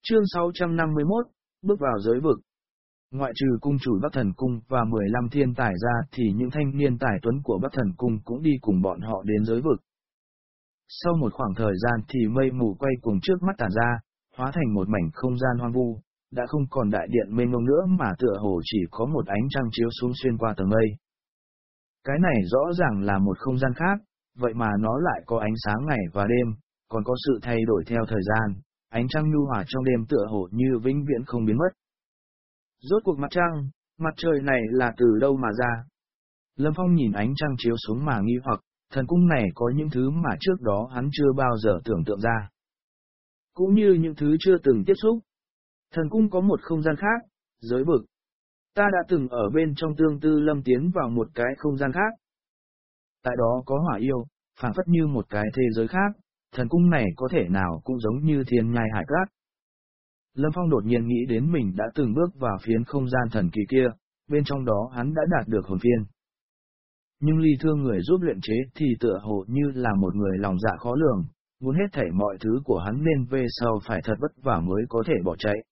Chương 651, bước vào giới vực. Ngoại trừ cung chủ Bắc Thần Cung và 15 thiên tài ra thì những thanh niên tài tuấn của Bắc Thần Cung cũng đi cùng bọn họ đến giới vực. Sau một khoảng thời gian thì mây mù quay cuồng trước mắt tản ra, hóa thành một mảnh không gian hoang vu, đã không còn đại điện mênh mông nữa mà tựa hồ chỉ có một ánh trăng chiếu xuống xuyên qua tầng mây. Cái này rõ ràng là một không gian khác, vậy mà nó lại có ánh sáng ngày và đêm, còn có sự thay đổi theo thời gian, ánh trăng nhu hòa trong đêm tựa hồ như vĩnh viễn không biến mất. Rốt cuộc mặt trăng, mặt trời này là từ đâu mà ra? Lâm Phong nhìn ánh trăng chiếu xuống mà nghi hoặc, thần cung này có những thứ mà trước đó hắn chưa bao giờ tưởng tượng ra. Cũng như những thứ chưa từng tiếp xúc. Thần cung có một không gian khác, giới vực. Ta đã từng ở bên trong Tương Tư Lâm tiến vào một cái không gian khác. Tại đó có hỏa yêu, phảng phất như một cái thế giới khác, thần cung này có thể nào cũng giống như thiên nhai hải cát. Lâm Phong đột nhiên nghĩ đến mình đã từng bước vào phiến không gian thần kỳ kia, bên trong đó hắn đã đạt được hồn phiên. Nhưng ly thương người giúp luyện chế thì tựa hồ như là một người lòng dạ khó lường, muốn hết thảy mọi thứ của hắn nên về sau phải thật vất vả mới có thể bỏ chạy.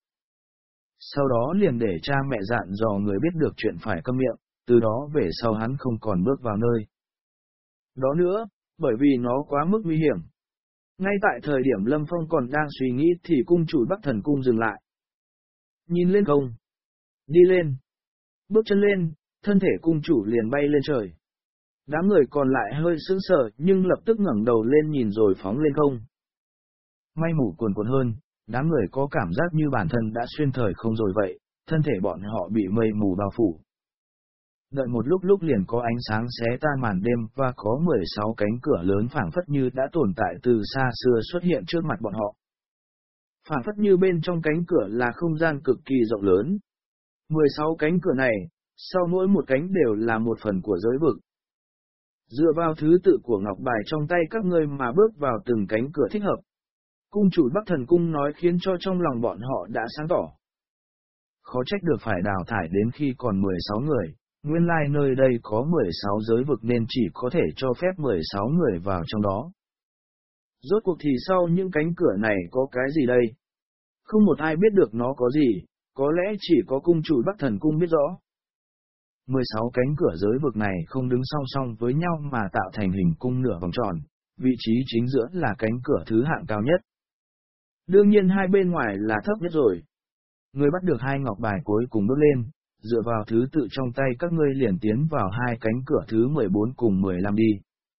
Sau đó liền để cha mẹ dặn dò người biết được chuyện phải câm miệng, từ đó về sau hắn không còn bước vào nơi đó nữa, bởi vì nó quá mức nguy hiểm. Ngay tại thời điểm Lâm Phong còn đang suy nghĩ thì cung chủ Bắc Thần Cung dừng lại. Nhìn lên không. Đi lên. Bước chân lên, thân thể cung chủ liền bay lên trời. Đám người còn lại hơi sững sờ nhưng lập tức ngẩng đầu lên nhìn rồi phóng lên không. Mây mù cuồn cuộn hơn, đám người có cảm giác như bản thân đã xuyên thời không rồi vậy, thân thể bọn họ bị mây mù bao phủ. Đợi một lúc liền có ánh sáng xé tan màn đêm và có 16 cánh cửa lớn phảng phất như đã tồn tại từ xa xưa xuất hiện trước mặt bọn họ. Phảng phất như bên trong cánh cửa là không gian cực kỳ rộng lớn. 16 cánh cửa này, sau mỗi một cánh đều là một phần của giới vực. Dựa vào thứ tự của ngọc bài trong tay các ngươi mà bước vào từng cánh cửa thích hợp. Cung chủ Bắc Thần Cung nói khiến cho trong lòng bọn họ đã sáng tỏ. Khó trách được phải đào thải đến khi còn 16 người. Nguyên lai nơi đây có 16 giới vực nên chỉ có thể cho phép 16 người vào trong đó. Rốt cuộc thì sau những cánh cửa này có cái gì đây? Không một ai biết được nó có gì, có lẽ chỉ có cung chủ Bắc Thần Cung biết rõ. 16 cánh cửa giới vực này không đứng song song với nhau mà tạo thành hình cung nửa vòng tròn, vị trí chính giữa là cánh cửa thứ hạng cao nhất. Đương nhiên hai bên ngoài là thấp nhất rồi. Người bắt được hai ngọc bài cuối cùng bước lên. Dựa vào thứ tự trong tay các ngươi liền tiến vào hai cánh cửa thứ 14 cùng 15 đi.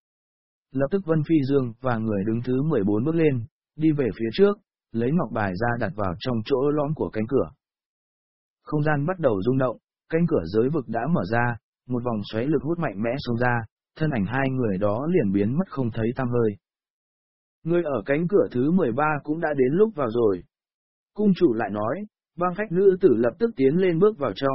Lập tức Vân Phi Dương và người đứng thứ 14 bước lên, đi về phía trước, lấy ngọc bài ra đặt vào trong chỗ lõm của cánh cửa. Không gian bắt đầu rung động, cánh cửa giới vực đã mở ra, một vòng xoáy lực hút mạnh mẽ xông ra, thân ảnh hai người đó liền biến mất không thấy tăm hơi. Người ở cánh cửa thứ 13 cũng đã đến lúc vào rồi. Cung chủ lại nói. Băng phách nữ tử lập tức tiến lên bước vào trong.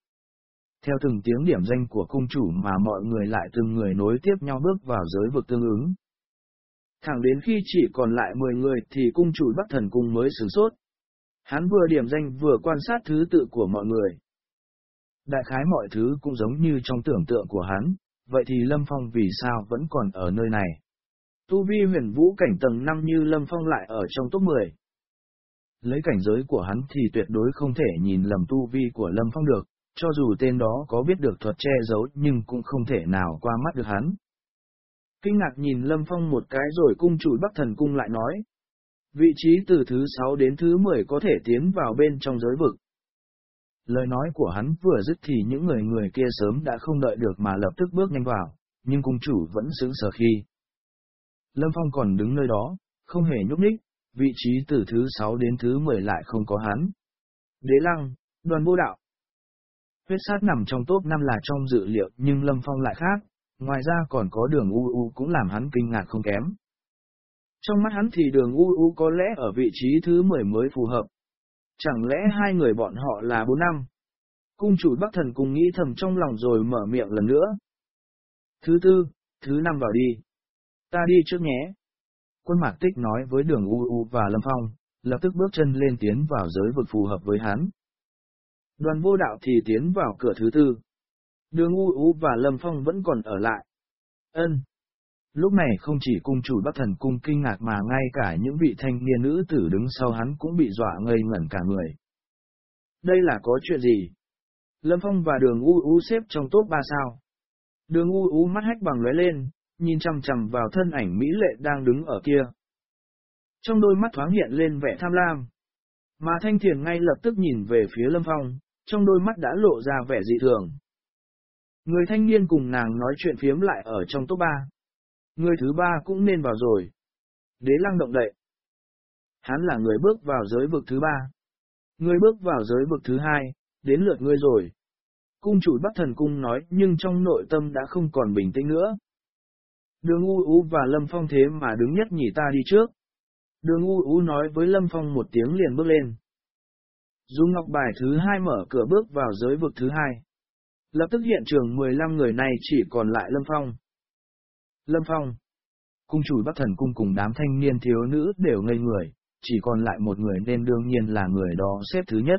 Theo từng tiếng điểm danh của cung chủ mà mọi người lại từng người nối tiếp nhau bước vào giới vực tương ứng. Thẳng đến khi chỉ còn lại 10 người thì cung chủ Bắc Thần Cung mới sửng sốt. Hắn vừa điểm danh vừa quan sát thứ tự của mọi người. Đại khái mọi thứ cũng giống như trong tưởng tượng của hắn, vậy thì Lâm Phong vì sao vẫn còn ở nơi này? Tu vi huyền vũ cảnh tầng 5 như Lâm Phong lại ở trong top 10. Lấy cảnh giới của hắn thì tuyệt đối không thể nhìn lầm tu vi của Lâm Phong được, cho dù tên đó có biết được thuật che giấu nhưng cũng không thể nào qua mắt được hắn. Kinh ngạc nhìn Lâm Phong một cái rồi cung chủ Bắc Thần Cung lại nói. Vị trí từ thứ 6 đến thứ 10 có thể tiến vào bên trong giới vực. Lời nói của hắn vừa dứt thì những người kia sớm đã không đợi được mà lập tức bước nhanh vào, nhưng cung chủ vẫn sững sờ khi. Lâm Phong còn đứng nơi đó, không hề nhúc nhích. Vị trí từ thứ 6 đến thứ 10 lại không có hắn. Đế Lăng, Đoàn Vô Đạo. Huyết sát nằm trong top 5 là trong dự liệu nhưng Lâm Phong lại khác, ngoài ra còn có Đường U cũng làm hắn kinh ngạc không kém. Trong mắt hắn thì Đường U có lẽ ở vị trí thứ 10 mới phù hợp. Chẳng lẽ hai người bọn họ là 4 năm? Cung chủ Bắc Thần Cung nghĩ thầm trong lòng rồi mở miệng lần nữa. Thứ 4, thứ 5 vào đi. Ta đi trước nhé. Quân Mạc Tích nói với Đường U và Lâm Phong, lập tức bước chân lên tiến vào giới vực phù hợp với hắn. Đoàn Vô Đạo thì tiến vào cửa thứ 4. Đường U và Lâm Phong vẫn còn ở lại. Ân. Lúc này không chỉ cung chủ Bắc Thần Cung kinh ngạc mà ngay cả những vị thanh niên nữ tử đứng sau hắn cũng bị dọa ngây ngẩn cả người. Đây là có chuyện gì? Lâm Phong và Đường U U xếp trong top 3 sao? Đường U U mắt hách bằng lóe lên, nhìn chằm chằm vào thân ảnh mỹ lệ đang đứng ở kia. Trong đôi mắt thoáng hiện lên vẻ tham lam. Mà Thanh Thiền ngay lập tức nhìn về phía Lâm Phong, trong đôi mắt đã lộ ra vẻ dị thường. Người thanh niên cùng nàng nói chuyện phiếm lại ở trong top 3. Người thứ 3 cũng nên vào rồi. Đế Lăng động đậy. Hắn là người bước vào giới vực thứ 3. Ngươi bước vào giới vực thứ 2, đến lượt ngươi rồi. Cung chủ Bắc Thần Cung nói nhưng trong nội tâm đã không còn bình tĩnh nữa. Đường U U và Lâm Phong thế mà đứng nhất nhỉ, ta đi trước. Đường U U nói với Lâm Phong một tiếng liền bước lên. Dùng ngọc bài thứ 2 mở cửa bước vào giới vực thứ 2. Lập tức hiện trường 15 người này chỉ còn lại Lâm Phong. Lâm Phong. Cung chủ Bắc Thần Cung cùng đám thanh niên thiếu nữ đều ngây người, chỉ còn lại một người nên đương nhiên là người đó xếp thứ nhất.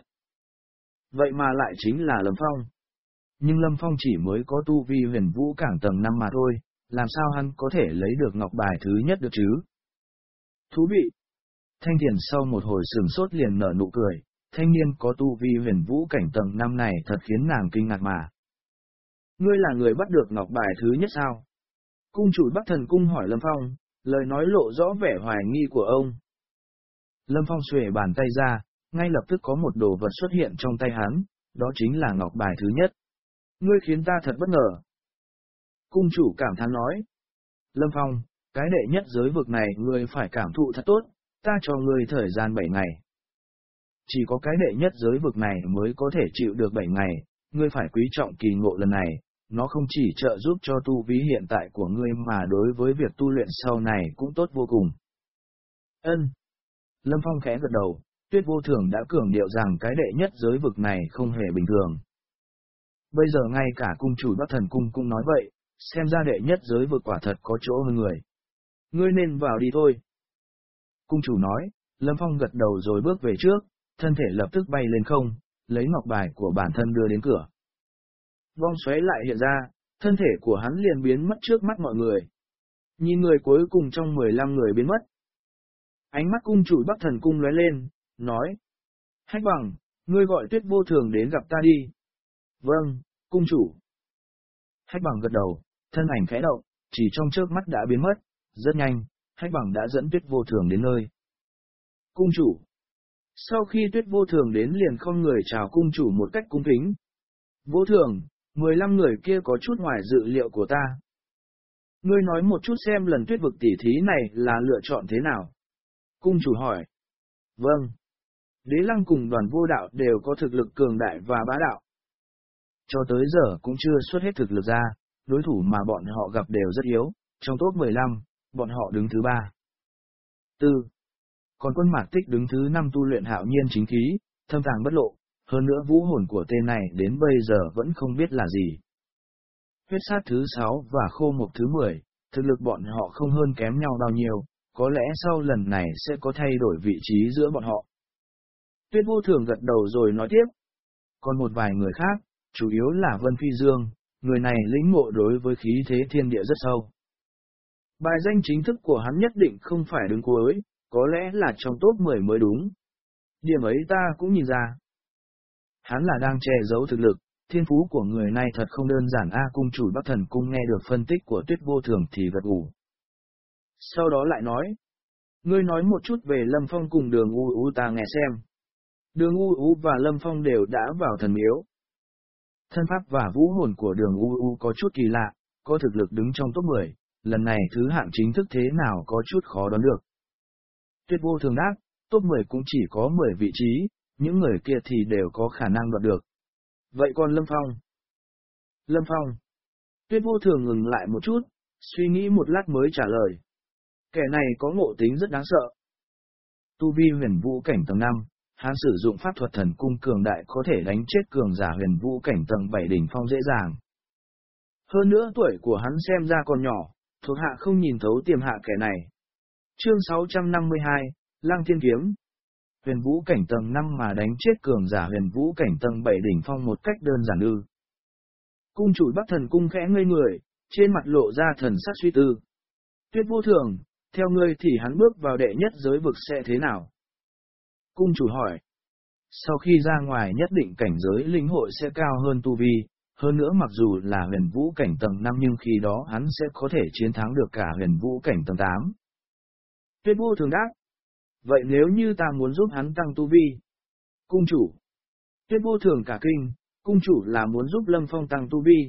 Vậy mà lại chính là Lâm Phong. Nhưng Lâm Phong chỉ mới có tu vi huyền vũ cảng tầng 5 mà thôi, làm sao hắn có thể lấy được ngọc bài thứ nhất được chứ? Thú vị! Thanh Thiền sau một hồi sửng sốt liền nở nụ cười, thanh niên có tu vi huyền vũ cảnh tầng 5 này thật khiến nàng kinh ngạc mà. Ngươi là người bắt được ngọc bài thứ nhất sao? Cung chủ Bắc Thần Cung hỏi Lâm Phong, lời nói lộ rõ vẻ hoài nghi của ông. Lâm Phong xuề bàn tay ra, ngay lập tức có một đồ vật xuất hiện trong tay hắn, đó chính là ngọc bài thứ nhất. Ngươi khiến ta thật bất ngờ. Cung chủ cảm thán nói. Lâm Phong, cái đệ nhất giới vực này ngươi phải cảm thụ thật tốt, ta cho ngươi thời gian 7 ngày. Chỉ có cái đệ nhất giới vực này mới có thể chịu được 7 ngày, ngươi phải quý trọng kỳ ngộ lần này, nó không chỉ trợ giúp cho tu vi hiện tại của ngươi mà đối với việc tu luyện sau này cũng tốt vô cùng. Ân. Lâm Phong khẽ gật đầu, Tuyết Vô Thường đã cường điệu rằng cái đệ nhất giới vực này không hề bình thường. Bây giờ ngay cả cung chủ Bắc Thần Cung cũng nói vậy, xem ra đệ nhất giới vực quả thật có chỗ hơn người. Ngươi nên vào đi thôi. Cung chủ nói, Lâm Phong gật đầu rồi bước về trước, thân thể lập tức bay lên không, lấy ngọc bài của bản thân đưa đến cửa. Vong xoáy lại hiện ra, thân thể của hắn liền biến mất trước mắt mọi người. Nhìn người cuối cùng trong 15 người biến mất. Ánh mắt cung chủ Bắc Thần Cung lóe lên, nói. Hách Bằng, ngươi gọi Tuyết Vô Thường đến gặp ta đi. Vâng, cung chủ. Hách Bằng gật đầu, thân ảnh khẽ động, chỉ trong chớp mắt đã biến mất, rất nhanh, Hách Bằng đã dẫn Tuyết Vô Thường đến nơi. Cung chủ. Sau khi Tuyết Vô Thường đến liền không người chào cung chủ một cách cung kính. Vô Thường, 15 người kia có chút ngoài dự liệu của ta. Ngươi nói một chút xem lần tuyết vực tỉ thí này là lựa chọn thế nào? Cung chủ hỏi. Vâng. Đế Lăng cùng Đoàn Vô Đạo đều có thực lực cường đại và bá đạo. Cho tới giờ cũng chưa xuất hết thực lực ra, đối thủ mà bọn họ gặp đều rất yếu, trong top 15, bọn họ đứng thứ 3. 4. Còn Quân Mạc Tích đứng thứ 5 tu luyện hạo nhiên chính khí, thâm tàng bất lộ, hơn nữa vũ hồn của tên này đến bây giờ vẫn không biết là gì. Huyết sát thứ 6 và khô mục thứ 10, thực lực bọn họ không hơn kém nhau bao nhiêu, có lẽ sau lần này sẽ có thay đổi vị trí giữa bọn họ. Tuyết Vô Thường gật đầu rồi nói tiếp. Còn một vài người khác, chủ yếu là Vân Phi Dương, người này lĩnh ngộ đối với khí thế thiên địa rất sâu. Bài danh chính thức của hắn nhất định không phải đứng cuối, có lẽ là trong top 10 mới đúng. Điểm ấy ta cũng nhìn ra. Hắn là đang che giấu thực lực, thiên phú của người này thật không đơn giản. Cung chủ Bắc Thần Cung nghe được phân tích của Tuyết Vô Thường thì gật gù. Sau đó lại nói. Ngươi nói một chút về Lâm Phong cùng Đường U U ta nghe xem. Đường U U và Lâm Phong đều đã vào thần miếu. Thân pháp và vũ hồn của Đường U U có chút kỳ lạ, có thực lực đứng trong top 10, lần này thứ hạng chính thức thế nào có chút khó đoán được. Tuyết Vô Thường đáp, top 10 cũng chỉ có 10 vị trí, những người kia thì đều có khả năng đoạt được. Vậy còn Lâm Phong? Lâm Phong. Tuyết Vô Thường ngừng lại một chút, suy nghĩ một lát mới trả lời. Kẻ này có ngộ tính rất đáng sợ. Tu vi huyền vũ cảnh tầng 5, hắn sử dụng pháp thuật thần cung cường đại có thể đánh chết cường giả huyền vũ cảnh tầng 7 đỉnh phong dễ dàng. Hơn nữa tuổi của hắn xem ra còn nhỏ, thuộc hạ không nhìn thấu tiềm hạ kẻ này. Chương 652, Lăng Thiên Kiếm. Huyền vũ cảnh tầng 5 mà đánh chết cường giả huyền vũ cảnh tầng 7 đỉnh phong một cách đơn giản ư? Cung chủ Bắc Thần Cung khẽ ngây người, trên mặt lộ ra thần sắc suy tư. Tuyết Vô Thường, theo ngươi thì hắn bước vào đệ nhất giới vực sẽ thế nào? Cung chủ hỏi. Sau khi ra ngoài nhất định cảnh giới linh hội sẽ cao hơn tu vi, hơn nữa mặc dù là huyền vũ cảnh tầng 5 nhưng khi đó hắn sẽ có thể chiến thắng được cả huyền vũ cảnh tầng 8. Tuyết Vô Thường đáp. Vậy nếu như ta muốn giúp hắn tăng tu vi? Cung chủ. Tuyết Vô Thường cả kinh, cung chủ là muốn giúp Lâm Phong tăng tu vi.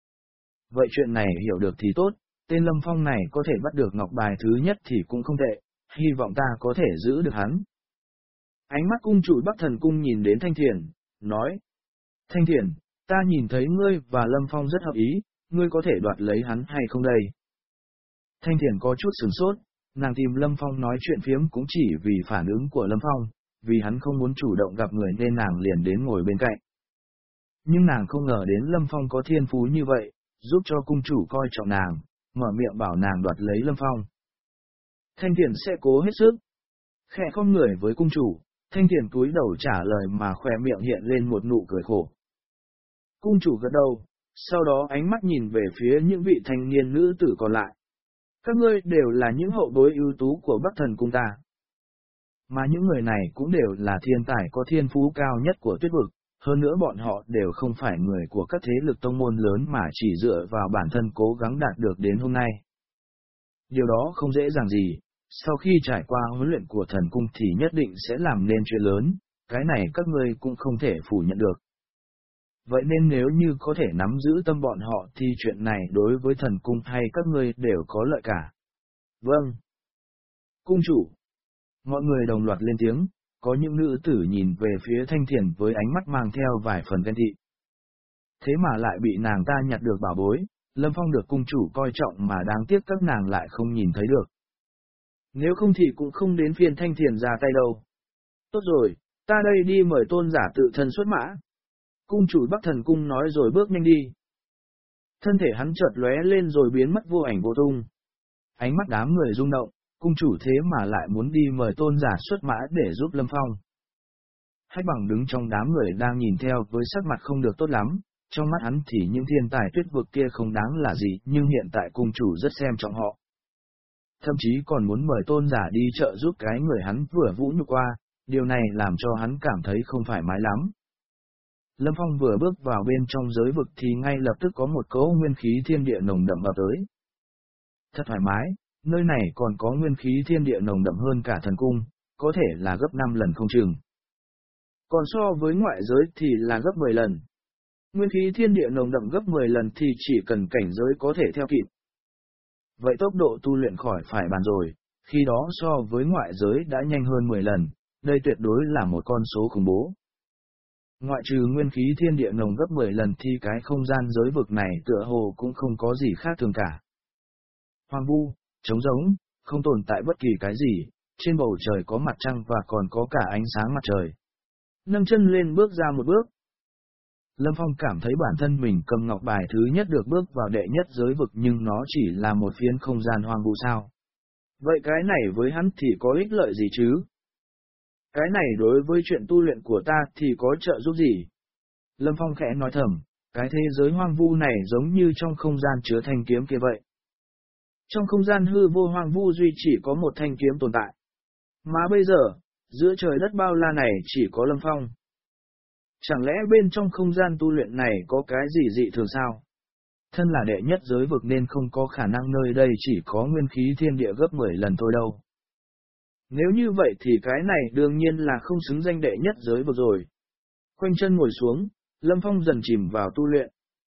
Vậy chuyện này hiểu được thì tốt, tên Lâm Phong này có thể bắt được ngọc bài thứ nhất thì cũng không tệ, hy vọng ta có thể giữ được hắn. Ánh mắt cung chủ Bắc Thần Cung nhìn đến Thanh Thiền, nói. Thanh Thiền, ta nhìn thấy ngươi và Lâm Phong rất hợp ý, ngươi có thể đoạt lấy hắn hay không đây? Thanh Thiền có chút sửng sốt, nàng tìm Lâm Phong nói chuyện phiếm cũng chỉ vì phản ứng của Lâm Phong, vì hắn không muốn chủ động gặp người nên nàng liền đến ngồi bên cạnh. Nhưng nàng không ngờ đến Lâm Phong có thiên phú như vậy, giúp cho cung chủ coi trọng nàng, mở miệng bảo nàng đoạt lấy Lâm Phong. Thanh Thiền sẽ cố hết sức. Khẽ không người với cung chủ, Thanh Thiền cúi đầu trả lời mà khóe miệng hiện lên một nụ cười khổ. Cung chủ gật đầu, sau đó ánh mắt nhìn về phía những vị thanh niên nữ tử còn lại. Các ngươi đều là những hậu bối ưu tú của Bắc Thần Cung ta. Mà những người này cũng đều là thiên tài có thiên phú cao nhất của Tuyết vực, hơn nữa bọn họ đều không phải người của các thế lực tông môn lớn mà chỉ dựa vào bản thân cố gắng đạt được đến hôm nay. Điều đó không dễ dàng gì, sau khi trải qua huấn luyện của thần cung thì nhất định sẽ làm nên chuyện lớn, cái này các ngươi cũng không thể phủ nhận được. Vậy nên nếu như có thể nắm giữ tâm bọn họ thì chuyện này đối với thần cung hay các ngươi đều có lợi cả. Vâng. Cung chủ. Mọi người đồng loạt lên tiếng, có những nữ tử nhìn về phía Thanh Thiền với ánh mắt mang theo vài phần ghen tị. Thế mà lại bị nàng ta nhặt được bảo bối, Lâm Phong được cung chủ coi trọng mà đáng tiếc các nàng lại không nhìn thấy được. Nếu không thì cũng không đến phiên Thanh Thiền ra tay đâu. Tốt rồi, ta đây đi mời tôn giả tự thân xuất mã. Cung chủ Bắc Thần Cung nói rồi bước nhanh đi. Thân thể hắn chợt lóe lên rồi biến mất vô ảnh vô tung. Ánh mắt đám người rung động, cung chủ thế mà lại muốn đi mời tôn giả xuất mã để giúp Lâm Phong. Hách Bằng đứng trong đám người đang nhìn theo với sắc mặt không được tốt lắm, trong mắt hắn thì những thiên tài Tuyết vực kia không đáng là gì nhưng hiện tại cung chủ rất xem trọng họ. Thậm chí còn muốn mời tôn giả đi trợ giúp cái người hắn vừa vũ nhục qua, điều này làm cho hắn cảm thấy không thoải mái lắm. Lâm Phong vừa bước vào bên trong giới vực thì ngay lập tức có một cỗ nguyên khí thiên địa nồng đậm ập tới. Thật thoải mái, nơi này còn có nguyên khí thiên địa nồng đậm hơn cả thần cung, có thể là gấp 5 lần không chừng. Còn so với ngoại giới thì là gấp 10 lần. Nguyên khí thiên địa nồng đậm gấp 10 lần thì chỉ cần cảnh giới có thể theo kịp. Vậy tốc độ tu luyện khỏi phải bàn rồi, khi đó so với ngoại giới đã nhanh hơn 10 lần, đây tuyệt đối là một con số khủng bố. Ngoại trừ nguyên khí thiên địa nồng gấp 10 lần thì cái không gian giới vực này tựa hồ cũng không có gì khác thường cả. Hoang vu, trống rỗng, không tồn tại bất kỳ cái gì, trên bầu trời có mặt trăng và còn có cả ánh sáng mặt trời. Nâng chân lên bước ra một bước. Lâm Phong cảm thấy bản thân mình cầm ngọc bài thứ nhất được bước vào đệ nhất giới vực nhưng nó chỉ là một phiến không gian hoang vu sao. Vậy cái này với hắn thì có ích lợi gì chứ? Cái này đối với chuyện tu luyện của ta thì có trợ giúp gì? Lâm Phong khẽ nói thầm, cái thế giới hoang vu này giống như trong không gian chứa thanh kiếm kia vậy. Trong không gian hư vô hoang vu duy chỉ có một thanh kiếm tồn tại. Mà bây giờ, giữa trời đất bao la này chỉ có Lâm Phong. Chẳng lẽ bên trong không gian tu luyện này có cái gì dị thường sao? Thân là đệ nhất giới vực nên không có khả năng nơi đây chỉ có nguyên khí thiên địa gấp 10 lần thôi đâu. Nếu như vậy thì cái này đương nhiên là không xứng danh đệ nhất giới vực rồi. Khoanh chân ngồi xuống, Lâm Phong dần chìm vào tu luyện.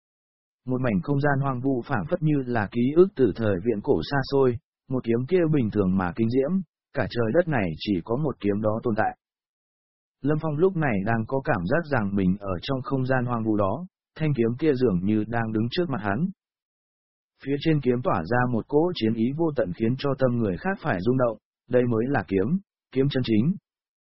Một mảnh không gian hoang vu phảng phất như là ký ức từ thời viễn cổ xa xôi, một kiếm kia bình thường mà kinh diễm, cả trời đất này chỉ có một kiếm đó tồn tại. Lâm Phong lúc này đang có cảm giác rằng mình ở trong không gian hoang vu đó, thanh kiếm kia dường như đang đứng trước mặt hắn. Phía trên kiếm tỏa ra một cỗ chiến ý vô tận khiến cho tâm người khác phải rung động, đây mới là kiếm, kiếm chân chính.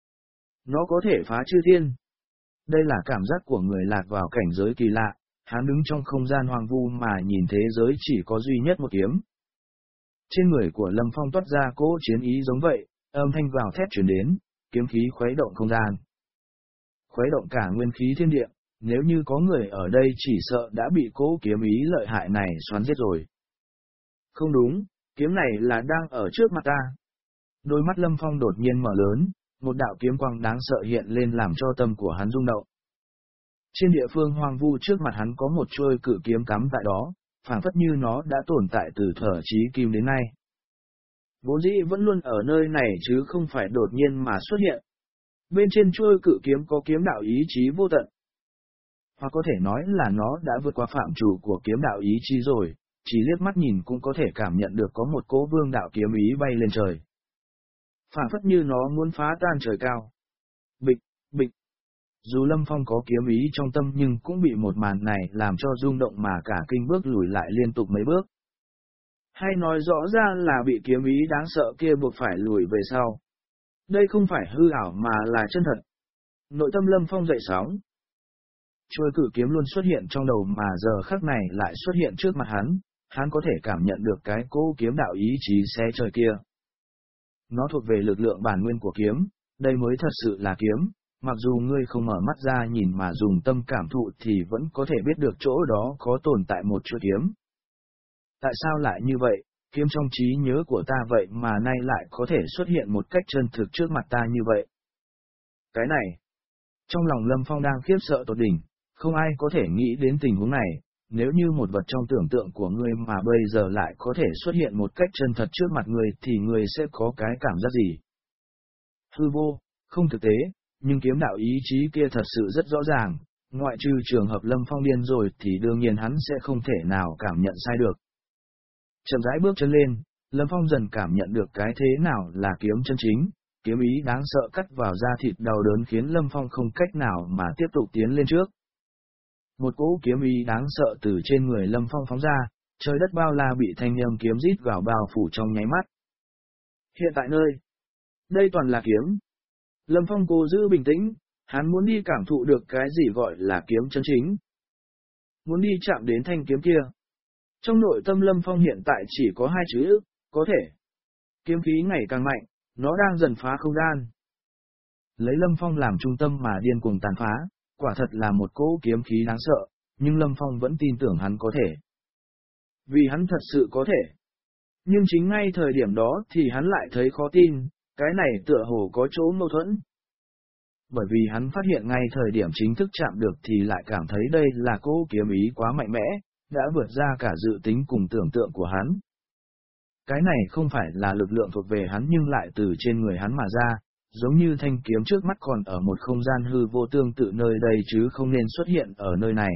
Nó có thể phá chư thiên. Đây là cảm giác của người lạc vào cảnh giới kỳ lạ, hắn đứng trong không gian hoang vu mà nhìn thế giới chỉ có duy nhất một kiếm. Trên người của Lâm Phong toát ra cỗ chiến ý giống vậy, âm thanh gào thét truyền đến, kiếm khí khuấy động không gian. Khuấy động cả nguyên khí thiên địa, nếu như có người ở đây chỉ sợ đã bị cỗ kiếm ý lợi hại này xoắn giết rồi. Không đúng, kiếm này là đang ở trước mặt ta. Đôi mắt Lâm Phong đột nhiên mở lớn, một đạo kiếm quang đáng sợ hiện lên làm cho tâm của hắn rung động. Trên địa phương hoang vu trước mặt hắn có một chuôi cự kiếm cắm tại đó, phảng phất như nó đã tồn tại từ thuở chí kim đến nay. Vốn dĩ vẫn luôn ở nơi này chứ không phải đột nhiên mà xuất hiện. Bên trên chuôi cự kiếm có kiếm đạo ý chí vô tận. Hoặc có thể nói là nó đã vượt qua phạm trù của kiếm đạo ý chí rồi, chỉ liếc mắt nhìn cũng có thể cảm nhận được có một cỗ vương đạo kiếm ý bay lên trời. Phảng phất như nó muốn phá tan trời cao. Bịch, bịch. Dù Lâm Phong có kiếm ý trong tâm nhưng cũng bị một màn này làm cho rung động mà cả kinh bước lùi lại liên tục mấy bước. Hay nói rõ ra là bị kiếm ý đáng sợ kia buộc phải lùi về sau. Đây không phải hư ảo mà là chân thật. Nội tâm Lâm Phong dậy sóng. Chuôi cự kiếm luôn xuất hiện trong đầu mà giờ khắc này lại xuất hiện trước mặt hắn có thể cảm nhận được cái cỗ kiếm đạo ý chí xé trời kia. Nó thuộc về lực lượng bản nguyên của kiếm, đây mới thật sự là kiếm, mặc dù ngươi không mở mắt ra nhìn mà dùng tâm cảm thụ thì vẫn có thể biết được chỗ đó có tồn tại một chuôi kiếm. Tại sao lại như vậy, kiếm trong trí nhớ của ta vậy mà nay lại có thể xuất hiện một cách chân thực trước mặt ta như vậy? Cái này, trong lòng Lâm Phong đang khiếp sợ tột đỉnh, không ai có thể nghĩ đến tình huống này, nếu như một vật trong tưởng tượng của ngươi mà bây giờ lại có thể xuất hiện một cách chân thật trước mặt ngươi thì ngươi sẽ có cái cảm giác gì? Hư vô, không thực tế, nhưng kiếm đạo ý chí kia thật sự rất rõ ràng, ngoại trừ trường hợp Lâm Phong điên rồi thì đương nhiên hắn sẽ không thể nào cảm nhận sai được. Chậm rãi bước chân lên, Lâm Phong dần cảm nhận được cái thế nào là kiếm chân chính, kiếm ý đáng sợ cắt vào da thịt đau đớn khiến Lâm Phong không cách nào mà tiếp tục tiến lên trước. Một cỗ kiếm ý đáng sợ từ trên người Lâm Phong phóng ra, trời đất bao la bị thanh âm kiếm rít vào bao phủ trong nháy mắt. Hiện tại nơi đây toàn là kiếm. Lâm Phong cố giữ bình tĩnh, hắn muốn đi cảm thụ được cái gì gọi là kiếm chân chính. Muốn đi chạm đến thanh kiếm kia. Trong nội tâm Lâm Phong hiện tại chỉ có hai chữ, có thể. Kiếm khí ngày càng mạnh, nó đang dần phá không gian. Lấy Lâm Phong làm trung tâm mà điên cuồng tàn phá, quả thật là một cỗ kiếm khí đáng sợ, nhưng Lâm Phong vẫn tin tưởng hắn có thể. Vì hắn thật sự có thể. Nhưng chính ngay thời điểm đó thì hắn lại thấy khó tin, cái này tựa hồ có chỗ mâu thuẫn. Bởi vì hắn phát hiện ngay thời điểm chính thức chạm được thì lại cảm thấy đây là cỗ kiếm ý quá mạnh mẽ, đã vượt ra cả dự tính cùng tưởng tượng của hắn. Cái này không phải là lực lượng thuộc về hắn nhưng lại từ trên người hắn mà ra, giống như thanh kiếm trước mắt còn ở một không gian hư vô tương tự nơi đây chứ không nên xuất hiện ở nơi này.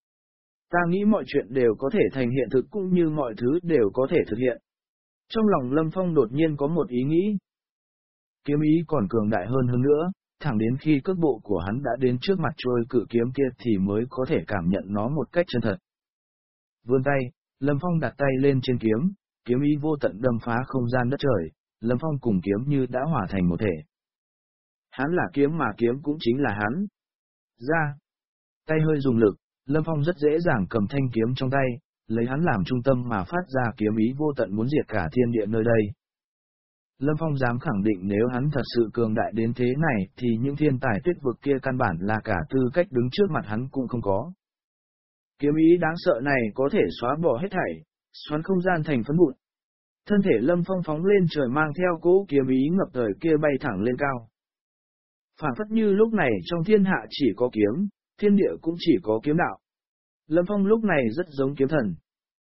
Ta nghĩ mọi chuyện đều có thể thành hiện thực cũng như mọi thứ đều có thể thực hiện. Trong lòng Lâm Phong đột nhiên có một ý nghĩ. Kiếm ý còn cường đại hơn nữa, thẳng đến khi cước bộ của hắn đã đến trước mặt trôi cự kiếm kia thì mới có thể cảm nhận nó một cách chân thật. Vươn tay, Lâm Phong đặt tay lên trên kiếm, kiếm ý vô tận đâm phá không gian đất trời, Lâm Phong cùng kiếm như đã hòa thành một thể. Hắn là kiếm mà kiếm cũng chính là hắn. Ra. Tay hơi dùng lực, Lâm Phong rất dễ dàng cầm thanh kiếm trong tay, lấy hắn làm trung tâm mà phát ra kiếm ý vô tận muốn diệt cả thiên địa nơi đây. Lâm Phong dám khẳng định nếu hắn thật sự cường đại đến thế này thì những thiên tài tuyết vực kia căn bản là cả tư cách đứng trước mặt hắn cũng không có. Kiếm ý đáng sợ này có thể xóa bỏ hết thảy, xoắn không gian thành phấn vụn. Thân thể Lâm Phong phóng lên trời mang theo cỗ kiếm ý ngập trời kia bay thẳng lên cao. Phảng phất như lúc này trong thiên hạ chỉ có kiếm, thiên địa cũng chỉ có kiếm đạo. Lâm Phong lúc này rất giống kiếm thần.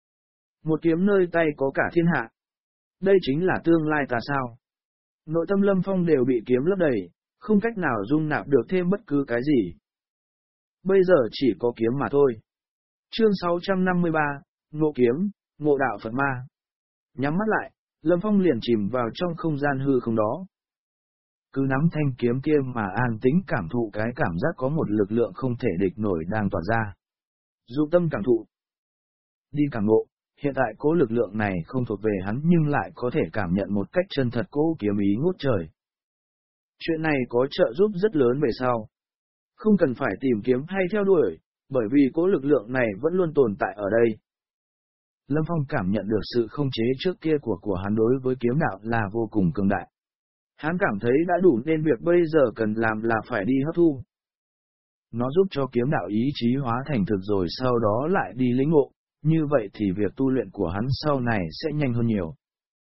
Một kiếm nơi tay có cả thiên hạ. Đây chính là tương lai ta sao? Nội tâm Lâm Phong đều bị kiếm lấp đầy, không cách nào dung nạp được thêm bất cứ cái gì. Bây giờ chỉ có kiếm mà thôi. Chương 653, Ngộ kiếm, ngộ đạo Phật ma. Nhắm mắt lại, Lâm Phong liền chìm vào trong không gian hư không đó. Cứ nắm thanh kiếm kia mà an tĩnh cảm thụ cái cảm giác có một lực lượng không thể địch nổi đang tỏa ra. Dụng tâm cảm thụ. Đi cảm ngộ, hiện tại cố lực lượng này không thuộc về hắn nhưng lại có thể cảm nhận một cách chân thật cố kiếm ý ngút trời. Chuyện này có trợ giúp rất lớn về sau. Không cần phải tìm kiếm hay theo đuổi, bởi vì cố lực lượng này vẫn luôn tồn tại ở đây. Lâm Phong cảm nhận được sự không chế trước kia của hắn đối với kiếm đạo là vô cùng cường đại. Hắn cảm thấy đã đủ nên việc bây giờ cần làm là phải đi hấp thu. Nó giúp cho kiếm đạo ý chí hóa thành thực rồi sau đó lại đi lĩnh ngộ, như vậy thì việc tu luyện của hắn sau này sẽ nhanh hơn nhiều.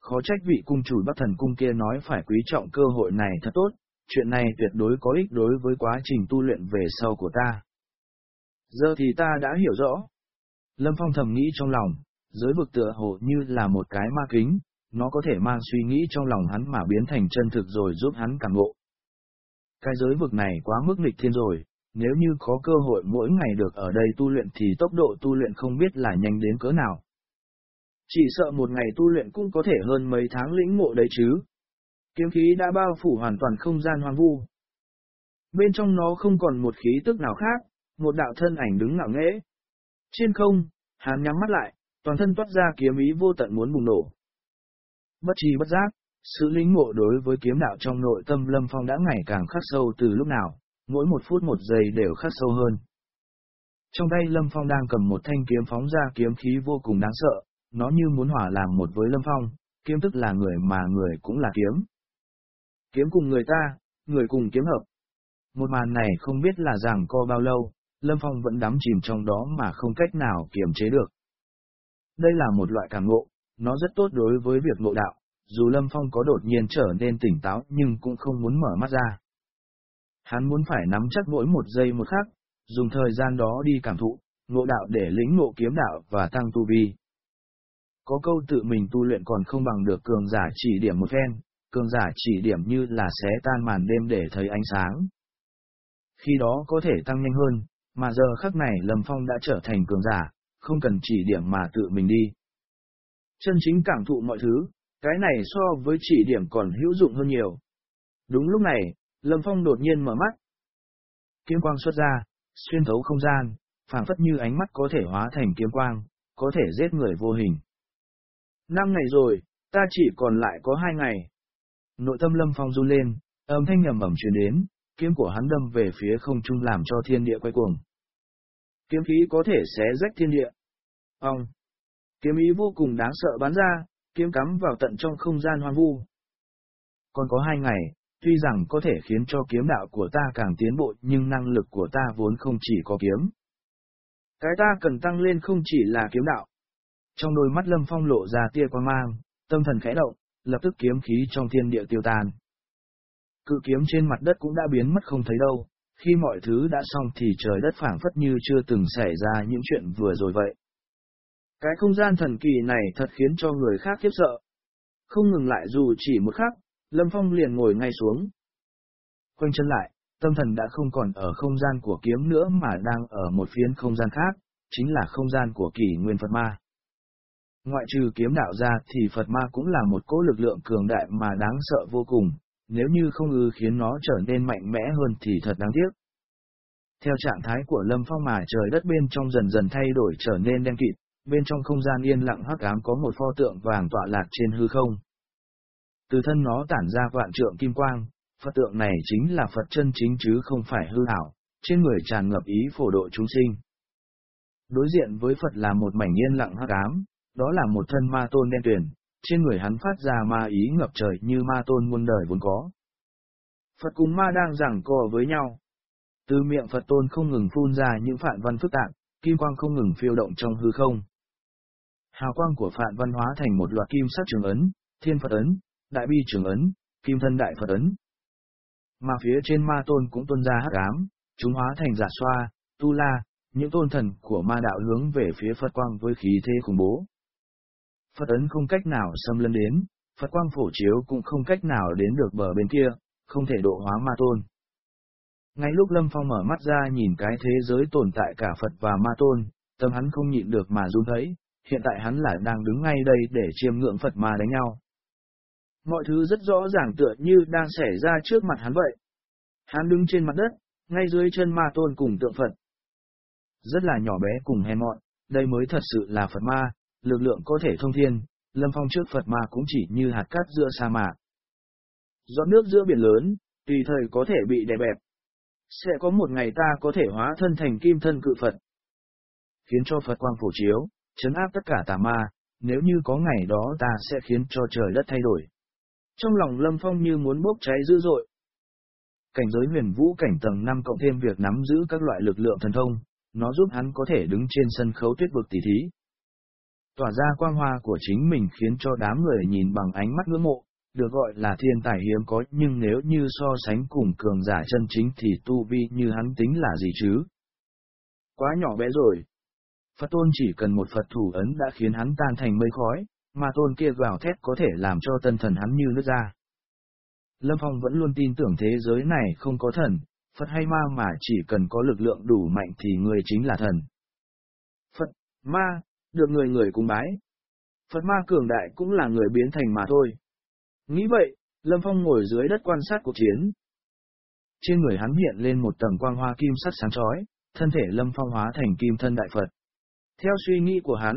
Khó trách vị cung chủ Bắc Thần Cung kia nói phải quý trọng cơ hội này thật tốt, chuyện này tuyệt đối có ích đối với quá trình tu luyện về sau của ta. Giờ thì ta đã hiểu rõ. Lâm Phong thầm nghĩ trong lòng, giới vực tựa hồ như là một cái ma kính, nó có thể mang suy nghĩ trong lòng hắn mà biến thành chân thực rồi giúp hắn cảm ngộ. Cái giới vực này quá mức nghịch thiên rồi, nếu như có cơ hội mỗi ngày được ở đây tu luyện thì tốc độ tu luyện không biết là nhanh đến cỡ nào. Chỉ sợ một ngày tu luyện cũng có thể hơn mấy tháng lĩnh ngộ đấy chứ. Kiếm khí đã bao phủ hoàn toàn không gian hoang vu. Bên trong nó không còn một khí tức nào khác, một đạo thân ảnh đứng ngạo nghễ. Trên không, hắn nhắm mắt lại, toàn thân toát ra kiếm ý vô tận muốn bùng nổ. Bất tri bất giác, sự lĩnh ngộ đối với kiếm đạo trong nội tâm Lâm Phong đã ngày càng khắc sâu từ lúc nào, mỗi một phút một giây đều khắc sâu hơn. Trong tay Lâm Phong đang cầm một thanh kiếm phóng ra kiếm khí vô cùng đáng sợ, nó như muốn hòa làm một với Lâm Phong, kiếm tức là người mà người cũng là kiếm. Kiếm cùng người ta, người cùng kiếm hợp. Một màn này không biết là giằng co bao lâu, Lâm Phong vẫn đắm chìm trong đó mà không cách nào kiềm chế được. Đây là một loại cảm ngộ, nó rất tốt đối với việc ngộ đạo, dù Lâm Phong có đột nhiên trở nên tỉnh táo nhưng cũng không muốn mở mắt ra. Hắn muốn phải nắm chắc mỗi một giây một khắc, dùng thời gian đó đi cảm thụ, ngộ đạo để lĩnh ngộ kiếm đạo và tăng tu vi. Có câu tự mình tu luyện còn không bằng được cường giả chỉ điểm một phen, cường giả chỉ điểm như là xé tan màn đêm để thấy ánh sáng. Khi đó có thể tăng nhanh hơn, mà giờ khắc này Lâm Phong đã trở thành cường giả, không cần chỉ điểm mà tự mình đi. Chân chính cảm thụ mọi thứ, cái này so với chỉ điểm còn hữu dụng hơn nhiều. Đúng lúc này, Lâm Phong đột nhiên mở mắt. Kiếm quang xuất ra, xuyên thấu không gian, phảng phất như ánh mắt có thể hóa thành kiếm quang, có thể giết người vô hình. 5 ngày rồi, ta chỉ còn lại có 2 ngày. Nội tâm Lâm Phong run lên, âm thanh ầm ầm truyền đến, kiếm của hắn đâm về phía không trung làm cho thiên địa quay cuồng. Kiếm khí có thể xé rách thiên địa. Ong! Kiếm ý vô cùng đáng sợ bắn ra, kiếm cắm vào tận trong không gian hoang vu. Còn có 2 ngày, tuy rằng có thể khiến cho kiếm đạo của ta càng tiến bộ nhưng năng lực của ta vốn không chỉ có kiếm. Cái ta cần tăng lên không chỉ là kiếm đạo. Trong đôi mắt Lâm Phong lộ ra tia quang mang, tâm thần khẽ động, lập tức kiếm khí trong thiên địa tiêu tan. Cự kiếm trên mặt đất cũng đã biến mất không thấy đâu, khi mọi thứ đã xong thì trời đất phảng phất như chưa từng xảy ra những chuyện vừa rồi vậy. Cái không gian thần kỳ này thật khiến cho người khác khiếp sợ. Không ngừng lại dù chỉ một khắc, Lâm Phong liền ngồi ngay xuống. Quanh chân lại, tâm thần đã không còn ở không gian của kiếm nữa mà đang ở một phiến không gian khác, chính là không gian của kỷ nguyên Phật Ma. Ngoại trừ kiếm đạo ra thì Phật Ma cũng là một cỗ lực lượng cường đại mà đáng sợ vô cùng, nếu như không khiến nó trở nên mạnh mẽ hơn thì thật đáng tiếc. Theo trạng thái của Lâm Phong mà trời đất bên trong dần dần thay đổi trở nên đen kịt, bên trong không gian yên lặng hắc ám có một pho tượng vàng tọa lạc trên hư không. Từ thân nó tản ra vạn trượng kim quang, Phật tượng này chính là Phật chân chính chứ không phải hư ảo, trên người tràn ngập ý phổ độ chúng sinh. Đối diện với Phật là một mảnh yên lặng hắc ám, đó là một thân ma tôn đen tuyền, trên người hắn phát ra ma ý ngập trời như ma tôn muôn đời vốn có. Phật cùng ma đang giằng co với nhau. Từ miệng Phật tôn không ngừng phun ra những phạn văn phức tạp, kim quang không ngừng phiêu động trong hư không. Hào quang của phạn văn hóa thành một loạt kim sắc trường ấn, Thiên Phật ấn, Đại Bi trường ấn, Kim Thân Đại Phật ấn. Mà phía trên ma tôn cũng tuôn ra hắc ám, chúng hóa thành Dạ Xoa, Tu La, những tôn thần của ma đạo hướng về phía Phật quang với khí thế khủng bố. Phật ấn không cách nào xâm lấn đến, Phật quang phổ chiếu cũng không cách nào đến được bờ bên kia, không thể độ hóa ma tôn. Ngay lúc Lâm Phong mở mắt ra nhìn cái thế giới tồn tại cả Phật và ma tôn, tâm hắn không nhịn được mà run thấy, hiện tại hắn là đang đứng ngay đây để chiêm ngưỡng Phật ma đánh nhau. Mọi thứ rất rõ ràng tựa như đang xảy ra trước mặt hắn vậy. Hắn đứng trên mặt đất, ngay dưới chân ma tôn cùng tượng Phật. Rất là nhỏ bé cùng hèn mọn, đây mới thật sự là Phật ma, lực lượng có thể thông thiên, Lâm Phong trước Phật ma cũng chỉ như hạt cát giữa sa mạc. Giọt nước giữa biển lớn, tùy thời có thể bị đè bẹp. Sẽ có một ngày ta có thể hóa thân thành kim thân cự Phật, khiến cho Phật quang phổ chiếu, trấn áp tất cả tà ma, nếu như có ngày đó ta sẽ khiến cho trời đất thay đổi. Trong lòng Lâm Phong như muốn bốc cháy dữ dội. Cảnh giới huyền vũ cảnh tầng 5 cộng thêm việc nắm giữ các loại lực lượng thần thông, nó giúp hắn có thể đứng trên sân khấu tuyết vực tỷ thí. tỏa ra quang hoa của chính mình khiến cho đám người nhìn bằng ánh mắt ngưỡng mộ, được gọi là thiên tài hiếm có, nhưng nếu như so sánh cùng cường giả chân chính thì tu vi như hắn tính là gì chứ? Quá nhỏ bé rồi. Phật tôn chỉ cần một Phật thủ ấn đã khiến hắn tan thành mây khói, mà tôn kia gào thét có thể làm cho tân thần hắn như nứt ra. Lâm Phong vẫn luôn tin tưởng thế giới này không có thần, Phật hay ma mà chỉ cần có lực lượng đủ mạnh thì người chính là thần. Phật, ma, được người người cúng bái. Phật ma cường đại cũng là người biến thành mà thôi. Nghĩ vậy, Lâm Phong ngồi dưới đất quan sát cuộc chiến. Trên người hắn hiện lên một tầng quang hoa kim sắc sáng chói, thân thể Lâm Phong hóa thành kim thân đại Phật. Theo suy nghĩ của hắn,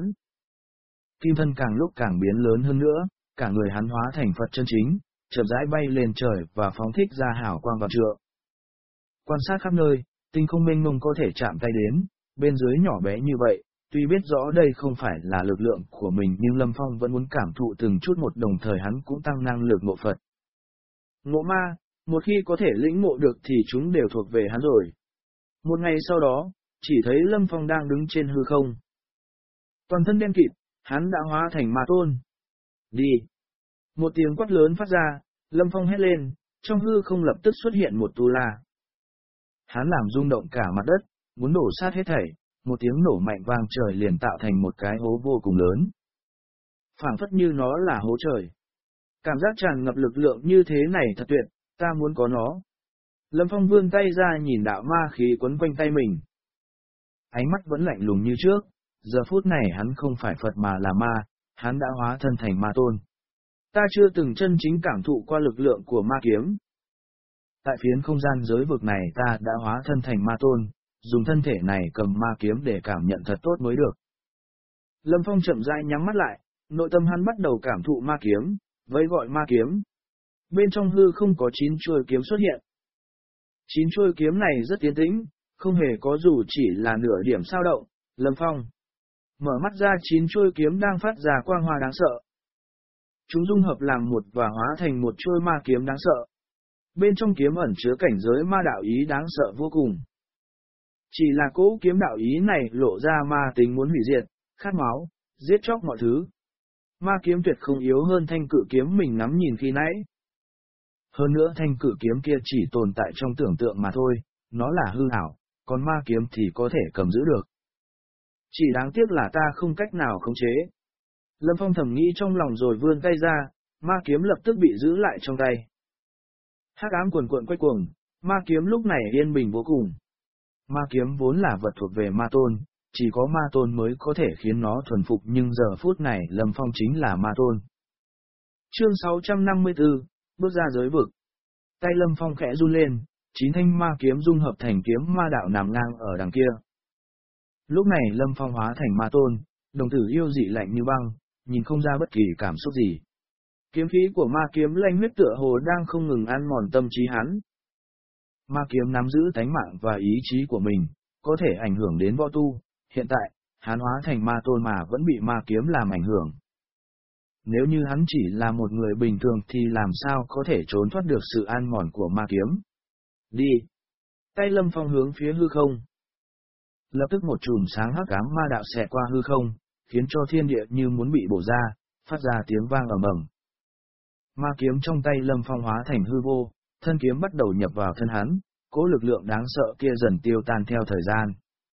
kim thân càng lúc càng biến lớn hơn nữa, cả người hắn hóa thành Phật chân chính, chậm rãi bay lên trời và phóng thích ra hào quang vạn trượng. Quan sát khắp nơi, tinh không mênh mông có thể chạm tay đến, bên dưới nhỏ bé như vậy, tuy biết rõ đây không phải là lực lượng của mình nhưng Lâm Phong vẫn muốn cảm thụ từng chút một, đồng thời hắn cũng tăng năng lực ngộ Phật. Ngộ ma, một khi có thể lĩnh ngộ được thì chúng đều thuộc về hắn rồi. Một ngày sau đó, chỉ thấy Lâm Phong đang đứng trên hư không. Toàn thân đen kịt, hắn đã hóa thành ma tôn. Đi! Một tiếng quát lớn phát ra, Lâm Phong hét lên, trong hư không lập tức xuất hiện một tu la. Hắn làm rung động cả mặt đất, muốn đổ sát hết thảy, một tiếng nổ mạnh vang trời liền tạo thành một cái hố vô cùng lớn. Phảng phất như nó là hố trời. Cảm giác tràn ngập lực lượng như thế này thật tuyệt, ta muốn có nó. Lâm Phong vươn tay ra nhìn đạo ma khí quấn quanh tay mình. Ánh mắt vẫn lạnh lùng như trước, giờ phút này hắn không phải Phật mà là ma, hắn đã hóa thân thành ma tôn. Ta chưa từng chân chính cảm thụ qua lực lượng của ma kiếm. Tại phiến không gian giới vực này ta đã hóa thân thành ma tôn, dùng thân thể này cầm ma kiếm để cảm nhận thật tốt mới được. Lâm Phong chậm rãi nhắm mắt lại, nội tâm hắn bắt đầu cảm thụ ma kiếm, vẫy gọi ma kiếm. Bên trong hư không có 9 chuôi kiếm xuất hiện. 9 chuôi kiếm này rất tiến tĩnh, không hề có dù chỉ là nửa điểm dao động. Lâm Phong mở mắt ra, 9 chuôi kiếm đang phát ra quang hoa đáng sợ. Chúng dung hợp làm một và hóa thành một chuôi ma kiếm đáng sợ. Bên trong kiếm ẩn chứa cảnh giới ma đạo ý đáng sợ vô cùng. Chỉ là cỗ kiếm đạo ý này lộ ra ma tính muốn hủy diệt, khát máu, giết chóc mọi thứ. Ma kiếm tuyệt không yếu hơn thanh cự kiếm mình ngắm nhìn khi nãy. Hơn nữa thanh cự kiếm kia chỉ tồn tại trong tưởng tượng mà thôi, nó là hư ảo, còn ma kiếm thì có thể cầm giữ được. Chỉ đáng tiếc là ta không cách nào khống chế. Lâm Phong thầm nghĩ trong lòng rồi vươn tay ra, ma kiếm lập tức bị giữ lại trong tay. Hắc ám cuồn cuộn quay cuồng, ma kiếm lúc này yên bình vô cùng. Ma kiếm vốn là vật thuộc về ma tôn, chỉ có ma tôn mới có thể khiến nó thuần phục, nhưng giờ phút này Lâm Phong chính là ma tôn. Chương 654, bước ra giới vực. Tay Lâm Phong khẽ run lên, 9 thanh ma kiếm dung hợp thành kiếm ma đạo nằm ngang ở đằng kia. Lúc này Lâm Phong hóa thành ma tôn, đồng tử yêu dị lạnh như băng, nhìn không ra bất kỳ cảm xúc gì. Kiếm khí của ma kiếm lanh huyết tựa hồ đang không ngừng ăn mòn tâm trí hắn. Ma kiếm nắm giữ tánh mạng và ý chí của mình, có thể ảnh hưởng đến võ tu, hiện tại, hắn hóa thành ma tôn mà vẫn bị ma kiếm làm ảnh hưởng. Nếu như hắn chỉ là một người bình thường thì làm sao có thể trốn thoát được sự ăn mòn của ma kiếm. Đi! Tay Lâm Phong hướng phía hư không. Lập tức một chùm sáng hắc ám ma đạo xẹt qua hư không, khiến cho thiên địa như muốn bị bổ ra, phát ra tiếng vang ầm ầm. Ma kiếm trong tay Lâm Phong hóa thành hư vô, thân kiếm bắt đầu nhập vào thân hắn, cỗ lực lượng đáng sợ kia dần tiêu tan theo thời gian.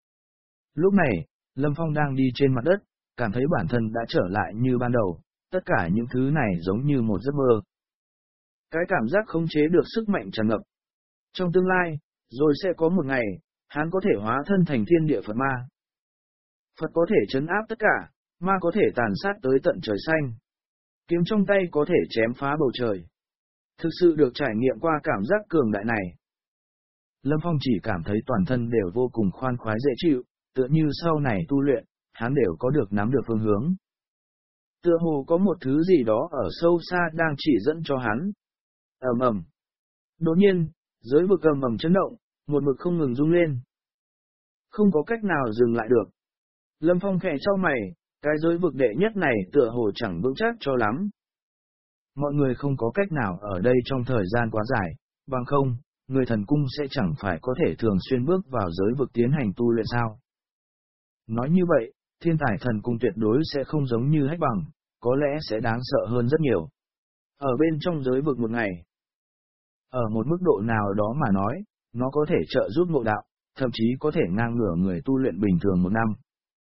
Lúc này, Lâm Phong đang đi trên mặt đất, cảm thấy bản thân đã trở lại như ban đầu, tất cả những thứ này giống như một giấc mơ. Cái cảm giác khống chế được sức mạnh tràn ngập. Trong tương lai, rồi sẽ có một ngày, hắn có thể hóa thân thành thiên địa Phật ma. Phật có thể trấn áp tất cả, ma có thể tàn sát tới tận trời xanh. Kiếm trong tay có thể chém phá bầu trời. Thực sự được trải nghiệm qua cảm giác cường đại này. Lâm Phong chỉ cảm thấy toàn thân đều vô cùng khoan khoái dễ chịu, tựa như sau này tu luyện, hắn đều có được nắm được phương hướng. Tựa hồ có một thứ gì đó ở sâu xa đang chỉ dẫn cho hắn. Ầm ầm. Đột nhiên, giới vực ầm ầm chấn động, một mực không ngừng rung lên. Không có cách nào dừng lại được. Lâm Phong khẽ chau mày, cái giới vực đệ nhất này tựa hồ chẳng vững chắc cho lắm. Mọi người không có cách nào ở đây trong thời gian quá dài, bằng không, người thần cung sẽ chẳng phải có thể thường xuyên bước vào giới vực tiến hành tu luyện sao. Nói như vậy, thiên tài thần cung tuyệt đối sẽ không giống như Hách Bằng, có lẽ sẽ đáng sợ hơn rất nhiều. Ở bên trong giới vực một ngày, ở một mức độ nào đó mà nói, nó có thể trợ giúp ngộ đạo, thậm chí có thể ngang ngửa người tu luyện bình thường 1 năm.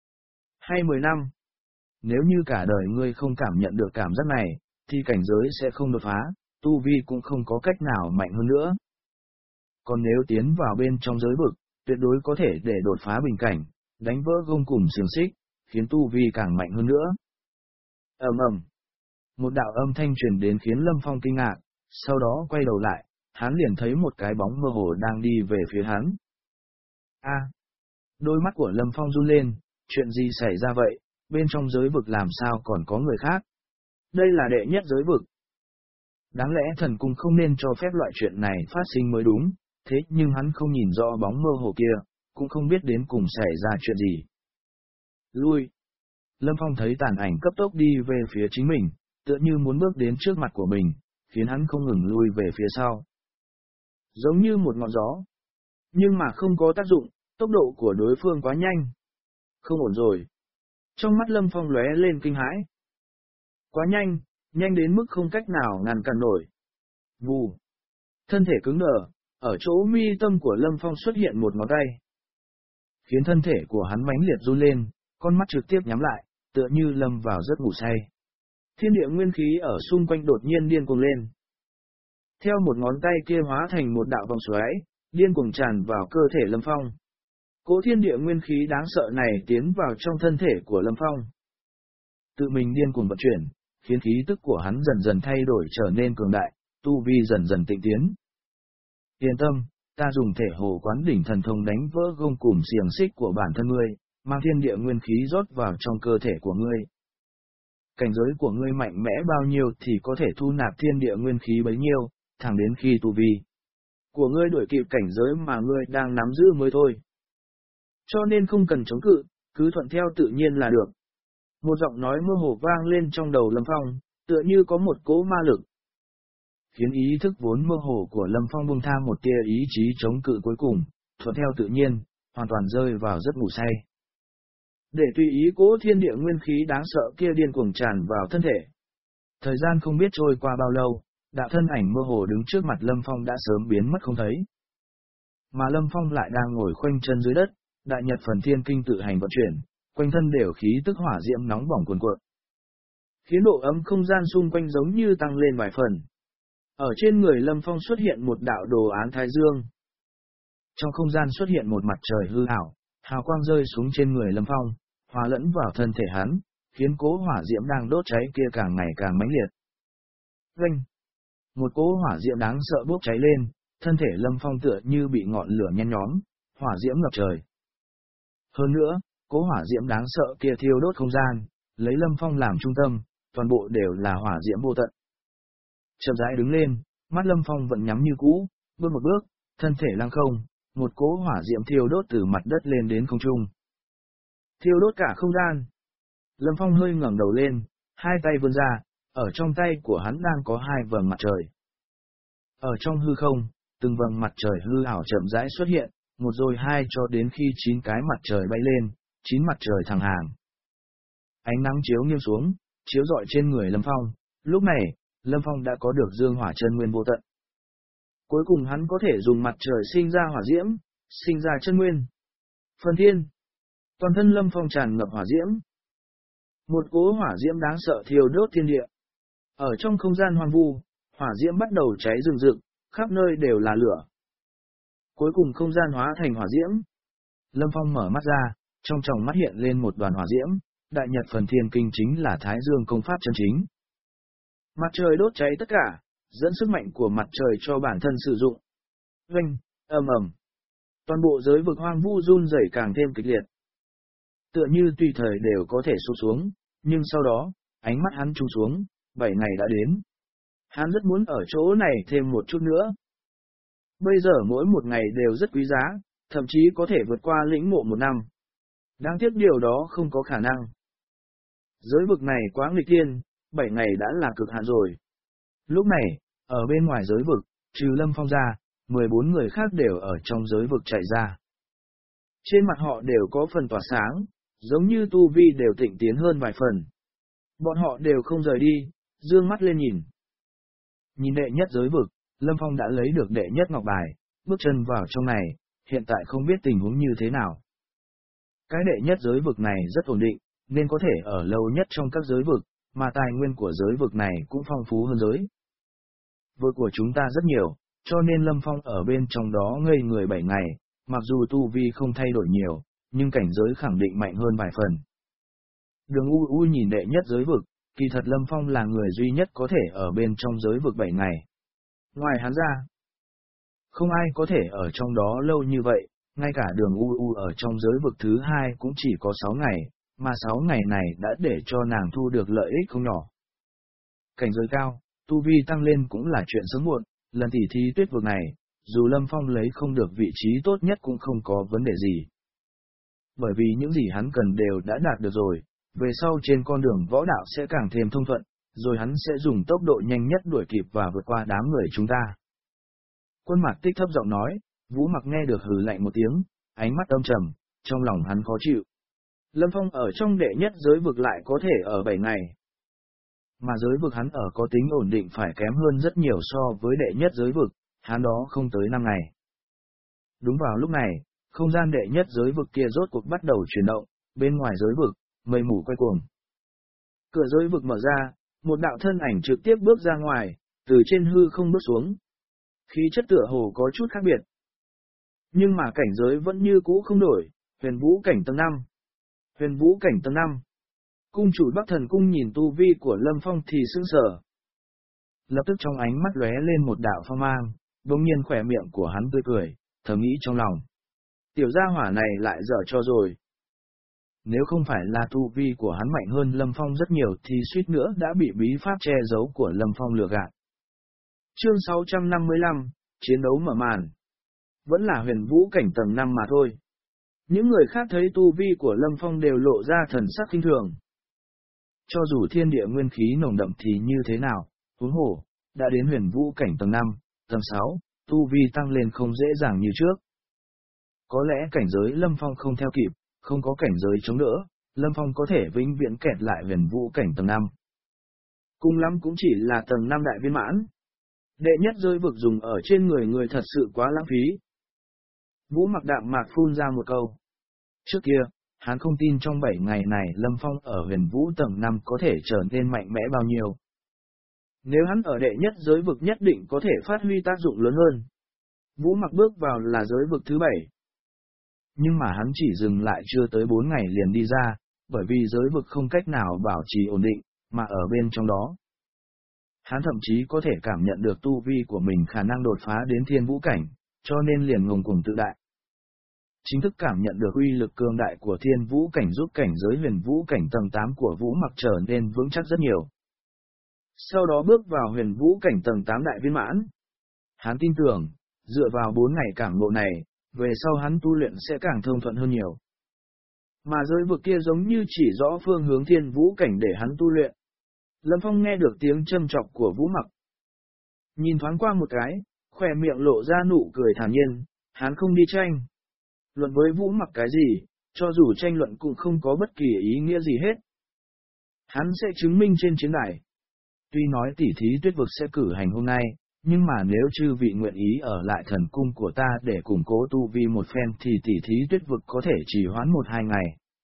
Hay 10 năm. Nếu như cả đời ngươi không cảm nhận được cảm giác này, thì cảnh giới sẽ không đột phá, tu vi cũng không có cách nào mạnh hơn nữa. Còn nếu tiến vào bên trong giới vực, tuyệt đối có thể để đột phá bình cảnh, đánh vỡ gông cùm xiềng xích, khiến tu vi càng mạnh hơn nữa. Ầm ầm. Một đạo âm thanh truyền đến khiến Lâm Phong kinh ngạc, sau đó quay đầu lại, hắn liền thấy một cái bóng mơ hồ đang đi về phía hắn. A! Đôi mắt của Lâm Phong run lên, chuyện gì xảy ra vậy, bên trong giới vực làm sao còn có người khác? Đây là đệ nhất giới vực. Đáng lẽ thần cung không nên cho phép loại chuyện này phát sinh mới đúng, thế nhưng hắn không nhìn rõ bóng mơ hồ kia, cũng không biết đến cùng xảy ra chuyện gì. Lui! Lâm Phong thấy tàn ảnh cấp tốc đi về phía chính mình, tựa như muốn bước đến trước mặt của mình, khiến hắn không ngừng lui về phía sau. Giống như một ngọn gió. Nhưng mà không có tác dụng, tốc độ của đối phương quá nhanh. Không ổn rồi. Trong mắt Lâm Phong lóe lên kinh hãi. Quá nhanh, nhanh đến mức không cách nào ngăn cản nổi. Vù. Thân thể cứng đờ, ở chỗ mi tâm của Lâm Phong xuất hiện một ngón tay. Khiến thân thể của hắn mãnh liệt run lên, con mắt trực tiếp nhắm lại, tựa như lâm vào giấc ngủ say. Thiên địa nguyên khí ở xung quanh đột nhiên điên cuồng lên. Theo một ngón tay kia hóa thành một đạo vòng xoáy, điên cuồng tràn vào cơ thể Lâm Phong. Cỗ thiên địa nguyên khí đáng sợ này tiến vào trong thân thể của Lâm Phong. Tự mình điên cuồng vận chuyển, khiến khí tức của hắn dần dần thay đổi trở nên cường đại, tu vi dần dần tịnh tiến. Yên tâm, ta dùng thể hồ quán đỉnh thần thông đánh vỡ gông cùm xiềng xích của bản thân ngươi, mang thiên địa nguyên khí rót vào trong cơ thể của ngươi. Cảnh giới của ngươi mạnh mẽ bao nhiêu thì có thể thu nạp thiên địa nguyên khí bấy nhiêu, thẳng đến khi tu vi của ngươi đuổi kịp cảnh giới mà ngươi đang nắm giữ mới thôi. Cho nên không cần chống cự, cứ thuận theo tự nhiên là được. Một giọng nói mơ hồ vang lên trong đầu Lâm Phong, tựa như có một cỗ ma lực, khiến ý thức vốn mơ hồ của Lâm Phong buông tha một tia ý chí chống cự cuối cùng, thuận theo tự nhiên, hoàn toàn rơi vào giấc ngủ say. Để tùy ý cỗ thiên địa nguyên khí đáng sợ kia điên cuồng tràn vào thân thể. Thời gian không biết trôi qua bao lâu, đạo thân ảnh mơ hồ đứng trước mặt Lâm Phong đã sớm biến mất không thấy. Mà Lâm Phong lại đang ngồi khoanh chân dưới đất, đại nhật phần thiên kinh tự hành vận chuyển, quanh thân đều khí tức hỏa diễm nóng bỏng cuồn cuộn, khiến độ ấm không gian xung quanh giống như tăng lên vài phần. Ở trên người Lâm Phong xuất hiện một đạo đồ án thái dương. Trong không gian xuất hiện một mặt trời hư ảo, hào quang rơi xuống trên người Lâm Phong, hòa lẫn vào thân thể hắn, khiến cỗ hỏa diễm đang đốt cháy kia càng ngày càng mãnh liệt. Vênh! Một cỗ hỏa diễm đáng sợ bốc cháy lên, thân thể Lâm Phong tựa như bị ngọn lửa nhen nhóm, hỏa diễm ngập trời. Hơn nữa, cỗ hỏa diễm đáng sợ kia thiêu đốt không gian, lấy Lâm Phong làm trung tâm, toàn bộ đều là hỏa diễm vô tận. Chậm rãi đứng lên, mắt Lâm Phong vẫn nhắm như cũ, bước một bước, thân thể lăng không, một cỗ hỏa diễm thiêu đốt từ mặt đất lên đến không trung. Thiêu đốt cả không gian. Lâm Phong hơi ngẩng đầu lên, hai tay vươn ra, ở trong tay của hắn đang có hai vầng mặt trời. Ở trong hư không, từng vầng mặt trời hư ảo chậm rãi xuất hiện, một rồi hai cho đến khi 9 cái mặt trời bay lên, 9 mặt trời thẳng hàng. Ánh nắng chiếu nghiêng xuống, chiếu rọi trên người Lâm Phong, lúc này, Lâm Phong đã có được dương hỏa chân nguyên vô tận. Cuối cùng hắn có thể dùng mặt trời sinh ra hỏa diễm, sinh ra chân nguyên. Phần thiên. Toàn thân Lâm Phong tràn ngập hỏa diễm. Một cỗ hỏa diễm đáng sợ thiêu đốt thiên địa. Ở trong không gian hoang vu, hỏa diễm bắt đầu cháy rừng rực, khắp nơi đều là lửa. Cuối cùng không gian hóa thành hỏa diễm. Lâm Phong mở mắt ra, trong tròng mắt hiện lên một đoàn hỏa diễm, đại nhật phần thiên kinh chính là Thái Dương công pháp chân chính. Mặt trời đốt cháy tất cả, dẫn sức mạnh của mặt trời cho bản thân sử dụng. Vênh, ầm ầm. Toàn bộ giới vực hoang vu run rẩy càng thêm kịch liệt. Tựa như tùy thời đều có thể sụp xuống, nhưng sau đó, ánh mắt hắn trùng xuống, 7 ngày đã đến. Hắn rất muốn ở chỗ này thêm một chút nữa. Bây giờ mỗi một ngày đều rất quý giá, thậm chí có thể vượt qua lĩnh ngộ 1 năm. Đáng tiếc điều đó không có khả năng. Giới vực này quá nghịch thiên, 7 ngày đã là cực hạn rồi. Lúc này, ở bên ngoài giới vực, trừ Lâm Phong ra, 14 người khác đều ở trong giới vực chạy ra. Trên mặt họ đều có phần tỏa sáng, giống như tu vi đều tịnh tiến hơn vài phần. Bọn họ đều không rời đi, dương mắt lên nhìn. Nhìn đệ nhất giới vực, Lâm Phong đã lấy được đệ nhất ngọc bài, bước chân vào trong này, hiện tại không biết tình huống như thế nào. Cái đệ nhất giới vực này rất ổn định, nên có thể ở lâu nhất trong các giới vực, mà tài nguyên của giới vực này cũng phong phú hơn giới vực của chúng ta rất nhiều, cho nên Lâm Phong ở bên trong đó ngây người 7 ngày, mặc dù tu vi không thay đổi nhiều, nhưng cảnh giới khẳng định mạnh hơn vài phần. Đường U U nhìn đệ nhất giới vực, kỳ thật Lâm Phong là người duy nhất có thể ở bên trong giới vực 7 ngày. Ngoài hắn ra, không ai có thể ở trong đó lâu như vậy, ngay cả đường U U ở trong giới vực thứ hai cũng chỉ có 6 ngày, mà 6 ngày này đã để cho nàng thu được lợi ích không nhỏ. Cảnh giới cao, tu vi tăng lên cũng là chuyện sớm muộn, lần tỉ thí tuyết vực này, dù Lâm Phong lấy không được vị trí tốt nhất cũng không có vấn đề gì. Bởi vì những gì hắn cần đều đã đạt được rồi, về sau trên con đường võ đạo sẽ càng thêm thông thuận, rồi hắn sẽ dùng tốc độ nhanh nhất đuổi kịp và vượt qua đám người chúng ta. Quân Mạc Tích thấp giọng nói, Vũ Mặc nghe được hừ lạnh một tiếng, ánh mắt âm trầm, trong lòng hắn khó chịu. Lâm Phong ở trong đệ nhất giới vực lại có thể ở 7 ngày. Mà giới vực hắn ở có tính ổn định phải kém hơn rất nhiều so với đệ nhất giới vực, hắn đó không tới 5 ngày. Đúng vào lúc này, không gian đệ nhất giới vực kia rốt cuộc bắt đầu chuyển động, bên ngoài giới vực, mây mù quay cuồng. Cửa giới vực mở ra, một đạo thân ảnh trực tiếp bước ra ngoài, từ trên hư không bước xuống. Khí chất tựa hồ có chút khác biệt. Nhưng mà cảnh giới vẫn như cũ không đổi, huyền vũ cảnh tầng 5. Huyền vũ cảnh tầng 5. Cung chủ Bắc Thần Cung nhìn tu vi của Lâm Phong thì sững sờ. Lập tức trong ánh mắt lóe lên một đạo phong mang, đột nhiên khỏe miệng của hắn tươi cười, thầm nghĩ trong lòng. Tiểu gia hỏa này lại dở cho rồi. Nếu không phải là tu vi của hắn mạnh hơn Lâm Phong rất nhiều thì suýt nữa đã bị bí pháp che giấu của Lâm Phong lừa gạt. Chương 655, chiến đấu mở màn. Vẫn là huyền vũ cảnh tầng 5 mà thôi. Những người khác thấy tu vi của Lâm Phong đều lộ ra thần sắc khinh thường. Cho dù thiên địa nguyên khí nồng đậm thì như thế nào, huống hồ, đã đến huyền vũ cảnh tầng 5, tầng 6, tu vi tăng lên không dễ dàng như trước. Có lẽ cảnh giới Lâm Phong không theo kịp, không có cảnh giới chống đỡ, Lâm Phong có thể vĩnh viễn kẹt lại huyền vũ cảnh tầng 5. Cùng lắm cũng chỉ là tầng 5 đại viên mãn. Đệ nhất giới vực dùng ở trên người thật sự quá lãng phí. Vũ Mặc đạm mạc phun ra một câu. Trước kia, hắn không tin trong 7 ngày này Lâm Phong ở huyền vũ tầng 5 có thể trở nên mạnh mẽ bao nhiêu. Nếu hắn ở đệ nhất giới vực nhất định có thể phát huy tác dụng lớn hơn. Vũ Mặc bước vào là giới vực thứ 7. Nhưng mà hắn chỉ dừng lại chưa tới 4 ngày liền đi ra, bởi vì giới vực không cách nào bảo trì ổn định, mà ở bên trong đó. Hắn thậm chí có thể cảm nhận được tu vi của mình khả năng đột phá đến thiên vũ cảnh, cho nên liền ngông cuồng tự đại. Chính thức cảm nhận được uy lực cường đại của thiên vũ cảnh giúp cảnh giới huyền vũ cảnh tầng 8 của Vũ Mặc trở nên vững chắc rất nhiều. Sau đó bước vào huyền vũ cảnh tầng 8 đại viên mãn. Hắn tin tưởng, dựa vào 4 ngày cảm ngộ này, về sau hắn tu luyện sẽ càng thông thuận hơn nhiều. Mà giới vực kia giống như chỉ rõ phương hướng thiên vũ cảnh để hắn tu luyện. Lâm Phong nghe được tiếng châm chọc của Vũ Mặc. Nhìn thoáng qua một cái, khỏe miệng lộ ra nụ cười thản nhiên, hắn không đi tranh. Luận với Vũ Mặc cái gì, cho dù tranh luận cũng không có bất kỳ ý nghĩa gì hết. Hắn sẽ chứng minh trên chiến đài. Tuy nói tỉ thí tuyết vực sẽ cử hành hôm nay, nhưng mà nếu chư vị nguyện ý ở lại thần cung của ta để củng cố tu vi một phen thì tỉ thí tuyết vực có thể trì hoãn 1-2 ngày.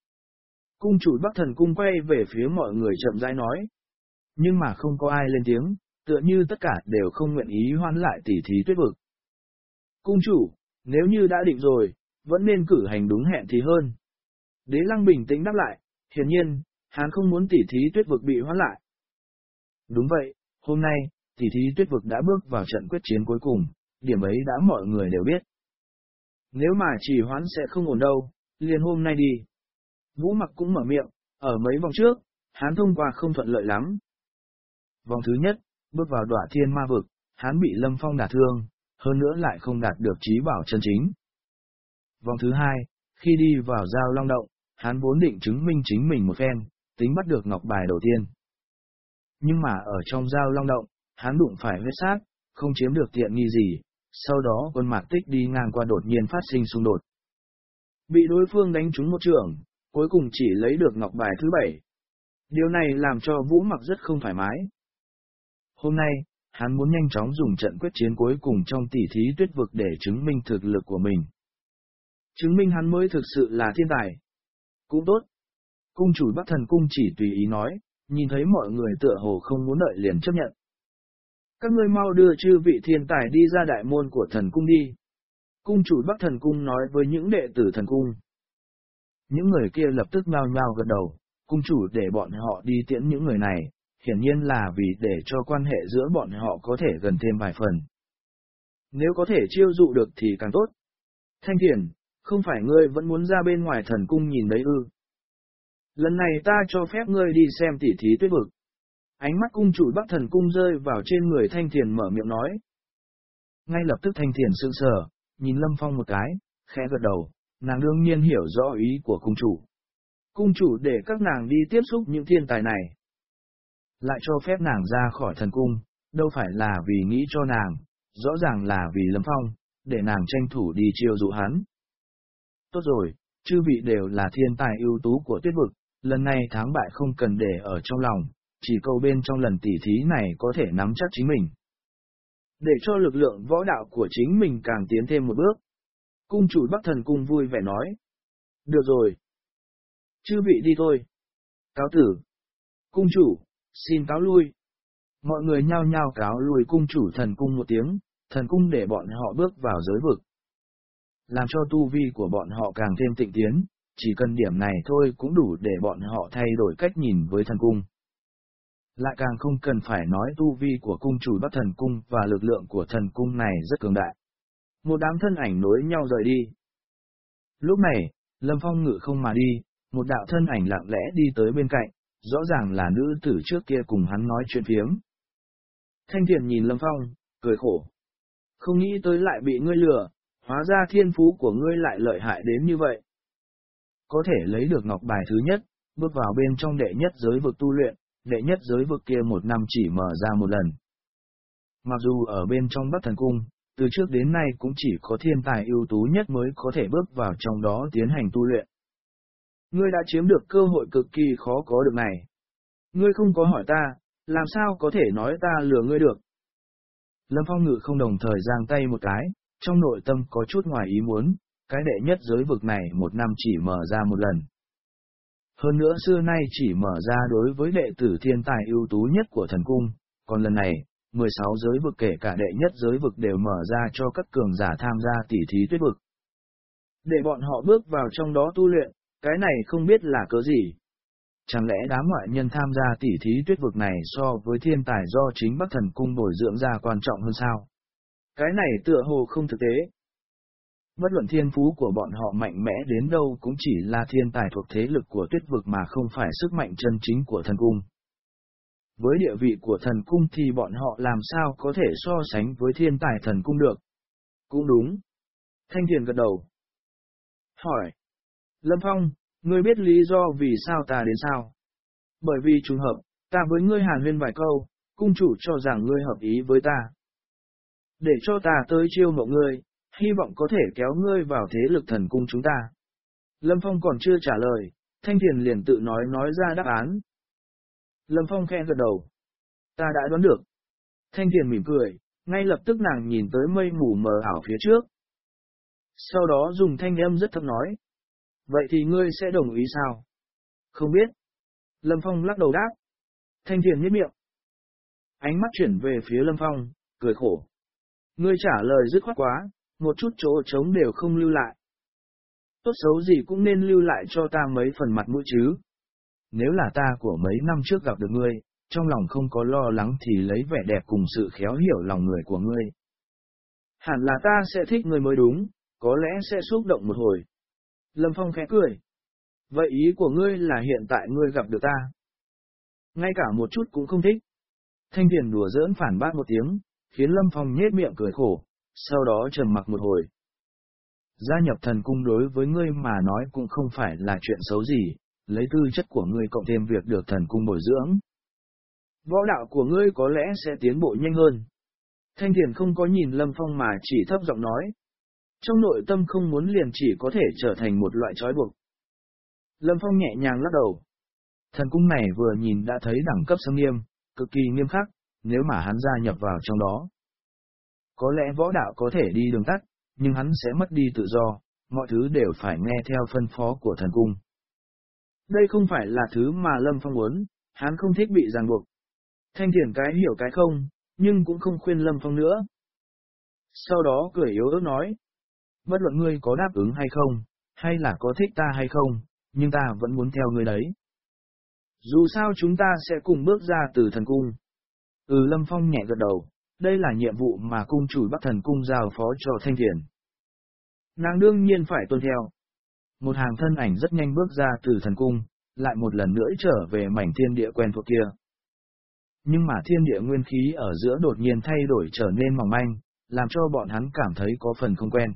Cung chủ Bắc Thần Cung quay về phía mọi người chậm rãi nói. Nhưng mà không có ai lên tiếng, tựa như tất cả đều không nguyện ý hoãn lại tỉ thí tuyết vực. Cung chủ, nếu như đã định rồi, vẫn nên cử hành đúng hẹn thì hơn. Đế Lăng bình tĩnh đáp lại, hiển nhiên, hắn không muốn tỉ thí tuyết vực bị hoãn lại. Đúng vậy, hôm nay, tỉ thí tuyết vực đã bước vào trận quyết chiến cuối cùng, điểm ấy đã mọi người đều biết. Nếu mà chỉ hoãn sẽ không ổn đâu, liền hôm nay đi. Vũ Mặc cũng mở miệng, ở mấy vòng trước, hắn thông qua không thuận lợi lắm. Vòng thứ nhất, bước vào Đọa Thiên Ma vực, hắn bị Lâm Phong đả thương, hơn nữa lại không đạt được chí bảo chân chính. Vòng thứ hai, khi đi vào Giao Long Động, hắn vốn định chứng minh chính mình một phen, tính bắt được ngọc bài đầu tiên. Nhưng mà ở trong Giao Long Động, hắn đụng phải huyết sát, không chiếm được tiện nghi gì, sau đó Quân Mạc Tích đi ngang qua đột nhiên phát sinh xung đột. Bị đối phương đánh trúng một chưởng, cuối cùng chỉ lấy được ngọc bài thứ 7. Điều này làm cho Vũ Mặc rất không thoải mái. Hôm nay, hắn muốn nhanh chóng dùng trận quyết chiến cuối cùng trong tỷ thí tuyết vực để chứng minh thực lực của mình. Chứng minh hắn mới thực sự là thiên tài. Cũng tốt. Cung chủ Bắc Thần Cung chỉ tùy ý nói, nhìn thấy mọi người tựa hồ không muốn đợi liền chấp nhận. Các ngươi mau đưa chư vị thiên tài đi ra đại môn của thần cung đi. Cung chủ Bắc Thần Cung nói với những đệ tử thần cung. Những người kia lập tức nhao nhao gật đầu, cung chủ để bọn họ đi tiễn những người này, hiển nhiên là vì để cho quan hệ giữa bọn họ có thể gần thêm vài phần. Nếu có thể chiêu dụ được thì càng tốt. Thanh Thiền, không phải ngươi vẫn muốn ra bên ngoài thần cung nhìn đấy ư? Lần này ta cho phép ngươi đi xem tỉ thí tuyết vực. Ánh mắt cung chủ Bắc Thần Cung rơi vào trên người Thanh Thiền mở miệng nói. Ngay lập tức Thanh Thiền sững sờ, nhìn Lâm Phong một cái, khẽ gật đầu, nàng đương nhiên hiểu rõ ý của cung chủ. Cung chủ để các nàng đi tiếp xúc những thiên tài này. Lại cho phép nàng ra khỏi thần cung, đâu phải là vì nghĩ cho nàng, rõ ràng là vì Lâm Phong, để nàng tranh thủ đi chiêu dụ hắn. Tốt rồi, chư vị đều là thiên tài ưu tú của tuyết vực, lần này thắng bại không cần để ở trong lòng, chỉ câu bên trong lần tỉ thí này có thể nắm chắc chính mình. Để cho lực lượng võ đạo của chính mình càng tiến thêm một bước. Cung chủ Bắc Thần Cung vui vẻ nói. Được rồi. Chư vị đi thôi. Cáo tử. Cung chủ, xin cáo lui. Mọi người nhao nhao cáo lui cung chủ thần cung một tiếng, thần cung để bọn họ bước vào giới vực. Làm cho tu vi của bọn họ càng thêm tịnh tiến, chỉ cần điểm này thôi cũng đủ để bọn họ thay đổi cách nhìn với thần cung. Lại càng không cần phải nói tu vi của cung chủ Bắc Thần Cung và lực lượng của thần cung này rất cường đại. Một đám thân ảnh nối nhau rời đi. Lúc này, Lâm Phong ngự không mà đi, một đạo thân ảnh lặng lẽ đi tới bên cạnh, rõ ràng là nữ tử trước kia cùng hắn nói chuyện phiếm. Thanh Thiền nhìn Lâm Phong, cười khổ. Không nghĩ tới lại bị ngươi lừa, hóa ra thiên phú của ngươi lại lợi hại đến như vậy. Có thể lấy được ngọc bài thứ nhất, bước vào bên trong đệ nhất giới vực tu luyện, đệ nhất giới vực kia một năm chỉ mở ra một lần. Mặc dù ở bên trong Bắc Thần Cung, từ trước đến nay cũng chỉ có thiên tài ưu tú nhất mới có thể bước vào trong đó tiến hành tu luyện. Ngươi đã chiếm được cơ hội cực kỳ khó có được này. Ngươi không có hỏi ta, làm sao có thể nói ta lừa ngươi được? Lâm Phong ngự không đồng thời giang tay một cái, trong nội tâm có chút ngoài ý muốn, cái đệ nhất giới vực này một năm chỉ mở ra một lần. Hơn nữa xưa nay chỉ mở ra đối với đệ tử thiên tài ưu tú nhất của thần cung, còn lần này, 16 giới vực kể cả đệ nhất giới vực đều mở ra cho các cường giả tham gia tỉ thí tuyết vực. Để bọn họ bước vào trong đó tu luyện, cái này không biết là cớ gì. Chẳng lẽ đám ngoại nhân tham gia tỉ thí tuyết vực này so với thiên tài do chính Bắc Thần Cung bồi dưỡng ra quan trọng hơn sao? Cái này tựa hồ không thực tế. Bất luận thiên phú của bọn họ mạnh mẽ đến đâu cũng chỉ là thiên tài thuộc thế lực của tuyết vực mà không phải sức mạnh chân chính của thần cung. Với địa vị của thần cung thì bọn họ làm sao có thể so sánh với thiên tài thần cung được? Cũng đúng. Thanh Thiền gật đầu. Hỏi. Lâm Phong, ngươi biết lý do vì sao ta đến sao? Bởi vì trùng hợp, ta với ngươi hàn huyên vài câu, cung chủ cho rằng ngươi hợp ý với ta. Để cho ta tới chiêu mộ ngươi, hy vọng có thể kéo ngươi vào thế lực thần cung chúng ta. Lâm Phong còn chưa trả lời, Thanh Thiền liền tự nói ra đáp án. Lâm Phong khẽ gật đầu. Ta đã đoán được. Thanh Thiền mỉm cười, ngay lập tức nàng nhìn tới mây mù mờ ảo phía trước. Sau đó dùng thanh âm rất thấp nói. Vậy thì ngươi sẽ đồng ý sao? Không biết. Lâm Phong lắc đầu đáp. Thanh Thiền nhếch miệng. Ánh mắt chuyển về phía Lâm Phong, cười khổ. Ngươi trả lời dứt khoát quá, một chút chỗ trống đều không lưu lại. Tốt xấu gì cũng nên lưu lại cho ta mấy phần mặt mũi chứ. Nếu là ta của mấy năm trước gặp được ngươi, trong lòng không có lo lắng thì lấy vẻ đẹp cùng sự khéo hiểu lòng người của ngươi. Hẳn là ta sẽ thích ngươi mới đúng, có lẽ sẽ xúc động một hồi. Lâm Phong khẽ cười. Vậy ý của ngươi là hiện tại ngươi gặp được ta? Ngay cả một chút cũng không thích. Thanh Thiền đùa giỡn phản bác một tiếng, khiến Lâm Phong nhếch miệng cười khổ, sau đó trầm mặc một hồi. Gia nhập thần cung đối với ngươi mà nói cũng không phải là chuyện xấu gì, lấy tư chất của ngươi cộng thêm việc được thần cung bồi dưỡng. Võ đạo của ngươi có lẽ sẽ tiến bộ nhanh hơn. Thanh Thiền không có nhìn Lâm Phong mà chỉ thấp giọng nói. Trong nội tâm không muốn liền chỉ có thể trở thành một loại trói buộc. Lâm Phong nhẹ nhàng lắc đầu. Thần cung này vừa nhìn đã thấy đẳng cấp xâm nghiêm, cực kỳ nghiêm khắc, nếu mà hắn gia nhập vào trong đó. Có lẽ võ đạo có thể đi đường tắt, nhưng hắn sẽ mất đi tự do, mọi thứ đều phải nghe theo phân phó của thần cung. Đây không phải là thứ mà Lâm Phong muốn, hắn không thích bị ràng buộc. Thanh Thiền cái hiểu cái không, nhưng cũng không khuyên Lâm Phong nữa. Sau đó cười yếu ớt nói, bất luận ngươi có đáp ứng hay không, hay là có thích ta hay không, nhưng ta vẫn muốn theo ngươi đấy. Dù sao chúng ta sẽ cùng bước ra từ thần cung. Lâm Phong nhẹ gật đầu, đây là nhiệm vụ mà cung chủ Bắc Thần Cung giao phó cho Thanh Thiền. Nàng đương nhiên phải tuân theo. Một hàng thân ảnh rất nhanh bước ra từ thần cung, lại một lần nữa trở về mảnh thiên địa quen thuộc kia. Nhưng mà thiên địa nguyên khí ở giữa đột nhiên thay đổi trở nên mỏng manh, làm cho bọn hắn cảm thấy có phần không quen.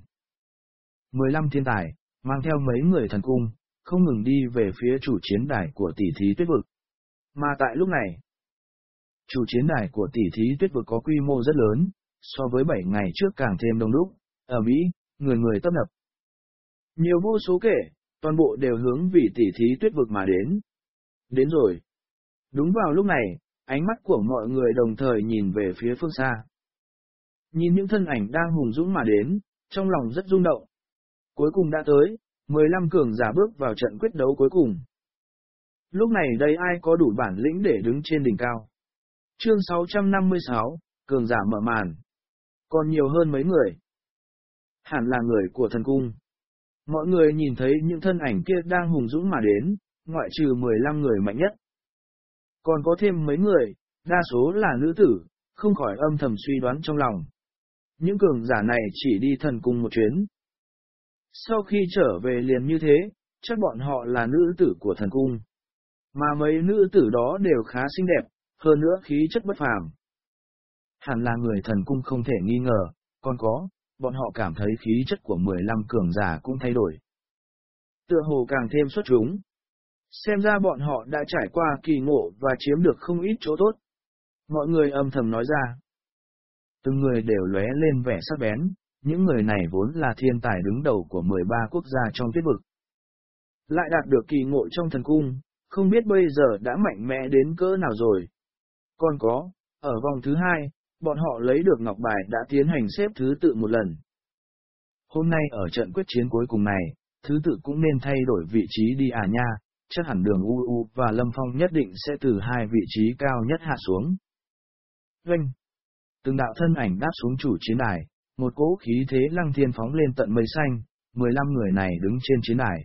15 thiên tài, mang theo mấy người thần cung, không ngừng đi về phía chủ chiến đài của tỷ thí tuyết vực. Mà tại lúc này, chủ chiến đài của tỷ thí tuyết vực có quy mô rất lớn, so với 7 ngày trước càng thêm đông đúc, ở Mỹ, người người tấp nập. Nhiều vô số kể, toàn bộ đều hướng vì tỷ thí tuyết vực mà đến. Đến rồi. Đúng vào lúc này, ánh mắt của mọi người đồng thời nhìn về phía phương xa. Nhìn những thân ảnh đang hùng dũng mà đến, trong lòng rất rung động. Cuối cùng đã tới, 15 cường giả bước vào trận quyết đấu cuối cùng. Lúc này đây ai có đủ bản lĩnh để đứng trên đỉnh cao. Chương 656, cường giả mở màn. Còn nhiều hơn mấy người. Hẳn là người của thần cung. Mọi người nhìn thấy những thân ảnh kia đang hùng dũng mà đến, ngoại trừ 15 người mạnh nhất. Còn có thêm mấy người, đa số là nữ tử, không khỏi âm thầm suy đoán trong lòng. Những cường giả này chỉ đi thần cung một chuyến. Sau khi trở về liền như thế, chắc bọn họ là nữ tử của thần cung. Mà mấy nữ tử đó đều khá xinh đẹp, hơn nữa khí chất bất phàm. Hẳn là người thần cung không thể nghi ngờ, còn có, bọn họ cảm thấy khí chất của 15 cường giả cũng thay đổi. Tựa hồ càng thêm xuất chúng. Xem ra bọn họ đã trải qua kỳ ngộ và chiếm được không ít chỗ tốt. Mọi người âm thầm nói ra. Từng người đều lóe lên vẻ sắc bén, những người này vốn là thiên tài đứng đầu của 13 quốc gia trong tuyết vực. Lại đạt được kỳ ngộ trong thần cung, không biết bây giờ đã mạnh mẽ đến cỡ nào rồi. Còn có, ở vòng thứ 2, bọn họ lấy được ngọc bài đã tiến hành xếp thứ tự một lần. Hôm nay ở trận quyết chiến cuối cùng này, thứ tự cũng nên thay đổi vị trí đi à nha, chắc hẳn Đường UU và Lâm Phong nhất định sẽ từ hai vị trí cao nhất hạ xuống. Oanh! Từng đạo thân ảnh đáp xuống chủ chiến đài, một cỗ khí thế lăng thiên phóng lên tận mây xanh, 15 người này đứng trên chiến đài.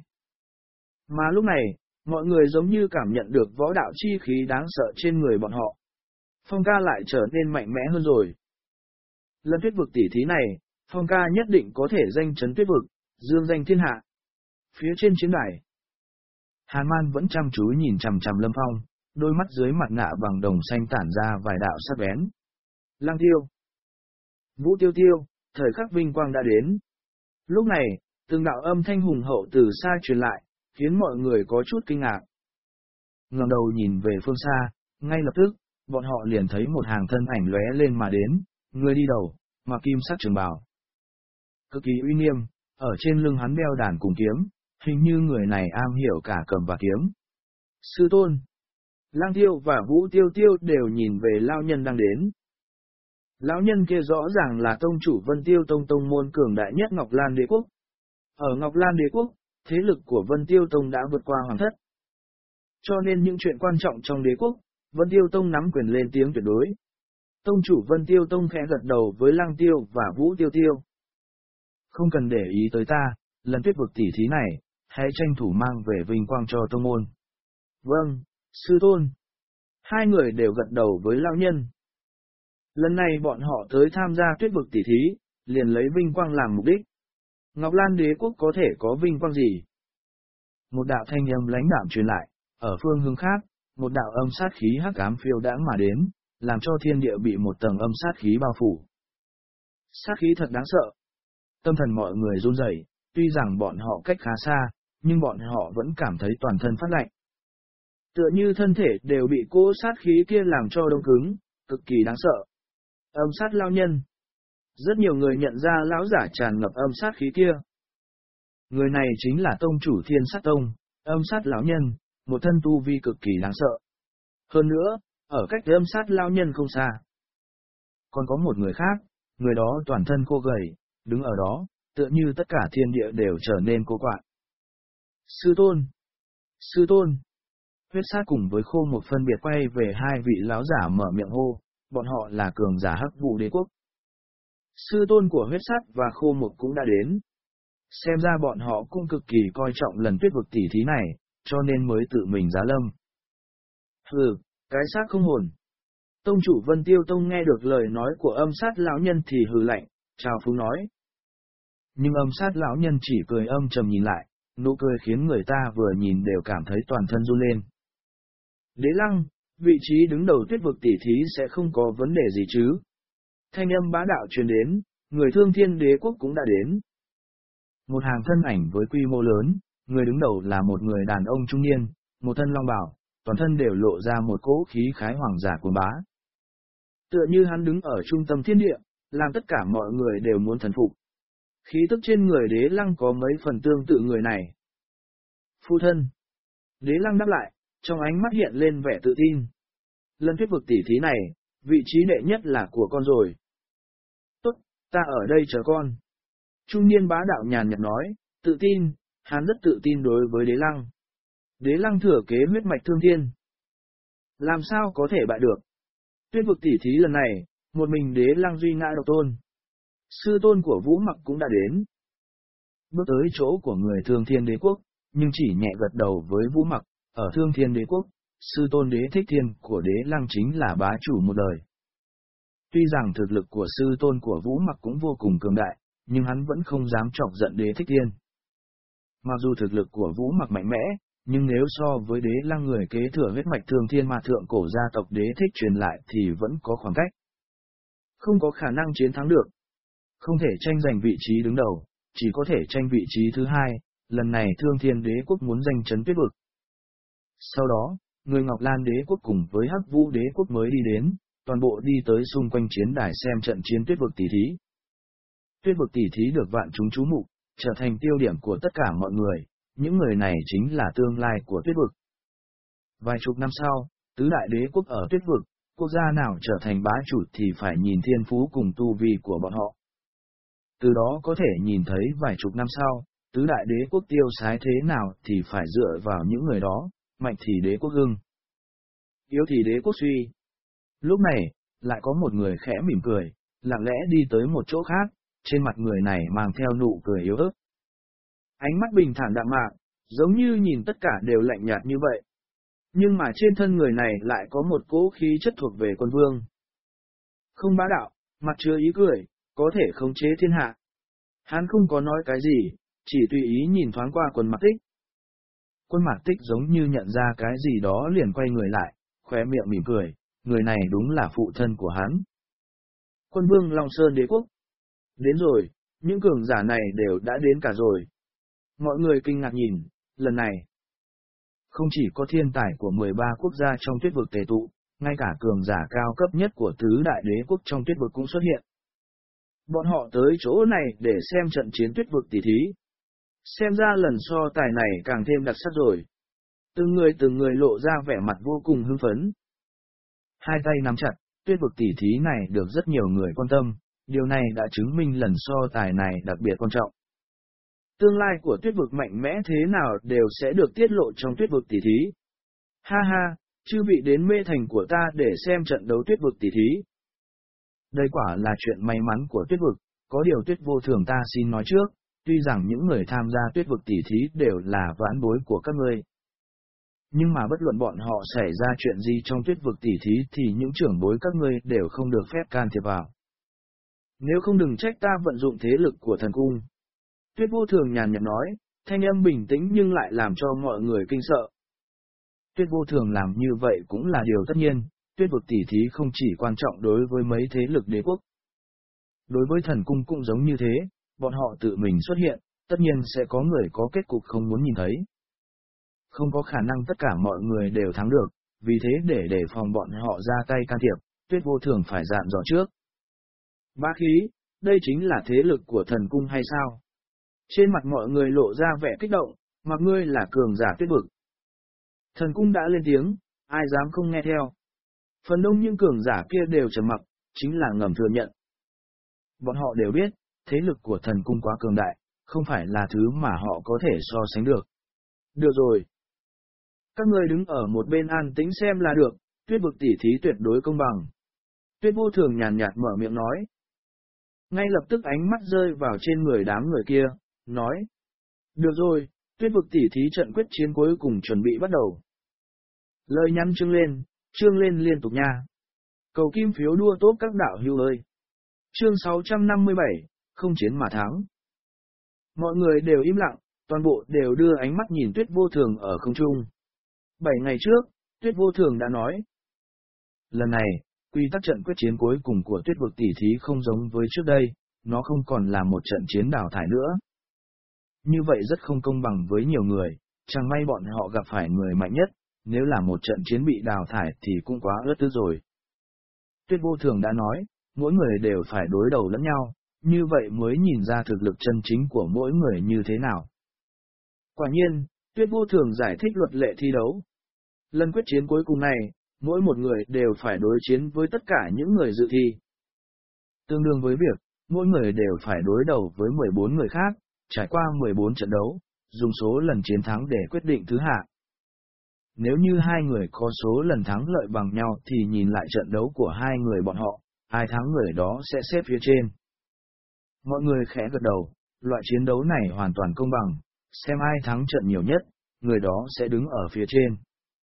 Mà lúc này, mọi người giống như cảm nhận được võ đạo chi khí đáng sợ trên người bọn họ. Phong ca lại trở nên mạnh mẽ hơn rồi. Lần tuyết vực tỷ thí này, Phong ca nhất định có thể danh chấn tuyết vực, dương danh thiên hạ. Phía trên chiến đài, Hàn Man vẫn chăm chú nhìn chằm chằm Lâm Phong, đôi mắt dưới mặt nạ bằng đồng xanh tản ra vài đạo sắc bén. Lăng Tiêu, Vũ Tiêu Tiêu, thời khắc vinh quang đã đến. Lúc này, từng đạo âm thanh hùng hậu từ xa truyền lại, khiến mọi người có chút kinh ngạc. Ngẩng đầu nhìn về phương xa, ngay lập tức, bọn họ liền thấy một hàng thân ảnh lóe lên mà đến, người đi đầu, mặc kim sắc trường bào. Cực kỳ uy nghiêm, ở trên lưng hắn đeo đàn cùng kiếm, hình như người này am hiểu cả cầm và kiếm. Sư tôn, Lang Tiêu và Vũ Tiêu Tiêu đều nhìn về lão nhân đang đến. Lão nhân kia rõ ràng là tông chủ Vân Tiêu Tông tông môn cường đại nhất Ngọc Lan Đế Quốc. Ở Ngọc Lan Đế Quốc, thế lực của Vân Tiêu Tông đã vượt qua hoàng thất. Cho nên những chuyện quan trọng trong đế quốc, Vân Tiêu Tông nắm quyền lên tiếng tuyệt đối. Tông chủ Vân Tiêu Tông khẽ gật đầu với Lăng Tiêu và Vũ Tiêu Tiêu. Không cần để ý tới ta, lần tuyết vực tỷ thí này, hãy tranh thủ mang về vinh quang cho tông môn. Vâng, sư tôn. Hai người đều gật đầu với lão nhân. Lần này bọn họ tới tham gia tuyết vực tỷ thí, liền lấy vinh quang làm mục đích. Ngọc Lan Đế Quốc có thể có vinh quang gì? Một đạo thanh âm lãnh đạm truyền lại, ở phương hướng khác, một đạo âm sát khí hắc ám phiêu đãng mà đến, làm cho thiên địa bị một tầng âm sát khí bao phủ. Sát khí thật đáng sợ. Tâm thần mọi người run rẩy, tuy rằng bọn họ cách khá xa, nhưng bọn họ vẫn cảm thấy toàn thân phát lạnh. Tựa như thân thể đều bị cỗ sát khí kia làm cho đông cứng, cực kỳ đáng sợ. Âm sát lao nhân. Rất nhiều người nhận ra lão giả tràn ngập âm sát khí kia. Người này chính là tông chủ Thiên Sát Tông, Âm sát lão nhân, một thân tu vi cực kỳ đáng sợ. Hơn nữa, ở cách âm sát lão nhân không xa. Còn có một người khác, người đó toàn thân khô gầy, đứng ở đó, tựa như tất cả thiên địa đều trở nên cô quạng. Sư tôn! Sư tôn! Huyết sát cùng với Khô Một phân biệt quay về hai vị lão giả mở miệng hô, bọn họ là cường giả Hắc Vụ Đế quốc. Sư tôn của huyết sát và Khô Một cũng đã đến. Xem ra bọn họ cũng cực kỳ coi trọng lần tuyết vực tỉ thí này, cho nên mới tự mình giá lâm. Hừ, cái xác không hồn. Tông chủ Vân Tiêu Tông nghe được lời nói của âm sát lão nhân thì hừ lạnh, chào phúng nói. Nhưng âm sát lão nhân chỉ cười âm trầm nhìn lại, nụ cười khiến người ta vừa nhìn đều cảm thấy toàn thân run lên. Đế Lăng, vị trí đứng đầu tuyết vực tỉ thí sẽ không có vấn đề gì chứ? Thanh âm bá đạo truyền đến, người Thương Thiên Đế quốc cũng đã đến. Một hàng thân ảnh với quy mô lớn, người đứng đầu là một người đàn ông trung niên, một thân long bào, toàn thân đều lộ ra một cỗ khí khái hoàng giả cuồng bá. Tựa như hắn đứng ở trung tâm thiên địa, làm tất cả mọi người đều muốn thần phục. Khí tức trên người Đế Lăng có mấy phần tương tự người này. Phu thân. Đế Lăng đáp lại, trong ánh mắt hiện lên vẻ tự tin. Lần tuyết vực tỉ thí này, vị trí đệ nhất là của con rồi. Tốt, ta ở đây chờ con. Trung niên bá đạo nhàn nhạt nói, tự tin, hắn rất tự tin đối với Đế Lăng. Đế Lăng thừa kế huyết mạch thương thiên. Làm sao có thể bại được? Tuyết vực tỉ thí lần này, một mình Đế Lăng duy ngã độc tôn. Sư tôn của Vũ Mặc cũng đã đến. Bước tới chỗ của người Thương Thiên Đế quốc, nhưng chỉ nhẹ gật đầu với Vũ Mặc, ở Thương Thiên Đế quốc, sư tôn Đế Thích Thiên của Đế Lăng chính là bá chủ một đời. Tuy rằng thực lực của sư tôn của Vũ Mặc cũng vô cùng cường đại, nhưng hắn vẫn không dám chọc giận Đế Thích Thiên. Mặc dù thực lực của Vũ Mặc mạnh mẽ, nhưng nếu so với Đế Lăng người kế thừa huyết mạch Thương Thiên mà thượng cổ gia tộc Đế Thích truyền lại thì vẫn có khoảng cách. Không có khả năng chiến thắng được. Không thể tranh giành vị trí đứng đầu, chỉ có thể tranh vị trí thứ hai, lần này Thương Thiên Đế quốc muốn giành trấn tuyết vực. Sau đó, người Ngọc Lan Đế quốc cùng với Hắc Vũ Đế quốc mới đi đến, toàn bộ đi tới xung quanh chiến đài xem trận chiến tuyết vực tỷ thí. Tuyết vực tỷ thí được vạn chúng chú mục, trở thành tiêu điểm của tất cả mọi người, những người này chính là tương lai của tuyết vực. Vài chục năm sau, tứ đại đế quốc ở tuyết vực, quốc gia nào trở thành bá chủ thì phải nhìn thiên phú cùng tu vi của bọn họ. Từ đó có thể nhìn thấy vài chục năm sau, tứ đại đế quốc tiêu sái thế nào thì phải dựa vào những người đó, mạnh thì đế quốc hưng, yếu thì đế quốc suy. Lúc này, lại có một người khẽ mỉm cười, lặng lẽ đi tới một chỗ khác, trên mặt người này mang theo nụ cười yếu ớt. Ánh mắt bình thản đạm mạc, giống như nhìn tất cả đều lạnh nhạt như vậy. Nhưng mà trên thân người này lại có một cỗ khí chất thuộc về quân vương. Không bá đạo, mặt chứa ý cười, có thể khống chế thiên hạ. Hắn không có nói cái gì, chỉ tùy ý nhìn thoáng qua Quân Mạc Tích. Quân Mạc Tích giống như nhận ra cái gì đó liền quay người lại, khóe miệng mỉm cười, người này đúng là phụ thân của hắn. Quân vương Long Sơn Đế quốc. Đến rồi, những cường giả này đều đã đến cả rồi. Mọi người kinh ngạc nhìn, lần này, không chỉ có thiên tài của 13 quốc gia trong tuyết vực tề tụ, ngay cả cường giả cao cấp nhất của tứ đại đế quốc trong tuyết vực cũng xuất hiện. Bọn họ tới chỗ này để xem trận chiến tuyết vực tỷ thí. Xem ra lần so tài này càng thêm đặc sắc rồi. Từng người lộ ra vẻ mặt vô cùng hưng phấn. Hai tay nắm chặt, tuyết vực tỷ thí này được rất nhiều người quan tâm, điều này đã chứng minh lần so tài này đặc biệt quan trọng. Tương lai của tuyết vực mạnh mẽ thế nào đều sẽ được tiết lộ trong tuyết vực tỷ thí. Ha ha, chư vị đến mê thành của ta để xem trận đấu tuyết vực tỷ thí. Đây quả là chuyện may mắn của tuyết vực, có điều tuyết vô thường ta xin nói trước, tuy rằng những người tham gia tuyết vực tỷ thí đều là vãn bối của các ngươi. Nhưng mà bất luận bọn họ xảy ra chuyện gì trong tuyết vực tỷ thí thì những trưởng bối các ngươi đều không được phép can thiệp vào. Nếu không đừng trách ta vận dụng thế lực của thần cung. Tuyết vô thường nhàn nhạt nói, thanh âm bình tĩnh nhưng lại làm cho mọi người kinh sợ. Tuyết vô thường làm như vậy cũng là điều tất nhiên, tuyết vực tỷ thí không chỉ quan trọng đối với mấy thế lực đế quốc. Đối với thần cung cũng giống như thế, bọn họ tự mình xuất hiện, tất nhiên sẽ có người có kết cục không muốn nhìn thấy. Không có khả năng tất cả mọi người đều thắng được, vì thế để đề phòng bọn họ ra tay can thiệp, tuyết vô thường phải dặn dò trước. Bá khí, đây chính là thế lực của thần cung hay sao? Trên mặt mọi người lộ ra vẻ kích động, Mặc ngươi là cường giả tuyết vực. Thần cung đã lên tiếng, ai dám không nghe theo. Phần đông những cường giả kia đều trầm mặc, chính là ngầm thừa nhận. Bọn họ đều biết, thế lực của thần cung quá cường đại, không phải là thứ mà họ có thể so sánh được. Được rồi. Các ngươi đứng ở một bên an tĩnh xem là được, tuyết vực tỉ thí tuyệt đối công bằng. Tuyết Vô Thường nhàn nhạt mở miệng nói. Ngay lập tức ánh mắt rơi vào trên người đám người kia, nói. Được rồi, tuyết vực tỉ thí trận quyết chiến cuối cùng chuẩn bị bắt đầu. Lời nhắn trương lên liên tục nha. Cầu kim phiếu đua tốt các đạo hữu ơi. Chương 657, không chiến mà thắng. Mọi người đều im lặng, toàn bộ đều đưa ánh mắt nhìn Tuyết Vô Thường ở không trung. 7 ngày trước, Tuyết Vô Thường đã nói. Lần này, quy tắc trận quyết chiến cuối cùng của tuyết vực tỉ thí không giống với trước đây, nó không còn là một trận chiến đào thải nữa. Như vậy rất không công bằng với nhiều người, chẳng may bọn họ gặp phải người mạnh nhất, nếu là một trận chiến bị đào thải thì cũng quá ớt ức rồi. Tuyết Vô Thường đã nói, mỗi người đều phải đối đầu lẫn nhau, như vậy mới nhìn ra thực lực chân chính của mỗi người như thế nào. Quả nhiên, Tuyết Vô Thường giải thích luật lệ thi đấu. Lần quyết chiến cuối cùng này, mỗi một người đều phải đối chiến với tất cả những người dự thi. Tương đương với việc, mỗi người đều phải đối đầu với 14 người khác, trải qua 14 trận đấu, dùng số lần chiến thắng để quyết định thứ hạng. Nếu như hai người có số lần thắng lợi bằng nhau thì nhìn lại trận đấu của hai người bọn họ, ai thắng người đó sẽ xếp phía trên. Mọi người khẽ gật đầu, loại chiến đấu này hoàn toàn công bằng, xem ai thắng trận nhiều nhất, người đó sẽ đứng ở phía trên.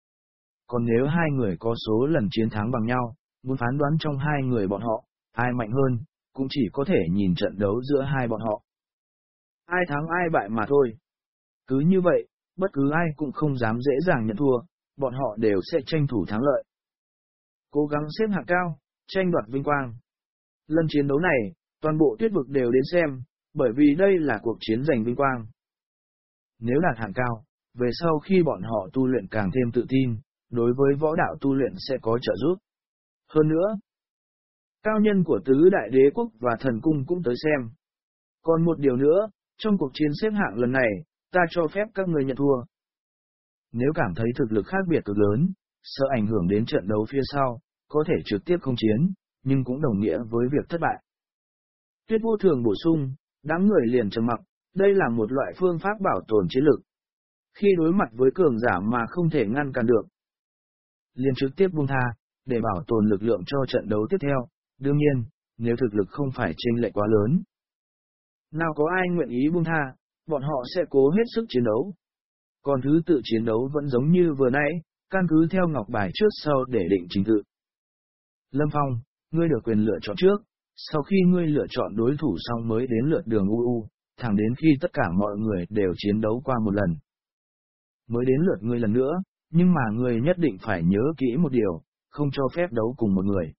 Còn nếu hai người có số lần chiến thắng bằng nhau, muốn phán đoán trong hai người bọn họ, ai mạnh hơn, cũng chỉ có thể nhìn trận đấu giữa hai bọn họ. Ai thắng ai bại mà thôi. Cứ như vậy, bất cứ ai cũng không dám dễ dàng nhận thua, bọn họ đều sẽ tranh thủ thắng lợi. Cố gắng xếp hạng cao, tranh đoạt vinh quang. Lần chiến đấu này, toàn bộ tuyết vực đều đến xem, bởi vì đây là cuộc chiến giành vinh quang. Nếu đạt hạng cao, về sau khi bọn họ tu luyện càng thêm tự tin, đối với võ đạo tu luyện sẽ có trợ giúp. Hơn nữa, cao nhân của tứ đại đế quốc và thần cung cũng tới xem. Còn một điều nữa, trong cuộc chiến xếp hạng lần này, ta cho phép các người nhận thua. Nếu cảm thấy thực lực khác biệt cực lớn, sợ ảnh hưởng đến trận đấu phía sau, có thể trực tiếp không chiến, nhưng cũng đồng nghĩa với việc thất bại. Tuyết Vô Thường bổ sung, đám người liền trầm mặc, đây là một loại phương pháp bảo tồn chiến lực. Khi đối mặt với cường giả mà không thể ngăn cản được, liền trực tiếp buông tha, để bảo tồn lực lượng cho trận đấu tiếp theo, đương nhiên, nếu thực lực không phải chênh lệch quá lớn. Nào có ai nguyện ý buông tha, bọn họ sẽ cố hết sức chiến đấu. Còn thứ tự chiến đấu vẫn giống như vừa nãy, căn cứ theo ngọc bài trước sau để định trình tự. Lâm Phong, ngươi được quyền lựa chọn trước, sau khi ngươi lựa chọn đối thủ xong mới đến lượt đường UU, thẳng đến khi tất cả mọi người đều chiến đấu qua một lần. Mới đến lượt ngươi lần nữa, nhưng mà ngươi nhất định phải nhớ kỹ một điều, không cho phép đấu cùng một người.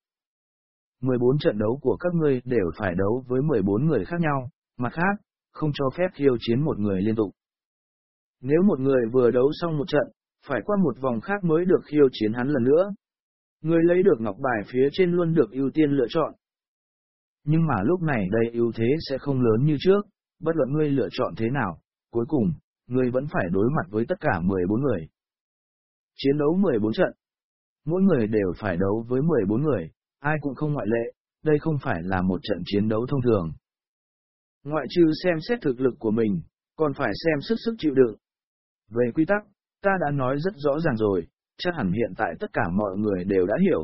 14 trận đấu của các ngươi đều phải đấu với 14 người khác nhau, mặt khác, không cho phép khiêu chiến một người liên tục. Nếu một người vừa đấu xong một trận, phải qua một vòng khác mới được khiêu chiến hắn lần nữa. Người lấy được ngọc bài phía trên luôn được ưu tiên lựa chọn. Nhưng mà lúc này đây ưu thế sẽ không lớn như trước, bất luận ngươi lựa chọn thế nào, cuối cùng, ngươi vẫn phải đối mặt với tất cả 14 người. Chiến đấu 14 trận. Mỗi người đều phải đấu với 14 người, ai cũng không ngoại lệ, đây không phải là một trận chiến đấu thông thường. Ngoại trừ xem xét thực lực của mình, còn phải xem sức chịu đựng. Về quy tắc, ta đã nói rất rõ ràng rồi, chắc hẳn hiện tại tất cả mọi người đều đã hiểu.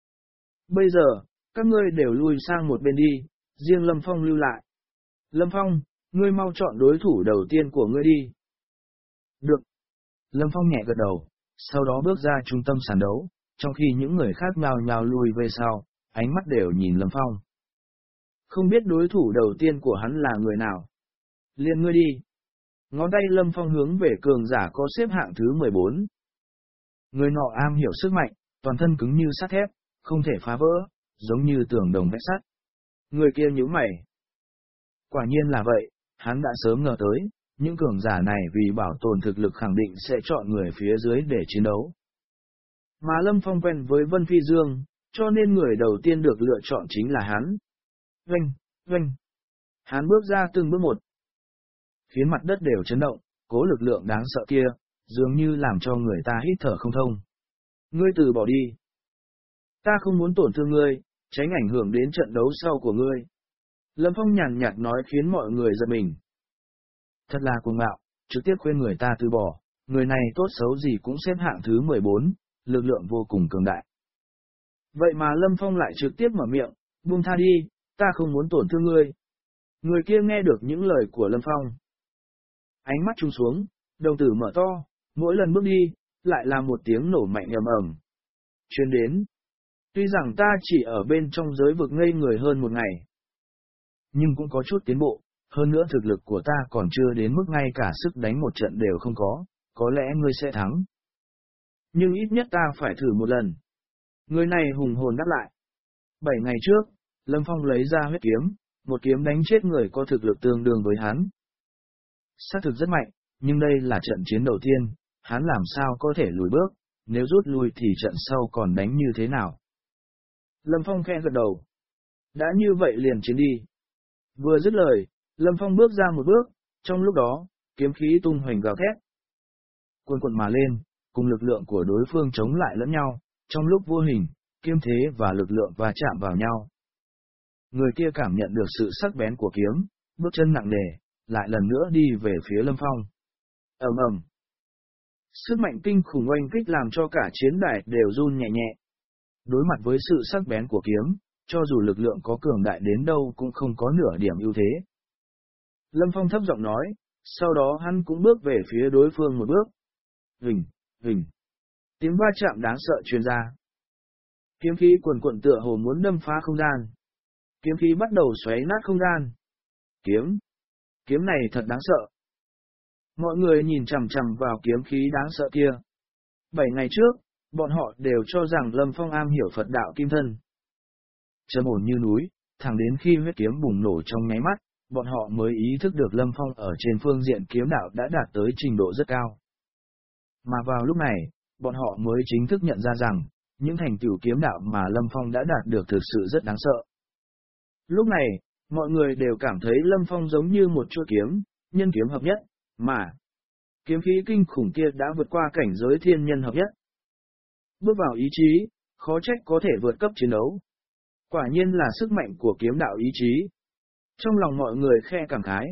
Bây giờ, các ngươi đều lui sang một bên đi, riêng Lâm Phong lưu lại. Lâm Phong, ngươi mau chọn đối thủ đầu tiên của ngươi đi. Được. Lâm Phong nhẹ gật đầu, sau đó bước ra trung tâm sàn đấu, trong khi những người khác nhao nhao lui về sau, ánh mắt đều nhìn Lâm Phong. Không biết đối thủ đầu tiên của hắn là người nào. Liền ngươi đi. Ngón tay Lâm Phong hướng về cường giả có xếp hạng thứ 14. Người nọ am hiểu sức mạnh, toàn thân cứng như sắt thép, không thể phá vỡ, giống như tường đồng vách sắt. Người kia nhíu mày. Quả nhiên là vậy, hắn đã sớm ngờ tới, những cường giả này vì bảo tồn thực lực khẳng định sẽ chọn người phía dưới để chiến đấu. Mà Lâm Phong quen với Vân Phi Dương, cho nên người đầu tiên được lựa chọn chính là hắn. Oanh, oanh. Hắn bước ra từng bước một, khiến mặt đất đều chấn động, cố lực lượng đáng sợ kia, dường như làm cho người ta hít thở không thông. Ngươi từ bỏ đi. Ta không muốn tổn thương ngươi, tránh ảnh hưởng đến trận đấu sau của ngươi. Lâm Phong nhàn nhạt nói khiến mọi người giật mình. Thật là cuồng ngạo, trực tiếp khuyên người ta từ bỏ, người này tốt xấu gì cũng xếp hạng thứ 14, lực lượng vô cùng cường đại. Vậy mà Lâm Phong lại trực tiếp mở miệng, buông tha đi, ta không muốn tổn thương ngươi. Người kia nghe được những lời của Lâm Phong. Ánh mắt trùng xuống, đồng tử mở to, mỗi lần bước đi, lại là một tiếng nổ mạnh ầm ầm. Truyền đến. Tuy rằng ta chỉ ở bên trong giới vực ngây người hơn một ngày, nhưng cũng có chút tiến bộ, hơn nữa thực lực của ta còn chưa đến mức ngay cả sức đánh một trận đều không có lẽ ngươi sẽ thắng. Nhưng ít nhất ta phải thử một lần. Người này hùng hồn đáp lại. 7 ngày trước, Lâm Phong lấy ra huyết kiếm, một kiếm đánh chết người có thực lực tương đương với hắn. Xác thực rất mạnh, nhưng đây là trận chiến đầu tiên, hắn làm sao có thể lùi bước, nếu rút lui thì trận sau còn đánh như thế nào? Lâm Phong khẽ gật đầu. Đã như vậy liền chiến đi. Vừa dứt lời, Lâm Phong bước ra một bước, trong lúc đó, kiếm khí tung hoành gào thét. Cuồn cuộn mà lên, cùng lực lượng của đối phương chống lại lẫn nhau, trong lúc vô hình, kiếm thế và lực lượng va chạm vào nhau. Người kia cảm nhận được sự sắc bén của kiếm, bước chân nặng nề, lại lần nữa đi về phía Lâm Phong. Ầm ầm. Sức mạnh kinh khủng oanh kích làm cho cả chiến đài đều run nhẹ nhẹ. Đối mặt với sự sắc bén của kiếm, cho dù lực lượng có cường đại đến đâu cũng không có nửa điểm ưu thế. Lâm Phong thấp giọng nói, sau đó hắn cũng bước về phía đối phương một bước. Hình, hình. Tiếng va chạm đáng sợ truyền ra. Kiếm khí cuồn cuộn tựa hồ muốn đâm phá không gian. Kiếm khí bắt đầu xoáy nát không gian. Kiếm này thật đáng sợ. Mọi người nhìn chằm chằm vào kiếm khí đáng sợ kia. 7 ngày trước, bọn họ đều cho rằng Lâm Phong am hiểu Phật đạo kim thân. Trầm ổn như núi, thẳng đến khi huyết kiếm bùng nổ trong nháy mắt, bọn họ mới ý thức được Lâm Phong ở trên phương diện kiếm đạo đã đạt tới trình độ rất cao. Mà vào lúc này, bọn họ mới chính thức nhận ra rằng, những thành tựu kiếm đạo mà Lâm Phong đã đạt được thực sự rất đáng sợ. Lúc này, mọi người đều cảm thấy Lâm Phong giống như một chuôi kiếm, nhân kiếm hợp nhất, mà kiếm khí kinh khủng kia đã vượt qua cảnh giới thiên nhân hợp nhất. Bước vào ý chí, khó trách có thể vượt cấp chiến đấu. Quả nhiên là sức mạnh của kiếm đạo ý chí. Trong lòng mọi người khe cảm khái.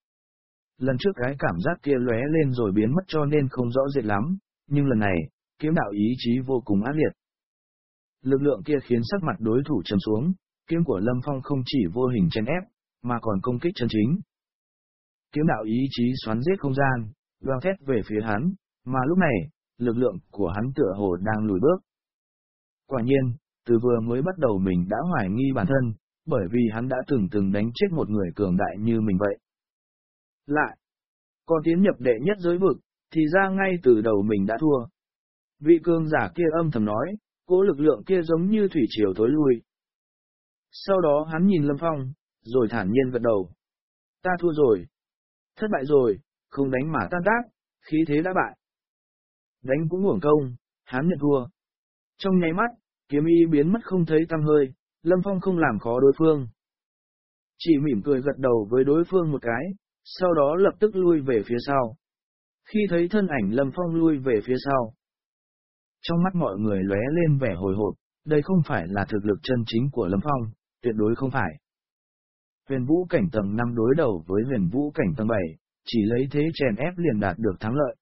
Lần trước cái cảm giác kia lóe lên rồi biến mất cho nên không rõ rệt lắm, nhưng lần này, kiếm đạo ý chí vô cùng ác liệt. Lực lượng kia khiến sắc mặt đối thủ trầm xuống, kiếm của Lâm Phong không chỉ vô hình chèn ép, mà còn công kích chân chính. Kiếm đạo ý chí xoắn giết không gian, gào thét về phía hắn, mà lúc này, lực lượng của hắn tựa hồ đang lùi bước. Quả nhiên, từ vừa mới bắt đầu mình đã hoài nghi bản thân, bởi vì hắn đã từng đánh chết một người cường đại như mình vậy. Lại, còn tiến nhập đệ nhất giới vực, thì ra ngay từ đầu mình đã thua. Vị cường giả kia âm thầm nói, cỗ lực lượng kia giống như thủy triều tối lui. Sau đó hắn nhìn Lâm Phong, rồi thản nhiên gật đầu. Ta thua rồi. Thất bại rồi, không đánh mà tan tác, khí thế đã bại. Đánh cũng uổng công, hắn nhận thua. Trong nháy mắt, kiếm ý biến mất không thấy tăm hơi, Lâm Phong không làm khó đối phương. Chỉ mỉm cười gật đầu với đối phương một cái, sau đó lập tức lui về phía sau. Khi thấy thân ảnh Lâm Phong lui về phía sau, trong mắt mọi người lóe lên vẻ hồi hộp, đây không phải là thực lực chân chính của Lâm Phong, tuyệt đối không phải. Huyền vũ cảnh tầng 5 đối đầu với huyền vũ cảnh tầng 7, chỉ lấy thế chèn ép liền đạt được thắng lợi.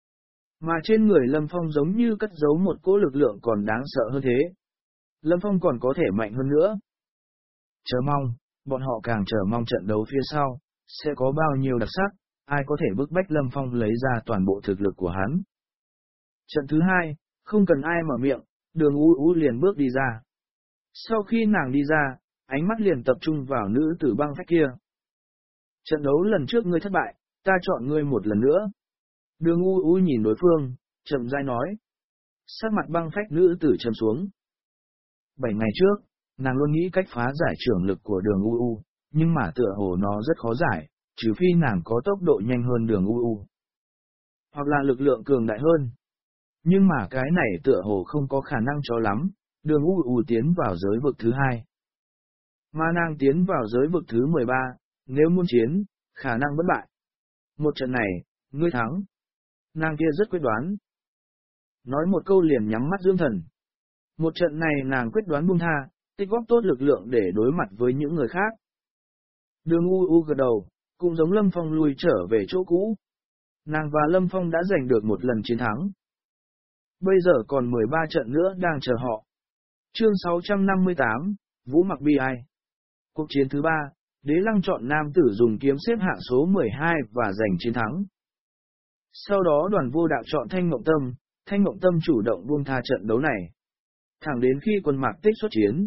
Mà trên người Lâm Phong giống như cất giấu một cỗ lực lượng còn đáng sợ hơn thế. Lâm Phong còn có thể mạnh hơn nữa. Chờ mong, bọn họ càng chờ mong trận đấu phía sau, sẽ có bao nhiêu đặc sắc, ai có thể bức bách Lâm Phong lấy ra toàn bộ thực lực của hắn. Trận thứ 2, không cần ai mở miệng, Đường U U liền bước đi ra. Sau khi nàng đi ra, ánh mắt liền tập trung vào nữ tử băng phách kia. Trận đấu lần trước ngươi thất bại, ta chọn ngươi một lần nữa. Đường U U nhìn đối phương, chậm rãi nói. Sắc mặt băng phách nữ tử trầm xuống. 7 ngày trước, nàng luôn nghĩ cách phá giải trưởng lực của Đường U U, nhưng mà tựa hồ nó rất khó giải, trừ phi nàng có tốc độ nhanh hơn Đường U U, hoặc là lực lượng cường đại hơn. Nhưng mà cái này tựa hồ không có khả năng cho lắm, Đường U U tiến vào giới vực thứ 2. Mà nàng tiến vào giới vực thứ 13, nếu muốn chiến, khả năng bất bại. Một trận này, Ngươi thắng. Nàng kia rất quyết đoán. Nói một câu liền nhắm mắt dưỡng thần. Một trận này nàng quyết đoán buông tha, tích góp tốt lực lượng để đối mặt với những người khác. Đường U gật đầu, cũng giống Lâm Phong lui trở về chỗ cũ. Nàng và Lâm Phong đã giành được một lần chiến thắng. Bây giờ còn 13 trận nữa đang chờ họ. Chương 658, Vũ Mặc bi ai. Cuộc chiến thứ 3, Đế Lăng chọn nam tử dùng kiếm xếp hạng số 12 và giành chiến thắng. Sau đó Đoàn Vô Đạo chọn Thanh Mộng Tâm chủ động buông tha trận đấu này. Thẳng đến khi Quân Mạc Tích xuất chiến.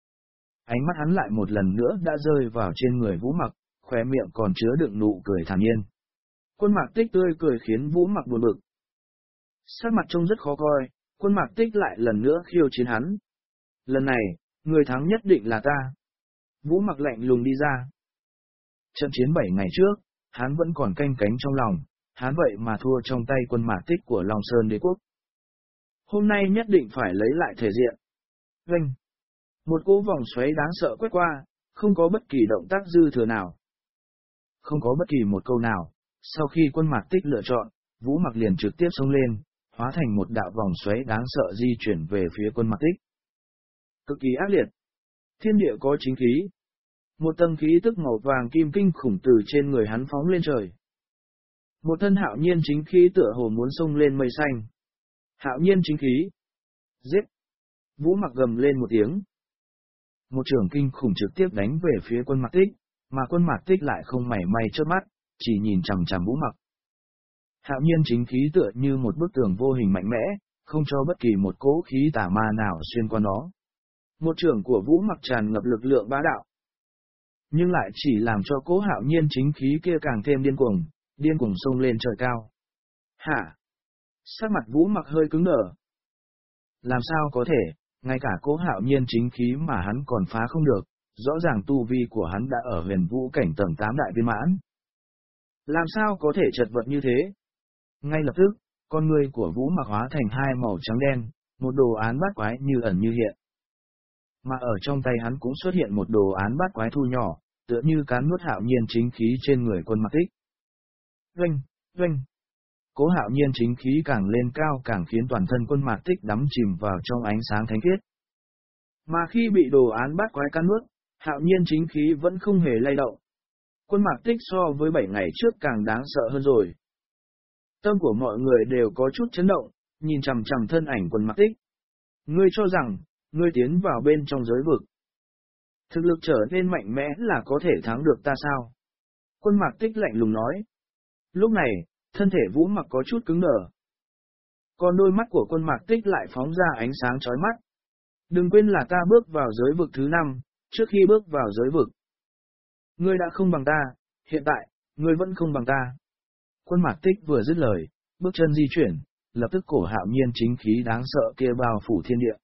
Ánh mắt hắn lại một lần nữa đã rơi vào trên người Vũ Mặc, khóe miệng còn chứa đựng nụ cười thản nhiên. Quân Mạc Tích tươi cười khiến Vũ Mặc buồn bực. Sắc mặt trông rất khó coi, Quân Mạc Tích lại lần nữa khiêu chiến hắn. Lần này, người thắng nhất định là ta. Vũ Mặc lạnh lùng đi ra. Trận chiến 7 ngày trước, hắn vẫn còn canh cánh trong lòng, hắn vậy mà thua trong tay Quân Mạc Tích của Long Sơn Đế Quốc. Hôm nay nhất định phải lấy lại thể diện. Vâng. Một cỗ vòng xoáy đáng sợ quét qua, không có bất kỳ động tác dư thừa nào. Không có bất kỳ một câu nào, sau khi Quân Mạc Tích lựa chọn, Vũ Mặc liền trực tiếp xông lên, hóa thành một đạo vòng xoáy đáng sợ di chuyển về phía Quân Mạc Tích. Cực kỳ ác liệt. Thiên địa có chính khí. Một tầng khí tức màu vàng kim kinh khủng từ trên người hắn phóng lên trời. Một thân hạo nhiên chính khí tựa hồ muốn xông lên mây xanh. Hạo nhiên chính khí. Giết. Vũ Mặc gầm lên một tiếng. Một trường kinh khủng trực tiếp đánh về phía Quân Mạc Tích, mà Quân Mạc Tích lại không mảy may chớp mắt, chỉ nhìn chằm chằm Vũ Mặc. Hạo nhiên chính khí tựa như một bức tường vô hình mạnh mẽ, không cho bất kỳ một cỗ khí tà ma nào xuyên qua nó. Một trường của Vũ Mặc tràn ngập lực lượng bá đạo, nhưng lại chỉ làm cho cỗ hạo nhiên chính khí kia càng thêm điên cuồng xông lên trời cao. Hả? Sắc mặt Vũ Mặc hơi cứng đờ. Làm sao có thể, ngay cả cỗ hạo nhiên chính khí mà hắn còn phá không được, rõ ràng tu vi của hắn đã ở huyền vũ cảnh tầng 8 đại viên mãn. Làm sao có thể chật vật như thế? Ngay lập tức, con ngươi của Vũ Mặc hóa thành hai màu trắng đen, một đồ án bát quái như ẩn như hiện. Mà ở trong tay hắn cũng xuất hiện một đồ án bát quái thu nhỏ, tựa như cán nuốt hạo nhiên chính khí trên người Quân Mạc Tích. Vâng. Cố hạo nhiên chính khí càng lên cao càng khiến toàn thân Quân Mạc Tích đắm chìm vào trong ánh sáng thánh khiết. Mà khi bị đồ án bát quái cắn nuốt, hạo nhiên chính khí vẫn không hề lay động. Quân Mạc Tích so với 7 ngày trước càng đáng sợ hơn rồi. Tâm của mọi người đều có chút chấn động, nhìn chằm chằm thân ảnh Quân Mạc Tích. Ngươi cho rằng, ngươi tiến vào bên trong giới vực. Thực lực trở nên mạnh mẽ là có thể thắng được ta sao? Quân Mạc Tích lạnh lùng nói. Lúc này, thân thể Vũ Mặc có chút cứng đờ. Còn đôi mắt của Quân Mạc Tích lại phóng ra ánh sáng chói mắt. Đừng quên là ta bước vào giới vực thứ 5, trước khi bước vào giới vực. Ngươi đã không bằng ta, hiện tại, ngươi vẫn không bằng ta. Quân Mạc Tích vừa dứt lời, bước chân di chuyển, lập tức cổ hạo nhiên chính khí đáng sợ kia bao phủ thiên địa.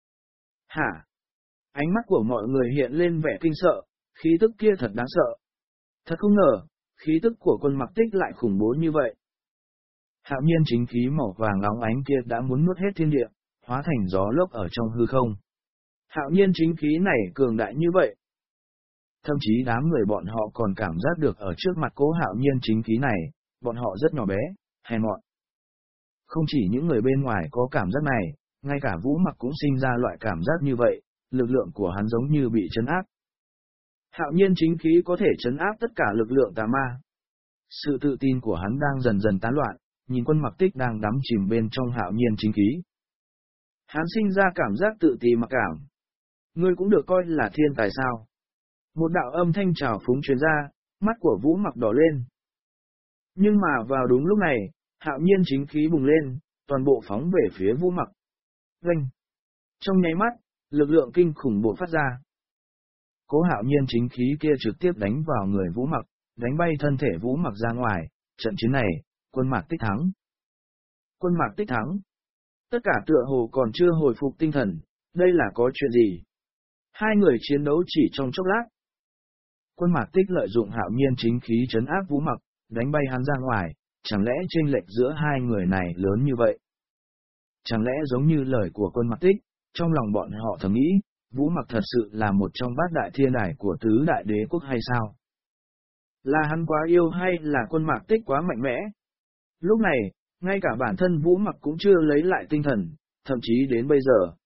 Hả? Ánh mắt của mọi người hiện lên vẻ kinh sợ, khí tức kia thật đáng sợ. Thật không ngờ, khí tức của Quân Mạc Tích lại khủng bố như vậy. Hạo nhiên chính khí màu vàng óng ánh kia đã muốn nuốt hết thiên địa, hóa thành gió lốc ở trong hư không. Hạo nhiên chính khí này cường đại như vậy. Thậm chí đám người bọn họ còn cảm giác được ở trước mặt cố hạo nhiên chính khí này, bọn họ rất nhỏ bé, hèn mọn. Không chỉ những người bên ngoài có cảm giác này, ngay cả Vũ Mặc cũng sinh ra loại cảm giác như vậy, lực lượng của hắn giống như bị trấn áp. Hạo nhiên chính khí có thể trấn áp tất cả lực lượng tà ma. Sự tự tin của hắn đang dần dần tán loạn, nhìn Quân Mạc Tích đang đắm chìm bên trong hạo nhiên chính khí. Hắn sinh ra cảm giác tự ti mặc cảm. Ngươi cũng được coi là thiên tài sao? Một đạo âm thanh trào phúng truyền ra, mắt của Vũ Mặc đỏ lên. Nhưng mà vào đúng lúc này, hạo nhiên chính khí bùng lên, toàn bộ phóng về phía Vũ Mặc. Vâng! Trong nháy mắt, lực lượng kinh khủng bộc phát ra. Cố hạo nhiên chính khí kia trực tiếp đánh vào người Vũ Mặc, đánh bay thân thể Vũ Mặc ra ngoài. Trận chiến này, Quân Mạc Tích thắng. Quân Mạc Tích thắng. Tất cả tựa hồ còn chưa hồi phục tinh thần, đây là có chuyện gì? Hai người chiến đấu chỉ trong chốc lát. Quân Mạc Tích lợi dụng hạo nhiên chính khí trấn áp Vũ Mặc, đánh bay hắn ra ngoài, chẳng lẽ chênh lệch giữa hai người này lớn như vậy? Chẳng lẽ giống như lời của Quân Mạc Tích, trong lòng bọn họ thầm nghĩ, Vũ Mặc thật sự là một trong bát đại thiên đài của tứ đại đế quốc hay sao? Là hắn quá yêu hay là Quân Mạc Tích quá mạnh mẽ? Lúc này, ngay cả bản thân Vũ Mặc cũng chưa lấy lại tinh thần, thậm chí đến bây giờ.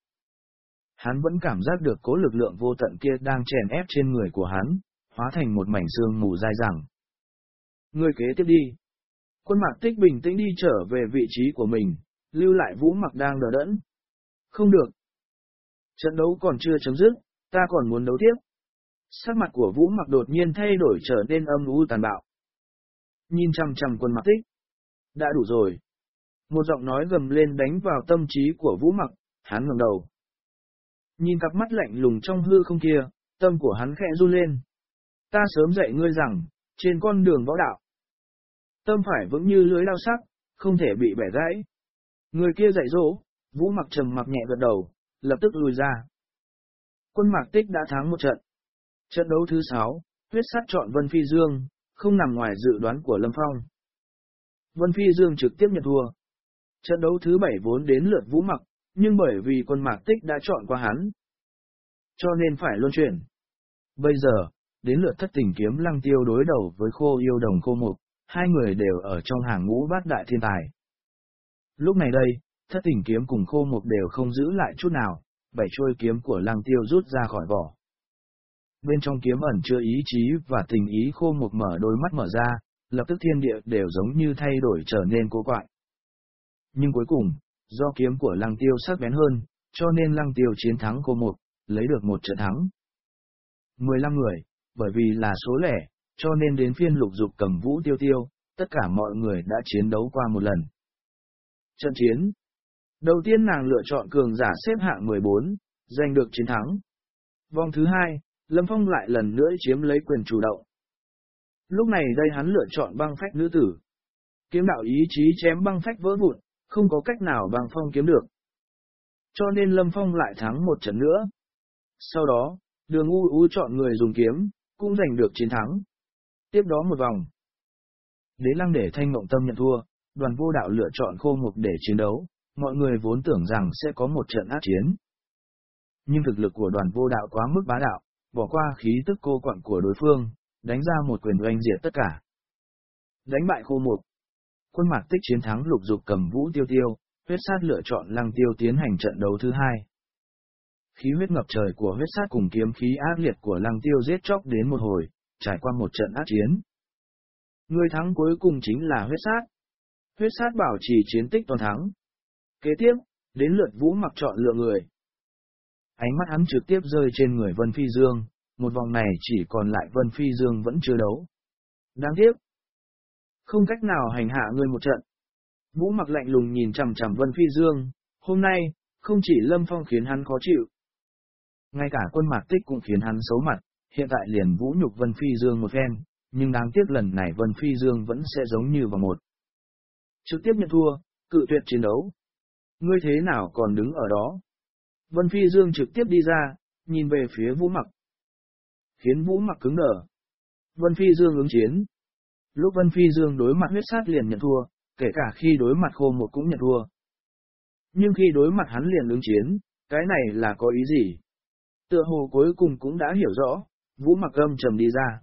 Hắn vẫn cảm giác được cố lực lượng vô tận kia đang chèn ép trên người của hắn, hóa thành một mảnh sương mù dai dẳng. Người kế tiếp đi. Quân Mạc Tích bình tĩnh đi trở về vị trí của mình, lưu lại Vũ Mặc đang đờ đẫn. Không được. Trận đấu còn chưa chấm dứt, ta còn muốn đấu tiếp. Sắc mặt của Vũ Mặc đột nhiên thay đổi trở nên âm u tàn bạo. Nhìn chằm chằm Quân Mạc Tích. Đã đủ rồi. Một giọng nói gầm lên đánh vào tâm trí của Vũ Mặc, hắn ngẩng đầu. Nhìn cặp mắt lạnh lùng trong hư không kia, tâm của hắn khẽ run lên. Ta sớm dạy ngươi rằng, trên con đường võ đạo, tâm phải vững như lưới lao sắc, không thể bị bẻ gãy. Người kia dạy dỗ, Vũ Mặc trầm mặc nhẹ gật đầu, lập tức lùi ra. Quân Mạc Tích đã thắng một trận. Trận đấu thứ 6, huyết sắt chọn Vân Phi Dương, không nằm ngoài dự đoán của Lâm Phong. Vân Phi Dương trực tiếp nhận thua. Trận đấu thứ 7 vốn đến lượt Vũ Mặc, nhưng bởi vì Quân Mạc Tích đã chọn qua hắn, cho nên phải luân chuyển. Bây giờ, đến lượt Thất Tình Kiếm Lăng Tiêu đối đầu với Khô Yêu Đồng Khô Mục, hai người đều ở trong hàng ngũ bát đại thiên tài. Lúc này đây, Thất Tình Kiếm cùng Khô Mục đều không giữ lại chút nào, 7 chuôi kiếm của Lăng Tiêu rút ra khỏi vỏ. Bên trong kiếm ẩn chứa ý chí và tình ý. Khô Mục mở đôi mắt mở ra, lập tức thiên địa đều giống như thay đổi trở nên cố quạnh. Nhưng cuối cùng, do kiếm của Lăng Tiêu sắc bén hơn, cho nên Lăng Tiêu chiến thắng Khô Mục, lấy được một trận thắng. 15 người, bởi vì là số lẻ, cho nên đến phiên Lục Dục Cầm Vũ Tiêu Tiêu, tất cả mọi người đã chiến đấu qua một lần. Trận chiến. Đầu tiên nàng lựa chọn cường giả xếp hạng 14, giành được chiến thắng. Vòng thứ 2, Lâm Phong lại lần nữa chiếm lấy quyền chủ động. Lúc này đây hắn lựa chọn băng phách nữ tử. Kiếm đạo ý chí chém băng phách vỡ vụn, không có cách nào băng phong kiếm được. Cho nên Lâm Phong lại thắng một trận nữa. Sau đó, Đường U U chọn người dùng kiếm, cũng giành được chiến thắng. Tiếp đó một vòng. Đế Lăng để Thanh Mộng Tâm nhận thua, Đoàn Vô Đạo lựa chọn Khô Mục để chiến đấu, mọi người vốn tưởng rằng sẽ có một trận ác chiến. Nhưng thực lực của Đoàn Vô Đạo quá mức bá đạo, bỏ qua khí tức cô quạnh của đối phương, đánh ra một quyền oanh diệt tất cả. Đánh bại Khô Mục. Quân Mạc Tích chiến thắng Lục Dục Cầm Vũ Tiêu Tiêu, huyết sát lựa chọn Lăng Tiêu tiến hành trận đấu thứ 2. Khí huyết ngập trời của huyết sát cùng kiếm khí ác liệt của Lăng Tiêu giết chóc đến một hồi, trải qua một trận ác chiến. Người thắng cuối cùng chính là huyết sát. Huyết sát bảo trì chiến tích toàn thắng. Kế tiếp, đến lượt Vũ Mặc chọn lựa người. Ánh mắt hắn trực tiếp rơi trên người Vân Phi Dương, một vòng này chỉ còn lại Vân Phi Dương vẫn chưa đấu. Đáng tiếc. Không cách nào hành hạ ngươi một trận. Vũ Mặc lạnh lùng nhìn chằm chằm Vân Phi Dương, hôm nay, không chỉ Lâm Phong khiến hắn khó chịu. Ngay cả Quân Mạc Tích cũng khiến hắn xấu mặt, hiện tại liền vũ nhục Vân Phi Dương một phen, nhưng đáng tiếc lần này Vân Phi Dương vẫn sẽ giống như vào một. Trực tiếp nhận thua, cự tuyệt chiến đấu. Ngươi thế nào còn đứng ở đó? Vân Phi Dương trực tiếp đi ra, nhìn về phía Vũ Mặc. Khiến Vũ Mặc cứng đờ. Vân Phi Dương ứng chiến. Lúc Vân Phi Dương đối mặt huyết sát liền nhận thua, kể cả khi đối mặt Khô Mục cũng nhận thua. Nhưng khi đối mặt hắn liền ứng chiến, cái này là có ý gì? Tựa hồ cuối cùng cũng đã hiểu rõ, Vũ Mặc âm trầm đi ra.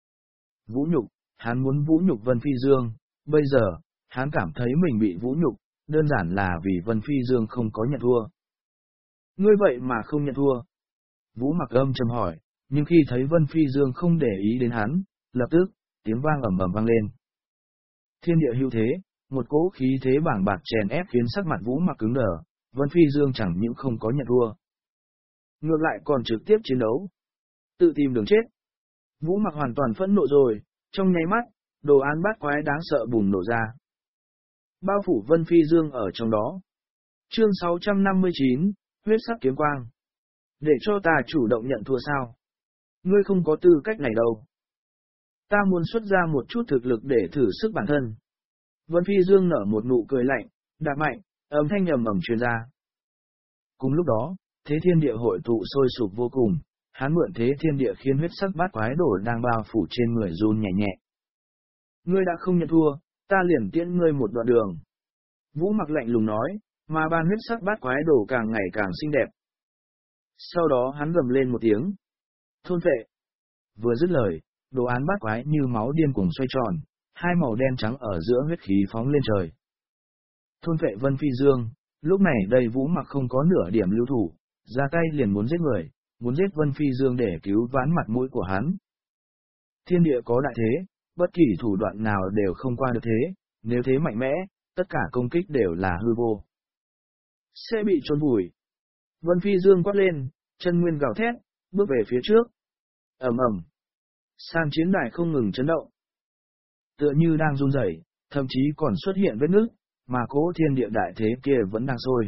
Vũ nhục, hắn muốn vũ nhục Vân Phi Dương, bây giờ, hắn cảm thấy mình bị vũ nhục, đơn giản là vì Vân Phi Dương không có nhận thua. Ngươi vậy mà không nhận thua. Vũ Mặc âm trầm hỏi, nhưng khi thấy Vân Phi Dương không để ý đến hắn, lập tức, tiếng vang ầm ầm vang lên. Thiên địa hữu thế, một cỗ khí thế bàng bạc chèn ép khiến sắc mặt Vũ Mặc cứng đờ, Vân Phi Dương chẳng những không có nhận thua, ngược lại còn trực tiếp chiến đấu. Tự tìm đường chết. Vũ Mặc hoàn toàn phẫn nộ rồi, trong nháy mắt, đồ án bát quái đáng sợ bùng nổ ra. Bao phủ Vân Phi Dương ở trong đó. Chương 659, huyết sắc kiếm quang. Để cho ta chủ động nhận thua sao? Ngươi không có tư cách này đâu. Ta muốn xuất ra một chút thực lực để thử sức bản thân. Vân Phi Dương nở một nụ cười lạnh, đạp mạnh, âm thanh ầm ầm truyền ra. Cùng lúc đó, thế thiên địa hội tụ sôi sục vô cùng, hắn mượn thế thiên địa khiến huyết sắc bát quái đổ đang bao phủ trên người run nhẹ nhẹ. Ngươi đã không nhận thua, ta liền tiễn ngươi một đoạn đường. Vũ Mặc lạnh lùng nói, mà ban huyết sắc bát quái đổ càng ngày càng xinh đẹp. Sau đó hắn gầm lên một tiếng. Thôn phệ. Vừa dứt lời, đồ án bát quái như máu điên cuồng xoay tròn, hai màu đen trắng ở giữa huyết khí phóng lên trời. Thôn vệ Vân Phi Dương, lúc này đây Vũ Mặc không có nửa điểm lưu thủ, ra tay liền muốn giết người, muốn giết Vân Phi Dương để cứu vãn mặt mũi của hắn. Thiên địa có đại thế, bất kỳ thủ đoạn nào đều không qua được thế, nếu thế mạnh mẽ, tất cả công kích đều là hư vô. Sẽ bị chôn vùi. Vân Phi Dương quát lên, chân nguyên gào thét, bước về phía trước. Ầm ầm. Sàn chiến đài không ngừng chấn động. Tựa như đang run rẩy, thậm chí còn xuất hiện vết nứt, mà cỗ thiên địa đại thế kia vẫn đang sôi.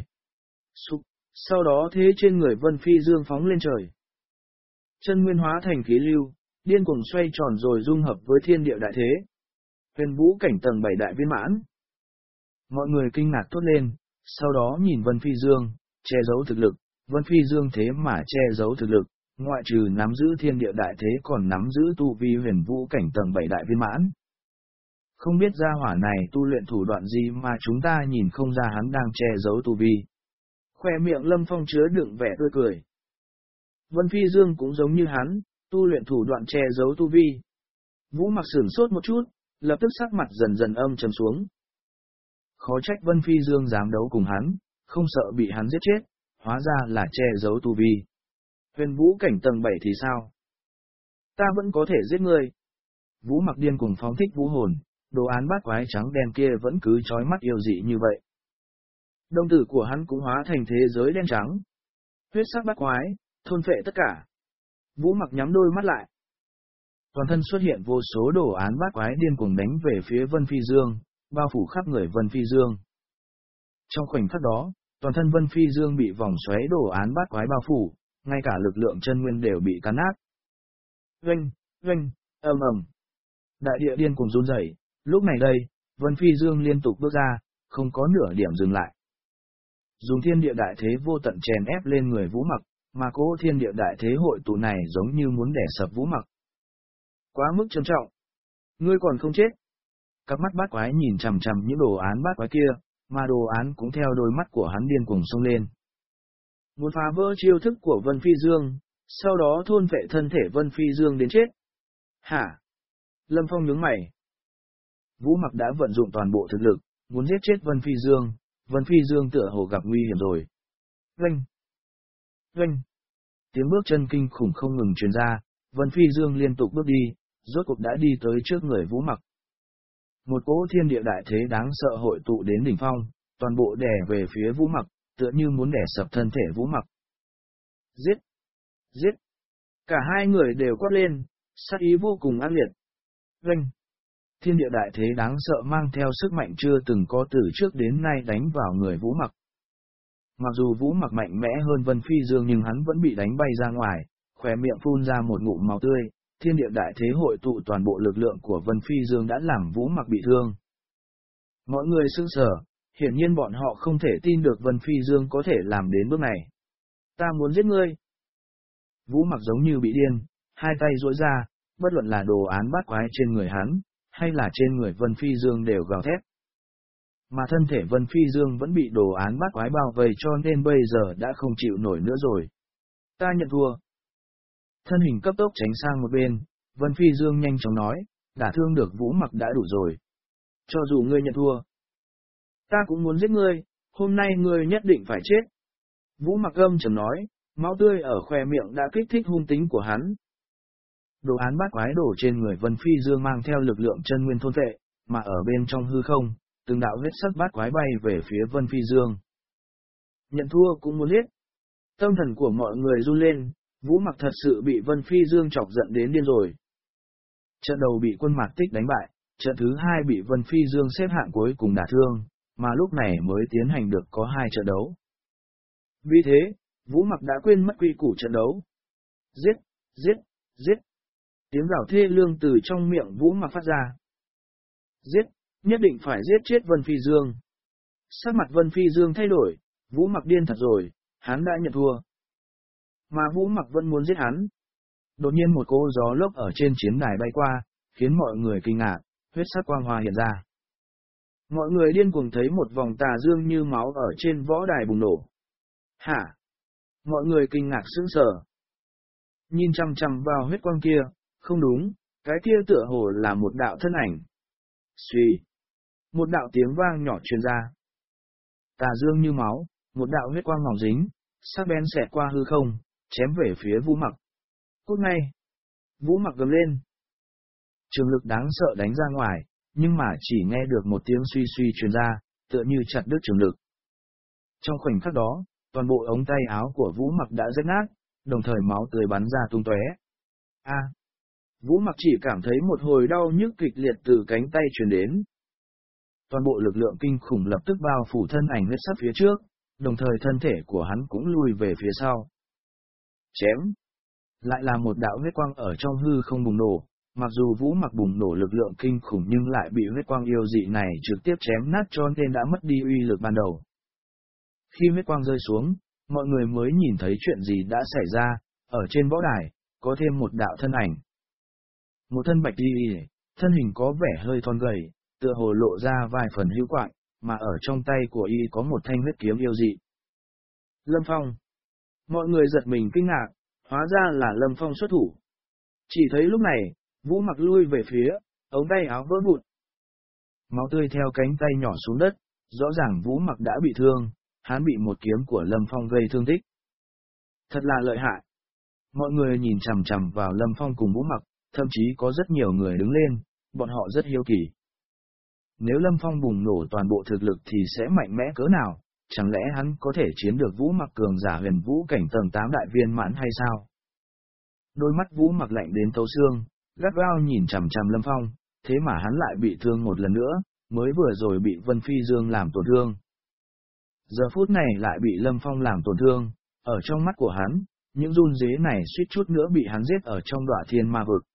Sau đó thế trên người Vân Phi Dương phóng lên trời. Chân nguyên hóa thành khí lưu, điên cuồng xoay tròn rồi dung hợp với thiên địa đại thế. Huyền vũ cảnh tầng 7 đại viên mãn. Mọi người kinh ngạc thốt lên, sau đó nhìn Vân Phi Dương, che giấu thực lực. Vân Phi Dương thế mà che giấu thực lực, ngoại trừ nắm giữ thiên địa đại thế còn nắm giữ tu vi huyền vũ cảnh tầng 7 đại viên mãn. Không biết gia hỏa này tu luyện thủ đoạn gì mà chúng ta nhìn không ra hắn đang che giấu tu vi. Khoe miệng Lâm Phong chứa đựng vẻ tươi cười. Vân Phi Dương cũng giống như hắn, tu luyện thủ đoạn che giấu tu vi. Vũ Mặc sửng sốt một chút, lập tức sắc mặt dần dần âm trầm xuống. Khó trách Vân Phi Dương dám đấu cùng hắn, không sợ bị hắn giết chết, hóa ra là che giấu tu vi. Huyền vũ cảnh tầng 7 thì sao? Ta vẫn có thể giết ngươi. Vũ Mặc điên cuồng phóng thích vũ hồn, đồ án bát quái trắng đen kia vẫn cứ chói mắt yêu dị như vậy. Đồng tử của hắn cũng hóa thành thế giới đen trắng. Huyết sắc bát quái, thôn phệ tất cả. Vũ Mặc nhắm đôi mắt lại. Toàn thân xuất hiện vô số đồ án bát quái điên cuồng đánh về phía Vân Phi Dương, bao phủ khắp người Vân Phi Dương. Trong khoảnh khắc đó, toàn thân Vân Phi Dương bị vòng xoáy đồ án bát quái bao phủ, ngay cả lực lượng chân nguyên đều bị cắn nát. Oanh, oanh, ầm ầm. Đại địa điên cuồng run rẩy. Lúc này đây, Vân Phi Dương liên tục bước ra, không có nửa điểm dừng lại. Dùng thiên địa đại thế vô tận chèn ép lên người Vũ Mặc, mà cỗ thiên địa đại thế hội tụ này giống như muốn đè sập Vũ Mặc. Quá mức trầm trọng. Ngươi còn không chết. Các mắt bát quái nhìn chằm chằm những đồ án bát quái kia, mà đồ án cũng theo đôi mắt của hắn điên cuồng xông lên. Muốn phá vỡ chiêu thức của Vân Phi Dương, sau đó thôn phệ thân thể Vân Phi Dương đến chết. Hả? Lâm Phong nhướng mày. Vũ Mặc đã vận dụng toàn bộ thực lực, muốn giết chết Vân Phi Dương. Vân Phi Dương tựa hồ gặp nguy hiểm rồi. Oanh! Oanh! Tiếng bước chân kinh khủng không ngừng truyền ra, Vân Phi Dương liên tục bước đi, rốt cuộc đã đi tới trước người Vũ Mặc. Một cỗ thiên địa đại thế đáng sợ hội tụ đến đỉnh phong, toàn bộ đè về phía Vũ Mặc, tựa như muốn đè sập thân thể Vũ Mặc. Giết! Giết! Cả hai người đều quát lên, sát ý vô cùng ác liệt. Oanh! Thiên địa đại thế đáng sợ mang theo sức mạnh chưa từng có từ trước đến nay đánh vào người Vũ Mặc. Mặc dù Vũ Mặc mạnh mẽ hơn Vân Phi Dương nhưng hắn vẫn bị đánh bay ra ngoài, khóe miệng phun ra một ngụm máu tươi. Thiên địa đại thế hội tụ toàn bộ lực lượng của Vân Phi Dương đã làm Vũ Mặc bị thương. Mọi người sững sờ, hiển nhiên bọn họ không thể tin được Vân Phi Dương có thể làm đến bước này. Ta muốn giết ngươi. Vũ Mặc giống như bị điên, hai tay duỗi ra, bất luận là đồ án bát quái trên người hắn, hay là trên người Vân Phi Dương đều gào thét. Mà thân thể Vân Phi Dương vẫn bị đồ án bát quái bao vây cho nên bây giờ đã không chịu nổi nữa rồi. Ta nhận thua. Thân hình cấp tốc tránh sang một bên, Vân Phi Dương nhanh chóng nói, đả thương được Vũ Mặc đã đủ rồi. Cho dù ngươi nhận thua, ta cũng muốn giết ngươi, hôm nay ngươi nhất định phải chết. Vũ Mặc âm trầm nói, máu tươi ở khóe miệng đã kích thích hung tính của hắn. Đồ án bát quái đổ trên người Vân Phi Dương mang theo lực lượng chân nguyên thôn vệ, mà ở bên trong hư không, từng đạo huyết sắc bát quái bay về phía Vân Phi Dương. Nhận thua cũng muốn giết. Tâm thần của mọi người run lên, Vũ Mặc thật sự bị Vân Phi Dương chọc giận đến điên rồi. Trận đầu bị quân Mạc Tích đánh bại, trận thứ hai bị Vân Phi Dương xếp hạng cuối cùng đả thương, mà lúc này mới tiến hành được có 2 trận đấu. Vì thế, Vũ Mặc đã quên mất quy củ trận đấu. Giết, giết, giết. Tiếng gào thê lương từ trong miệng Vũ Mặc phát ra. Giết, nhất định phải giết chết Vân Phi Dương. Sắc mặt Vân Phi Dương thay đổi, Vũ Mặc điên thật rồi, hắn đã nhận thua. Mà Vũ Mặc vẫn muốn giết hắn. Đột nhiên một cỗ gió lốc ở trên chiến đài bay qua, khiến mọi người kinh ngạc, huyết sắc quang hoa hiện ra. Mọi người điên cuồng thấy một vòng tà dương như máu ở trên võ đài bùng nổ. Hả? Mọi người kinh ngạc sững sờ. Nhìn chằm chằm vào huyết quang kia, không đúng, cái kia tựa hồ là một đạo thân ảnh. Suy. Một đạo tiếng vang nhỏ truyền ra. Tà dương như máu, một đạo huyết quang mỏng dính, sắc bén xẹt qua hư không, chém về phía Vũ Mặc. Cút ngay! Vũ Mặc gầm lên. Trường lực đáng sợ đánh ra ngoài, nhưng mà chỉ nghe được một tiếng suy suy truyền ra, tựa như chặt đứt trường lực. Trong khoảnh khắc đó, toàn bộ ống tay áo của Vũ Mặc đã rách nát, đồng thời máu tươi bắn ra tung tóe. Vũ Mặc chỉ cảm thấy một hồi đau nhức kịch liệt từ cánh tay truyền đến. Toàn bộ lực lượng kinh khủng lập tức bao phủ thân ảnh huyết sắc phía trước, đồng thời thân thể của hắn cũng lùi về phía sau. Chém! Lại là một đạo huyết quang ở trong hư không bùng nổ, mặc dù Vũ Mặc bùng nổ lực lượng kinh khủng nhưng lại bị huyết quang yêu dị này trực tiếp chém nát cho nên đã mất đi uy lực ban đầu. Khi huyết quang rơi xuống, mọi người mới nhìn thấy chuyện gì đã xảy ra, ở trên võ đài, có thêm một đạo thân ảnh. Một thân bạch y, thân hình có vẻ hơi thon gầy, tựa hồ lộ ra vài phần hữu quạng, mà ở trong tay của y có một thanh huyết kiếm yêu dị. Lâm Phong. Mọi người giật mình kinh ngạc, hóa ra là Lâm Phong xuất thủ. Chỉ thấy lúc này, Vũ Mặc lui về phía, ống tay áo vỡ vụn. Máu tươi theo cánh tay nhỏ xuống đất, rõ ràng Vũ Mặc đã bị thương, hắn bị một kiếm của Lâm Phong gây thương tích. Thật là lợi hại. Mọi người nhìn chằm chằm vào Lâm Phong cùng Vũ Mặc, thậm chí có rất nhiều người đứng lên, bọn họ rất hiếu kỳ. Nếu Lâm Phong bùng nổ toàn bộ thực lực thì sẽ mạnh mẽ cỡ nào, chẳng lẽ hắn có thể chiến được Vũ Mặc cường giả huyền vũ cảnh tầng 8 đại viên mãn hay sao? Đôi mắt Vũ Mặc lạnh đến thấu xương, gắt gao nhìn chằm chằm Lâm Phong, thế mà hắn lại bị thương một lần nữa, mới vừa rồi bị Vân Phi Dương làm tổn thương. Giờ phút này lại bị Lâm Phong làm tổn thương, ở trong mắt của hắn, những run rế này suýt chút nữa bị hắn giết ở trong Đọa Thiên Ma Vực.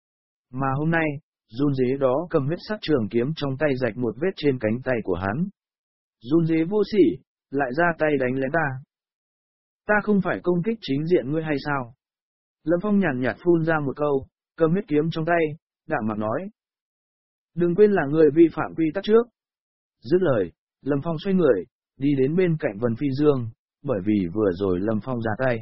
Mà hôm nay, run rế đó cầm huyết sắc trường kiếm trong tay rạch một vết trên cánh tay của hắn. Run rế vô sỉ, lại ra tay đánh lén ta. Ta không phải công kích chính diện ngươi hay sao? Lâm Phong nhàn nhạt phun ra một câu, cầm huyết kiếm trong tay, đạm mạc nói. Đừng quên là người vi phạm quy tắc trước. Dứt lời, Lâm Phong xoay người, đi đến bên cạnh Vân Phi Dương, bởi vì vừa rồi Lâm Phong ra tay.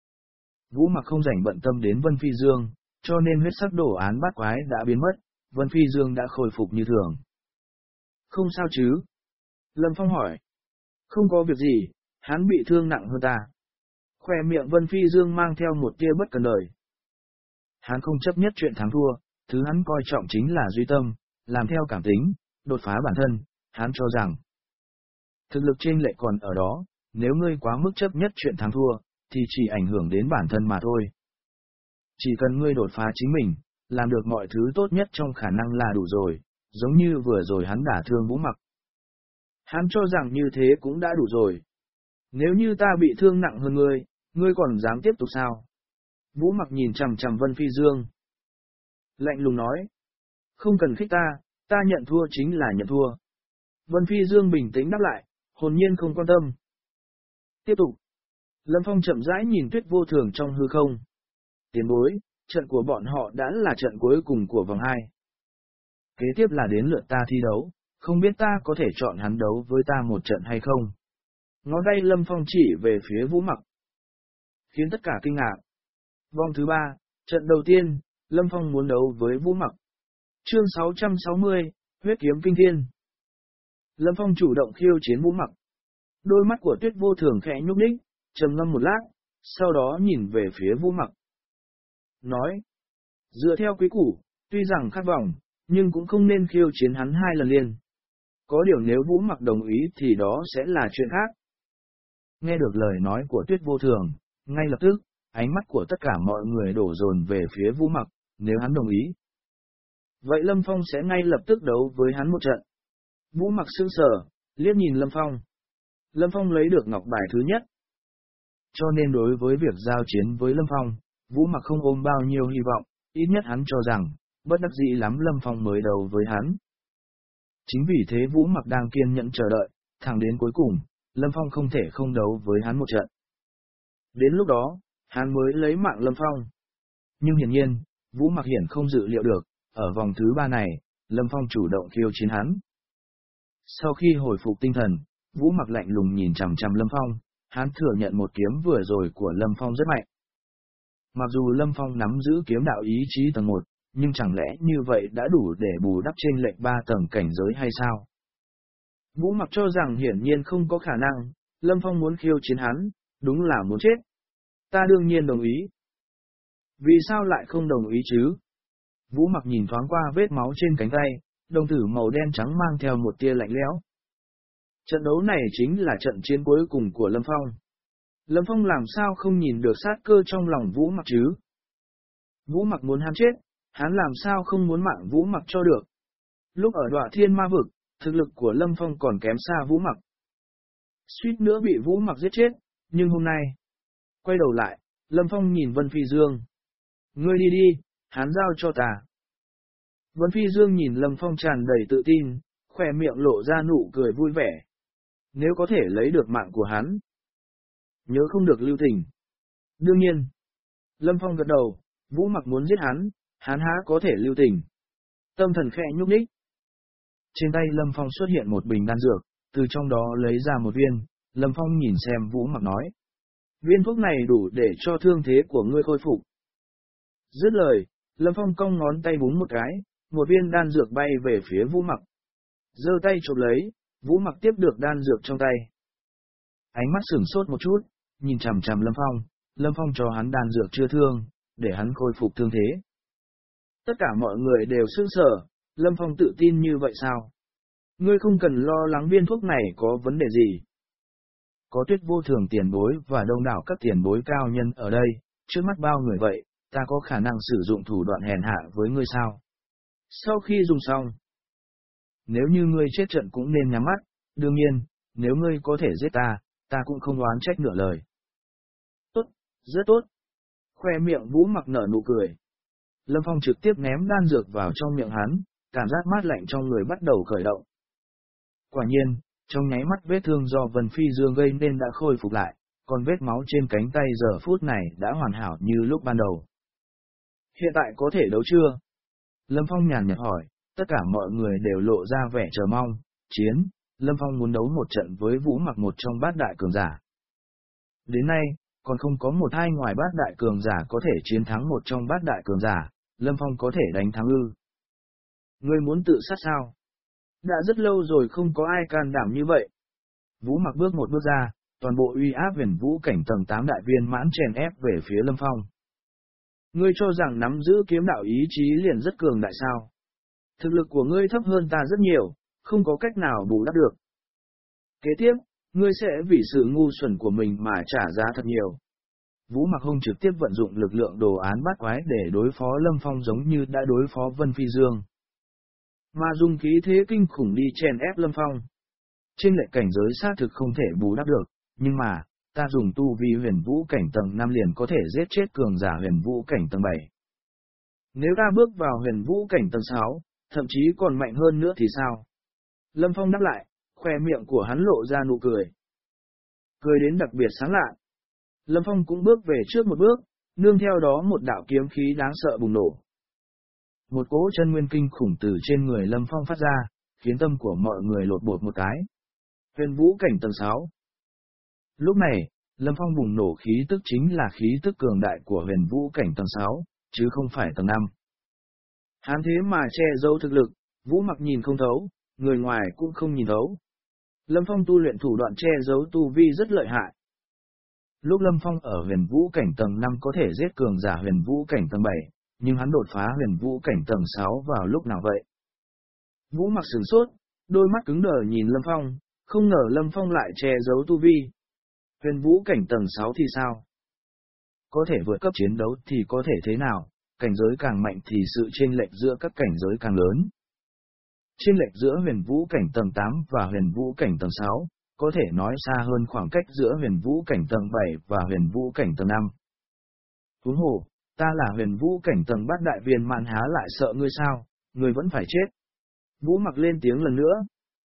Vũ Mặc không rảnh bận tâm đến Vân Phi Dương, cho nên huyết sắc đồ án bát quái đã biến mất, Vân Phi Dương đã khôi phục như thường. Không sao chứ? Lâm Phong hỏi. Không có việc gì, hắn bị thương nặng hơn ta. Khoe miệng Vân Phi Dương mang theo một tia bất cần đời. Hắn không chấp nhất chuyện thắng thua, thứ hắn coi trọng chính là duy tâm, làm theo cảm tính, đột phá bản thân, hắn cho rằng thực lực chênh lệch còn ở đó, nếu ngươi quá mức chấp nhất chuyện thắng thua, thì chỉ ảnh hưởng đến bản thân mà thôi. Chỉ cần ngươi đột phá chính mình, làm được mọi thứ tốt nhất trong khả năng là đủ rồi, giống như vừa rồi hắn đả thương Vũ Mặc. Hắn cho rằng như thế cũng đã đủ rồi. Nếu như ta bị thương nặng hơn ngươi còn dám tiếp tục sao? Vũ Mặc nhìn chằm chằm Vân Phi Dương. Lạnh lùng nói. Không cần khích ta nhận thua chính là nhận thua. Vân Phi Dương bình tĩnh đáp lại, hồn nhiên không quan tâm. Tiếp tục. Lâm Phong chậm rãi nhìn Tuyết Vô Thường trong hư không. Tiền bối, trận của bọn họ đã là trận cuối cùng của vòng 2. Kế tiếp là đến lượt ta thi đấu, không biết ta có thể chọn hắn đấu với ta một trận hay không? Ngón tay Lâm Phong chỉ về phía Vũ Mặc, khiến tất cả kinh ngạc. Vòng thứ 3, trận đầu tiên, Lâm Phong muốn đấu với Vũ Mặc. Chương 660, huyết kiếm kinh thiên. Lâm Phong chủ động khiêu chiến Vũ Mặc. Đôi mắt của Tuyết Vô Thường khẽ nhúc nhích, trầm ngâm một lát, sau đó nhìn về phía Vũ Mặc. Nói, dựa theo quý củ, tuy rằng khát vọng, nhưng cũng không nên khiêu chiến hắn 2 lần liền. Có điều nếu Vũ Mặc đồng ý thì đó sẽ là chuyện khác. Nghe được lời nói của Tuyết Vô Thường, ngay lập tức, ánh mắt của tất cả mọi người đổ dồn về phía Vũ Mặc, nếu hắn đồng ý. Vậy Lâm Phong sẽ ngay lập tức đấu với hắn một trận. Vũ Mặc sững sờ, liếc nhìn Lâm Phong. Lâm Phong lấy được ngọc bài thứ nhất. Cho nên đối với việc giao chiến với Lâm Phong, Vũ Mặc không ôm bao nhiêu hy vọng, ít nhất hắn cho rằng, bất đắc dĩ lắm Lâm Phong mới đấu với hắn. Chính vì thế Vũ Mặc đang kiên nhẫn chờ đợi, thẳng đến cuối cùng, Lâm Phong không thể không đấu với hắn một trận. Đến lúc đó, hắn mới lấy mạng Lâm Phong. Nhưng hiển nhiên, Vũ Mặc hiển không dự liệu được, ở vòng thứ 3 này, Lâm Phong chủ động khiêu chiến hắn. Sau khi hồi phục tinh thần, Vũ Mặc lạnh lùng nhìn chằm chằm Lâm Phong, hắn thừa nhận một kiếm vừa rồi của Lâm Phong rất mạnh. Mặc dù Lâm Phong nắm giữ kiếm đạo ý chí tầng 1, nhưng chẳng lẽ như vậy đã đủ để bù đắp chênh lệch 3 tầng cảnh giới hay sao? Vũ Mặc cho rằng hiển nhiên không có khả năng, Lâm Phong muốn khiêu chiến hắn, đúng là muốn chết. Ta đương nhiên đồng ý. Vì sao lại không đồng ý chứ? Vũ Mặc nhìn thoáng qua vết máu trên cánh tay, đồng tử màu đen trắng mang theo một tia lạnh lẽo. Trận đấu này chính là trận chiến cuối cùng của Lâm Phong. Lâm Phong làm sao không nhìn được sát cơ trong lòng Vũ Mặc chứ? Vũ Mặc muốn hắn chết, hắn làm sao không muốn mạng Vũ Mặc cho được. Lúc ở Đọa Thiên Ma Vực, thực lực của Lâm Phong còn kém xa Vũ Mặc. Suýt nữa bị Vũ Mặc giết chết, nhưng hôm nay, quay đầu lại, Lâm Phong nhìn Vân Phi Dương. Ngươi đi đi, hắn giao cho ta. Vân Phi Dương nhìn Lâm Phong tràn đầy tự tin, khỏe miệng lộ ra nụ cười vui vẻ. Nếu có thể lấy được mạng của hắn, nhớ không được lưu tình. Đương nhiên, Lâm Phong gật đầu, Vũ Mặc muốn giết hắn há có thể lưu tình. Tâm thần khẽ nhúc nhích. Trên tay Lâm Phong xuất hiện một bình đan dược, từ trong đó lấy ra một viên, Lâm Phong nhìn xem Vũ Mặc nói. Viên thuốc này đủ để cho thương thế của ngươi khôi phục. Dứt lời, Lâm Phong cong ngón tay búng một cái, một viên đan dược bay về phía Vũ Mặc. Giơ tay chụp lấy, Vũ Mặc tiếp được đan dược trong tay. Ánh mắt sửng sốt một chút, nhìn chằm chằm Lâm Phong cho hắn đan dược chữa thương, để hắn khôi phục thương thế. Tất cả mọi người đều sững sờ, Lâm Phong tự tin như vậy sao? Ngươi không cần lo lắng viên thuốc này có vấn đề gì. Có Tuyết Vô Thường tiền bối và đông đảo các tiền bối cao nhân ở đây, trước mắt bao người vậy, ta có khả năng sử dụng thủ đoạn hèn hạ với ngươi sao? Sau khi dùng xong, nếu như ngươi chết trận cũng nên nhắm mắt, đương nhiên, nếu ngươi có thể giết ta cũng không oán trách nửa lời. Tốt, rất tốt. Khoe miệng Vũ Mặc nở nụ cười. Lâm Phong trực tiếp ném đan dược vào trong miệng hắn, cảm giác mát lạnh trong người bắt đầu khởi động. Quả nhiên, trong nháy mắt vết thương do Vân Phi Dương gây nên đã khôi phục lại, còn vết máu trên cánh tay giờ phút này đã hoàn hảo như lúc ban đầu. Hiện tại có thể đấu chưa? Lâm Phong nhàn nhạt hỏi, tất cả mọi người đều lộ ra vẻ chờ mong. Chiến, Lâm Phong muốn đấu một trận với Vũ Mặc, một trong bát đại cường giả. Đến nay, còn không có một hai ngoài bát đại cường giả có thể chiến thắng một trong bát đại cường giả, Lâm Phong có thể đánh thắng ư? Ngươi muốn tự sát sao? Đã rất lâu rồi không có ai can đảm như vậy. Vũ Mặc bước một bước ra, toàn bộ uy áp huyền vũ cảnh tầng 8 đại viên mãn chèn ép về phía Lâm Phong. Ngươi cho rằng nắm giữ kiếm đạo ý chí liền rất cường đại sao? Thực lực của ngươi thấp hơn ta rất nhiều, không có cách nào bù đắp được. Kế tiếp, ngươi sẽ vì sự ngu xuẩn của mình mà trả giá thật nhiều. Vũ Mặc Hung trực tiếp vận dụng lực lượng đồ án bát quái để đối phó Lâm Phong giống như đã đối phó Vân Phi Dương. Mà dùng khí thế kinh khủng đi chèn ép Lâm Phong. Chênh lệch cảnh giới xác thực không thể bù đắp được, nhưng mà, ta dùng tu vi huyền vũ cảnh tầng 5 liền có thể giết chết cường giả huyền vũ cảnh tầng 7. Nếu ta bước vào huyền vũ cảnh tầng 6, thậm chí còn mạnh hơn nữa thì sao? Lâm Phong đáp lại, khoe miệng của hắn lộ ra nụ cười. Cười đến đặc biệt sáng lạ. Lâm Phong cũng bước về trước một bước, nương theo đó một đạo kiếm khí đáng sợ bùng nổ. Một cỗ chân nguyên kinh khủng từ trên người Lâm Phong phát ra, khiến tâm của mọi người lột bột một cái. Huyền vũ cảnh tầng 6. Lúc này, Lâm Phong bùng nổ khí tức chính là khí tức cường đại của huyền vũ cảnh tầng 6, chứ không phải tầng 5. Hắn thế mà che giấu thực lực, Vũ Mặc nhìn không thấu, người ngoài cũng không nhìn thấu. Lâm Phong tu luyện thủ đoạn che giấu tu vi rất lợi hại. Lúc Lâm Phong ở huyền vũ cảnh tầng 5 có thể giết cường giả huyền vũ cảnh tầng 7, nhưng hắn đột phá huyền vũ cảnh tầng 6 vào lúc nào vậy? Vũ Mặc sửng sốt, đôi mắt cứng đờ nhìn Lâm Phong, không ngờ Lâm Phong lại che giấu tu vi. Huyền vũ cảnh tầng 6 thì sao? Có thể vượt cấp chiến đấu thì có thể thế nào, cảnh giới càng mạnh thì sự chênh lệch giữa các cảnh giới càng lớn. Chênh lệch giữa huyền vũ cảnh tầng 8 và huyền vũ cảnh tầng 6, có thể nói xa hơn khoảng cách giữa huyền vũ cảnh tầng 7 và huyền vũ cảnh tầng 5. Huống hồ, ta là huyền vũ cảnh tầng bát đại viên mãn há lại sợ ngươi sao, ngươi vẫn phải chết. Vũ Mặc lên tiếng lần nữa.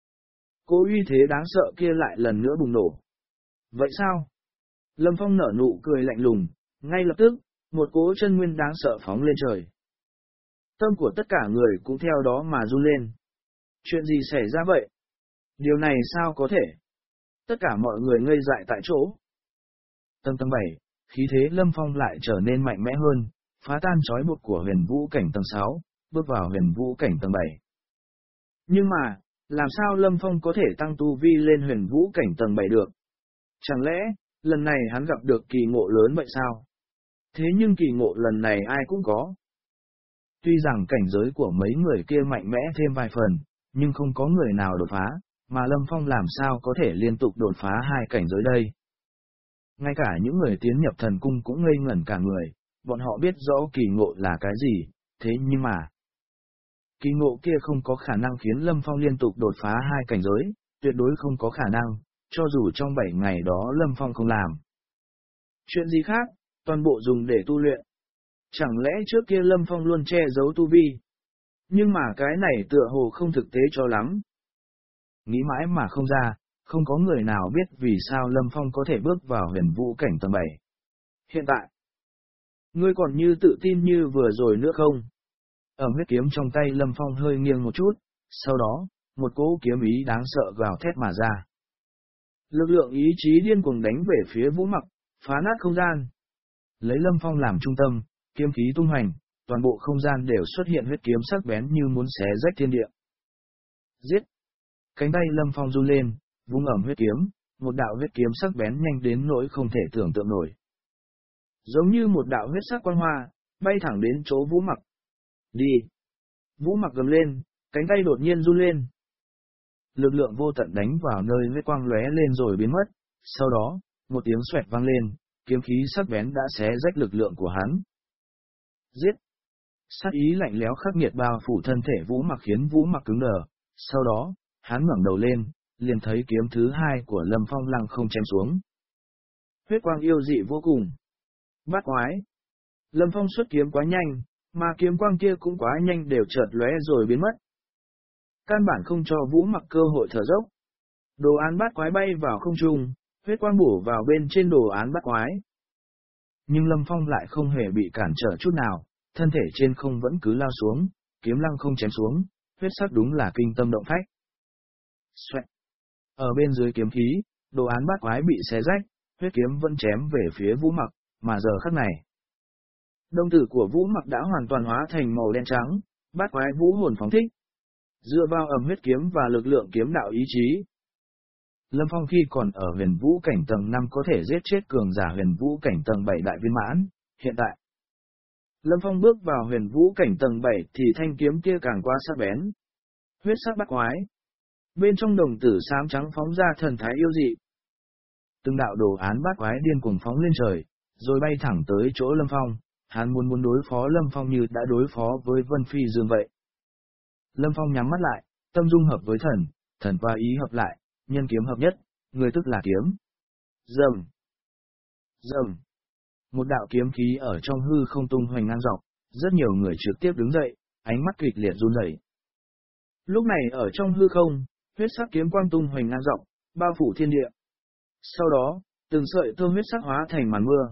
Cô uy thế đáng sợ kia lại lần nữa bùng nổ. Vậy sao? Lâm Phong nở nụ cười lạnh lùng, ngay lập tức, một cỗ chân nguyên đáng sợ phóng lên trời. Tâm của tất cả người cũng theo đó mà run lên. Chuyện gì xảy ra vậy? Điều này sao có thể? Tất cả mọi người ngây dại tại chỗ. Tầng 7, khí thế Lâm Phong lại trở nên mạnh mẽ hơn, phá tan trói buộc của huyền vũ cảnh tầng 6, bước vào huyền vũ cảnh tầng 7. Nhưng mà, làm sao Lâm Phong có thể tăng tu vi lên huyền vũ cảnh tầng 7 được? Chẳng lẽ, lần này hắn gặp được kỳ ngộ lớn vậy sao? Thế nhưng kỳ ngộ lần này ai cũng có. Tuy rằng cảnh giới của mấy người kia mạnh mẽ thêm vài phần, nhưng không có người nào đột phá, mà Lâm Phong làm sao có thể liên tục đột phá hai cảnh giới đây? Ngay cả những người tiến nhập thần cung cũng ngây ngẩn cả người, bọn họ biết rõ kỳ ngộ là cái gì, thế nhưng mà kỳ ngộ kia không có khả năng khiến Lâm Phong liên tục đột phá hai cảnh giới, tuyệt đối không có khả năng, cho dù trong 7 ngày đó Lâm Phong không làm chuyện gì khác, toàn bộ dùng để tu luyện. Chẳng lẽ trước kia Lâm Phong luôn che giấu tu vi? Nhưng mà cái này tựa hồ không thực tế cho lắm. Nghĩ mãi mà không ra, không có người nào biết vì sao Lâm Phong có thể bước vào huyền vũ cảnh tầng 7. Hiện tại, ngươi còn như tự tin như vừa rồi nữa không? Ở huyết kiếm trong tay Lâm Phong hơi nghiêng một chút, sau đó, một cỗ kiếm ý đáng sợ gào thét mà ra. Lực lượng ý chí điên cuồng đánh về phía Vũ Mặc, phá nát không gian. Lấy Lâm Phong làm trung tâm, kiếm khí tung hoành, toàn bộ không gian đều xuất hiện huyết kiếm sắc bén như muốn xé rách thiên địa. Giết! Cánh tay Lâm Phong run lên, vung ẩm huyết kiếm, một đạo huyết kiếm sắc bén nhanh đến nỗi không thể tưởng tượng nổi. Giống như một đạo huyết sắc quang hoa, bay thẳng đến chỗ Vũ Mặc. Đi! Vũ Mặc gầm lên, cánh tay đột nhiên run lên. Lực lượng vô tận đánh vào nơi huyết quang lóe lên rồi biến mất, sau đó, một tiếng xoẹt vang lên, kiếm khí sắc bén đã xé rách lực lượng của hắn. Giết! Sát ý lạnh lẽo khắc nghiệt bao phủ thân thể Vũ Mặc khiến Vũ Mặc cứng đờ, sau đó, hắn ngẩng đầu lên, liền thấy kiếm thứ hai của Lâm Phong lăng không chém xuống. Huyết quang yêu dị vô cùng. Bát quái! Lâm Phong xuất kiếm quá nhanh, mà kiếm quang kia cũng quá nhanh đều chợt lóe rồi biến mất. Căn bản không cho Vũ Mặc cơ hội thở dốc. Đồ án bát quái bay vào không trung, huyết quang bổ vào bên trên đồ án bát quái. Nhưng Lâm Phong lại không hề bị cản trở chút nào, thân thể trên không vẫn cứ lao xuống, kiếm lăng không chém xuống, huyết sắc đúng là kinh tâm động phách. Xoẹt. Ở bên dưới kiếm khí, đồ án bát quái bị xé rách, huyết kiếm vẫn chém về phía Vũ Mặc, mà giờ khắc này, đồng tử của Vũ Mặc đã hoàn toàn hóa thành màu đen trắng, bát quái vũ hồn phóng thích. Dựa vào ẩm huyết kiếm và lực lượng kiếm đạo ý chí, Lâm Phong khi còn ở huyền vũ cảnh tầng 5 có thể giết chết cường giả huyền vũ cảnh tầng 7 đại viên mãn, hiện tại Lâm Phong bước vào huyền vũ cảnh tầng 7 thì thanh kiếm kia càng quá sắc bén. Huyết sắc bát quái. Bên trong đồng tử xám trắng phóng ra thần thái yêu dị. Từng đạo đồ án bát quái điên cuồng phóng lên trời, rồi bay thẳng tới chỗ Lâm Phong, hắn muốn đối phó Lâm Phong như đã đối phó với Vân Phi Dương vậy. Lâm Phong nhắm mắt lại, tâm dung hợp với thần, thần và ý hợp lại, nhân kiếm hợp nhất, người tức là kiếm. Rầm. Rầm. Một đạo kiếm khí ở trong hư không tung hoành ngang dọc, rất nhiều người trực tiếp đứng dậy, ánh mắt kịch liệt run rẩy. Lúc này ở trong hư không, huyết sắc kiếm quang tung hoành ngang dọc, bao phủ thiên địa. Sau đó, từng sợi tơ huyết sắc hóa thành màn mưa,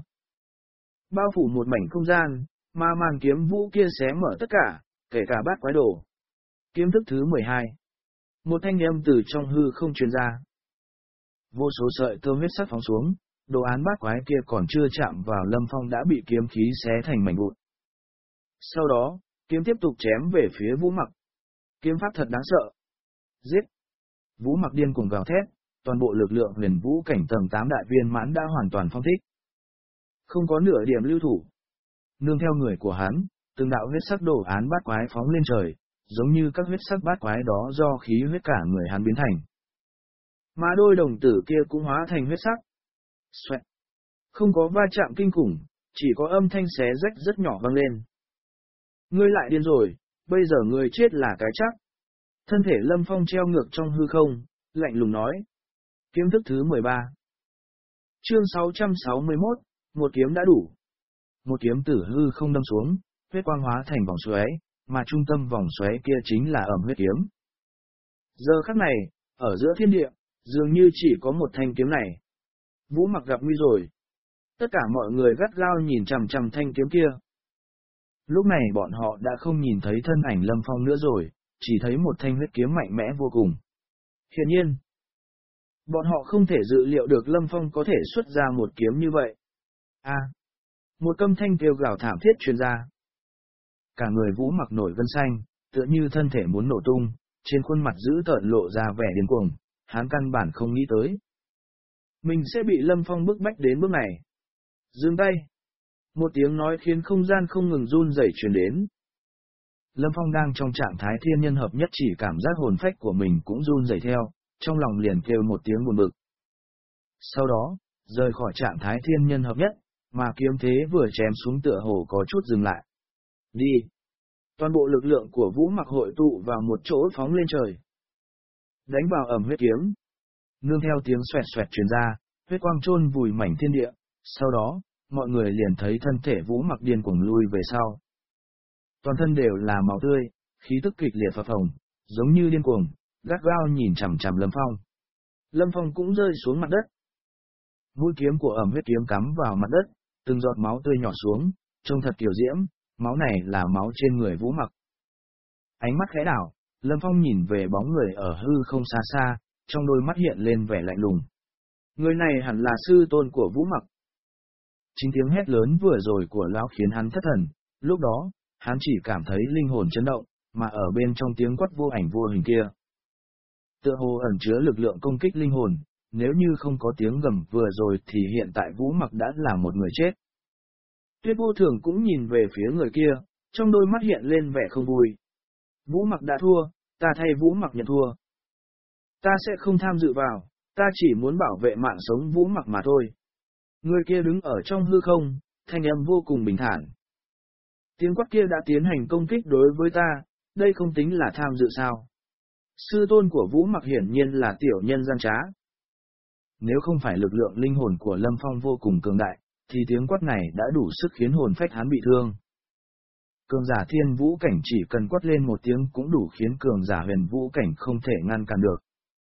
bao phủ một mảnh không gian, mà màn kiếm vũ kia xé mở tất cả, kể cả bát quái đồ. Kiếm thức thứ 12. Một thanh âm từ trong hư không truyền ra. Vô số sợi tơ huyết sắc phóng xuống, đồ án bát quái kia còn chưa chạm vào Lâm Phong đã bị kiếm khí xé thành mảnh vụn. Sau đó, kiếm tiếp tục chém về phía Vũ Mặc. Kiếm pháp thật đáng sợ. Giết! Vũ Mặc điên cuồng gào thét, toàn bộ lực lượng huyền vũ cảnh tầng 8 đại viên mãn đã hoàn toàn phong thích. Không có nửa điểm lưu thủ. Nương theo người của hắn, từng đạo huyết sắc đồ án bát quái phóng lên trời, giống như các huyết sắc bát quái đó do khí huyết cả người hắn biến thành. Mà đôi đồng tử kia cũng hóa thành huyết sắc. Xoẹt. Không có va chạm kinh khủng, chỉ có âm thanh xé rách rất nhỏ vang lên. Ngươi lại điên rồi, bây giờ ngươi chết là cái chắc. Thân thể Lâm Phong treo ngược trong hư không, lạnh lùng nói. Kiếm thức thứ 13. Chương 661, một kiếm đã đủ. Một kiếm tử hư không đâm xuống, huyết quang hóa thành vòng xoáy, mà trung tâm vòng xoáy kia chính là ẩm huyết kiếm. Giờ khắc này, ở giữa thiên địa, dường như chỉ có một thanh kiếm này. Vũ Mặc gặp nguy rồi. Tất cả mọi người gắt gao nhìn chằm chằm thanh kiếm kia. Lúc này bọn họ đã không nhìn thấy thân ảnh Lâm Phong nữa rồi, chỉ thấy một thanh huyết kiếm mạnh mẽ vô cùng. Hiển nhiên, bọn họ không thể dự liệu được Lâm Phong có thể xuất ra một kiếm như vậy. Một âm thanh kêu gào thảm thiết truyền ra. Cả người Vũ Mặc nổi gân xanh, tựa như thân thể muốn nổ tung, trên khuôn mặt dữ tợn lộ ra vẻ điên cuồng, hắn căn bản không nghĩ tới. Mình sẽ bị Lâm Phong bức bách đến bước này. Dừng tay. Một tiếng nói khiến không gian không ngừng run rẩy truyền đến. Lâm Phong đang trong trạng thái thiên nhân hợp nhất, chỉ cảm giác hồn phách của mình cũng run rẩy theo, trong lòng liền kêu một tiếng buồn bực. Sau đó, rời khỏi trạng thái thiên nhân hợp nhất, mà kiếm thế vừa chém xuống tựa hồ có chút dừng lại. Đi! Toàn bộ lực lượng của Vũ Mặc hội tụ vào một chỗ phóng lên trời. Đánh vào ầm huyết kiếm. Nương theo tiếng xoẹt xoẹt truyền ra, huyết quang chôn vùi mảnh thiên địa, sau đó, mọi người liền thấy thân thể Vũ Mặc điên cuồng lui về sau. Toàn thân đều là máu tươi, khí tức kịch liệt phập phồng, giống như điên cuồng, gắt gao nhìn chằm chằm Lâm Phong. Lâm Phong cũng rơi xuống mặt đất. Mũi kiếm của ầm huyết kiếm cắm vào mặt đất, từng giọt máu tươi nhỏ xuống, trông thật kiều diễm, máu này là máu trên người Vũ Mặc. Ánh mắt khẽ đảo, Lâm Phong nhìn về bóng người ở hư không xa xa, trong đôi mắt hiện lên vẻ lạnh lùng. Người này hẳn là sư tôn của Vũ Mặc. Chính tiếng hét lớn vừa rồi của lão khiến hắn thất thần, lúc đó, hắn chỉ cảm thấy linh hồn chấn động, mà ở bên trong tiếng quát vô ảnh vô hình kia, tựa hồ ẩn chứa lực lượng công kích linh hồn, nếu như không có tiếng gầm vừa rồi thì hiện tại Vũ Mặc đã là một người chết. Tuyết Vô Thường cũng nhìn về phía người kia, trong đôi mắt hiện lên vẻ không vui. Vũ Mặc đã thua, ta thay Vũ Mặc nhận thua. Ta sẽ không tham dự vào, ta chỉ muốn bảo vệ mạng sống Vũ Mặc mà thôi. Người kia đứng ở trong hư không, thanh âm vô cùng bình thản. Tiếng quát kia đã tiến hành công kích đối với ta, đây không tính là tham dự sao? Sư tôn của Vũ Mặc hiển nhiên là tiểu nhân gian trá. Nếu không phải lực lượng linh hồn của Lâm Phong vô cùng cường đại, thì tiếng quát này đã đủ sức khiến hồn phách hắn bị thương. Cường giả thiên vũ cảnh chỉ cần quát lên một tiếng cũng đủ khiến cường giả huyền vũ cảnh không thể ngăn cản được.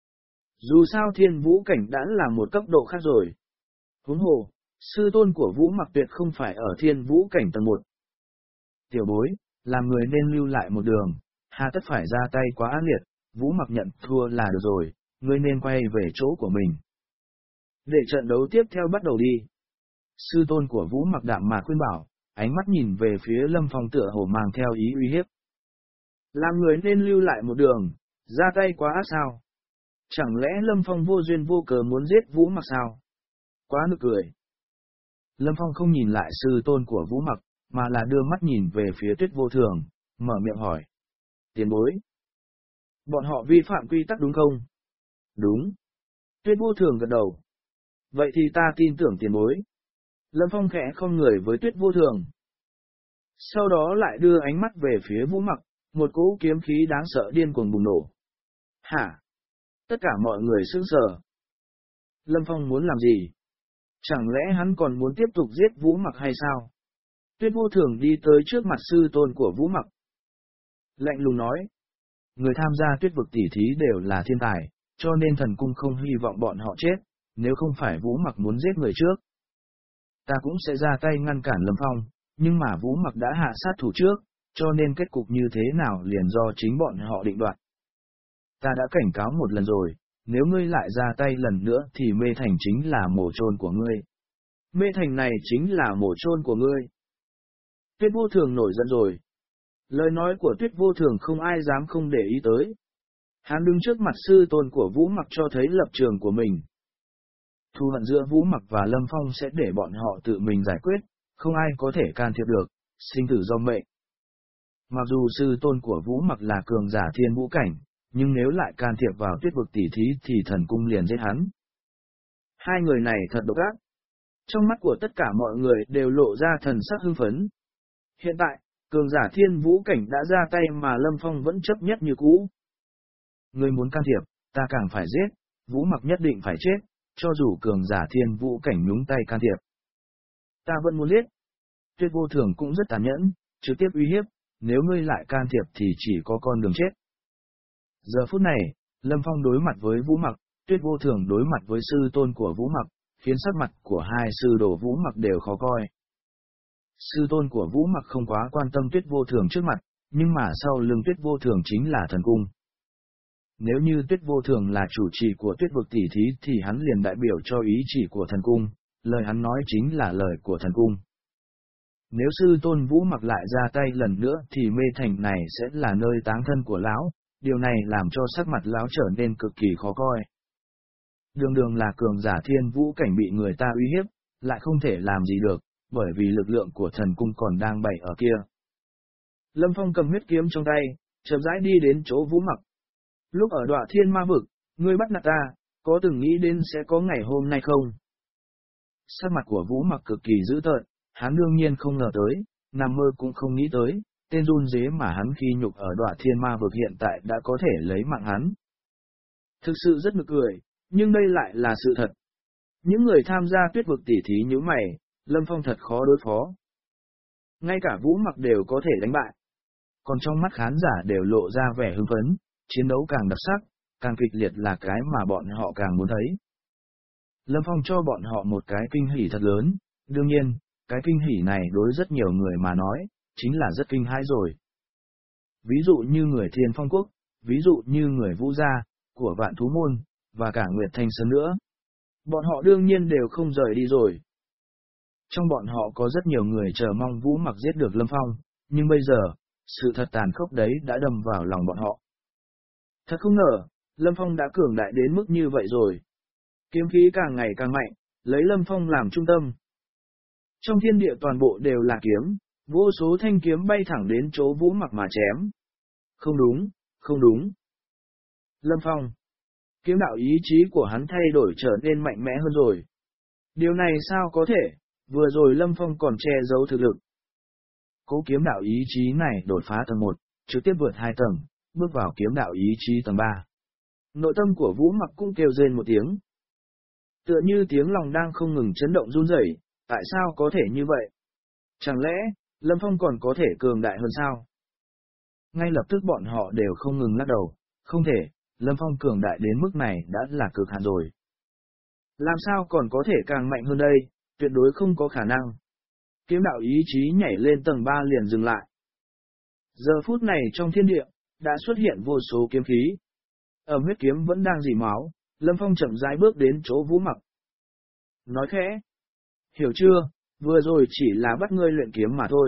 Dù sao thiên vũ cảnh đã là một cấp độ khác rồi. Huống hồ, sư tôn của Vũ Mặc tuyệt không phải ở thiên vũ cảnh tầng 1. Tiểu bối, làm người nên lưu lại một đường, hà tất phải ra tay quá ác liệt, Vũ Mặc nhận thua là được rồi, ngươi nên quay về chỗ của mình. Để trận đấu tiếp theo bắt đầu đi. Sư tôn của Vũ Mặc đạm mạc khuyên bảo, ánh mắt nhìn về phía Lâm Phong tựa hồ mang theo ý uy hiếp. Làm người nên lưu lại một đường, ra tay quá ác sao? Chẳng lẽ Lâm Phong vô duyên vô cớ muốn giết Vũ Mặc sao? Quá nực cười. Lâm Phong không nhìn lại sư tôn của Vũ Mặc, mà là đưa mắt nhìn về phía Tuyết Vô Thường, mở miệng hỏi. Tiền bối. Bọn họ vi phạm quy tắc đúng không? Đúng. Tuyết Vô Thường gật đầu. Vậy thì ta tin tưởng tiền bối. Lâm Phong khẽ không người với Tuyết Vô Thường. Sau đó lại đưa ánh mắt về phía Vũ Mặc, một cỗ kiếm khí đáng sợ điên cuồng bùng nổ. Hả? Tất cả mọi người sững sờ. Lâm Phong muốn làm gì? Chẳng lẽ hắn còn muốn tiếp tục giết Vũ Mặc hay sao? Tuyết Vô Thường đi tới trước mặt sư tôn của Vũ Mặc. Lạnh lùng nói. Người tham gia tuyết vực tỷ thí đều là thiên tài, cho nên thần cung không hy vọng bọn họ chết, nếu không phải Vũ Mặc muốn giết người trước. Ta cũng sẽ ra tay ngăn cản Lâm Phong, nhưng mà Vũ Mặc đã hạ sát thủ trước, cho nên kết cục như thế nào liền do chính bọn họ định đoạt. Ta đã cảnh cáo một lần rồi, nếu ngươi lại ra tay lần nữa thì Mê Thành chính là mồ chôn của ngươi. Mê Thành này chính là mồ chôn của ngươi. Tuyết Vô Thường nổi giận rồi. Lời nói của Tuyết Vô Thường không ai dám không để ý tới. Hắn đứng trước mặt sư tôn của Vũ Mặc cho thấy lập trường của mình. Thù hận giữa Vũ Mặc và Lâm Phong sẽ để bọn họ tự mình giải quyết, không ai có thể can thiệp được, sinh tử do mệnh. Mặc dù sư tôn của Vũ Mặc là cường giả thiên vũ cảnh, nhưng nếu lại can thiệp vào tuyết vực tỷ thí thì thần cung liền giết hắn. Hai người này thật độc ác. Trong mắt của tất cả mọi người đều lộ ra thần sắc hưng phấn. Hiện tại, cường giả thiên vũ cảnh đã ra tay mà Lâm Phong vẫn chấp nhất như cũ. Người muốn can thiệp, ta càng phải giết, Vũ Mặc nhất định phải chết, cho dù cường giả thiên vũ cảnh nhúng tay can thiệp. Ta vẫn muốn giết. Tuyết Vô Thường cũng rất tàn nhẫn, trực tiếp uy hiếp, nếu ngươi lại can thiệp thì chỉ có con đường chết. Giờ phút này, Lâm Phong đối mặt với Vũ Mặc, Tuyết Vô Thường đối mặt với sư tôn của Vũ Mặc, khiến sắc mặt của hai sư đồ Vũ Mặc đều khó coi. Sư tôn của Vũ Mặc không quá quan tâm Tuyết Vô Thường trước mặt, nhưng mà sau lưng Tuyết Vô Thường chính là thần cung. Nếu như Tuyết Vô Thường là chủ trì của tuyết vực tỷ thí thì hắn liền đại biểu cho ý chỉ của thần cung, lời hắn nói chính là lời của thần cung. Nếu sư tôn Vũ Mặc lại ra tay lần nữa thì mê thành này sẽ là nơi táng thân của lão, điều này làm cho sắc mặt lão trở nên cực kỳ khó coi. Đường đường là cường giả thiên vũ cảnh bị người ta uy hiếp, lại không thể làm gì được, bởi vì lực lượng của thần cung còn đang bày ở kia. Lâm Phong cầm huyết kiếm trong tay, chậm rãi đi đến chỗ Vũ Mặc. Lúc ở Đọa Thiên Ma Vực, ngươi bắt nạt ta, có từng nghĩ đến sẽ có ngày hôm nay không? Sắc mặt của Vũ Mặc cực kỳ dữ tợn, hắn đương nhiên không ngờ tới, nằm mơ cũng không nghĩ tới, tên run rế mà hắn khi nhục ở Đọa Thiên Ma Vực hiện tại đã có thể lấy mạng hắn. Thực sự rất nực cười, nhưng đây lại là sự thật. Những người tham gia tuyết vực tỉ thí như mày, Lâm Phong thật khó đối phó. Ngay cả Vũ Mặc đều có thể đánh bại. Còn trong mắt khán giả đều lộ ra vẻ hưng phấn, chiến đấu càng đặc sắc, càng kịch liệt là cái mà bọn họ càng muốn thấy. Lâm Phong cho bọn họ một cái kinh hỉ thật lớn, đương nhiên, cái kinh hỉ này đối rất nhiều người mà nói, chính là rất kinh hãi rồi. Ví dụ như người Thiên Phong Quốc, ví dụ như người Vũ Gia, của Vạn Thú Môn, và cả Nguyệt Thanh Sơn nữa. Bọn họ đương nhiên đều không rời đi rồi. Trong bọn họ có rất nhiều người chờ mong Vũ Mặc giết được Lâm Phong, nhưng bây giờ, sự thật tàn khốc đấy đã đâm vào lòng bọn họ. Thật không ngờ, Lâm Phong đã cường đại đến mức như vậy rồi. Kiếm khí càng ngày càng mạnh, lấy Lâm Phong làm trung tâm. Trong thiên địa toàn bộ đều là kiếm, vô số thanh kiếm bay thẳng đến chỗ Vũ Mặc mà chém. Không đúng, không đúng. Lâm Phong. Kiếm đạo ý chí của hắn thay đổi trở nên mạnh mẽ hơn rồi. Điều này sao có thể, vừa rồi Lâm Phong còn che giấu thực lực. Cố kiếm đạo ý chí này đột phá tầng 1, trực tiếp vượt 2 tầng, bước vào kiếm đạo ý chí tầng 3. Nội tâm của Vũ Mặc cũng kêu rên một tiếng. Tựa như tiếng lòng đang không ngừng chấn động run rẩy, tại sao có thể như vậy? Chẳng lẽ, Lâm Phong còn có thể cường đại hơn sao? Ngay lập tức bọn họ đều không ngừng lắc đầu, không thể, Lâm Phong cường đại đến mức này đã là cực hạn rồi. Làm sao còn có thể càng mạnh hơn đây, tuyệt đối không có khả năng. Kiếm đạo ý chí nhảy lên tầng 3 liền dừng lại. Giờ phút này trong thiên địa, đã xuất hiện vô số kiếm khí. Huyết kiếm vẫn đang rỉ máu, Lâm Phong chậm rãi bước đến chỗ Vũ Mặc. Nói khẽ. Hiểu chưa, vừa rồi chỉ là bắt ngươi luyện kiếm mà thôi.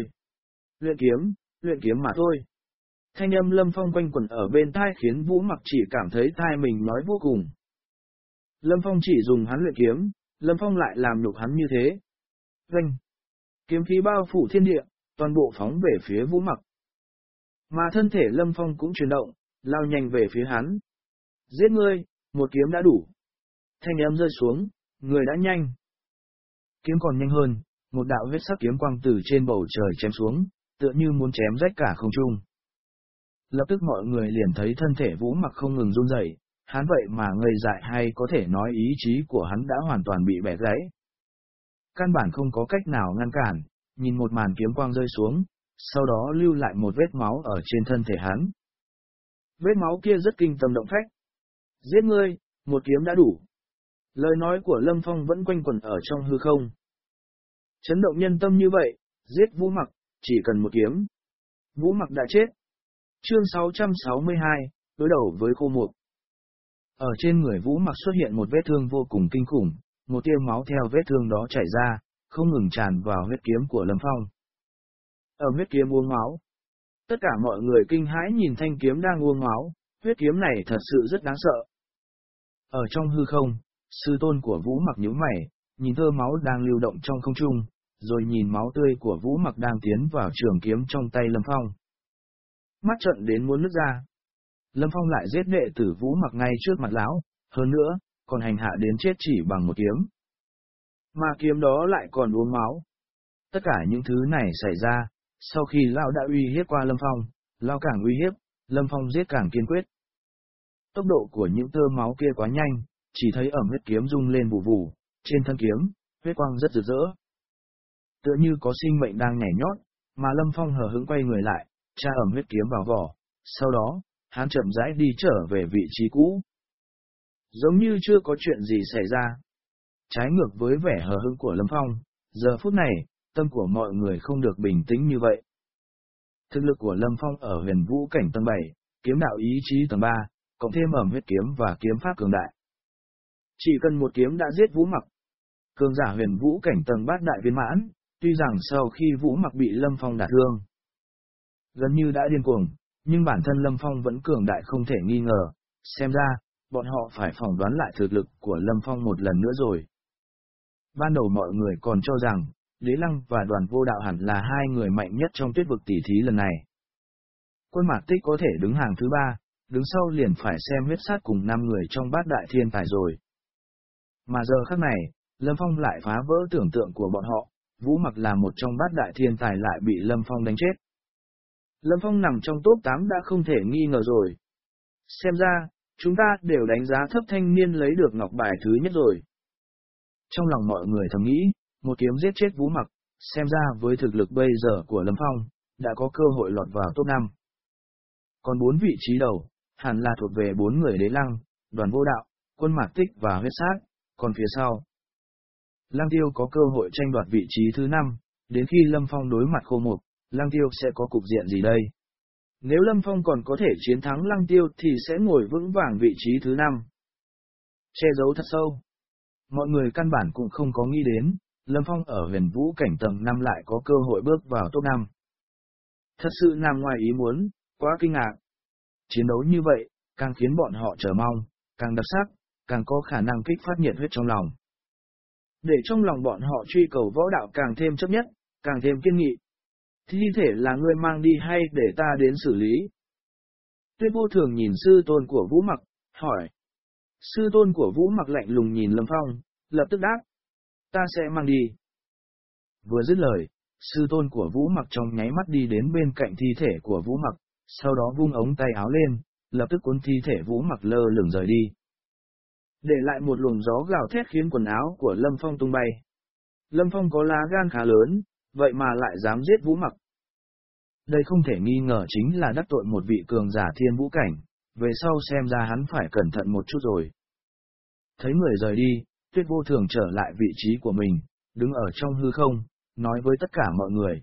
Luyện kiếm mà thôi. Thanh âm Lâm Phong quanh quẩn ở bên tai khiến Vũ Mặc chỉ cảm thấy tai mình nói vô cùng. Lâm Phong chỉ dùng hắn luyện kiếm, Lâm Phong lại làm nhục hắn như thế. Vâng. Kiếm khí bao phủ thiên địa, toàn bộ phóng về phía Vũ Mặc. Mà thân thể Lâm Phong cũng chuyển động, lao nhanh về phía hắn. Giết ngươi, một kiếm đã đủ. Thanh âm rơi xuống, người đã nhanh. Kiếm còn nhanh hơn, một đạo huyết sắc kiếm quang từ trên bầu trời chém xuống, tựa như muốn chém rách cả không trung. Lập tức mọi người liền thấy thân thể Vũ Mặc không ngừng run rẩy, hắn vậy mà ngây dại hay có thể nói ý chí của hắn đã hoàn toàn bị bẻ gãy. Căn bản không có cách nào ngăn cản, nhìn một màn kiếm quang rơi xuống, sau đó lưu lại một vết máu ở trên thân thể hắn. Vết máu kia rất kinh tâm động phách. Giết ngươi, một kiếm đã đủ. Lời nói của Lâm Phong vẫn quanh quẩn ở trong hư không. Chấn động nhân tâm như vậy, giết Vũ Mặc, chỉ cần một kiếm. Vũ Mặc đã chết. Chương 662, đối đầu với khô mục. Ở trên người Vũ Mặc xuất hiện một vết thương vô cùng kinh khủng, một tia máu theo vết thương đó chảy ra, không ngừng tràn vào huyết kiếm của Lâm Phong. Huyết kiếm uống máu. Tất cả mọi người kinh hãi nhìn thanh kiếm đang uống máu, huyết kiếm này thật sự rất đáng sợ. Ở trong hư không, sư tôn của Vũ Mặc nhíu mày, nhìn thơ máu đang lưu động trong không trung, rồi nhìn máu tươi của Vũ Mặc đang tiến vào trường kiếm trong tay Lâm Phong. Mắt trợn đến muốn nứt ra. Lâm Phong lại giết đệ tử Vũ Mặc ngay trước mặt lão, hơn nữa, còn hành hạ đến chết chỉ bằng một kiếm. Mà kiếm đó lại còn uống máu. Tất cả những thứ này xảy ra, sau khi lão đã uy hiếp qua Lâm Phong, lão càng uy hiếp, Lâm Phong giết càng kiên quyết. Tốc độ của những tơ máu kia quá nhanh, chỉ thấy huyết kiếm rung lên vù vù, trên thân kiếm, huyết quang rất rực rỡ. Tựa như có sinh mệnh đang nhảy nhót, mà Lâm Phong hờ hững quay người lại, tra huyết kiếm vào vỏ, sau đó, hắn chậm rãi đi trở về vị trí cũ. Giống như chưa có chuyện gì xảy ra. Trái ngược với vẻ hờ hững của Lâm Phong, giờ phút này, tâm của mọi người không được bình tĩnh như vậy. Thực lực của Lâm Phong ở huyền vũ cảnh tầng 7, kiếm đạo ý chí tầng 3, cộng thêm huyết kiếm và kiếm pháp cường đại. Chỉ cần một kiếm đã giết Vũ Mặc. Cường giả huyền vũ cảnh tầng bát đại viên mãn, Tuy rằng sau khi Vũ Mặc bị Lâm Phong đả thương, gần như đã điên cuồng, nhưng bản thân Lâm Phong vẫn cường đại không thể nghi ngờ, xem ra, bọn họ phải phỏng đoán lại thực lực của Lâm Phong một lần nữa rồi. Ban đầu mọi người còn cho rằng, Đế Lăng và Đoàn Vô Đạo hẳn là hai người mạnh nhất trong tuyết vực tỷ thí lần này. Quân Mạc Tích có thể đứng hàng thứ 3, đứng sau liền phải xem huyết sát cùng 5 người trong bát đại thiên tài rồi. Mà giờ khắc này, Lâm Phong lại phá vỡ tưởng tượng của bọn họ, Vũ Mặc là một trong bát đại thiên tài lại bị Lâm Phong đánh chết. Lâm Phong nằm trong top 8 đã không thể nghi ngờ rồi. Xem ra, chúng ta đều đánh giá thấp thanh niên lấy được ngọc bài thứ nhất rồi. Trong lòng mọi người thầm nghĩ, một kiếm giết chết Vũ Mặc, xem ra với thực lực bây giờ của Lâm Phong, đã có cơ hội lọt vào top 5. Còn 4 vị trí đầu, hẳn là thuộc về 4 người Đế Lăng, Đoàn Vô Đạo, Quân Mạc Tích và huyết sát, còn phía sau, Lăng Tiêu có cơ hội tranh đoạt vị trí thứ 5, đến khi Lâm Phong đối mặt Khô Mục, Lăng Tiêu sẽ có cục diện gì đây? Nếu Lâm Phong còn có thể chiến thắng Lăng Tiêu thì sẽ ngồi vững vàng vị trí thứ 5. Che giấu thật sâu. Mọi người căn bản cũng không có nghĩ đến, Lâm Phong ở huyền vũ cảnh tầng 5 lại có cơ hội bước vào top 5. Thật sự nằm ngoài ý muốn, quá kinh ngạc. Chiến đấu như vậy, càng khiến bọn họ chờ mong, càng đặc sắc, càng có khả năng kích phát nhiệt huyết trong lòng. Để trong lòng bọn họ truy cầu võ đạo càng thêm chấp nhất, càng thêm kiên nghị. Thi thể là ngươi mang đi hay để ta đến xử lý? Tuyết Vô Thường nhìn sư tôn của Vũ Mặc, hỏi. Sư tôn của Vũ Mặc lạnh lùng nhìn Lâm Phong, lập tức đáp. Ta sẽ mang đi. Vừa dứt lời, sư tôn của Vũ Mặc trong nháy mắt đi đến bên cạnh thi thể của Vũ Mặc, sau đó vung ống tay áo lên, lập tức cuốn thi thể Vũ Mặc lơ lửng rời đi. Để lại một luồng gió gào thét khiến quần áo của Lâm Phong tung bay. Lâm Phong có lá gan khá lớn, vậy mà lại dám giết Vũ Mặc. Đây không thể nghi ngờ chính là đắc tội một vị cường giả thiên vũ cảnh, về sau xem ra hắn phải cẩn thận một chút rồi. Thấy người rời đi, Tuyết Vô Thường trở lại vị trí của mình, đứng ở trong hư không, nói với tất cả mọi người.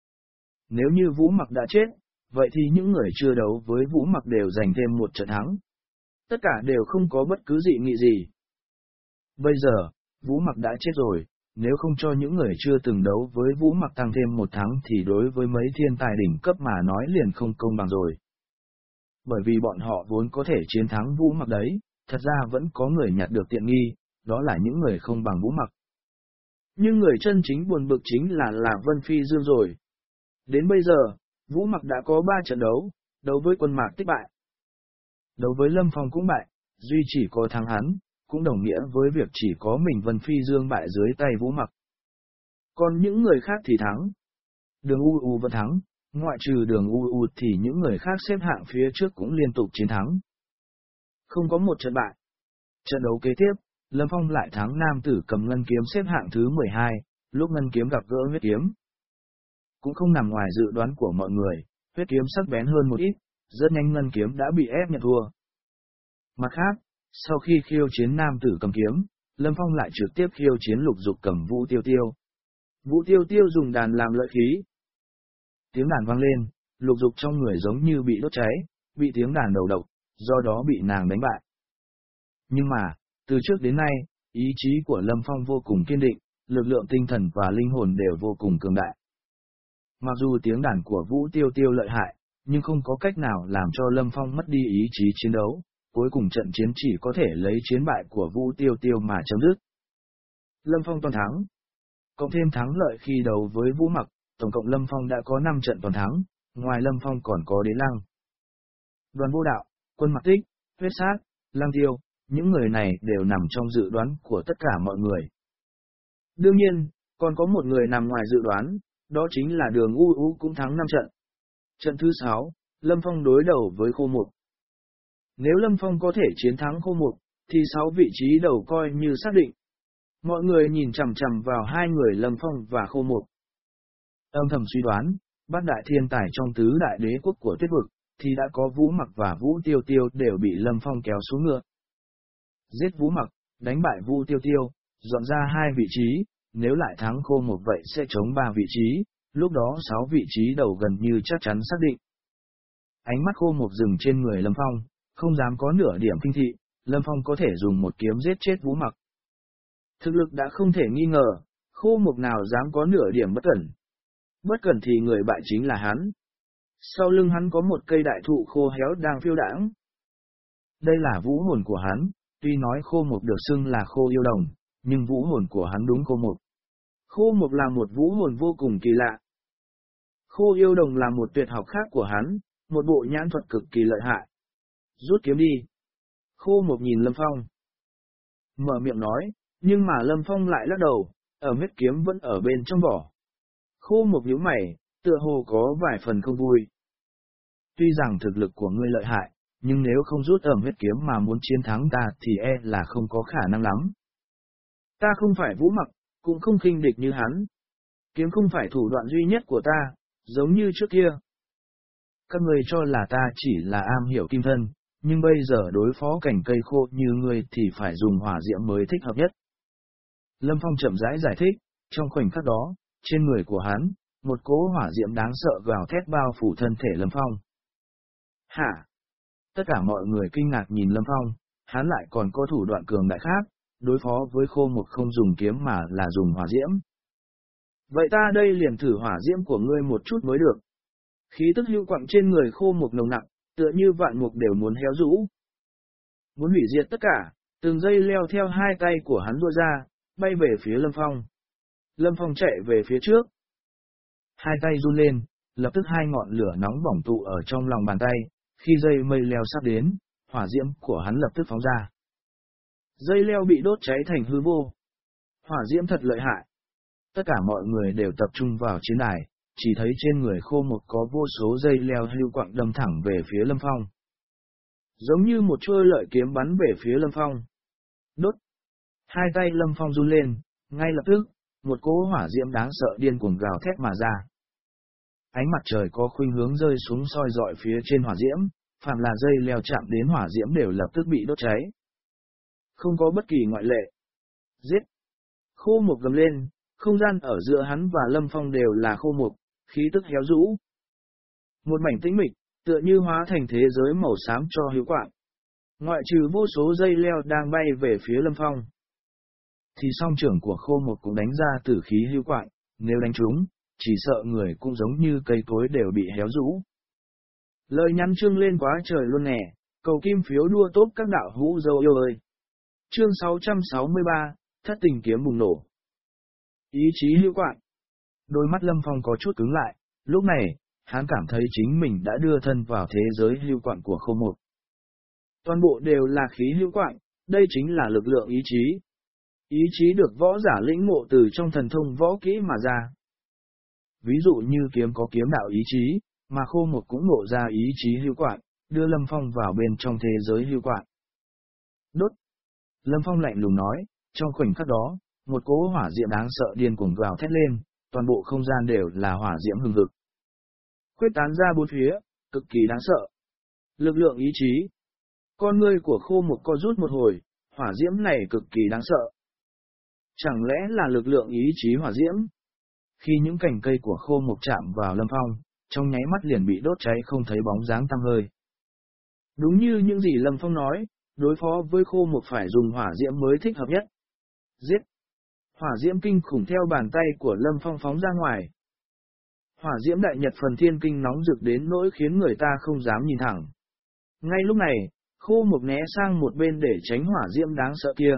Nếu như Vũ Mặc đã chết, vậy thì những người chưa đấu với Vũ Mặc đều giành thêm một trận thắng. Tất cả đều không có bất cứ dị nghị gì. Bây giờ, Vũ Mặc đã chết rồi, nếu không cho những người chưa từng đấu với Vũ Mặc tăng thêm một thắng thì đối với mấy thiên tài đỉnh cấp mà nói liền không công bằng rồi. Bởi vì bọn họ vốn có thể chiến thắng Vũ Mặc đấy, thật ra vẫn có người nhặt được tiện nghi, đó là những người không bằng Vũ Mặc. Nhưng người chân chính buồn bực chính là Vân Phi Dương rồi. Đến bây giờ, Vũ Mặc đã có 3 trận đấu với Quân Mạc Tích bại. Đấu với Lâm Phong cũng bại, duy chỉ có thắng hắn, cũng đồng nghĩa với việc chỉ có mình Vân Phi Dương bại dưới tay Vũ Mặc. Còn những người khác thì thắng. Đường UU vẫn thắng, ngoại trừ đường UU thì những người khác xếp hạng phía trước cũng liên tục chiến thắng. Không có một trận bại. Trận đấu kế tiếp, Lâm Phong lại thắng nam tử cầm ngân kiếm xếp hạng thứ 12, lúc ngân kiếm gặp gỡ huyết kiếm. Cũng không nằm ngoài dự đoán của mọi người, huyết kiếm sắc bén hơn một ít, rất nhanh ngân kiếm đã bị ép nhận thua. Mặt khác, sau khi khiêu chiến nam tử cầm kiếm, Lâm Phong lại trực tiếp khiêu chiến Lục Dục cầm Vũ Tiêu Tiêu. Vũ Tiêu Tiêu dùng đàn làm lợi khí. Tiếng đàn vang lên, Lục Dục trong người giống như bị đốt cháy, bị tiếng đàn đầu độc, do đó bị nàng đánh bại. Nhưng mà, từ trước đến nay, ý chí của Lâm Phong vô cùng kiên định, lực lượng tinh thần và linh hồn đều vô cùng cường đại. Mặc dù tiếng đàn của Vũ Tiêu Tiêu lợi hại, nhưng không có cách nào làm cho Lâm Phong mất đi ý chí chiến đấu, cuối cùng trận chiến chỉ có thể lấy chiến bại của Vũ Tiêu Tiêu mà chấm dứt. Lâm Phong toàn thắng. Cộng thêm thắng lợi khi đấu với Vũ Mặc, tổng cộng Lâm Phong đã có 5 trận toàn thắng, ngoài Lâm Phong còn có Đế Lăng, Đoàn Vô Đạo, Quân Mạc Tích, huyết sát, Lăng Tiêu, những người này đều nằm trong dự đoán của tất cả mọi người. Đương nhiên, còn có một người nằm ngoài dự đoán, đó chính là Đường UU cũng thắng 5 trận. Trận thứ 6, Lâm Phong đối đầu với Khô Mục. Nếu Lâm Phong có thể chiến thắng Khô Mục, thì 6 vị trí đầu coi như xác định. Mọi người nhìn chằm chằm vào hai người Lâm Phong và Khô Mục. Âm thầm suy đoán, bát đại thiên tài trong tứ đại đế quốc của tuyết vực, thì đã có Vũ Mặc và Vũ Tiêu Tiêu đều bị Lâm Phong kéo xuống ngựa. Giết Vũ Mặc, đánh bại Vũ Tiêu Tiêu, dọn ra 2 vị trí, nếu lại thắng Khô Mục vậy sẽ chống 3 vị trí, lúc đó 6 vị trí đầu gần như chắc chắn xác định. Ánh mắt Khô Mục dừng trên người Lâm Phong, không dám có nửa điểm kinh thị, Lâm Phong có thể dùng một kiếm giết chết Vũ Mặc. Thực lực đã không thể nghi ngờ, Khô Mộc nào dám có nửa điểm bất cẩn. Bất cẩn thì người bại chính là hắn. Sau lưng hắn có một cây đại thụ khô héo đang phiêu đãng. Đây là vũ hồn của hắn, tuy nói Khô Mộc được xưng là Khô Yêu Đồng, nhưng vũ hồn của hắn đúng Khô Mộc. Khô Mộc là một vũ hồn vô cùng kỳ lạ. Khô Yêu Đồng là một tuyệt học khác của hắn, một bộ nhãn thuật cực kỳ lợi hại. Rút kiếm đi. Khô Mộc nhìn Lâm Phong. Mở miệng nói, nhưng mà Lâm Phong lại lắc đầu, huyết kiếm vẫn ở bên trong vỏ. Khô Mộc nhíu mày, tựa hồ có vài phần không vui. Tuy rằng thực lực của ngươi lợi hại, nhưng nếu không rút huyết kiếm mà muốn chiến thắng ta thì là không có khả năng lắm. Ta không phải Vũ Mặc, cũng không khinh địch như hắn. Kiếm không phải thủ đoạn duy nhất của ta, giống như trước kia. Các người cho là ta chỉ là am hiểu kim thân, nhưng bây giờ đối phó cành cây khô như ngươi thì phải dùng hỏa diễm mới thích hợp nhất. Lâm Phong chậm rãi giải thích, trong khoảnh khắc đó, trên người của hắn, một cỗ hỏa diễm đáng sợ gào thét bao phủ thân thể Lâm Phong. Hả? Tất cả mọi người kinh ngạc nhìn Lâm Phong, hắn lại còn có thủ đoạn cường đại khác, đối phó với Khô Mộc không dùng kiếm mà là dùng hỏa diễm. Vậy ta đây liền thử hỏa diễm của ngươi một chút mới được. Khí tức hưu quặng trên người Khô Mộc nồng nặng, tựa như vạn mục đều muốn héo rũ. Muốn hủy diệt tất cả, từng dây leo theo hai tay của hắn duỗi ra, bay về phía Lâm Phong. Lâm Phong chạy về phía trước. Hai tay run lên, lập tức hai ngọn lửa nóng bỏng tụ ở trong lòng bàn tay, khi dây mây leo sắp đến, hỏa diễm của hắn lập tức phóng ra. Dây leo bị đốt cháy thành hư vô. Hỏa diễm thật lợi hại. Tất cả mọi người đều tập trung vào chiến đài, chỉ thấy trên người Khô Mộc có vô số dây leo hưu quặng đâm thẳng về phía Lâm Phong. Giống như một chuôi lợi kiếm bắn về phía Lâm Phong. Đốt! Hai tay Lâm Phong run lên, ngay lập tức, một cỗ hỏa diễm đáng sợ điên cuồng gào thét mà ra. Ánh mặt trời có khuynh hướng rơi xuống soi rọi phía trên hỏa diễm, phàm là dây leo chạm đến hỏa diễm đều lập tức bị đốt cháy. Không có bất kỳ ngoại lệ. Giết! Khô Mộc gầm lên, không gian ở giữa hắn và Lâm Phong đều là khô mục, khí tức héo rũ. Một mảnh tĩnh mịch, tựa như hóa thành thế giới màu xám cho hiếu quạng. Ngoại trừ vô số dây leo đang bay về phía Lâm Phong, thì song trưởng của Khô Mộc cũng đánh ra tử khí hiếu quạng, nếu đánh trúng, chỉ sợ người cũng giống như cây cối đều bị héo rũ. Lời nhắn chương lên quá trời luôn nè, cầu kim phiếu đua tốt các đạo hữu dâu yêu ơi. Chương 663, thất tình kiếm bùng nổ. Ý chí hữu quạng. Đôi mắt Lâm Phong có chút cứng lại, lúc này, hắn cảm thấy chính mình đã đưa thân vào thế giới hữu quạng của Khô Mộc. Toàn bộ đều là khí hữu quạng, đây chính là lực lượng ý chí. Ý chí được võ giả lĩnh ngộ từ trong thần thông võ kỹ mà ra. Ví dụ như kiếm có kiếm đạo ý chí, mà Khô Mộc cũng ngộ ra ý chí hữu quạng, đưa Lâm Phong vào bên trong thế giới hữu quạng. Đốt! Lâm Phong lạnh lùng nói, trong khoảnh khắc đó, một cỗ hỏa diễm đáng sợ điên cuồng gào thét lên, toàn bộ không gian đều là hỏa diễm hừng hực. Khuếch tán ra bốn phía, cực kỳ đáng sợ. Lực lượng ý chí. Con ngươi của Khô Mộc co rút một hồi, hỏa diễm này cực kỳ đáng sợ. Chẳng lẽ là lực lượng ý chí hỏa diễm? Khi những cành cây của Khô Mộc chạm vào Lâm Phong, trong nháy mắt liền bị đốt cháy không thấy bóng dáng tăm hơi. Đúng như những gì Lâm Phong nói, đối phó với Khô Mộc phải dùng hỏa diễm mới thích hợp nhất. Giết! Hỏa diễm kinh khủng theo bàn tay của Lâm Phong phóng ra ngoài. Hỏa diễm đại nhật phần thiên kinh nóng rực đến nỗi khiến người ta không dám nhìn thẳng. Ngay lúc này, Khô Mộc né sang một bên để tránh hỏa diễm đáng sợ kia.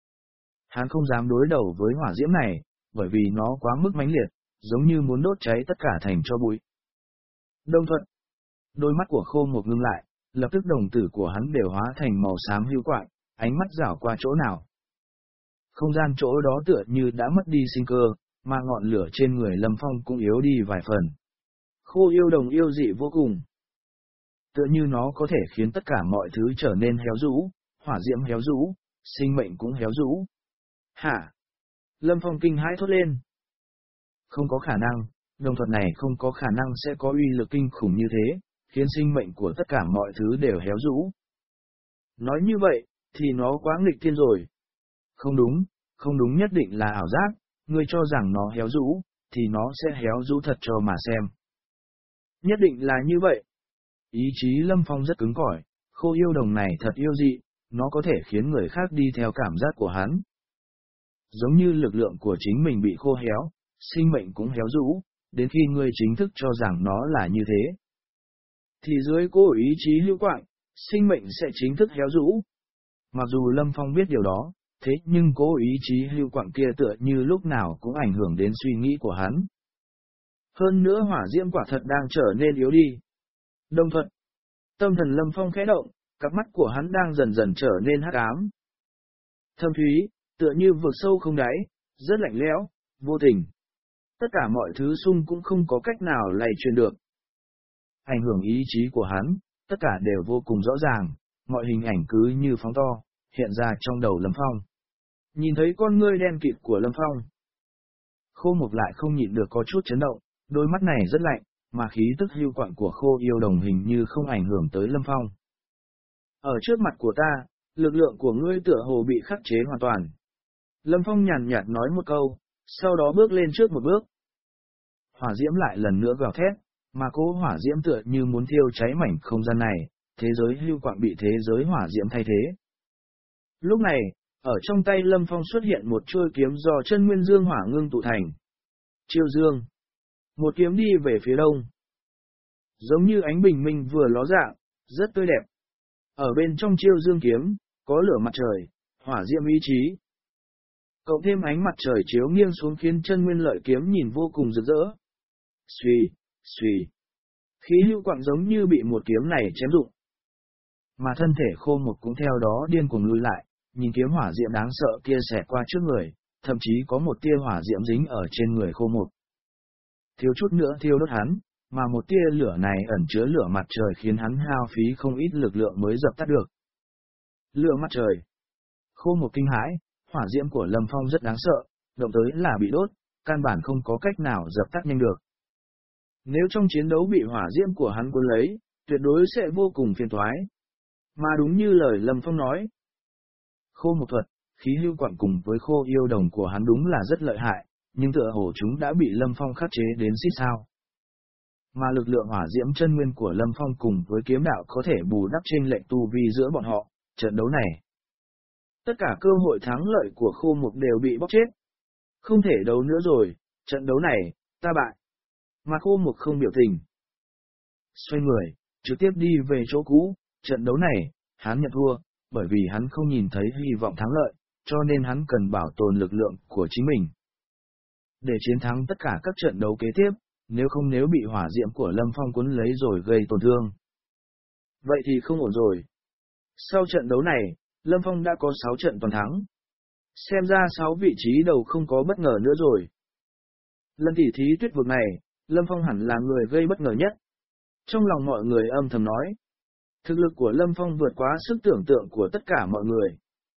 Hắn không dám đối đầu với hỏa diễm này, bởi vì nó quá mức mãnh liệt, giống như muốn đốt cháy tất cả thành tro bụi. Đồng thuận. Đôi mắt của Khô Mộc ngưng lại, lập tức đồng tử của hắn đều hóa thành màu xám hưu quạng, ánh mắt rảo qua chỗ nào. Không gian chỗ đó tựa như đã mất đi sinh cơ, mà ngọn lửa trên người Lâm Phong cũng yếu đi vài phần. Khô Yêu Đồng yêu dị vô cùng. Tựa như nó có thể khiến tất cả mọi thứ trở nên héo rũ, hỏa diễm héo rũ, sinh mệnh cũng héo rũ. Hả? Lâm Phong kinh hãi thốt lên. Không có khả năng, đồng thuật này không có khả năng sẽ có uy lực kinh khủng như thế, khiến sinh mệnh của tất cả mọi thứ đều héo rũ. Nói như vậy, thì nó quá nghịch thiên rồi. Không đúng nhất định là ảo giác, ngươi cho rằng nó héo rũ, thì nó sẽ héo rũ thật cho mà xem. Nhất định là như vậy. Ý chí Lâm Phong rất cứng cỏi, Khô Yêu Đồng này thật yêu dị, nó có thể khiến người khác đi theo cảm giác của hắn. giống như lực lượng của chính mình bị khô héo, sinh mệnh cũng héo rũ, đến khi ngươi chính thức cho rằng nó là như thế. Thì dưới cô ý chí hữu quạng, sinh mệnh sẽ chính thức héo rũ. Mặc dù Lâm Phong biết điều đó, thế nhưng cố ý chí hữu quạng kia tựa như lúc nào cũng ảnh hưởng đến suy nghĩ của hắn. Hơn nữa hỏa diễm quả thật đang trở nên yếu đi. Đồng thuận, tâm thần Lâm Phong khẽ động, cặp mắt của hắn đang dần dần trở nên hắc ám. Thâm thúy, tựa như vực sâu không đáy, rất lạnh lẽo, vô tình. Tất cả mọi thứ xung cũng không có cách nào lay truyền được. Ảnh hưởng ý chí của hắn, tất cả đều vô cùng rõ ràng, mọi hình ảnh cứ như phóng to, hiện ra trong đầu Lâm Phong. Nhìn thấy con ngươi đen kịt của Lâm Phong, Khô Mộc lại không nhịn được có chút chấn động, đôi mắt này rất lạnh, mà khí tức hưu quạng của Khô Yêu Đồng hình như không ảnh hưởng tới Lâm Phong. Ở trước mặt của ta, lực lượng của ngươi tựa hồ bị khắc chế hoàn toàn. Lâm Phong nhàn nhạt nói một câu, sau đó bước lên trước một bước. Hỏa diễm lại lần nữa gào thét, mà cỗ hỏa diễm tựa như muốn thiêu cháy mảnh không gian này, thế giới hưu quạng bị thế giới hỏa diễm thay thế. Lúc này, ở trong tay Lâm Phong xuất hiện một chuôi kiếm do chân nguyên dương hỏa ngưng tụ thành. Chiêu dương. Một kiếm đi về phía đông. Giống như ánh bình minh vừa ló dạng, rất tươi đẹp. Ở bên trong chiêu dương kiếm, có lửa mặt trời, hỏa diễm ý chí. Cộng thêm ánh mặt trời chiếu nghiêng xuống khiến chân nguyên lợi kiếm nhìn vô cùng rực rỡ. Xuy, xuy. Khí hưu quạng giống như bị một kiếm này chém rụng. Mà thân thể Khô Mộc cũng theo đó điên cuồng lùi lại, nhìn kiếm hỏa diễm đáng sợ kia xẹt qua trước người, thậm chí có một tia hỏa diễm dính ở trên người Khô Mộc. Thiếu chút nữa thiêu đốt hắn, mà một tia lửa này ẩn chứa lửa mặt trời khiến hắn hao phí không ít lực lượng mới dập tắt được. Lửa mặt trời. Khô Mộc kinh hãi, hỏa diễm của Lâm Phong rất đáng sợ, động tới là bị đốt, căn bản không có cách nào dập tắt nhanh được. Nếu trong chiến đấu bị hỏa diễm của hắn cuốn lấy, tuyệt đối sẽ vô cùng phiền toái. Mà đúng như lời Lâm Phong nói, Khô Mộc thuật, khí hưu quạng cùng với Khô Yêu Đồng của hắn đúng là rất lợi hại, nhưng tựa hồ chúng đã bị Lâm Phong khắc chế đến xít sao. Mà lực lượng hỏa diễm chân nguyên của Lâm Phong cùng với kiếm đạo có thể bù đắp chênh lệch tu vi giữa bọn họ, trận đấu này. Tất cả cơ hội thắng lợi của Khô Mộc đều bị bóc chết. Không thể đấu nữa rồi, trận đấu này, ta bại. Mà Khô Mộc không biểu tình. Xoay người, trực tiếp đi về chỗ cũ, trận đấu này, hắn nhận thua, bởi vì hắn không nhìn thấy hy vọng thắng lợi, cho nên hắn cần bảo tồn lực lượng của chính mình. Để chiến thắng tất cả các trận đấu kế tiếp, nếu bị hỏa diễm của Lâm Phong cuốn lấy rồi gây tổn thương. Vậy thì không ổn rồi. Sau trận đấu này, Lâm Phong đã có 6 trận toàn thắng. Xem ra 6 vị trí đầu không có bất ngờ nữa rồi. Lần tỉ thí tuyết vực này, Lâm Phong hẳn là người gây bất ngờ nhất. Trong lòng mọi người âm thầm nói. Thực lực của Lâm Phong vượt quá sức tưởng tượng của tất cả mọi người.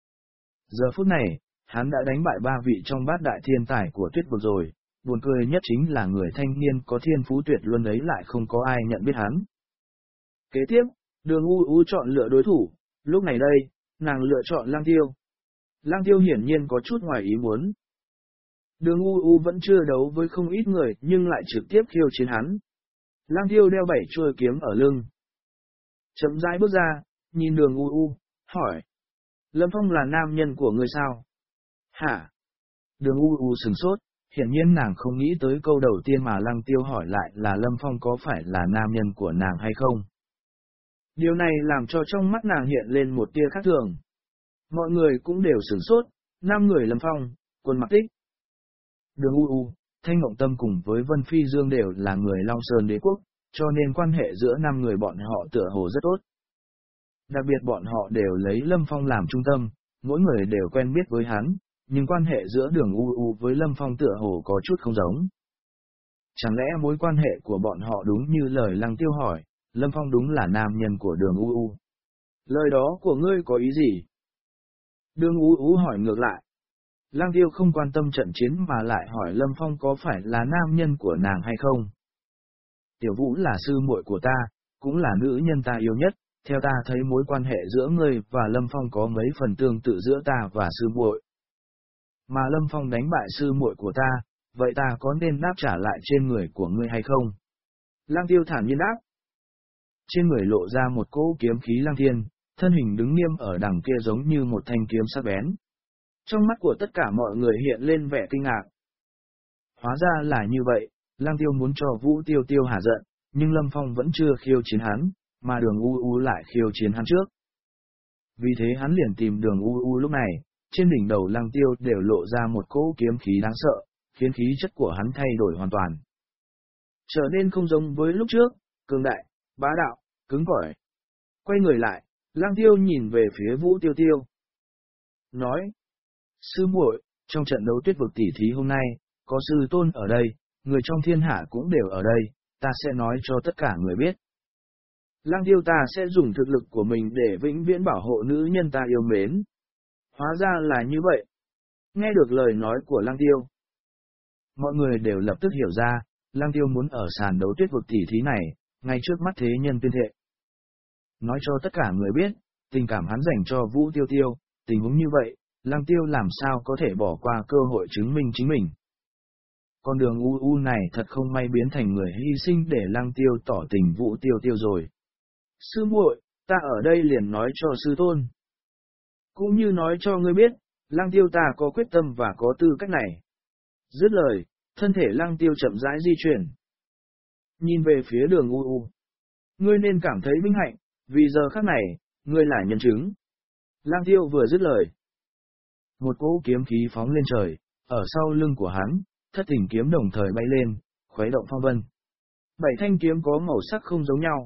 Giờ phút này, hắn đã đánh bại 3 vị trong bát đại thiên tài của tuyết vực rồi, buồn cười nhất chính là người thanh niên có thiên phú tuyệt luân ấy lại không có ai nhận biết hắn. Kế tiếp, Đường U U chọn lựa đối thủ, lúc này đây, nàng lựa chọn Lang Tiêu. Lang Tiêu hiển nhiên có chút ngoài ý muốn. Đường U U vẫn chưa đấu với không ít người nhưng lại trực tiếp khiêu chiến hắn. Lang Tiêu đeo 7 chuôi kiếm ở lưng. Chậm rãi bước ra, nhìn Đường U U, hỏi. Lâm Phong là nam nhân của người sao? Hả? Đường U U sừng sốt, hiển nhiên nàng không nghĩ tới câu đầu tiên mà Lăng Tiêu hỏi lại là Lâm Phong có phải là nam nhân của nàng hay không. Điều này làm cho trong mắt nàng hiện lên một tia khác thường. Mọi người cũng đều sửng sốt, 5 người Lâm Phong, Quân Mặc Tích. Đường U U, Thanh Ngộng Tâm cùng với Vân Phi Dương đều là người Long Sơn Đế Quốc, cho nên quan hệ giữa 5 người bọn họ tựa hồ rất tốt. Đặc biệt bọn họ đều lấy Lâm Phong làm trung tâm, mỗi người đều quen biết với hắn, nhưng quan hệ giữa Đường U U với Lâm Phong tựa hồ có chút không giống. Chẳng lẽ mối quan hệ của bọn họ đúng như lời Lăng Tiêu hỏi, Lâm Phong đúng là nam nhân của Đường U U. Lời đó của ngươi có ý gì? Đường U U hỏi ngược lại. Lăng Tiêu không quan tâm trận chiến mà lại hỏi Lâm Phong có phải là nam nhân của nàng hay không. Tiểu Vũ là sư muội của ta, cũng là nữ nhân ta yêu nhất, theo ta thấy mối quan hệ giữa ngươi và Lâm Phong có mấy phần tương tự giữa ta và sư muội. Mà Lâm Phong đánh bại sư muội của ta, vậy ta có nên đáp trả lại trên người của ngươi hay không? Lăng Tiêu thản nhiên đáp. Trên người lộ ra một cỗ kiếm khí lang thiên, thân hình đứng nghiêm ở đằng kia giống như một thanh kiếm sắc bén. Trong mắt của tất cả mọi người hiện lên vẻ kinh ngạc. Hóa ra là như vậy, Lăng Tiêu muốn cho Vũ Tiêu Tiêu hả giận, nhưng Lâm Phong vẫn chưa khiêu chiến hắn, mà Đường U U lại khiêu chiến hắn trước. Vì thế hắn liền tìm Đường U U. Lúc này, trên đỉnh đầu Lăng Tiêu đều lộ ra một cỗ kiếm khí đáng sợ, khiến khí chất của hắn thay đổi hoàn toàn. Trở nên không giống với lúc trước, cường đại, bá đạo, cứng cỏi. Quay người lại, Lăng Tiêu nhìn về phía Vũ Tiêu Tiêu. Nói, sư muội, trong trận đấu tuyết vực tỷ thí hôm nay, có sư tôn ở đây, người trong thiên hạ cũng đều ở đây, ta sẽ nói cho tất cả người biết. Lăng Tiêu ta sẽ dùng thực lực của mình để vĩnh viễn bảo hộ nữ nhân ta yêu mến. Hóa ra là như vậy. Nghe được lời nói của Lăng Tiêu, mọi người đều lập tức hiểu ra, Lăng Tiêu muốn ở sàn đấu tuyết vực tỷ thí này, ngay trước mắt thế nhân tuyên thệ. Nói cho tất cả người biết, tình cảm hắn dành cho Vũ Tiêu Tiêu, tình huống như vậy, Lăng Tiêu làm sao có thể bỏ qua cơ hội chứng minh chính mình. Con Đường U U này thật không may biến thành người hy sinh để Lăng Tiêu tỏ tình Vũ Tiêu Tiêu rồi. Sư muội, ta ở đây liền nói cho sư tôn. Cũng như nói cho ngươi biết, Lăng Tiêu ta có quyết tâm và có tư cách này. Dứt lời, thân thể Lăng Tiêu chậm rãi di chuyển. Nhìn về phía Đường U U. Ngươi nên cảm thấy vinh hạnh, vì giờ khắc này, ngươi là nhân chứng. Lăng Tiêu vừa dứt lời. Một cỗ kiếm khí phóng lên trời, ở sau lưng của hắn, thất tình kiếm đồng thời bay lên, khuấy động phong vân. 7 thanh kiếm có màu sắc không giống nhau.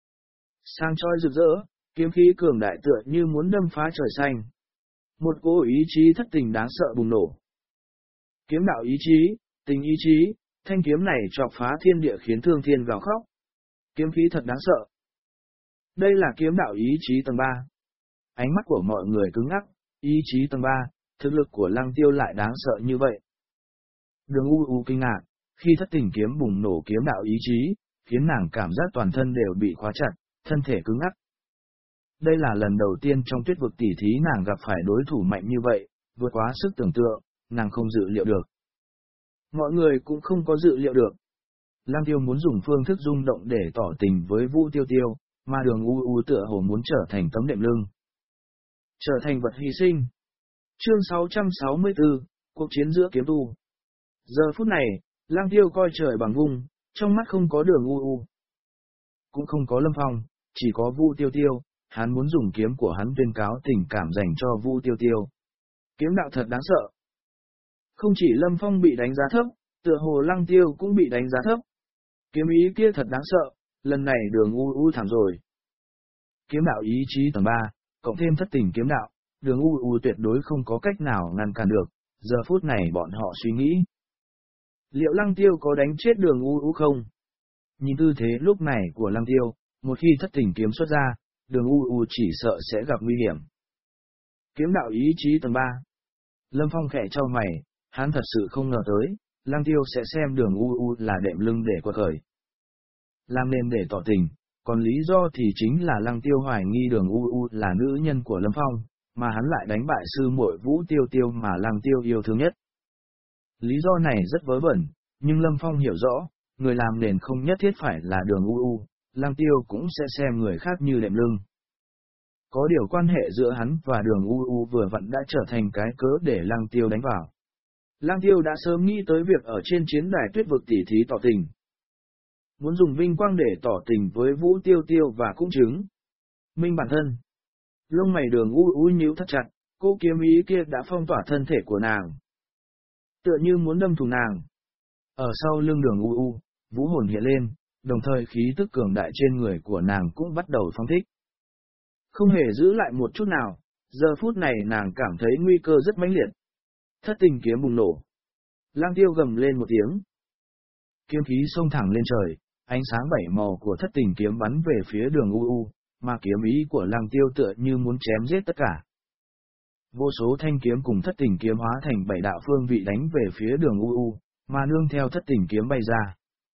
Sang chói rực rỡ, kiếm khí cường đại tựa như muốn đâm phá trời xanh. Một cỗ ý chí thất tình đáng sợ bùng nổ. Kiếm đạo ý chí, tình ý chí, thanh kiếm này chọc phá thiên địa khiến thương thiên gào khóc. Kiếm khí thật đáng sợ. Đây là kiếm đạo ý chí tầng 3. Ánh mắt của mọi người cứng ngắc, ý chí tầng 3, thực lực của Lăng Tiêu lại đáng sợ như vậy. Đường U U kinh ngạc, khi thất tình kiếm bùng nổ kiếm đạo ý chí, khiến nàng cảm giác toàn thân đều bị khóa chặt, thân thể cứng ngắc. Đây là lần đầu tiên trong tuyết vực tỷ thí nàng gặp phải đối thủ mạnh như vậy, vượt quá sức tưởng tượng, nàng không dự liệu được. Mọi người cũng không có dự liệu được. Lăng Tiêu muốn dùng phương thức rung động để tỏ tình với Vũ Tiêu Tiêu, mà Đường U U tựa hồ muốn trở thành tấm đệm lưng. Trở thành vật hy sinh. Chương 664, cuộc chiến giữa kiếm tu. Giờ phút này, Lăng Tiêu coi trời bằng vung, trong mắt không có Đường U U. Cũng không có Lâm Phong, chỉ có Vũ Tiêu Tiêu, hắn muốn dùng kiếm của hắn tuyên cáo tình cảm dành cho Vũ Tiêu Tiêu. Kiếm đạo thật đáng sợ. Không chỉ Lâm Phong bị đánh giá thấp, tựa hồ Lăng Tiêu cũng bị đánh giá thấp. Kiếm ý kia thật đáng sợ, lần này Đường U U thảm rồi. Kiếm đạo ý chí tầng 3, cộng thêm thất tình kiếm đạo, Đường U U tuyệt đối không có cách nào ngăn cản được, giờ phút này bọn họ suy nghĩ. Liệu Lăng Tiêu có đánh chết Đường U U không? Nhìn tư thế lúc này của Lăng Tiêu, một khi thất tình kiếm xuất ra, Đường U U chỉ sợ sẽ gặp nguy hiểm. Kiếm đạo ý chí tầng 3. Lâm Phong khẽ trao mày, hắn thật sự không ngờ tới, Lăng Tiêu sẽ xem Đường U U là đệm lưng để quật khởi. Làm nên để tỏ tình, còn lý do thì chính là Lăng Tiêu hoài nghi Đường U U là nữ nhân của Lâm Phong, mà hắn lại đánh bại sư muội Vũ Tiêu Tiêu mà Lăng Tiêu yêu thương nhất. Lý do này rất vớ vẩn, nhưng Lâm Phong hiểu rõ, người làm nền không nhất thiết phải là Đường U U, Lăng Tiêu cũng sẽ xem người khác như đệm lưng. Có điều quan hệ giữa hắn và Đường U U vừa vặn đã trở thành cái cớ để Lăng Tiêu đánh vào. Lăng Tiêu đã sớm nghĩ tới việc ở trên chiến đài tuyết vực tỷ thí tỏ tình. Muốn dùng vinh quang để tỏ tình với Vũ Tiêu Tiêu và cũng chứng minh bản thân. Lông mày Đường U U nhíu thắt chặt, cô kiếm ý kia đã phong tỏa thân thể của nàng. Tựa như muốn đâm thủng nàng. Ở sau lưng Đường U U, vũ hồn hiện lên, đồng thời khí tức cường đại trên người của nàng cũng bắt đầu phóng thích. Không hề giữ lại một chút nào, giờ phút này nàng cảm thấy nguy cơ rất mãnh liệt. Thất tình kiếm bùng nổ. Lăng Tiêu gầm lên một tiếng. Kiếm khí xông thẳng lên trời, ánh sáng 7 màu của thất tình kiếm bắn về phía Đường U U, mà kiếm ý của Lăng Tiêu tựa như muốn chém giết tất cả. Vô số thanh kiếm cùng thất tình kiếm hóa thành 7 đạo phương vị đánh về phía Đường U U, mà nương theo thất tình kiếm bay ra.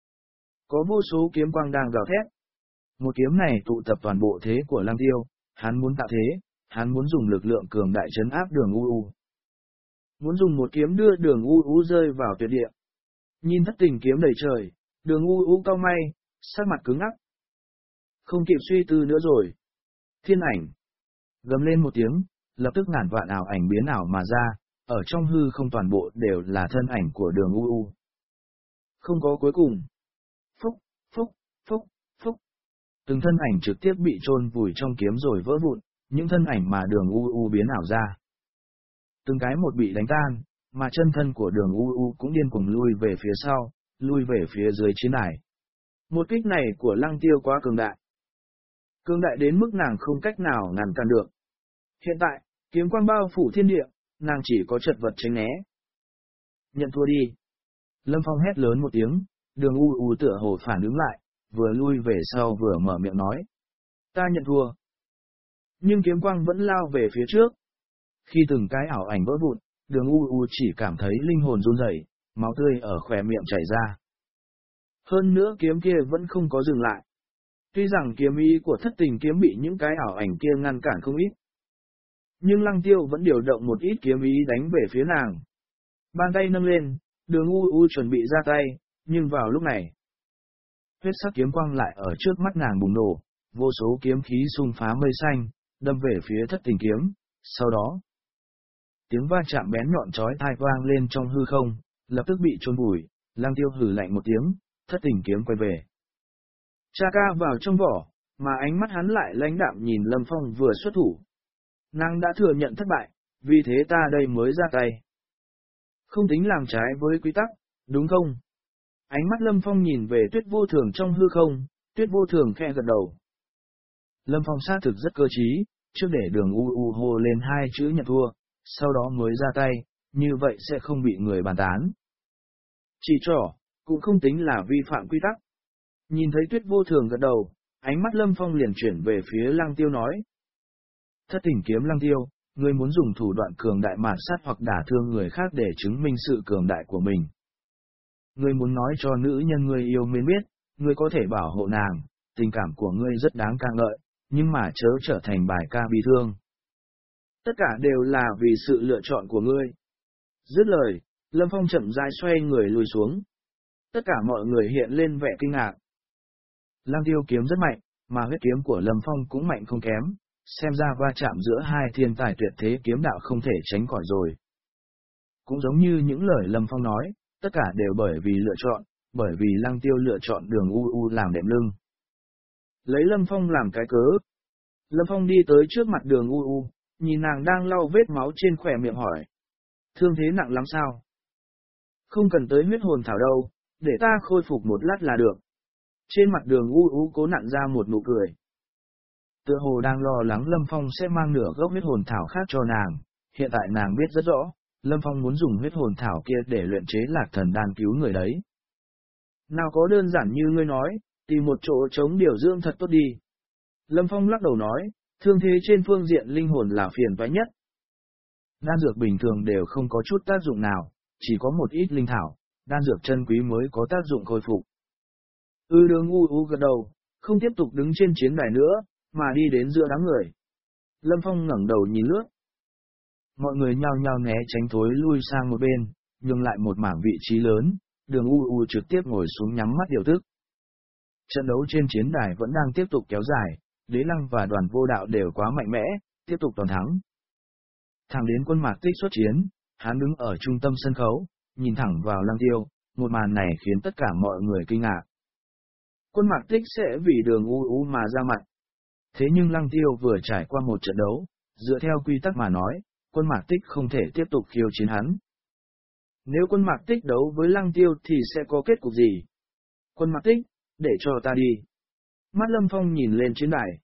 Có vô số kiếm quang đang gào thét. Một kiếm này tụ tập toàn bộ thế của Lăng Tiêu, hắn muốn tạo thế, hắn muốn dùng lực lượng cường đại trấn áp Đường U U. Muốn dùng một kiếm đưa Đường U U rơi vào tuyệt địa. Nhìn thất tình kiếm đầy trời, Đường U U cau may, sắc mặt cứng ngắc. Không kịp suy tư nữa rồi. Thiên ảnh. Gầm lên một tiếng, lập tức ngàn vạn ảo ảnh biến ảo mà ra, ở trong hư không toàn bộ đều là thân ảnh của Đường U U. Không có cuối cùng. Phúc, phúc, phúc, phúc. Từng thân ảnh trực tiếp bị chôn vùi trong kiếm rồi vỡ vụn, những thân ảnh mà Đường U U biến ảo ra. Từng cái một bị đánh tan, mà chân thân của Đường U U cũng điên cuồng lui về phía sau, lui về phía dưới chiến đài. Một kích này của Lăng Tiêu quá cường đại. Cường đại đến mức nàng không cách nào ngăn cản được. Hiện tại, kiếm quang bao phủ thiên địa, nàng chỉ có chật vật tránh né. Nhận thua đi. Lâm Phong hét lớn một tiếng, Đường U U tựa hồ phản ứng lại, vừa lui về sau vừa mở miệng nói. Ta nhận thua. Nhưng kiếm quang vẫn lao về phía trước. Khi từng cái ảo ảnh vỡ vụn, Đường U U chỉ cảm thấy linh hồn run rẩy, máu tươi ở khóe miệng chảy ra. Hơn nữa kiếm kia vẫn không có dừng lại. Tuy rằng kiếm ý của Thất Tình kiếm bị những cái ảo ảnh kia ngăn cản không ít, nhưng Lăng Tiêu vẫn điều động một ít kiếm ý đánh về phía nàng. Bàn tay nâng lên, Đường U U chuẩn bị ra tay, nhưng vào lúc này, huyết sắc kiếm quang lại ở trước mắt nàng bùng nổ, vô số kiếm khí xung phá mây xanh, đâm về phía Thất Tình kiếm. Sau đó, tiếng va chạm bén nhọn chói tai vang lên trong hư không, lập tức bị chôn vùi. Lăng Tiêu hừ lạnh một tiếng, Thất Tình kiếm quay về. Cha ca vào trong vỏ, mà ánh mắt hắn lại lãnh đạm nhìn Lâm Phong vừa xuất thủ. Nàng đã thừa nhận thất bại, vì thế ta đây mới ra tay. Không tính làm trái với quy tắc, đúng không? Ánh mắt Lâm Phong nhìn về Tuyết Vô Thường trong hư không, Tuyết Vô Thường khẽ gật đầu. Lâm Phong xác thực rất cơ trí, trước để Đường U U hô lên hai chữ nhận thua, sau đó mới ra tay, như vậy sẽ không bị người bàn tán. Chỉ trỏ, cũng không tính là vi phạm quy tắc. Nhìn thấy Tuyết Vô Thường gật đầu, ánh mắt Lâm Phong liền chuyển về phía Lăng Tiêu nói. Thất Tình kiếm Lăng Tiêu, ngươi muốn dùng thủ đoạn cường đại mạt sát hoặc đả thương người khác để chứng minh sự cường đại của mình. Ngươi muốn nói cho nữ nhân ngươi yêu mến biết, ngươi có thể bảo hộ nàng, tình cảm của ngươi rất đáng ca ngợi, nhưng mà chớ trở thành bài ca bi thương. Tất cả đều là vì sự lựa chọn của ngươi. Dứt lời, Lâm Phong chậm rãi xoay người lùi xuống. Tất cả mọi người hiện lên vẻ kinh ngạc. Lăng Tiêu kiếm rất mạnh, mà huyết kiếm của Lâm Phong cũng mạnh không kém, xem ra va chạm giữa hai thiên tài tuyệt thế kiếm đạo không thể tránh khỏi rồi. Cũng giống như những lời Lâm Phong nói, tất cả đều bởi vì lựa chọn, bởi vì Lăng Tiêu lựa chọn Đường U U làm đệm lưng. Lấy Lâm Phong làm cái cớ. Lâm Phong đi tới trước mặt Đường U U, nhìn nàng đang lau vết máu trên khỏe miệng hỏi. Thương thế nặng lắm sao? Không cần tới huyết hồn thảo đâu, để ta khôi phục một lát là được. Trên mặt Đường U U cố nặn ra một nụ cười. Tựa hồ đang lo lắng Lâm Phong sẽ mang nửa gốc huyết hồn thảo khác cho nàng, hiện tại nàng biết rất rõ, Lâm Phong muốn dùng huyết hồn thảo kia để luyện chế Lạc Thần đan cứu người đấy. Nào có đơn giản như ngươi nói, tìm một chỗ chống điều dưỡng thật tốt đi. Lâm Phong lắc đầu nói, thương thế trên phương diện linh hồn là phiền toái nhất. Đan dược bình thường đều không có chút tác dụng nào, chỉ có một ít linh thảo, đan dược chân quý mới có tác dụng khôi phục. Đường U U gật đầu, không tiếp tục đứng trên chiến đài nữa, mà đi đến giữa đám người. Lâm Phong ngẩng đầu nhìn lướt. Mọi người nhao nhao né tránh thối lui sang một bên, nhường lại một mảng vị trí lớn, Đường U U trực tiếp ngồi xuống nhắm mắt điều tức. Trận đấu trên chiến đài vẫn đang tiếp tục kéo dài, Đế Lăng và Đoàn Vô Đạo đều quá mạnh mẽ, tiếp tục toàn thắng. Thẳng đến Quân Mạc Tích xuất chiến, hắn đứng ở trung tâm sân khấu, nhìn thẳng vào Lăng Tiêu, một màn này khiến tất cả mọi người kinh ngạc. Quân Mạc Tích sẽ vì Đường U U mà ra mặt. Thế nhưng Lăng Tiêu vừa trải qua một trận đấu, dựa theo quy tắc mà nói, Quân Mạc Tích không thể tiếp tục khiêu chiến hắn. Nếu Quân Mạc Tích đấu với Lăng Tiêu thì sẽ có kết cục gì? Quân Mạc Tích, để cho ta đi. Mắt Lâm Phong nhìn lên chiến đài.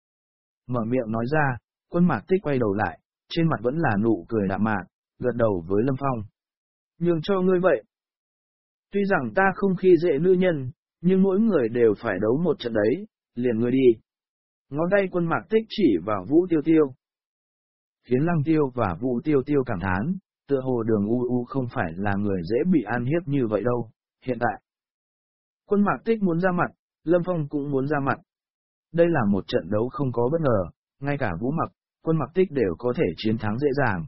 Mở miệng nói ra, Quân Mạc Tích quay đầu lại, trên mặt vẫn là nụ cười đạm mạc, gật đầu với Lâm Phong. Nhường cho ngươi vậy. Tuy rằng ta không khi dễ nữ nhân, nhưng mỗi người đều phải đấu một trận đấy, liền ngươi đi. Ngón tay Quân Mạc Tích chỉ vào Vũ Tiêu Tiêu. Khiến Lăng Tiêu và Vũ Tiêu Tiêu cảm thán, tựa hồ Đường U U không phải là người dễ bị ăn hiếp như vậy đâu, hiện tại. Quân Mạc Tích muốn ra mặt, Lâm Phong cũng muốn ra mặt. Đây là một trận đấu không có bất ngờ, ngay cả Vũ Mặc, Quân Mạc Tích đều có thể chiến thắng dễ dàng.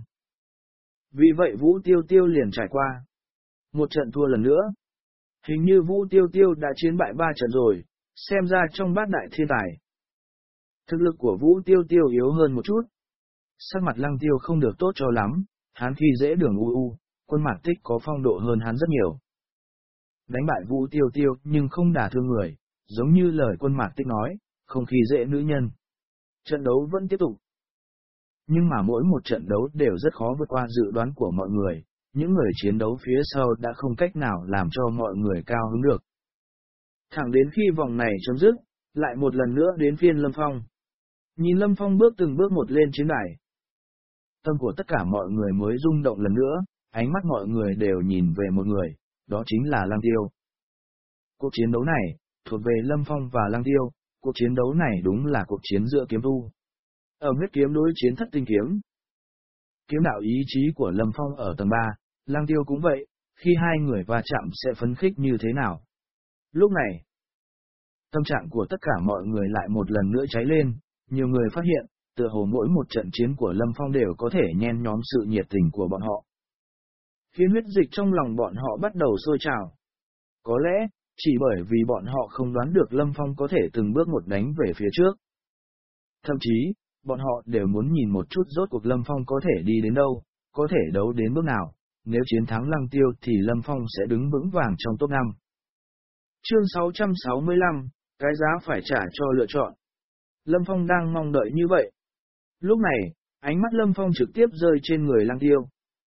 Vì vậy Vũ Tiêu Tiêu liền trải qua một trận thua lần nữa. Hình như Vũ Tiêu Tiêu đã chiến bại 3 trận rồi, xem ra trong bát đại thiên tài. Thực lực của Vũ Tiêu Tiêu yếu hơn một chút. Sắc mặt Lăng Tiêu không được tốt cho lắm, Hắn khi dễ Đường U, Quân Mạc Tích có phong độ hơn hắn rất nhiều. Đánh bại Vũ Tiêu Tiêu nhưng không đả thương người, giống như lời Quân Mạc Tích nói, không khi dễ nữ nhân. Trận đấu vẫn tiếp tục. Nhưng mà mỗi một trận đấu đều rất khó vượt qua dự đoán của mọi người, những người chiến đấu phía sau đã không cách nào làm cho mọi người cao hứng được. Thẳng đến khi vòng này chấm dứt, lại một lần nữa đến phiên Lâm Phong. Nhìn Lâm Phong bước từng bước một lên chiến đài. Tâm của tất cả mọi người mới rung động lần nữa, ánh mắt mọi người đều nhìn về một người, đó chính là Lăng Tiêu. Cuộc chiến đấu này, thuộc về Lâm Phong và Lăng Tiêu, cuộc chiến đấu này đúng là cuộc chiến giữa kiếm tu. Ở huyết kiếm đối chiến thất tinh kiếm. Kiếm đạo ý chí của Lâm Phong ở tầng 3, Lăng Tiêu cũng vậy, khi hai người va chạm sẽ phấn khích như thế nào. Lúc này, tâm trạng của tất cả mọi người lại một lần nữa cháy lên, nhiều người phát hiện, tựa hồ mỗi một trận chiến của Lâm Phong đều có thể nhen nhóm sự nhiệt tình của bọn họ. Khiến huyết dịch trong lòng bọn họ bắt đầu sôi trào. Có lẽ, chỉ bởi vì bọn họ không đoán được Lâm Phong có thể từng bước một đánh về phía trước. Thậm chí, bọn họ đều muốn nhìn một chút rốt cuộc Lâm Phong có thể đi đến đâu, có thể đấu đến bước nào, nếu chiến thắng Lăng Tiêu thì Lâm Phong sẽ đứng vững vàng trong top 5. Chương 665, cái giá phải trả cho lựa chọn. Lâm Phong đang mong đợi như vậy. Lúc này, ánh mắt Lâm Phong trực tiếp rơi trên người Lăng Tiêu.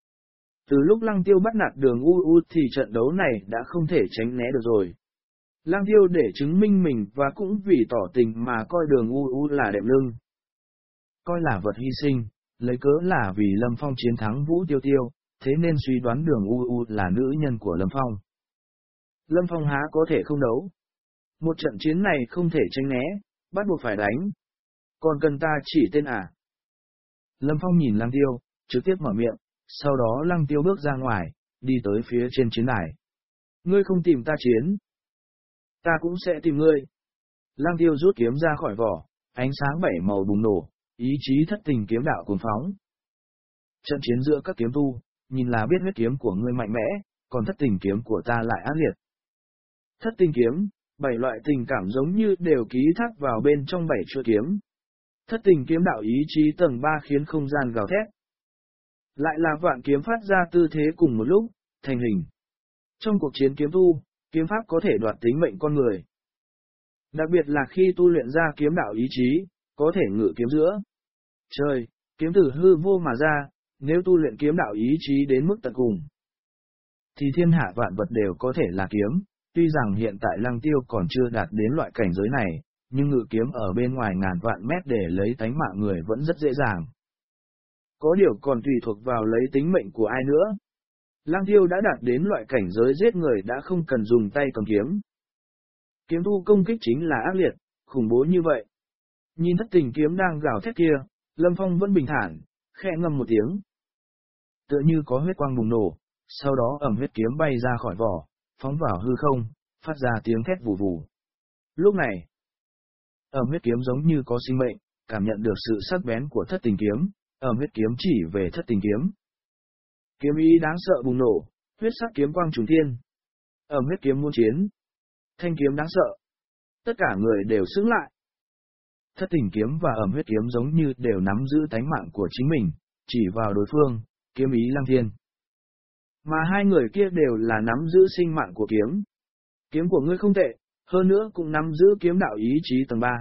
Từ lúc Lăng Tiêu bắt nạt Đường U thì trận đấu này đã không thể tránh né được rồi. Lăng Tiêu để chứng minh mình và cũng vì tỏ tình mà coi Đường U là đệm lưng. Coi là vật hy sinh, lấy cớ là vì Lâm Phong chiến thắng Vũ Tiêu Tiêu, thế nên suy đoán Đường U là nữ nhân của Lâm Phong. Lâm Phong há có thể không đấu. Một trận chiến này không thể tránh né, bắt buộc phải đánh. Còn cần ta chỉ tên à? Lâm Phong nhìn Lăng Tiêu, trực tiếp mở miệng, sau đó Lăng Tiêu bước ra ngoài, đi tới phía trên chiến đài. Ngươi không tìm ta chiến, ta cũng sẽ tìm ngươi. Lăng Tiêu rút kiếm ra khỏi vỏ, ánh sáng bảy màu bùng nổ, ý chí thất tình kiếm đạo cuồng phóng. Trận chiến giữa các kiếm tu, nhìn là biết huyết kiếm của ngươi mạnh mẽ, còn thất tình kiếm của ta lại ác liệt. Thất tình kiếm, 7 loại tình cảm giống như đều ký thác vào bên trong 7 chuôi kiếm. Thất tình kiếm đạo ý chí tầng 3 khiến không gian gào thét. Lại là vạn kiếm phát ra tư thế cùng một lúc, thành hình. Trong cuộc chiến kiếm tu, kiếm pháp có thể đoạt tính mệnh con người. Đặc biệt là khi tu luyện ra kiếm đạo ý chí, có thể ngự kiếm giữa trời, kiếm từ hư vô mà ra, nếu tu luyện kiếm đạo ý chí đến mức tận cùng, thì thiên hạ vạn vật đều có thể là kiếm. Tuy rằng hiện tại Lăng Tiêu còn chưa đạt đến loại cảnh giới này, nhưng ngự kiếm ở bên ngoài ngàn vạn mét để lấy tánh mạng người vẫn rất dễ dàng. Có điều còn tùy thuộc vào lấy tính mệnh của ai nữa. Lăng Tiêu đã đạt đến loại cảnh giới giết người đã không cần dùng tay cầm kiếm. Kiếm tu công kích chính là ác liệt, khủng bố như vậy. Nhìn thất tình kiếm đang gào thét kia, Lâm Phong vẫn bình thản, khẽ ngâm một tiếng. Tựa như có huyết quang bùng nổ, sau đó ầm huyết kiếm bay ra khỏi vỏ, phóng vào hư không, phát ra tiếng thét vù vù. Lúc này, ầm huyết kiếm giống như có sinh mệnh, cảm nhận được sự sắc bén của thất tình kiếm, ầm huyết kiếm chỉ về thất tình kiếm. Kiếm ý đáng sợ bùng nổ, huyết sắc kiếm quang trùng thiên. Ầm huyết kiếm muốn chiến. Thanh kiếm đáng sợ. Tất cả người đều sững lại. Thất tình kiếm và ầm huyết kiếm giống như đều nắm giữ tánh mạng của chính mình, chỉ vào đối phương, kiếm ý lăng thiên. Mà hai người kia đều là nắm giữ sinh mạng của kiếm. Kiếm của ngươi không tệ, hơn nữa cũng nắm giữ kiếm đạo ý chí tầng 3.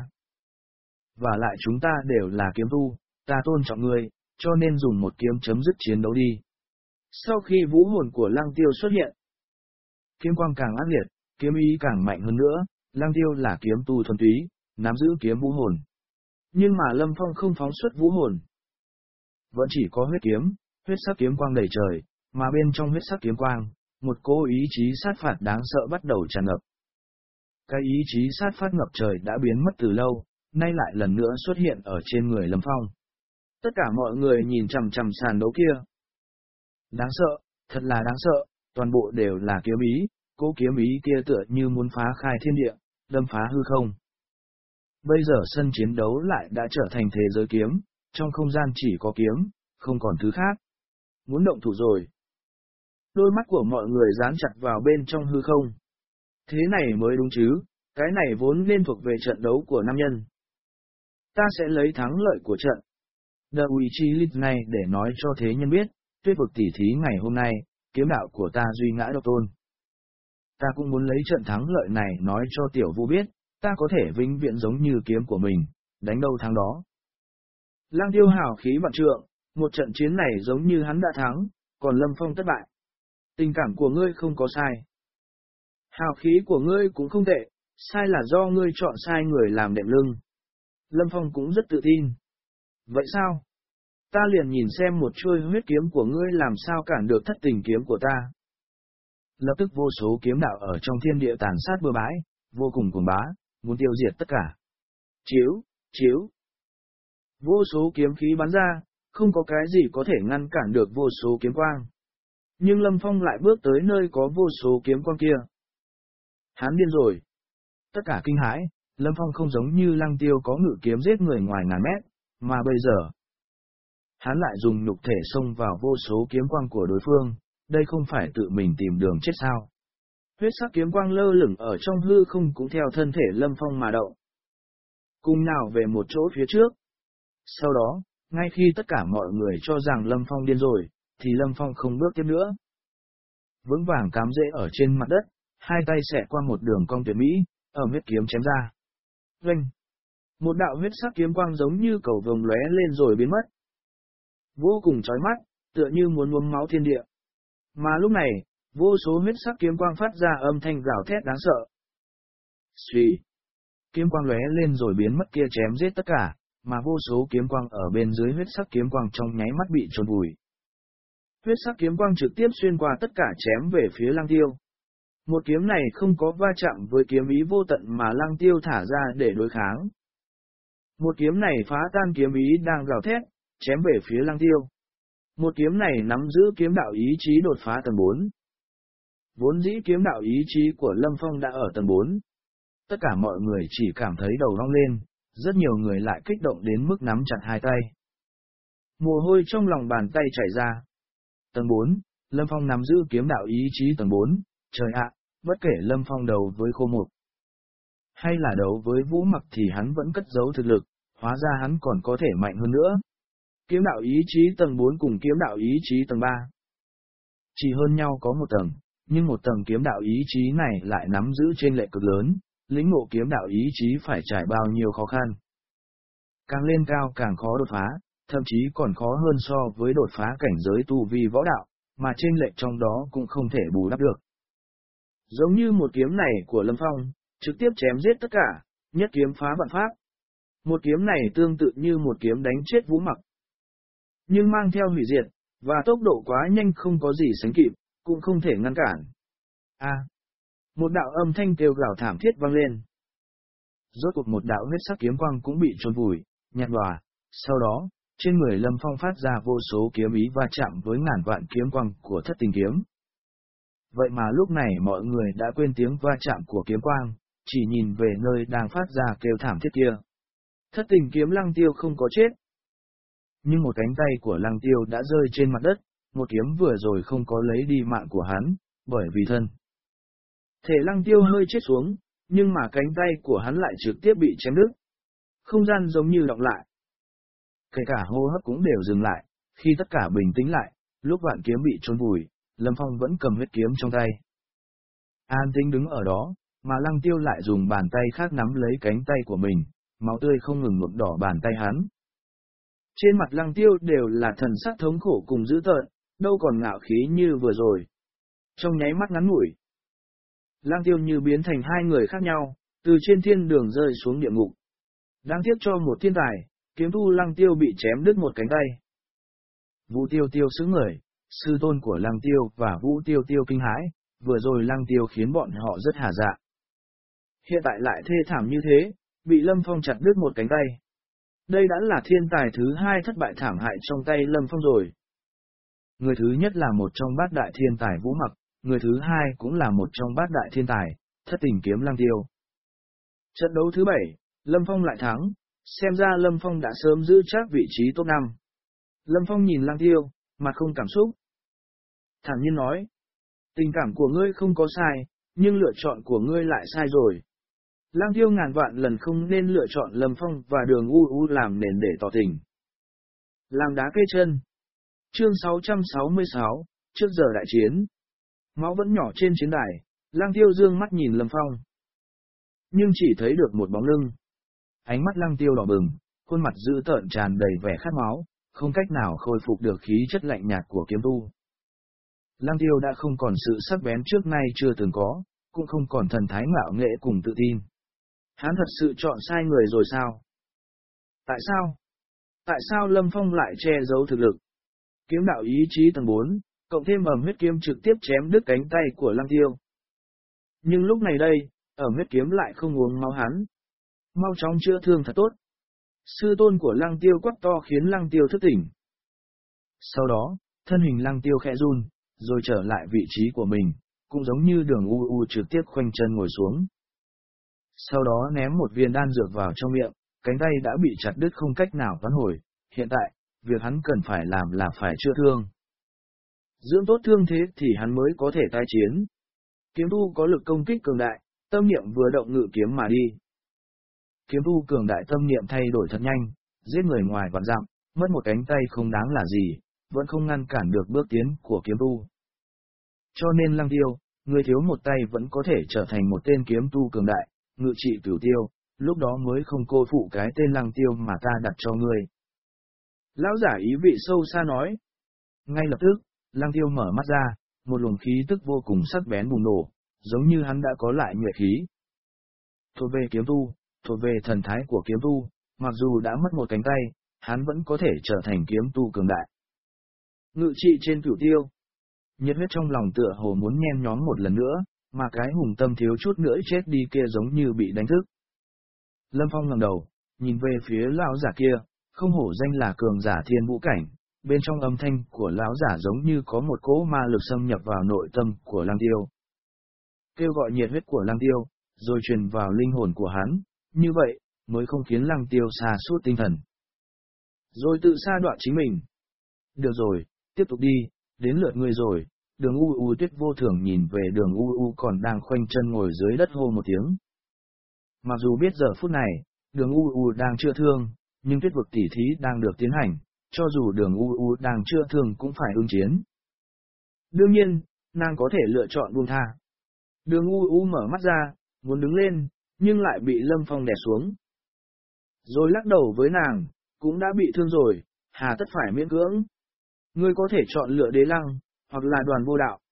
Và lại chúng ta đều là kiếm tu, ta tôn trọng ngươi, cho nên dùng một kiếm chấm dứt chiến đấu đi. Sau khi vũ hồn của Lăng Tiêu xuất hiện, kiếm quang càng ác liệt, kiếm ý càng mạnh hơn nữa, Lăng Tiêu là kiếm tu thuần túy, nắm giữ kiếm vũ hồn. Nhưng mà Lâm Phong không phóng xuất vũ hồn. Vẫn chỉ có huyết kiếm, huyết sắc kiếm quang đầy trời, mà bên trong huyết sắc kiếm quang, một cỗ ý chí sát phạt đáng sợ bắt đầu tràn ngập. Cái ý chí sát phạt ngập trời đã biến mất từ lâu, nay lại lần nữa xuất hiện ở trên người Lâm Phong. Tất cả mọi người nhìn chằm chằm sàn đấu kia. Đáng sợ, thật là đáng sợ, toàn bộ đều là kiếm ý, cỗ kiếm ý kia tựa như muốn phá khai thiên địa, đâm phá hư không. Bây giờ sân chiến đấu lại đã trở thành thế giới kiếm, trong không gian chỉ có kiếm, không còn thứ khác. Muốn động thủ rồi. Đôi mắt của mọi người dán chặt vào bên trong hư không. Thế này mới đúng chứ, cái này vốn nên thuộc về trận đấu của nam nhân. Ta sẽ lấy thắng lợi của trận. The Uichi League này để nói cho thế nhân biết, Tuyết vực tỉ thí ngày hôm nay, kiếm đạo của ta duy ngã độc tôn. Ta cũng muốn lấy trận thắng lợi này nói cho Tiểu Vũ biết, ta có thể vĩnh viễn giống như kiếm của mình, đánh đâu thắng đó. Lăng Tiêu hào khí vạn trượng, một trận chiến này giống như hắn đã thắng, còn Lâm Phong thất bại. Tình cảm của ngươi không có sai. Hào khí của ngươi cũng không tệ, sai là do ngươi chọn sai người làm đệm lưng. Lâm Phong cũng rất tự tin. Vậy sao? Ta liền nhìn xem một chuôi huyết kiếm của ngươi làm sao cản được thất tình kiếm của ta. Lập tức vô số kiếm đạo ở trong thiên địa tàn sát bừa bãi, vô cùng cuồng bá, muốn tiêu diệt tất cả. Chiếu, chiếu. Vô số kiếm khí bắn ra, không có cái gì có thể ngăn cản được vô số kiếm quang. Nhưng Lâm Phong lại bước tới nơi có vô số kiếm quang kia. Hắn điên rồi. Tất cả kinh hãi, Lâm Phong không giống như Lăng Tiêu có ngự kiếm giết người ngoài ngàn mét, mà bây giờ hắn lại dùng nhục thể xông vào vô số kiếm quang của đối phương, đây không phải tự mình tìm đường chết sao. Huyết sắc kiếm quang lơ lửng ở trong hư không cũng theo thân thể Lâm Phong mà động. Cùng nào về một chỗ phía trước. Sau đó, ngay khi tất cả mọi người cho rằng Lâm Phong điên rồi, thì Lâm Phong không bước tiếp nữa. Vững vàng cắm rễ ở trên mặt đất, hai tay xẻ qua một đường cong tuyệt mỹ, ở huyết kiếm chém ra. Oanh! Một đạo huyết sắc kiếm quang giống như cầu vồng lóe lên rồi biến mất. Vô cùng chói mắt, tựa như muốn nhuốm máu thiên địa. Mà lúc này, vô số huyết sắc kiếm quang phát ra âm thanh gào thét đáng sợ. Xuy! Kiếm quang lóe lên rồi biến mất kia chém giết tất cả, mà vô số kiếm quang ở bên dưới huyết sắc kiếm quang trong nháy mắt bị chôn vùi. Huyết sắc kiếm quang trực tiếp xuyên qua tất cả chém về phía Lăng Tiêu. Một kiếm này không có va chạm với kiếm ý vô tận mà Lăng Tiêu thả ra để đối kháng. Một kiếm này phá tan kiếm ý đang gào thét, chém về phía Lăng Tiêu. Một kiếm này nắm giữ kiếm đạo ý chí đột phá tầng 4. Vốn dĩ kiếm đạo ý chí của Lâm Phong đã ở tầng 4. Tất cả mọi người chỉ cảm thấy đầu long lên, rất nhiều người lại kích động đến mức nắm chặt hai tay. Mồ hôi trong lòng bàn tay chảy ra. Tầng 4, Lâm Phong nắm giữ kiếm đạo ý chí tầng 4, trời ạ, bất kể Lâm Phong đấu với Khô Mục hay là đấu với Vũ Mặc thì hắn vẫn cất giấu thực lực, hóa ra hắn còn có thể mạnh hơn nữa. Kiếm đạo ý chí tầng 4 cùng kiếm đạo ý chí tầng 3. Chỉ hơn nhau có một tầng, nhưng một tầng kiếm đạo ý chí này lại nắm giữ chênh lệch cực lớn, lĩnh ngộ kiếm đạo ý chí phải trải bao nhiêu khó khăn. Càng lên cao càng khó đột phá, thậm chí còn khó hơn so với đột phá cảnh giới tu vi võ đạo, mà chênh lệch trong đó cũng không thể bù đắp được. Giống như một kiếm này của Lâm Phong, trực tiếp chém giết tất cả, nhất kiếm phá vạn pháp. Một kiếm này tương tự như một kiếm đánh chết Vũ Mặc, nhưng mang theo hủy diệt, và tốc độ quá nhanh không có gì sánh kịp, cũng không thể ngăn cản. Một đạo âm thanh kêu gào thảm thiết vang lên. Rốt cuộc một đạo huyết sắc kiếm quang cũng bị chôn vùi, nhạt nhòa, sau đó, trên người Lâm Phong phát ra vô số kiếm ý va chạm với ngàn vạn kiếm quang của thất tình kiếm. Vậy mà lúc này mọi người đã quên tiếng va chạm của kiếm quang, chỉ nhìn về nơi đang phát ra kêu thảm thiết kia. Thất tình kiếm Lăng Tiêu không có chết. Nhưng một cánh tay của Lăng Tiêu đã rơi trên mặt đất, một kiếm vừa rồi không có lấy đi mạng của hắn, bởi vì thân thể Lăng Tiêu hơi chết xuống, nhưng mà cánh tay của hắn lại trực tiếp bị chém đứt. Không gian giống như đọng lại. Kể cả hô hấp cũng đều dừng lại, khi tất cả bình tĩnh lại, lúc vạn kiếm bị chôn vùi, Lâm Phong vẫn cầm huyết kiếm trong tay. An tĩnh đứng ở đó, mà Lăng Tiêu lại dùng bàn tay khác nắm lấy cánh tay của mình, máu tươi không ngừng nhuộm đỏ bàn tay hắn. Trên mặt Lăng Tiêu đều là thần sắc thống khổ cùng dữ tợn, đâu còn ngạo khí như vừa rồi. Trong nháy mắt ngắn ngủi, Lăng Tiêu như biến thành hai người khác nhau, từ trên thiên đường rơi xuống địa ngục. Đáng tiếc cho một thiên tài, kiếm tu Lăng Tiêu bị chém đứt một cánh tay. Vũ Tiêu Tiêu sững người, sư tôn của Lăng Tiêu và Vũ Tiêu Tiêu kinh hãi, vừa rồi Lăng Tiêu khiến bọn họ rất hả dạ. Hiện tại lại thê thảm như thế, bị Lâm Phong chặt đứt một cánh tay. Đây đã là thiên tài thứ hai thất bại thảm hại trong tay Lâm Phong rồi. Người thứ nhất là một trong bát đại thiên tài Vũ Mặc, người thứ hai cũng là một trong bát đại thiên tài, thất tình kiếm Lăng Tiêu. Trận đấu thứ 7, Lâm Phong lại thắng, xem ra Lâm Phong đã sớm giữ chắc vị trí top 5. Lâm Phong nhìn Lăng Tiêu, mặt không cảm xúc. Thản nhiên nói, tình cảm của ngươi không có sai, nhưng lựa chọn của ngươi lại sai rồi. Lăng Tiêu ngàn vạn lần không nên lựa chọn Lâm Phong và Đường U U làm nền để tỏ tình. Làm đá cây chân. Chương 666, trước giờ đại chiến. Máu vẫn nhỏ trên chiến đài, Lăng Tiêu dương mắt nhìn Lâm Phong. Nhưng chỉ thấy được một bóng lưng. Ánh mắt Lăng Tiêu đỏ bừng, khuôn mặt dữ tợn tràn đầy vẻ khát máu, không cách nào khôi phục được khí chất lạnh nhạt của kiếm tu. Lăng Tiêu đã không còn sự sắc bén trước nay chưa từng có, cũng không còn thần thái ngạo nghễ cùng tự tin. Hắn thật sự chọn sai người rồi sao? Tại sao? Tại sao Lâm Phong lại che giấu thực lực? Kiếm đạo ý chí tầng 4, cộng thêm ẩm huyết kiếm trực tiếp chém đứt cánh tay của Lăng Tiêu. Nhưng lúc này đây, ẩm huyết kiếm lại không uống máu hắn. Mau chóng chữa thương thật tốt. Sư tôn của Lăng Tiêu quát to khiến Lăng Tiêu thức tỉnh. Sau đó, thân hình Lăng Tiêu khẽ run, rồi trở lại vị trí của mình, cũng giống như Đường U U trực tiếp khoanh chân ngồi xuống. Sau đó ném một viên đan dược vào trong miệng, cánh tay đã bị chặt đứt không cách nào vãn hồi. Hiện tại, việc hắn cần phải làm là phải chữa thương. Dưỡng tốt thương thế thì hắn mới có thể tái chiến. Kiếm tu có lực công kích cường đại, tâm niệm vừa động ngự kiếm mà đi. Kiếm tu cường đại tâm niệm thay đổi thật nhanh, giết người ngoài vạn dặm, mất một cánh tay không đáng là gì, vẫn không ngăn cản được bước tiến của kiếm tu. Cho nên Lăng Tiêu, người thiếu một tay vẫn có thể trở thành một tên kiếm tu cường đại, ngự trị cửu tiêu, lúc đó mới không cô phụ cái tên Lăng Tiêu mà ta đặt cho ngươi. Lão giả ý vị sâu xa nói. Ngay lập tức, Lăng Tiêu mở mắt ra, một luồng khí tức vô cùng sắc bén bùng nổ, giống như hắn đã có lại nhuệ khí. Thuộc về kiếm tu, thuộc về thần thái của kiếm tu, mặc dù đã mất một cánh tay, hắn vẫn có thể trở thành kiếm tu cường đại. Ngự trị trên cửu tiêu. Nhiệt huyết trong lòng tựa hồ muốn nhen nhóm một lần nữa, mà cái hùng tâm thiếu chút nữa chết đi kia giống như bị đánh thức. Lâm Phong ngẩng đầu, nhìn về phía lão giả kia, không hổ danh là cường giả thiên vũ cảnh, bên trong âm thanh của lão giả giống như có một cỗ ma lực xâm nhập vào nội tâm của Lăng Tiêu. Kêu gọi nhiệt huyết của Lăng Tiêu, rồi truyền vào linh hồn của hắn, như vậy, mới không khiến Lăng Tiêu sa sút tinh thần. Rồi tự sa đoạn chính mình. Được rồi, tiếp tục đi, đến lượt ngươi rồi. Đường U U Tuyết vô thường nhìn về Đường U U còn đang khoanh chân ngồi dưới đất hô một tiếng. Mặc dù biết giờ phút này, Đường U U đang chữa thương, nhưng tuyết vực tỉ thí đang được tiến hành, cho dù Đường U U đang chữa thương cũng phải ứng chiến. Đương nhiên, nàng có thể lựa chọn buông tha. Đường U U mở mắt ra, muốn đứng lên, nhưng lại bị Lâm Phong đè xuống. Rồi lắc đầu với nàng, cũng đã bị thương rồi, hà tất phải miễn cưỡng. Ngươi có thể chọn lựa Đế Lăng, hoặc là Đoàn Vô Đạo.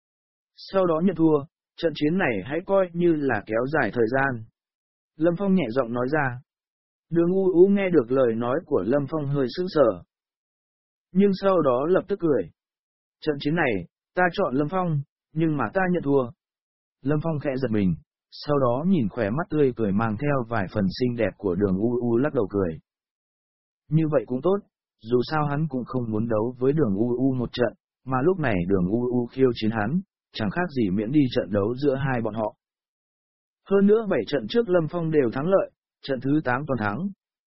Sau đó nhận thua, trận chiến này hãy coi như là kéo dài thời gian. Lâm Phong nhẹ giọng nói ra. Đường U U nghe được lời nói của Lâm Phong hơi sững sờ. Nhưng sau đó lập tức cười. Trận chiến này, ta chọn Lâm Phong, nhưng mà ta nhận thua. Lâm Phong khẽ giật mình, sau đó nhìn khỏe mắt tươi cười mang theo vài phần xinh đẹp của Đường U U lắc đầu cười. Như vậy cũng tốt, dù sao hắn cũng không muốn đấu với Đường U U một trận, mà lúc này Đường U U khiêu chiến hắn, chẳng khác gì miễn đi trận đấu giữa hai bọn họ. Hơn nữa 7 trận trước Lâm Phong đều thắng lợi, trận thứ 8 toàn thắng.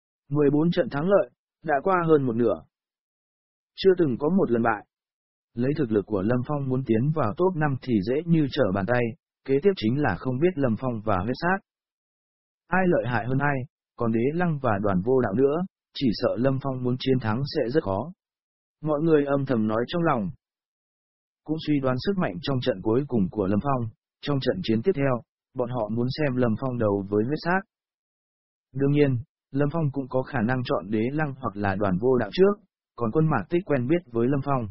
14 trận thắng lợi, đã qua hơn một nửa. Chưa từng có một lần bại. Lấy thực lực của Lâm Phong muốn tiến vào top 5 thì dễ như trở bàn tay, kế tiếp chính là không biết Lâm Phong và huyết sát. Ai lợi hại hơn ai, còn Đế Lăng và Đoàn Vô Đạo nữa, chỉ sợ Lâm Phong muốn chiến thắng sẽ rất khó. Mọi người âm thầm nói trong lòng. Cũng suy đoán sức mạnh trong trận cuối cùng của Lâm Phong, trong trận chiến tiếp theo, bọn họ muốn xem Lâm Phong đấu với huyết sát. Đương nhiên, Lâm Phong cũng có khả năng chọn Đế Lăng hoặc là Đoàn Vô Đạo trước, còn Quân Mạc Tích quen biết với Lâm Phong.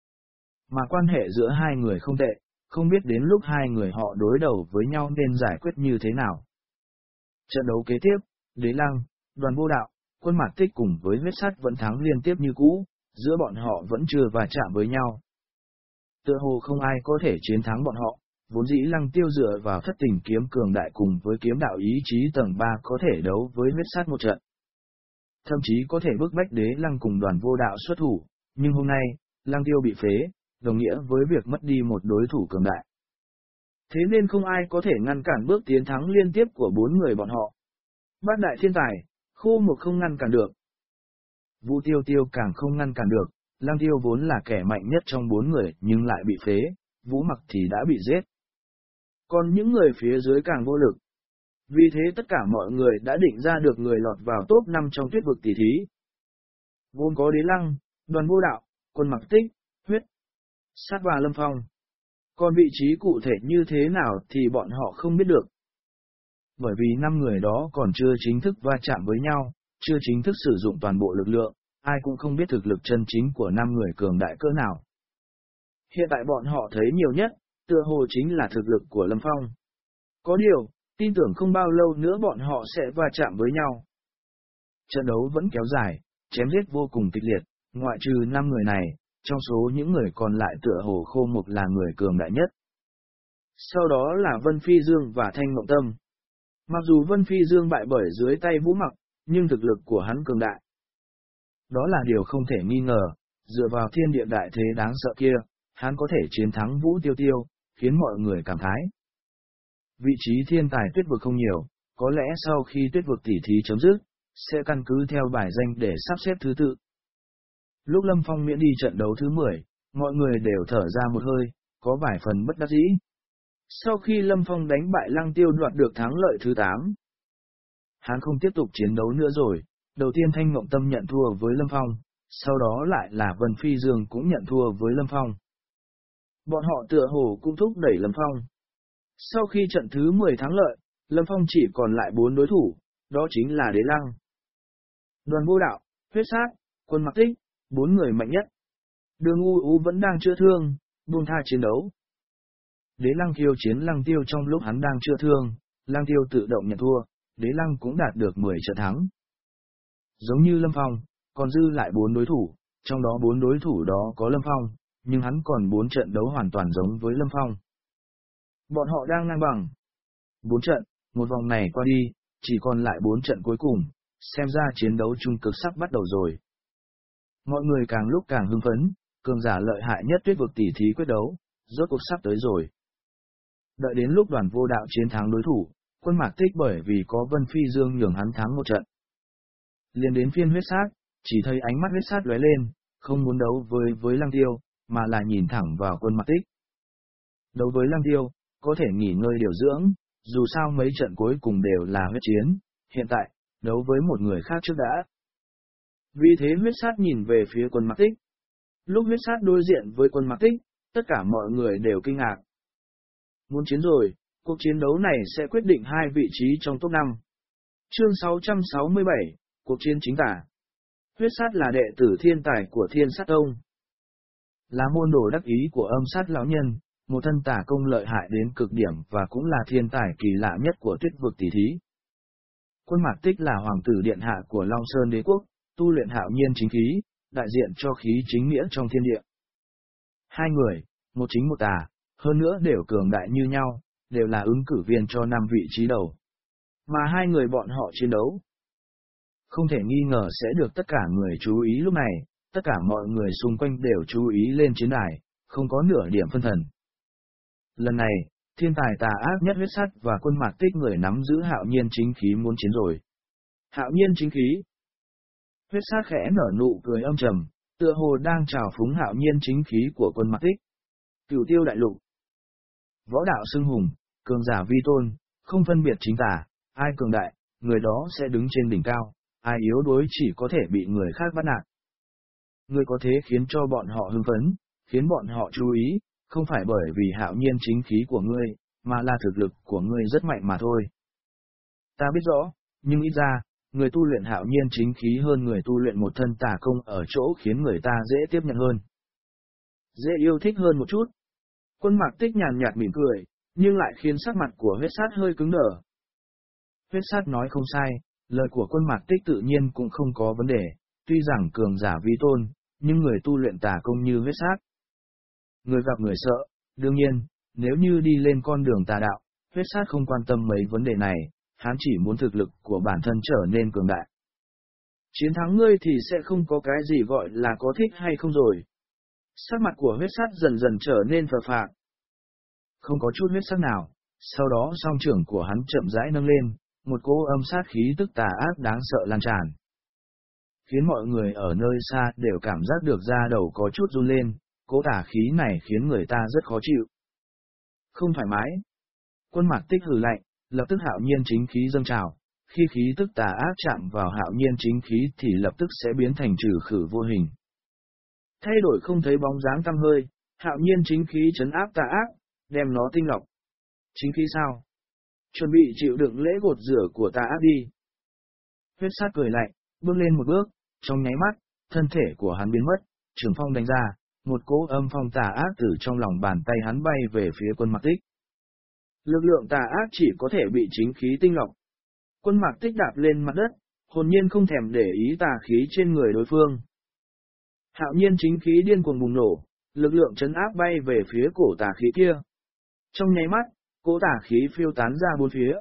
Mà quan hệ giữa hai người không tệ, không biết đến lúc hai người họ đối đầu với nhau nên giải quyết như thế nào. Trận đấu kế tiếp, Đế Lăng, Đoàn Vô Đạo, Quân Mạc Tích cùng với huyết sát vẫn thắng liên tiếp như cũ, giữa bọn họ vẫn chưa va chạm với nhau. Tựa hồ không ai có thể chiến thắng bọn họ, vốn dĩ Lăng Tiêu dựa vào thất tình kiếm cường đại cùng với kiếm đạo ý chí tầng 3 có thể đấu với huyết sát một trận. Thậm chí có thể bức bách Đế Lăng cùng Đoàn Vô Đạo xuất thủ, nhưng hôm nay, Lăng Tiêu bị phế, đồng nghĩa với việc mất đi một đối thủ cường đại. Thế nên không ai có thể ngăn cản bước tiến thắng liên tiếp của 4 người bọn họ. Bát đại thiên tài, Khô Mộc không ngăn cản được. Vũ Tiêu Tiêu càng không ngăn cản được, Lăng Tiêu vốn là kẻ mạnh nhất trong 4 người nhưng lại bị phế, Vũ Mặc thì đã bị giết. Còn những người phía dưới càng vô lực. Vì thế tất cả mọi người đã định ra được người lọt vào top 5 trong tuyết vực tỷ thí. Vốn có Đế Lăng, Đoàn Vô Đạo, Quân Mặc Tích, Huyết Sát và Lâm Phong. Còn vị trí cụ thể như thế nào thì bọn họ không biết được. Bởi vì 5 người đó còn chưa chính thức va chạm với nhau, chưa chính thức sử dụng toàn bộ lực lượng, ai cũng không biết thực lực chân chính của 5 người cường đại cỡ nào. Hiện tại bọn họ thấy nhiều nhất, tựa hồ chính là thực lực của Lâm Phong. Có điều, tin tưởng không bao lâu nữa bọn họ sẽ va chạm với nhau. Trận đấu vẫn kéo dài, chém giết vô cùng kịch liệt, ngoại trừ 5 người này, trong số những người còn lại tựa hồ Khô Mục là người cường đại nhất. Sau đó là Vân Phi Dương và Thanh Mộng Tâm. Mặc dù Vân Phi Dương bại bởi dưới tay Vũ Mặc, nhưng thực lực của hắn cường đại. Đó là điều không thể nghi ngờ, dựa vào thiên địa đại thế đáng sợ kia, hắn có thể chiến thắng Vũ Tiêu Tiêu, khiến mọi người cảm khái. Vị trí thiên tài tuyết vực không nhiều, có lẽ sau khi tuyết vực tỉ thí chấm dứt, sẽ căn cứ theo bài danh để sắp xếp thứ tự. Lúc Lâm Phong miễn đi trận đấu thứ 10, mọi người đều thở ra một hơi, có vài phần bất đắc dĩ. Sau khi Lâm Phong đánh bại Lăng Tiêu đoạt được thắng lợi thứ 8, hắn không tiếp tục chiến đấu nữa rồi. Đầu tiên Thanh Mộng Tâm nhận thua với Lâm Phong, sau đó lại là Vân Phi Dương cũng nhận thua với Lâm Phong. Bọn họ tựa hồ cũng thúc đẩy Lâm Phong. Sau khi trận thứ 10 thắng lợi, Lâm Phong chỉ còn lại 4 đối thủ, đó chính là Đế Lăng, Đoàn Vô Đạo, Huyết Sát, Quân Mặc Tích, 4 người mạnh nhất. Đường U U vẫn đang chữa thương, buông tha chiến đấu. Đế Lăng khiêu chiến Lăng Tiêu trong lúc hắn đang chữa thương, Lăng Tiêu tự động nhận thua, Đế Lăng cũng đạt được 10 trận thắng. Giống như Lâm Phong, còn dư lại 4 đối thủ, trong đó 4 đối thủ đó có Lâm Phong, nhưng hắn còn 4 trận đấu hoàn toàn giống với Lâm Phong. Bọn họ đang ngang bằng. 4 trận, một vòng này qua đi, chỉ còn lại 4 trận cuối cùng, xem ra chiến đấu chung cực sắp bắt đầu rồi. Mọi người càng lúc càng hưng phấn, cường giả lợi hại nhất tuyết vực tỉ thí quyết đấu, rốt cuộc sắp tới rồi. Đợi đến lúc Đoàn Vô Đạo chiến thắng đối thủ, Quân Mạc Tích bởi vì có Vân Phi Dương nhường hắn thắng một trận. Liền đến phiên Huyết Sát, chỉ thấy ánh mắt Huyết Sát lóe lên, không muốn đấu với Lăng Tiêu, mà là nhìn thẳng vào Quân Mạc Tích. Đấu với Lăng Tiêu, có thể nghỉ ngơi điều dưỡng, dù sao mấy trận cuối cùng đều là huyết chiến, hiện tại, đấu với một người khác trước đã. Vì thế Huyết Sát nhìn về phía Quân Mạc Tích. Lúc Huyết Sát đối diện với Quân Mạc Tích, tất cả mọi người đều kinh ngạc. Muốn chiến rồi, cuộc chiến đấu này sẽ quyết định 2 vị trí trong top 5. Chương 667, cuộc chiến chính tả. Huyết Sát là đệ tử thiên tài của Thiên Sát Tông, là môn đồ đắc ý của Âm Sát lão nhân, một thân tả công lợi hại đến cực điểm và cũng là thiên tài kỳ lạ nhất của tuyết vực tỷ thí. Quân Mạc Tích là hoàng tử điện hạ của Long Sơn Đế quốc, tu luyện hạo nhiên chính khí, đại diện cho khí chính nghĩa trong thiên địa. 2 người, một chính một tà, hơn nữa đều cường đại như nhau, đều là ứng cử viên cho 5 vị trí đầu. Mà 2 người bọn họ chiến đấu, không thể nghi ngờ sẽ được tất cả người chú ý lúc này, tất cả mọi người xung quanh đều chú ý lên chiến đài, không có nửa điểm phân thần. Lần này, thiên tài tà ác nhất Huyết Sát và Quân Mạc Tích người nắm giữ hạo nhiên chính khí muốn chiến rồi. Hạo nhiên chính khí. Huyết Sát khẽ nở nụ cười âm trầm, tựa hồ đang trào phúng hạo nhiên chính khí của Quân Mạc Tích. Cửu Tiêu đại lục. Võ đạo xưng hùng, cường giả vi tôn, không phân biệt chính tà, ai cường đại, người đó sẽ đứng trên đỉnh cao, ai yếu đuối chỉ có thể bị người khác bắt nạt. Ngươi có thế khiến cho bọn họ hưng phấn, khiến bọn họ chú ý, không phải bởi vì hạo nhiên chính khí của ngươi, mà là thực lực của ngươi rất mạnh mà thôi. Ta biết rõ, nhưng ít ra, người tu luyện hạo nhiên chính khí hơn người tu luyện một thân tà công ở chỗ khiến người ta dễ tiếp nhận hơn. Dễ yêu thích hơn một chút. Quân Mạc Tích nhàn nhạt mỉm cười, nhưng lại khiến sắc mặt của Huyết Sát hơi cứng đờ. Huyết Sát nói không sai, lời của Quân Mạc Tích tự nhiên cũng không có vấn đề, tuy rằng cường giả vi tôn, nhưng người tu luyện tà công như Huyết Sát. Người gặp người sợ, đương nhiên, nếu như đi lên con đường tà đạo, Huyết Sát không quan tâm mấy vấn đề này, hắn chỉ muốn thực lực của bản thân trở nên cường đại. Chiến thắng ngươi thì sẽ không có cái gì gọi là có thích hay không rồi. Sắc mặt của Huyết Sát dần dần trở nên phờ phạc. Không có chút huyết sắc nào, sau đó song trưởng của hắn chậm rãi nâng lên, một cỗ âm sát khí tức tà ác đáng sợ lan tràn. Khiến mọi người ở nơi xa đều cảm giác được da đầu có chút run lên, cỗ tà khí này khiến người ta rất khó chịu. Không thoải mái. Quân Mạc Tích hừ lạnh, lập tức hạo nhiên chính khí dâng trào, khi khí tức tà ác chạm vào hạo nhiên chính khí thì lập tức sẽ biến thành trừ khử vô hình. Thay đổi không thấy bóng dáng tăm hơi, Hạo Nhiên chính khí trấn áp tà ác, đem nó tinh lọc. Chính khí sao? Chuẩn bị chịu đựng lễ gột rửa của tà ác đi. Huyết sát cười lạnh, bước lên một bước, trong nháy mắt, thân thể của hắn biến mất, trường phong đánh ra, một cỗ âm phong tà ác từ trong lòng bàn tay hắn bay về phía Quân Mạc Tích. Lực lượng tà ác chỉ có thể bị chính khí tinh lọc. Quân Mạc Tích đạp lên mặt đất, hồn nhiên không thèm để ý tà khí trên người đối phương. Hạo Nhiên chính khí điên cuồng bùng nổ, lực lượng trấn áp bay về phía cổ tà khí kia. Trong nháy mắt, cỗ tà khí phiêu tán ra bốn phía.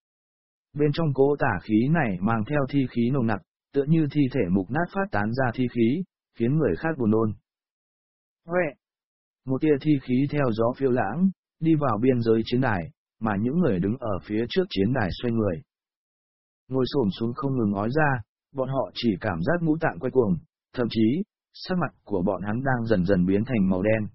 Bên trong cỗ tà khí này mang theo thi khí nồng nặc, tựa như thi thể mục nát phát tán ra thi khí, khiến người khác buồn nôn. Huệ! Một tia thi khí theo gió phiêu lãng, đi vào biên giới chiến đài, mà những người đứng ở phía trước chiến đài xoay người. Ngồi xổm xuống không ngừng ói ra, bọn họ chỉ cảm giác ngũ tạng quay cuồng, thậm chí, sắc mặt của bọn hắn đang dần dần biến thành màu đen.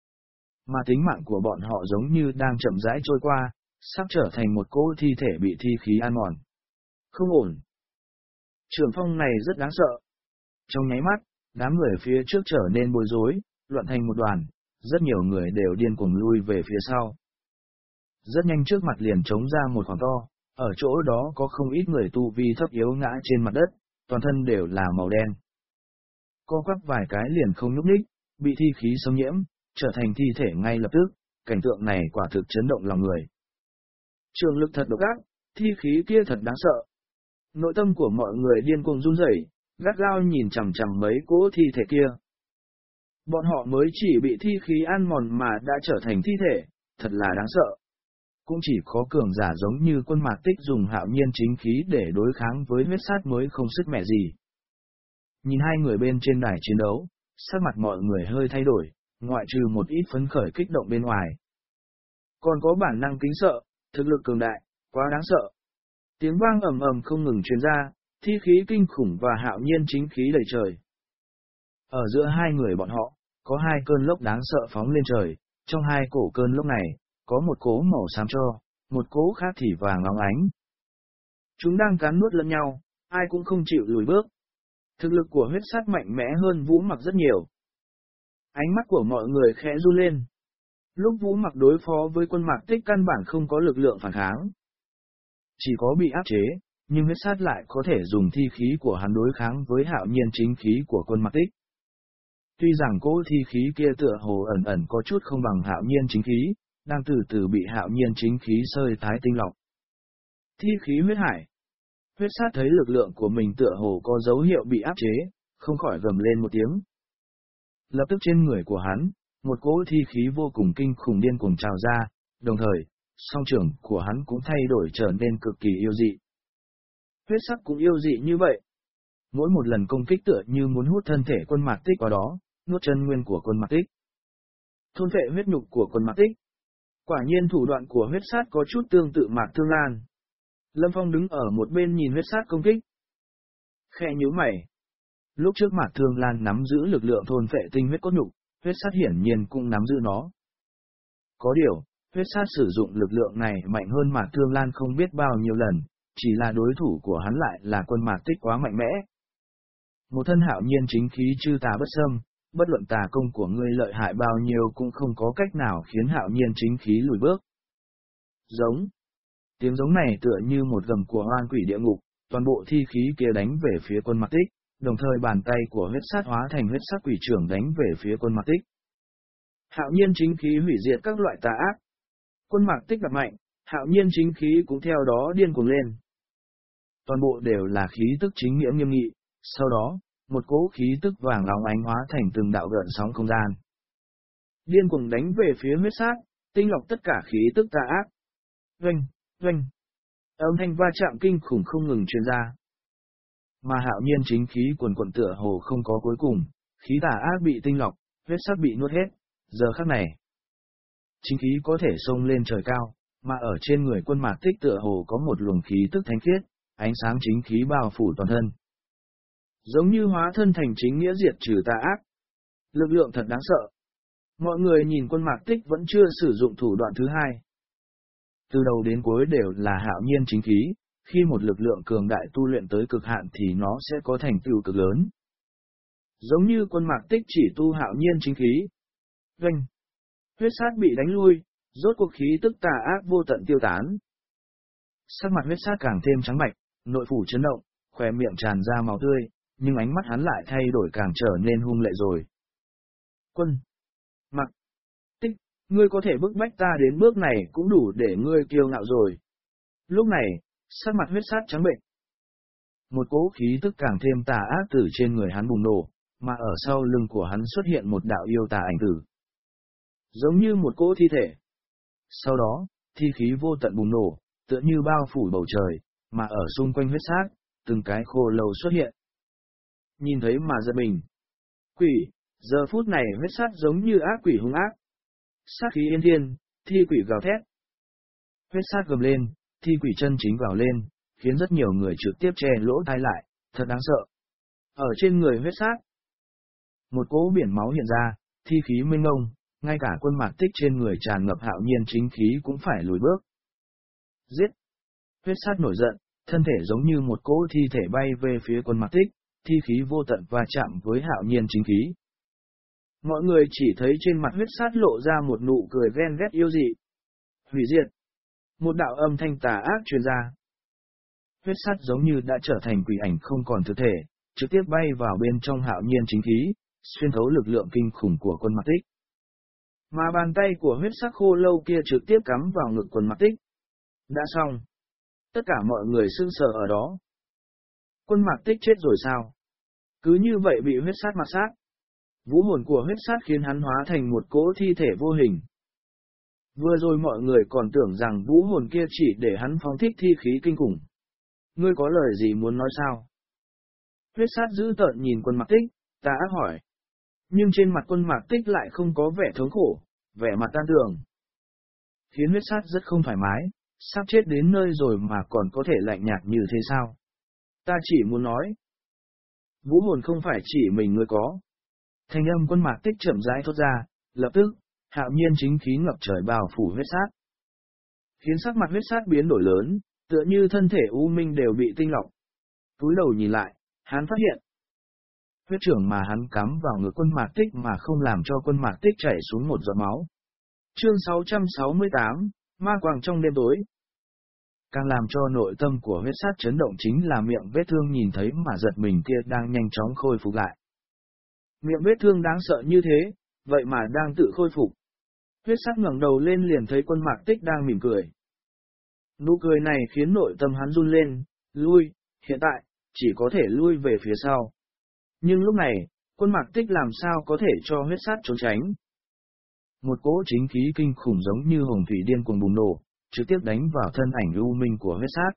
Mà tính mạng của bọn họ giống như đang chậm rãi trôi qua, sắp trở thành một cỗ thi thể bị thi khí ăn mòn. Không ổn. Trường phong này rất đáng sợ. Trong nháy mắt, đám người phía trước trở nên bối rối, loạn thành một đoàn, rất nhiều người đều điên cuồng lui về phía sau. Rất nhanh trước mặt liền trống ra một khoảng to, ở chỗ đó có không ít người tu vi thấp yếu ngã trên mặt đất, toàn thân đều là màu đen. Co quắp vài cái liền không nhúc nhích, bị thi khí xâm nhiễm, trở thành thi thể ngay lập tức, cảnh tượng này quả thực chấn động lòng người. Trường lực thật độc ác, thi khí kia thật đáng sợ. Nội tâm của mọi người điên cuồng run rẩy, gắt gao nhìn chằm chằm mấy cỗ thi thể kia. Bọn họ mới chỉ bị thi khí ăn mòn mà đã trở thành thi thể, thật là đáng sợ. Cũng chỉ có cường giả giống như Quân Mạc Tích dùng Hạo Nhiên chính khí để đối kháng với huyết sát mới không sức mẻ gì. Nhìn hai người bên trên đài chiến đấu, sắc mặt mọi người hơi thay đổi, ngoại trừ một ít phấn khởi kích động bên ngoài. Còn có bản năng kính sợ, thực lực cường đại, quá đáng sợ. Tiếng vang ầm ầm không ngừng truyền ra, thi khí kinh khủng và Hạo Nhiên chính khí đầy trời. Ở giữa hai người bọn họ, có hai cơn lốc đáng sợ phóng lên trời, trong hai cổ cơn lốc này, có một cỗ màu xám tro, một cỗ khác thì vàng óng ánh. Chúng đang cắn nuốt lẫn nhau, ai cũng không chịu lùi bước. Thực lực của huyết sát mạnh mẽ hơn Vũ Mặc rất nhiều. Ánh mắt của mọi người khẽ run lên. Lúc Vũ Mặc đối phó với Quân Mạc Tích căn bản không có lực lượng phản kháng. Chỉ có bị áp chế, nhưng huyết sát lại có thể dùng thi khí của hắn đối kháng với Hạo Nhiên chính khí của Quân Mạc Tích. Tuy rằng cỗ thi khí kia tựa hồ ẩn ẩn có chút không bằng Hạo Nhiên chính khí, đang từ từ bị Hạo Nhiên chính khí sơi tái tinh lọc. Thi khí huyết hải. Huyết sát thấy lực lượng của mình tựa hồ có dấu hiệu bị áp chế, không khỏi gầm lên một tiếng. Lập tức trên người của hắn, một cỗ thi khí vô cùng kinh khủng điên cuồng trào ra, đồng thời, song trưởng của hắn cũng thay đổi trở nên cực kỳ yêu dị. Huyết sắc cũng yêu dị như vậy. Mỗi một lần công kích tựa như muốn hút thân thể Quân Mạc Tích vào đó, nuốt chân nguyên của Quân Mạc Tích. Thôn phệ huyết nhục của Quân Mạc Tích. Quả nhiên thủ đoạn của huyết sát có chút tương tự Mạc Thương Lan. Lâm Phong đứng ở một bên nhìn huyết sát công kích. Khẽ nhíu mày. Lúc trước Mạc Thương Lan nắm giữ lực lượng thôn phệ tinh huyết cốt nhục, huyết sát hiển nhiên cũng nắm giữ nó. Có điều, huyết sát sử dụng lực lượng này mạnh hơn Mạc Thương Lan không biết bao nhiêu lần, chỉ là đối thủ của hắn lại là Quân Mạc Tích quá mạnh mẽ. Một thân Hạo Nhiên chính khí chư tà bất xâm, bất luận tà công của ngươi lợi hại bao nhiêu cũng không có cách nào khiến Hạo Nhiên chính khí lùi bước. Giống. Tiếng giống này tựa như một gầm của oan quỷ địa ngục, toàn bộ thi khí kia đánh về phía Quân Mạc Tích, đồng thời bàn tay của huyết sát hóa thành huyết sắc quỷ trưởng đánh về phía Quân Mạc Tích. Hạo Nhiên chính khí hủy diệt các loại tà ác. Quân Mạc Tích đập mạnh, Hạo Nhiên chính khí cũng theo đó điên cuồng lên. Toàn bộ đều là khí tức chính nghĩa nghiêm nghị, sau đó, một cỗ khí tức vàng óng ánh hóa thành từng đạo gợn sóng không gian. Điên cuồng đánh về phía huyết sát, tinh lọc tất cả khí tức tà ác. Oanh, oanh. Âm thanh va chạm kinh khủng không ngừng truyền ra. Mà Hạo Nhiên chính khí cuồn cuộn tựa hồ không có cuối cùng, khí tà ác bị tinh lọc, huyết sắc bị nuốt hết, giờ khắc này. Chính khí có thể xông lên trời cao, mà ở trên người Quân Mạc Tích tựa hồ có một luồng khí tức thánh khiết, ánh sáng chính khí bao phủ toàn thân. Giống như hóa thân thành chính nghĩa diệt trừ tà ác. Lực lượng thật đáng sợ. Mọi người nhìn Quân Mạc Tích vẫn chưa sử dụng thủ đoạn thứ hai. Từ đầu đến cuối đều là Hạo Nhiên chính khí, khi một lực lượng cường đại tu luyện tới cực hạn thì nó sẽ có thành tựu cực lớn. Giống như quân Mạc Tích chỉ tu hạo nhiên chính khí. Doanh. Huyết sát bị đánh lui, rốt cuộc khí tức tà ác vô tận tiêu tán. Sắc mặt huyết sát càng thêm trắng bệch, nội phủ chấn động, khóe miệng tràn ra máu tươi, nhưng ánh mắt hắn lại thay đổi càng trở nên hung lệ rồi. Quân Mạc Tích, ngươi có thể bức bách ta đến bước này cũng đủ để ngươi kiêu ngạo rồi. Lúc này, sắc mặt huyết sát trắng bệch. Một cỗ khí tức càng thêm tà ác từ trên người hắn bùng nổ, mà ở sau lưng của hắn xuất hiện một đạo yêu tà ảnh tử. Giống như một cỗ thi thể. Sau đó, thi khí vô tận bùng nổ, tựa như bao phủ bầu trời, mà ở xung quanh huyết xác, từng cái khô lâu xuất hiện. Nhìn thấy mà giật mình. Quỷ, giờ phút này huyết sát giống như ác quỷ hung ác. Sát khí yên thiên, thi quỷ gào thét. Huyết sát gầm lên, thi quỷ chân chính vào lên, khiến rất nhiều người trực tiếp che lỗ tai lại, thật đáng sợ. Ở trên người huyết sát, một cỗ biển máu hiện ra, thi khí mênh mông, ngay cả quân Mạc Tích trên người tràn ngập hạo nhiên chính khí cũng phải lùi bước. Giết! Huyết sát nổi giận, thân thể giống như một cỗ thi thể bay về phía quân Mạc Tích, thi khí vô tận va chạm với hạo nhiên chính khí. Mọi người chỉ thấy trên mặt huyết sát lộ ra một nụ cười ghen ghét yêu dị. Hủy diệt! Một đạo âm thanh tà ác truyền ra. Huyết sát giống như đã trở thành quỷ ảnh không còn thực thể, trực tiếp bay vào bên trong hạo nhiên chính khí, xuyên thấu lực lượng kinh khủng của quân Mạc Tích. Mà bàn tay của huyết sắc khô lâu kia trực tiếp cắm vào ngực quân Mạc Tích. Đã xong. Tất cả mọi người sững sờ ở đó. Quân Mạc Tích chết rồi sao? Cứ như vậy bị huyết sát mặt sát. Vũ hồn của huyết sát khiến hắn hóa thành một cỗ thi thể vô hình. Vừa rồi mọi người còn tưởng rằng vũ hồn kia chỉ để hắn phóng thích thi khí kinh khủng. Ngươi có lời gì muốn nói sao? Huyết sát dữ tợn nhìn quân Mạc Tích, tà ác hỏi. Nhưng trên mặt quân Mạc Tích lại không có vẻ thống khổ, vẻ mặt tan tường. Khiến huyết sát rất không thoải mái, sắp chết đến nơi rồi mà còn có thể lạnh nhạt như thế sao? Ta chỉ muốn nói. Vũ hồn không phải chỉ mình ngươi có. Thanh âm quân Mạc Tích chậm rãi thốt ra, lập tức, hạo nhiên chính khí ngập trời bao phủ huyết sát. Khiến sắc mặt huyết sát biến đổi lớn, tựa như thân thể u minh đều bị tinh lọc. Cúi đầu nhìn lại, hắn phát hiện. Huyết trưởng mà hắn cắm vào ngực quân Mạc Tích mà không làm cho quân Mạc Tích chảy xuống một giọt máu. Chương 668, Ma Quàng trong đêm tối. Càng làm cho nội tâm của huyết sát chấn động chính là miệng vết thương nhìn thấy mà giật mình kia đang nhanh chóng khôi phục lại. Miệng vết thương đáng sợ như thế, vậy mà đang tự khôi phục. Huyết sát ngẩng đầu lên liền thấy quân Mạc Tích đang mỉm cười. Nụ cười này khiến nội tâm hắn run lên, lui, hiện tại, chỉ có thể lui về phía sau. Nhưng lúc này, quân Mạc Tích làm sao có thể cho huyết sát trốn tránh. Một cỗ chính khí kinh khủng giống như hồng thủy điên cuồng bùng nổ, trực tiếp đánh vào thân ảnh u minh của huyết sát.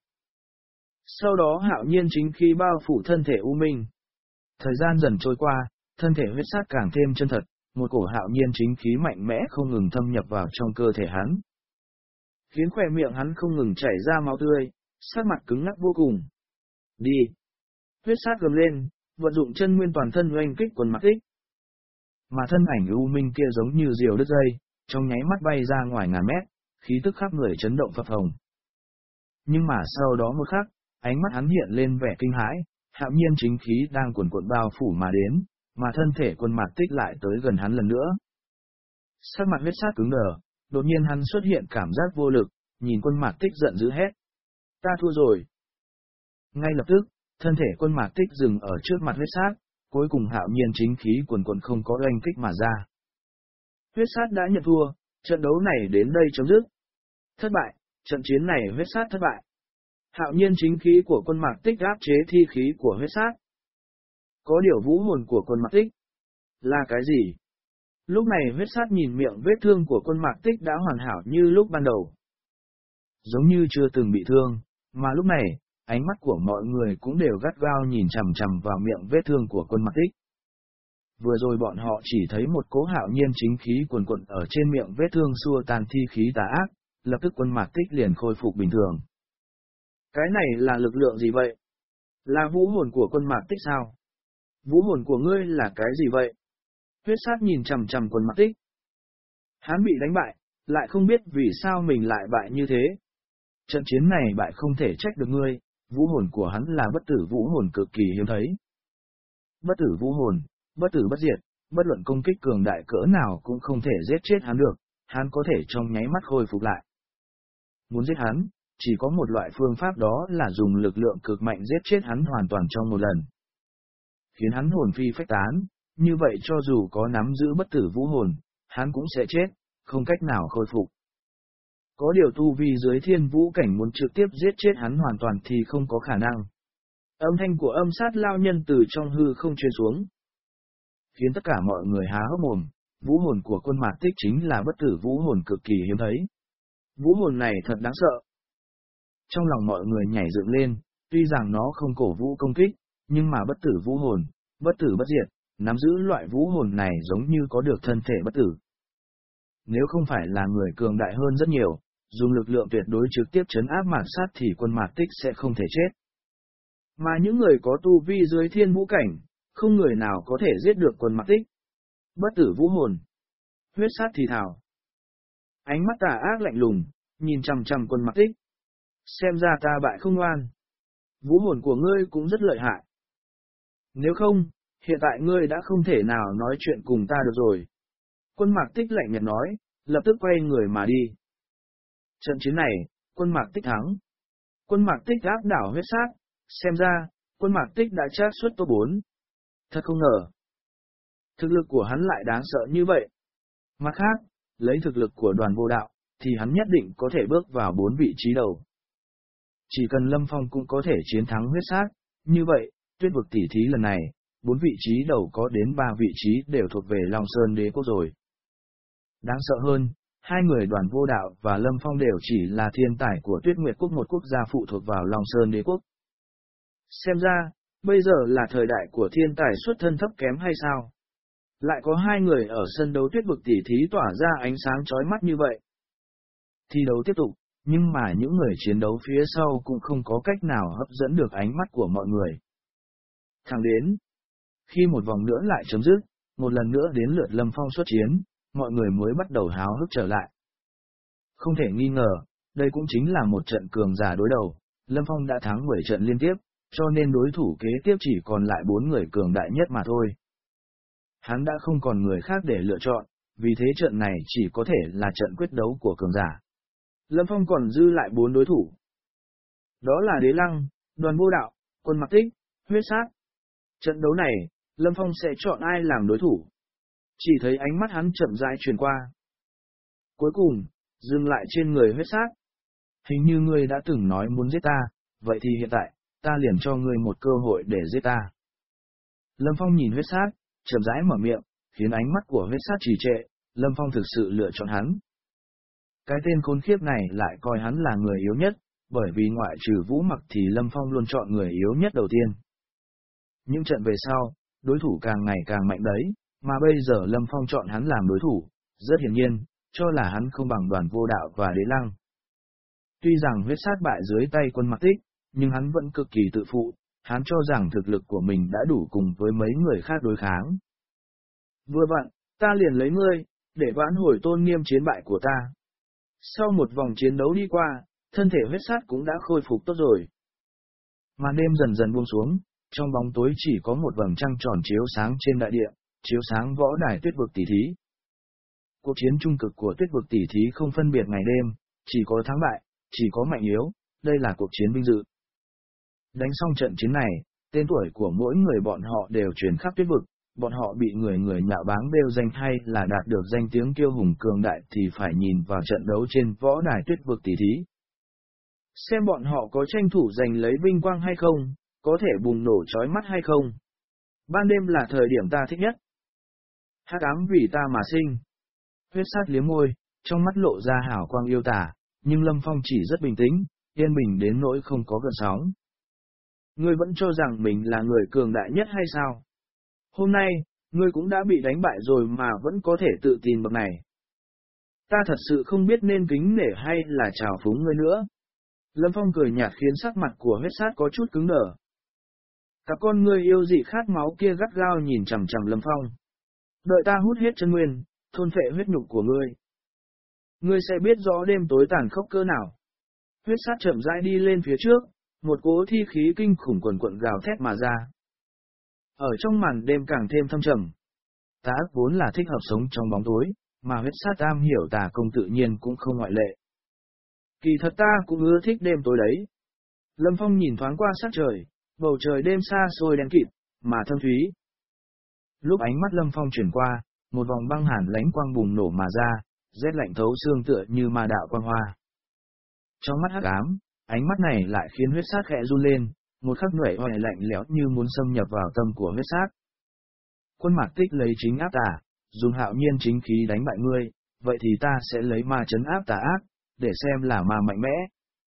Sau đó hạo nhiên chính khí bao phủ thân thể u minh. Thời gian dần trôi qua, thân thể huyết sát càng thêm chân thật, một cổ hạo nhiên chính khí mạnh mẽ không ngừng thâm nhập vào trong cơ thể hắn. Khiến khóe miệng hắn không ngừng chảy ra máu tươi, sắc mặt cứng ngắc vô cùng. Đi! Huyết sát gầm lên, vận dụng chân nguyên toàn thân oanh kích quân Mạc Tích. Mà thân ảnh u minh kia giống như diều đứt dây, trong nháy mắt bay ra ngoài ngàn mét, khí tức khắp người chấn động phập phồng. Nhưng mà sau đó một khắc, ánh mắt hắn hiện lên vẻ kinh hãi, hạo nhiên chính khí đang cuồn cuộn bao phủ mà đến, mà thân thể quân Mạc Tích lại tới gần hắn lần nữa. Sắc mặt huyết sát cứng đờ, đột nhiên hắn xuất hiện cảm giác vô lực, nhìn quân Mạc Tích giận dữ hét. Ta thua rồi. Ngay lập tức, thân thể quân Mạc Tích dừng ở trước mặt huyết sát, cuối cùng hạo nhiên chính khí cuồn cuộn không có oanh kích mà ra. Huyết sát đã nhận thua, trận đấu này đến đây chấm dứt. Thất bại, trận chiến này huyết sát thất bại. Hạo nhiên chính khí của quân Mạc Tích áp chế thi khí của huyết sát. Có điều vũ hồn của quân Mạc Tích là cái gì? Lúc này huyết sát nhìn miệng vết thương của quân Mạc Tích đã hoàn hảo như lúc ban đầu. Giống như chưa từng bị thương, mà lúc này, ánh mắt của mọi người cũng đều gắt gao nhìn chằm chằm vào miệng vết thương của quân Mạc Tích. Vừa rồi bọn họ chỉ thấy một cỗ hạo nhiên chính khí cuồn cuộn ở trên miệng vết thương xua tan thi khí tà ác, lập tức quân Mạc Tích liền khôi phục bình thường. Cái này là lực lượng gì vậy? Là vũ hồn của quân Mạc Tích sao? Vũ hồn của ngươi là cái gì vậy? Huyết sát nhìn chằm chằm quân Mạc Tích. Hắn bị đánh bại, lại không biết vì sao mình lại bại như thế. Trận chiến này bại không thể trách được ngươi, vũ hồn của hắn là bất tử vũ hồn cực kỳ hiếm thấy. Bất tử vũ hồn, bất tử bất diệt, bất luận công kích cường đại cỡ nào cũng không thể giết chết hắn được, hắn có thể trong nháy mắt khôi phục lại. Muốn giết hắn, chỉ có một loại phương pháp, đó là dùng lực lượng cực mạnh giết chết hắn hoàn toàn trong một lần. Khiến hắn hồn phi phách tán, như vậy cho dù có nắm giữ bất tử vũ hồn, hắn cũng sẽ chết, không cách nào khôi phục. Có điều tu vi dưới thiên vũ cảnh muốn trực tiếp giết chết hắn hoàn toàn thì không có khả năng. Âm thanh của âm sát lao nhân từ trong hư không truyền xuống, khiến tất cả mọi người há hốc mồm. Vũ hồn của Quân Mạc Tích chính là bất tử vũ hồn cực kỳ hiếm thấy. Vũ hồn này thật đáng sợ. Trong lòng mọi người nhảy dựng lên, tuy rằng nó không cổ vũ công kích, nhưng mà bất tử vũ hồn, bất tử bất diệt, nắm giữ loại vũ hồn này giống như có được thân thể bất tử. Nếu không phải là người cường đại hơn rất nhiều, dùng lực lượng tuyệt đối trực tiếp trấn áp Mạt Sát thì Quân Mạc Tích sẽ không thể chết. Mà những người có tu vi dưới thiên vũ cảnh, không người nào có thể giết được Quân Mạc Tích. Bất tử vũ hồn. Huyết sát thì thào. Ánh mắt tà ác lạnh lùng, nhìn chằm chằm Quân Mạc Tích. Xem ra ta bại không oan. Vũ hồn của ngươi cũng rất lợi hại. Nếu không, hiện tại ngươi đã không thể nào nói chuyện cùng ta được rồi. Quân Mạc Tích lạnh nhạt nói, lập tức quay người mà đi. Trận chiến này, Quân Mạc Tích thắng. Quân Mạc Tích áp đảo huyết sát, xem ra, Quân Mạc Tích đã trác xuất top 4. Thật không ngờ. Thực lực của hắn lại đáng sợ như vậy. Mặt khác, lấy thực lực của Đoàn Vô Đạo, thì hắn nhất định có thể bước vào 4 vị trí đầu. Chỉ cần Lâm Phong cũng có thể chiến thắng huyết sát, như vậy, tuyết vực tỷ thí lần này, 4 vị trí đầu có đến 3 vị trí đều thuộc về Long Sơn Đế Quốc rồi. Đáng sợ hơn, hai người Đoàn Vô Đạo và Lâm Phong đều chỉ là thiên tài của Tuyết Nguyệt Quốc, một quốc gia phụ thuộc vào Long Sơn Đế Quốc. Xem ra, bây giờ là thời đại của thiên tài xuất thân thấp kém hay sao? Lại có hai người ở sân đấu tuyết vực tỷ thí tỏa ra ánh sáng chói mắt như vậy. Thi đấu tiếp tục, nhưng mà những người chiến đấu phía sau cũng không có cách nào hấp dẫn được ánh mắt của mọi người. Thẳng đến, khi một vòng nữa lại chấm dứt, một lần nữa đến lượt Lâm Phong xuất chiến, mọi người mới bắt đầu háo hức trở lại. Không thể nghi ngờ, đây cũng chính là một trận cường giả đối đầu, Lâm Phong đã thắng 7 trận liên tiếp, cho nên đối thủ kế tiếp chỉ còn lại 4 người cường đại nhất mà thôi. Hắn đã không còn người khác để lựa chọn, vì thế trận này chỉ có thể là trận quyết đấu của cường giả. Lâm Phong còn dư lại 4 đối thủ. Đó là Đế Lăng, Đoàn Vô Đạo, Quân Mạc Tích, Huyết Sát. Trận đấu này, Lâm Phong sẽ chọn ai làm đối thủ? Chỉ thấy ánh mắt hắn chậm rãi truyền qua. Cuối cùng, dừng lại trên người Huyết Sát. Hình như ngươi đã từng nói muốn giết ta, vậy thì hiện tại, ta liền cho ngươi một cơ hội để giết ta. Lâm Phong nhìn Huyết Sát, chậm rãi mở miệng, khiến ánh mắt của Huyết Sát trì trệ, Lâm Phong thực sự lựa chọn hắn. Cái tên khốn khiếp này lại coi hắn là người yếu nhất, bởi vì ngoại trừ Vũ Mặc thì Lâm Phong luôn chọn người yếu nhất đầu tiên. Những trận về sau, đối thủ càng ngày càng mạnh đấy, mà bây giờ Lâm Phong chọn hắn làm đối thủ, rất hiển nhiên, cho là hắn không bằng Đoàn Vô Đạo và Đế Lăng. Tuy rằng Huyết Sát bại dưới tay Quân Mạc Tích, nhưng hắn vẫn cực kỳ tự phụ, hắn cho rằng thực lực của mình đã đủ cùng với mấy người khác đối kháng. Vừa vặn, ta liền lấy ngươi, để vãn hồi tôn nghiêm chiến bại của ta. Sau một vòng chiến đấu đi qua, thân thể Huyết Sát cũng đã khôi phục tốt rồi. Màn đêm dần dần buông xuống, trong bóng tối chỉ có một vầng trăng tròn chiếu sáng trên đại địa, chiếu sáng võ đài tuyết vực tỷ thí. Cuộc chiến trung cực của tuyết vực tỷ thí không phân biệt ngày đêm, chỉ có thắng bại, chỉ có mạnh yếu, đây là cuộc chiến vinh dự. Đánh xong trận chiến này, tên tuổi của mỗi người bọn họ đều truyền khắp tuyết vực, bọn họ bị người người nhạo báng bêu danh hay là đạt được danh tiếng kiêu hùng cường đại thì phải nhìn vào trận đấu trên võ đài tuyết vực tỷ thí. Xem bọn họ có tranh thủ giành lấy vinh quang hay không, có thể bùng nổ chói mắt hay không. Ban đêm là thời điểm ta thích nhất. Hắc ám vì ta mà sinh. Huyết Sát liếm môi, trong mắt lộ ra hào quang yêu tả, nhưng Lâm Phong chỉ rất bình tĩnh, yên bình đến nỗi không có gợn sóng. Ngươi vẫn cho rằng mình là người cường đại nhất hay sao? Hôm nay, ngươi cũng đã bị đánh bại rồi mà vẫn có thể tự tin bậc này. Ta thật sự không biết nên kính nể hay là trào phúng ngươi nữa. Lâm Phong cười nhạt khiến sắc mặt của Huyết Sát có chút cứng đờ. Cả con ngươi yêu dị khát máu kia gắt gao nhìn chằm chằm Lâm Phong. Đợi ta hút hết chân nguyên, thôn phệ huyết nhục của ngươi. Ngươi sẽ biết rõ đêm tối tàn khốc cỡ nào. Huyết Sát chậm rãi đi lên phía trước, một cỗ thi khí kinh khủng quần quận gào thét mà ra. Ở trong màn đêm càng thêm thâm trầm. Tà ác vốn là thích hợp sống trong bóng tối, mà huyết sát am hiểu tà công tự nhiên cũng không ngoại lệ. Kỳ thật ta cũng ưa thích đêm tối đấy. Lâm Phong nhìn thoáng qua sát trời, bầu trời đêm xa xôi đen kịt, mà thâm thúy. Lúc ánh mắt Lâm Phong chuyển qua, một vòng băng hàn lãnh quang bùng nổ mà ra, rét lạnh thấu xương tựa như ma đạo quang hoa. Trong mắt hắc ám, ánh mắt này lại khiến huyết sát khẽ run lên, một khắc nhuệ hoài lạnh lẽo như muốn xâm nhập vào tâm của huyết sát. Quân Mạc Tích lấy chính áp tà, dùng hạo nhiên chính khí đánh bại ngươi, vậy thì ta sẽ lấy ma trấn áp tà ác, để xem là ma mạnh mẽ,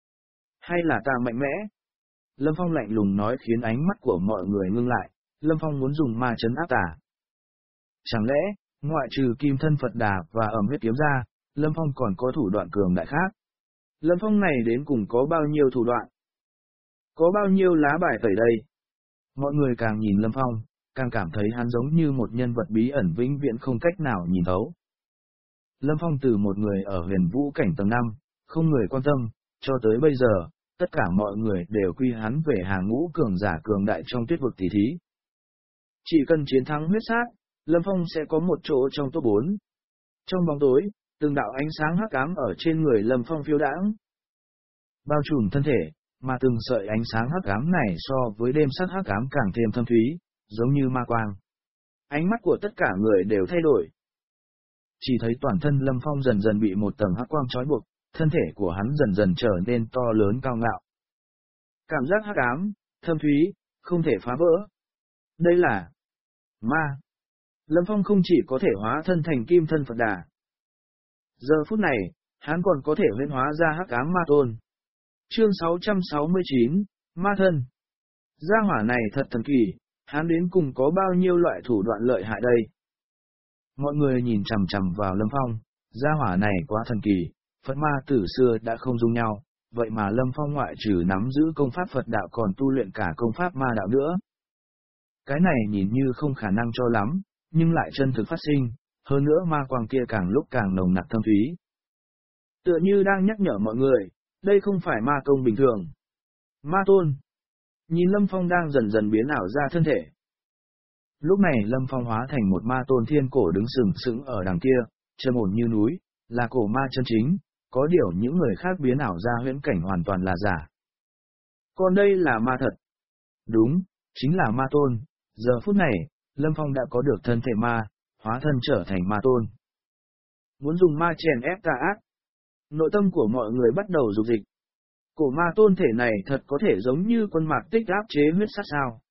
hay là ta mạnh mẽ. Lâm Phong lạnh lùng nói khiến ánh mắt của mọi người ngưng lại, Lâm Phong muốn dùng ma trấn áp tà. Chẳng lẽ, ngoại trừ kim thân Phật Đà và ẩm huyết kiếm ra, Lâm Phong còn có thủ đoạn cường đại khác? Lâm Phong này đến cùng có bao nhiêu thủ đoạn? Có bao nhiêu lá bài tẩy đây? Mọi người càng nhìn Lâm Phong, càng cảm thấy hắn giống như một nhân vật bí ẩn vĩnh viễn không cách nào nhìn thấu. Lâm Phong từ một người ở huyền vũ cảnh tầng 5, không người quan tâm, cho tới bây giờ, tất cả mọi người đều quy hắn về hàng ngũ cường giả cường đại trong tuyết vực tỷ thí. Chỉ cần chiến thắng huyết sát, Lâm Phong sẽ có một chỗ trong top 4. Trong bóng tối, từng đạo ánh sáng hắc ám ở trên người Lâm Phong phiêu đãng, bao trùm thân thể, mà từng sợi ánh sáng hắc ám này so với đêm sắc hắc ám càng thêm thâm thúy, giống như ma quang. Ánh mắt của tất cả người đều thay đổi. Chỉ thấy toàn thân Lâm Phong dần dần bị một tầng hắc quang trói buộc, thân thể của hắn dần dần trở nên to lớn cao ngạo. Cảm giác hắc ám, thâm thúy, không thể phá vỡ. Đây là ma. Lâm Phong không chỉ có thể hóa thân thành kim thân Phật Đà. Giờ phút này, hắn còn có thể huyễn hóa ra hắc ám ma tôn. Chương 669, Ma thân. Gia hỏa này thật thần kỳ, hắn đến cùng có bao nhiêu loại thủ đoạn lợi hại đây? Mọi người nhìn chằm chằm vào Lâm Phong, gia hỏa này quá thần kỳ, Phật ma từ xưa đã không dung nhau, vậy mà Lâm Phong ngoại trừ nắm giữ công pháp Phật đạo còn tu luyện cả công pháp ma đạo nữa. Cái này nhìn như không khả năng cho lắm, nhưng lại chân thực phát sinh, hơn nữa ma quang kia càng lúc càng nồng nặc thâm thúy. Tựa như đang nhắc nhở mọi người, đây không phải ma công bình thường. Ma tôn. Nhìn Lâm Phong đang dần dần biến ảo ra thân thể. Lúc này Lâm Phong hóa thành một ma tôn thiên cổ đứng sừng sững ở đằng kia, trầm ổn như núi, là cổ ma chân chính, có điều những người khác biến ảo ra huyễn cảnh hoàn toàn là giả. Còn đây là ma thật. Đúng, chính là ma tôn. Giờ phút này, Lâm Phong đã có được thân thể ma, hóa thân trở thành ma tôn. Muốn dùng ma chèn ép tà ác. Nội tâm của mọi người bắt đầu dục dịch. Cổ ma tôn thể này thật có thể giống như Quân Mạc Tích áp chế huyết sát sao?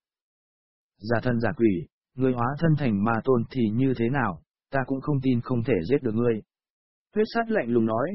Giả thân giả quỷ, người hóa thân thành ma tôn thì như thế nào, ta cũng không tin không thể giết được ngươi. Huyết sát lạnh lùng nói.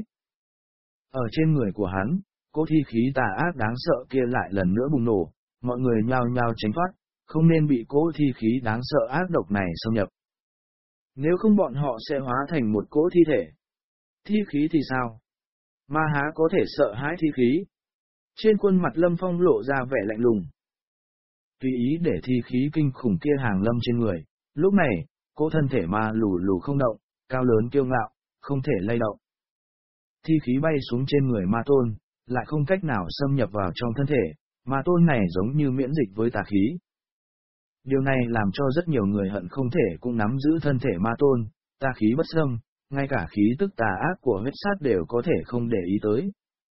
Ở trên người của hắn, cỗ thi khí tà ác đáng sợ kia lại lần nữa bùng nổ, mọi người nhao nhao tránh thoát, không nên bị cỗ thi khí đáng sợ ác độc này xâm nhập. Nếu không bọn họ sẽ hóa thành một cỗ thi thể. Thi khí thì sao? Ma há có thể sợ hãi thi khí? Trên khuôn mặt Lâm Phong lộ ra vẻ lạnh lùng. Tùy ý để thi khí kinh khủng kia hàng lâm trên người, lúc này, cỗ thân thể ma lù lù không động, cao lớn kiêu ngạo, không thể lay động. Thi khí bay xuống trên người ma tôn, lại không cách nào xâm nhập vào trong thân thể, ma tôn này giống như miễn dịch với tà khí. Điều này làm cho rất nhiều người hận không thể cũng nắm giữ thân thể ma tôn, tà khí bất xâm, ngay cả khí tức tà ác của huyết sát đều có thể không để ý tới.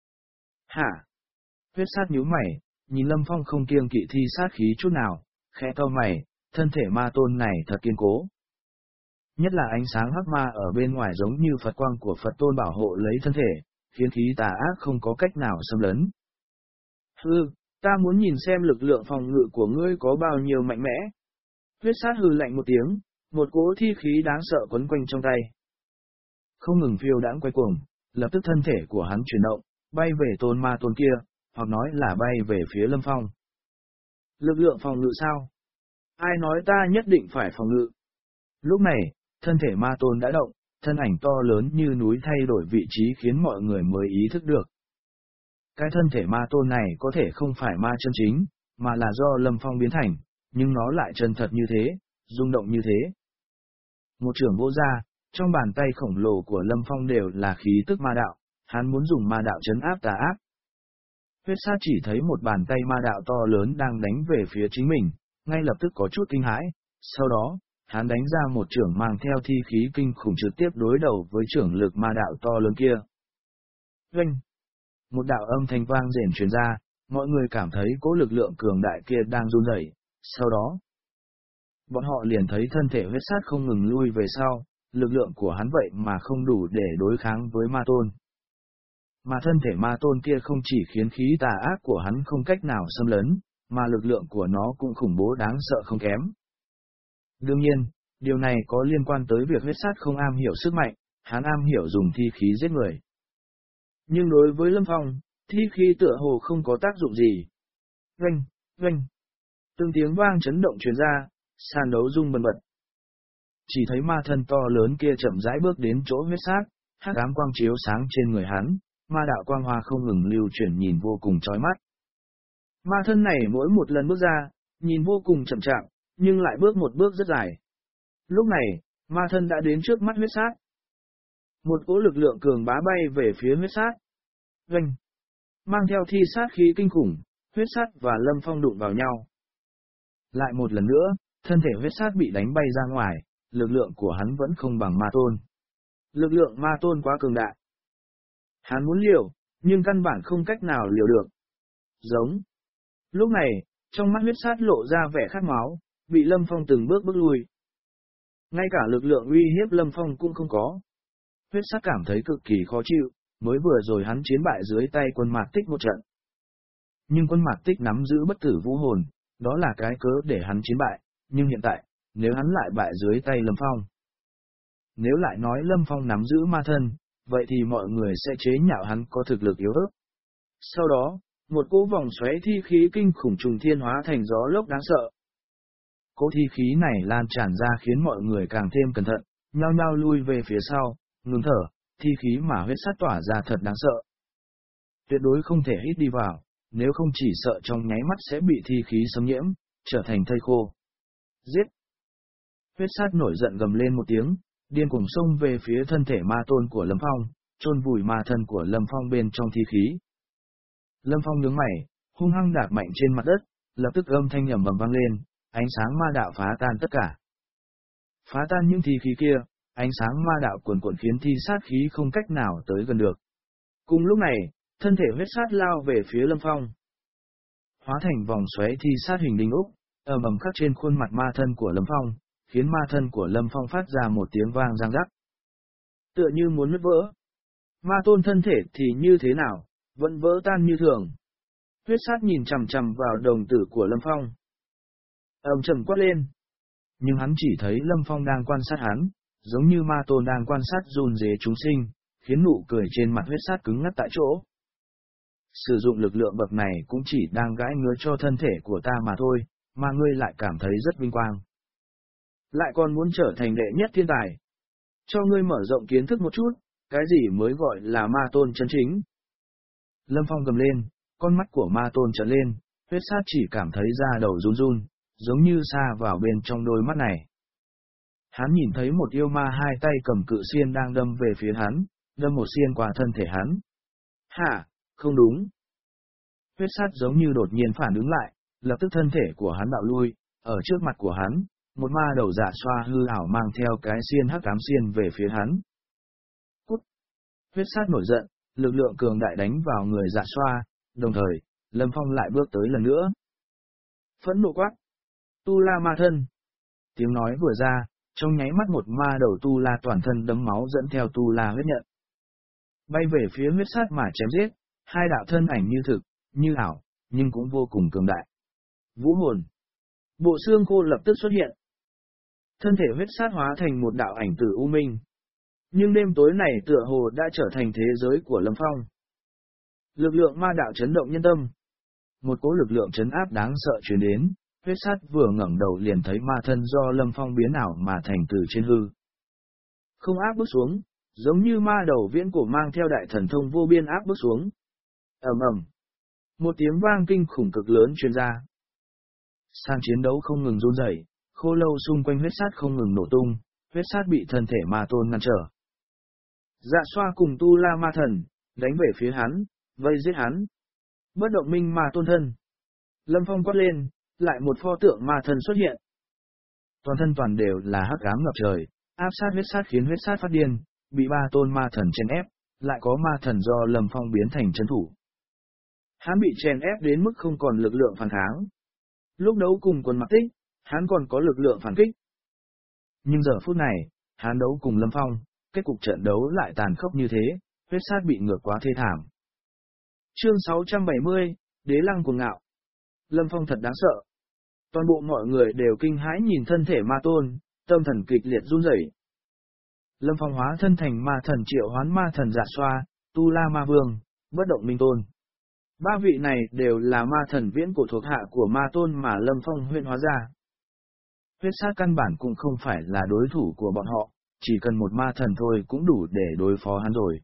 Hả? Huyết sát nhíu mày, nhìn Lâm Phong không kiêng kỵ thi sát khí chút nào, khẽ cau mày, thân thể ma tôn này thật kiên cố. Nhất là ánh sáng hắc ma ở bên ngoài giống như Phật quang của Phật tôn bảo hộ lấy thân thể, khiến khí tà ác không có cách nào xâm lấn. Hừ, ta muốn nhìn xem lực lượng phòng ngự của ngươi có bao nhiêu mạnh mẽ. Huyết sát hừ lạnh một tiếng, một cỗ thi khí đáng sợ quấn quanh trong tay. Không ngừng phiêu đãng quay cuồng, lập tức thân thể của hắn chuyển động, bay về tôn ma tôn kia, hoặc nói là bay về phía Lâm Phong. Lực lượng phòng ngự sao? Ai nói ta nhất định phải phòng ngự? Lúc này, thân thể ma tôn đã động, thân ảnh to lớn như núi thay đổi vị trí khiến mọi người mới ý thức được. Cái thân thể ma tôn này có thể không phải ma chân chính, mà là do Lâm Phong biến thành, nhưng nó lại chân thật như thế, rung động như thế. Một trường vô ra, trong bàn tay khổng lồ của Lâm Phong đều là khí tức ma đạo, hắn muốn dùng ma đạo trấn áp tà ác. Huyết sát chỉ thấy một bàn tay ma đạo to lớn đang đánh về phía chính mình, ngay lập tức có chút kinh hãi, sau đó, hắn đánh ra một chưởng mang theo thi khí kinh khủng trực tiếp đối đầu với chưởng lực ma đạo to lớn kia. Oanh! Một đạo âm thanh vang rền truyền ra, mọi người cảm thấy cỗ lực lượng cường đại kia đang run rẩy. Sau đó, bọn họ liền thấy thân thể huyết sát không ngừng lui về sau, lực lượng của hắn vậy mà không đủ để đối kháng với ma tôn. Mà thân thể ma tôn kia không chỉ khiến khí tà ác của hắn không cách nào xâm lấn, mà lực lượng của nó cũng khủng bố đáng sợ không kém. Đương nhiên, điều này có liên quan tới việc huyết sát không am hiểu sức mạnh, hắn am hiểu dùng thi khí giết người. Nhưng đối với Lâm Phong, thi khí tựa hồ không có tác dụng gì. Oanh, oanh. Từng tiếng vang chấn động truyền ra, sàn đấu rung bần bật. Chỉ thấy ma thân to lớn kia chậm rãi bước đến chỗ huyết sát, hắc ám quang chiếu sáng trên người hắn, ma đạo quang hoa không ngừng lưu chuyển nhìn vô cùng chói mắt. Ma thân này mỗi một lần bước ra, nhìn vô cùng chậm chạp, nhưng lại bước một bước rất dài. Lúc này, ma thân đã đến trước mắt huyết sát. Một cỗ lực lượng cường bá bay về phía huyết sát. Oanh! Mang theo thi sát khí kinh khủng, huyết sát và Lâm Phong đụng vào nhau. Lại một lần nữa, thân thể huyết sát bị đánh bay ra ngoài, lực lượng của hắn vẫn không bằng ma tôn. Lực lượng ma tôn quá cường đại. Hắn muốn liều, nhưng căn bản không cách nào liều được. Giống. Lúc này, trong mắt huyết sát lộ ra vẻ khát máu, bị Lâm Phong từng bước bước lui. Ngay cả lực lượng uy hiếp Lâm Phong cũng không có. Huyết sát cảm thấy cực kỳ khó chịu, mới vừa rồi hắn chiến bại dưới tay quân Mạc Tích một trận. Nhưng quân Mạc Tích nắm giữ bất tử vũ hồn, đó là cái cớ để hắn chiến bại, nhưng hiện tại, nếu hắn lại bại dưới tay Lâm Phong. Nếu lại nói Lâm Phong nắm giữ ma thân, vậy thì mọi người sẽ chế nhạo hắn có thực lực yếu ớt. Sau đó, một cỗ vòng xoáy thi khí kinh khủng trùng thiên hóa thành gió lốc đáng sợ. Cỗ thi khí này lan tràn ra khiến mọi người càng thêm cẩn thận, nhao nhao lui về phía sau, ngừng thở, thi khí mà huyết sát tỏa ra thật đáng sợ. Tuyệt đối không thể hít đi vào, nếu không chỉ sợ trong nháy mắt sẽ bị thi khí xâm nhiễm, trở thành thây khô. Giết! Huyết sát nổi giận gầm lên một tiếng, điên cuồng xông về phía thân thể ma tôn của Lâm Phong, chôn vùi ma thân của Lâm Phong bên trong thi khí. Lâm Phong nhướng mày, hung hăng đạp mạnh trên mặt đất, lập tức âm thanh ầm ầm vang lên, ánh sáng ma đạo phá tan tất cả. Phá tan những thi khí kia, ánh sáng ma đạo cuồn cuộn khiến thi sát khí không cách nào tới gần được. Cùng lúc này, thân thể huyết sát lao về phía Lâm Phong. Hóa thành vòng xoáy thi sát hình đinh ốc, ầm ầm khắc trên khuôn mặt ma thân của Lâm Phong, khiến ma thân của Lâm Phong phát ra một tiếng vang răng rắc. Tựa như muốn nứt vỡ. Ma tôn thân thể thì như thế nào, vẫn vỡ tan như thường. Huyết sát nhìn chằm chằm vào đồng tử của Lâm Phong. Trầm quát lên. Nhưng hắn chỉ thấy Lâm Phong đang quan sát hắn, giống như ma tôn đang quan sát run rế chúng sinh, khiến nụ cười trên mặt huyết sát cứng ngắt tại chỗ. Sử dụng lực lượng bậc này cũng chỉ đang gãi ngứa cho thân thể của ta mà thôi, mà ngươi lại cảm thấy rất vinh quang. Lại còn muốn trở thành đệ nhất thiên tài. Cho ngươi mở rộng kiến thức một chút, cái gì mới gọi là ma tôn chân chính. Lâm Phong gầm lên, con mắt của ma tôn trợn lên, huyết sát chỉ cảm thấy da đầu run run, giống như sa vào bên trong đôi mắt này. Hắn nhìn thấy một yêu ma hai tay cầm cự xiên đang đâm về phía hắn, đâm một xiên qua thân thể hắn. Hả, không đúng. Huyết sát giống như đột nhiên phản ứng lại, lập tức thân thể của hắn bạo lui, ở trước mặt của hắn, một ma đầu dạ xoa hư ảo mang theo cái xiên hắc ám xiên về phía hắn. Cút! Huyết sát nổi giận, lực lượng cường đại đánh vào người dạ xoa, đồng thời, Lâm Phong lại bước tới lần nữa. Phẫn nộ quát! Tu La ma thân! Tiếng nói vừa ra, trong nháy mắt một ma đầu Tu La toàn thân đấm máu dẫn theo Tu La huyết nhận. Bay về phía huyết sát mà chém giết, hai đạo thân ảnh như thực, như ảo, nhưng cũng vô cùng cường đại. Vũ hồn! Bộ xương khô lập tức xuất hiện. Thân thể huyết sát hóa thành một đạo ảnh tử u minh. Nhưng đêm tối này tựa hồ đã trở thành thế giới của Lâm Phong. Lực lượng ma đạo chấn động nhân tâm. Một cỗ lực lượng chấn áp đáng sợ truyền đến, huyết sát vừa ngẩng đầu liền thấy ma thân do Lâm Phong biến ảo mà thành từ trên hư. Không áp bước xuống, giống như ma đầu viễn cổ mang theo đại thần thông vô biên áp bước xuống. Ầm ầm. Một tiếng vang kinh khủng cực lớn truyền ra. Sàn chiến đấu không ngừng run rẩy, khô lâu xung quanh huyết sát không ngừng nổ tung, huyết sát bị thân thể ma tôn ngăn trở. Dạ xoa cùng Tu La ma thần, đánh về phía hắn, vây giết hắn. Bất động minh ma tôn thân. Lâm Phong quát lên, lại một pho tượng ma thần xuất hiện. Toàn thân toàn đều là hắc ám ngập trời, áp sát huyết sát khiến huyết sát phát điên, bị ba tôn ma thần chèn ép, lại có ma thần do Lâm Phong biến thành trấn thủ. Hắn bị chèn ép đến mức không còn lực lượng phản kháng. Lúc đấu cùng quân Mạc Tích, hắn còn có lực lượng phản kích. Nhưng giờ phút này, hắn đấu cùng Lâm Phong, kết cục trận đấu lại tàn khốc như thế, huyết sát bị ngược quá thê thảm. Chương 670, Đế Lăng cuồng ngạo. Lâm Phong thật đáng sợ. Toàn bộ mọi người đều kinh hãi nhìn thân thể ma tôn, tâm thần kịch liệt run rẩy. Lâm Phong hóa thân thành ma thần triệu hoán ma thần Dạ Xoa, Tu La Ma Vương, Bất Động Minh Tôn. Ba vị này đều là ma thần viễn cổ thuộc hạ của ma tôn mà Lâm Phong huyễn hóa ra. Huyết sát căn bản cũng không phải là đối thủ của bọn họ, chỉ cần một ma thần thôi cũng đủ để đối phó hắn rồi.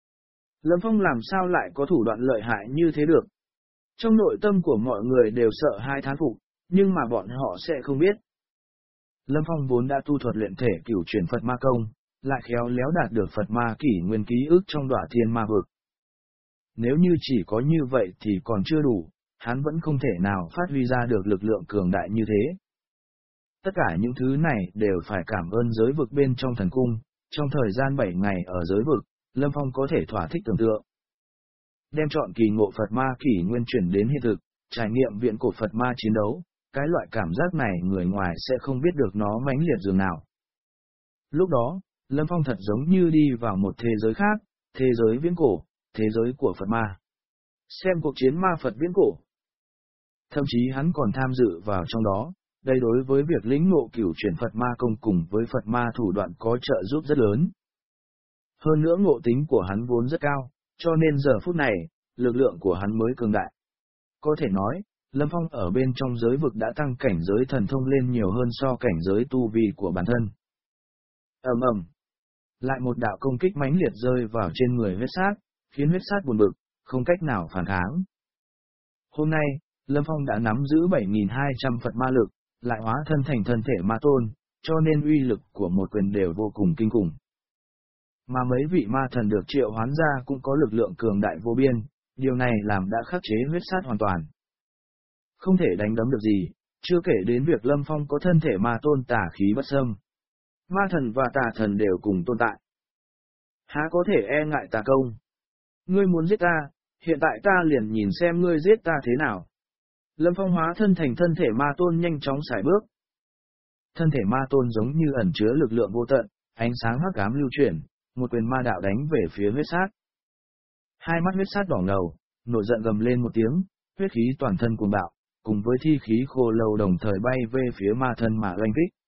Lâm Phong làm sao lại có thủ đoạn lợi hại như thế được? Trong nội tâm của mọi người đều sợ hai thán phục, nhưng mà bọn họ sẽ không biết. Lâm Phong vốn đã tu thuật luyện thể cửu chuyển Phật Ma Công, lại khéo léo đạt được Phật Ma kỷ nguyên ký ức trong Đọa Thiên Ma Vực. Nếu như chỉ có như vậy thì còn chưa đủ, hắn vẫn không thể nào phát huy ra được lực lượng cường đại như thế. Tất cả những thứ này đều phải cảm ơn giới vực bên trong thần cung, trong thời gian 7 ngày ở giới vực, Lâm Phong có thể thỏa thích tưởng tượng. Đem chọn kỳ ngộ Phật Ma kỷ nguyên chuyển đến hiện thực, trải nghiệm viễn cổ Phật Ma chiến đấu, cái loại cảm giác này người ngoài sẽ không biết được nó mãnh liệt dường nào. Lúc đó, Lâm Phong thật giống như đi vào một thế giới khác, thế giới viễn cổ, thế giới của Phật Ma. Xem cuộc chiến ma Phật viễn cổ. Thậm chí hắn còn tham dự vào trong đó, đây đối với việc lĩnh ngộ cửu chuyển Phật Ma Công cùng với Phật Ma thủ đoạn có trợ giúp rất lớn. Hơn nữa ngộ tính của hắn vốn rất cao, cho nên giờ phút này, lực lượng của hắn mới cường đại. Có thể nói, Lâm Phong ở bên trong giới vực đã tăng cảnh giới thần thông lên nhiều hơn so cảnh giới tu vi của bản thân. Ầm ầm, lại một đạo công kích mãnh liệt rơi vào trên người huyết sát, khiến huyết sát buồn bực, không cách nào phản kháng. Hôm nay, Lâm Phong đã nắm giữ 7.200 Phật ma lực, lại hóa thân thành thân thể ma tôn, cho nên uy lực của một quyền đều vô cùng kinh khủng. Mà mấy vị ma thần được triệu hoán ra cũng có lực lượng cường đại vô biên, điều này làm đã khắc chế huyết sát hoàn toàn. Không thể đánh đấm được gì, chưa kể đến việc Lâm Phong có thân thể ma tôn tà khí bất xâm. Ma thần và tà thần đều cùng tồn tại. Há có thể e ngại tà công? Ngươi muốn giết ta, hiện tại ta liền nhìn xem ngươi giết ta thế nào. Lâm Phong hóa thân thành thân thể ma tôn nhanh chóng sải bước. Thân thể ma tôn giống như ẩn chứa lực lượng vô tận, ánh sáng hắc ám lưu chuyển, một quyền ma đạo đánh về phía huyết sát. Hai mắt huyết sát đỏ ngầu, nổi giận gầm lên một tiếng, huyết khí toàn thân cuồng bạo, cùng với thi khí khô lâu đồng thời bay về phía ma thân mà oanh kích.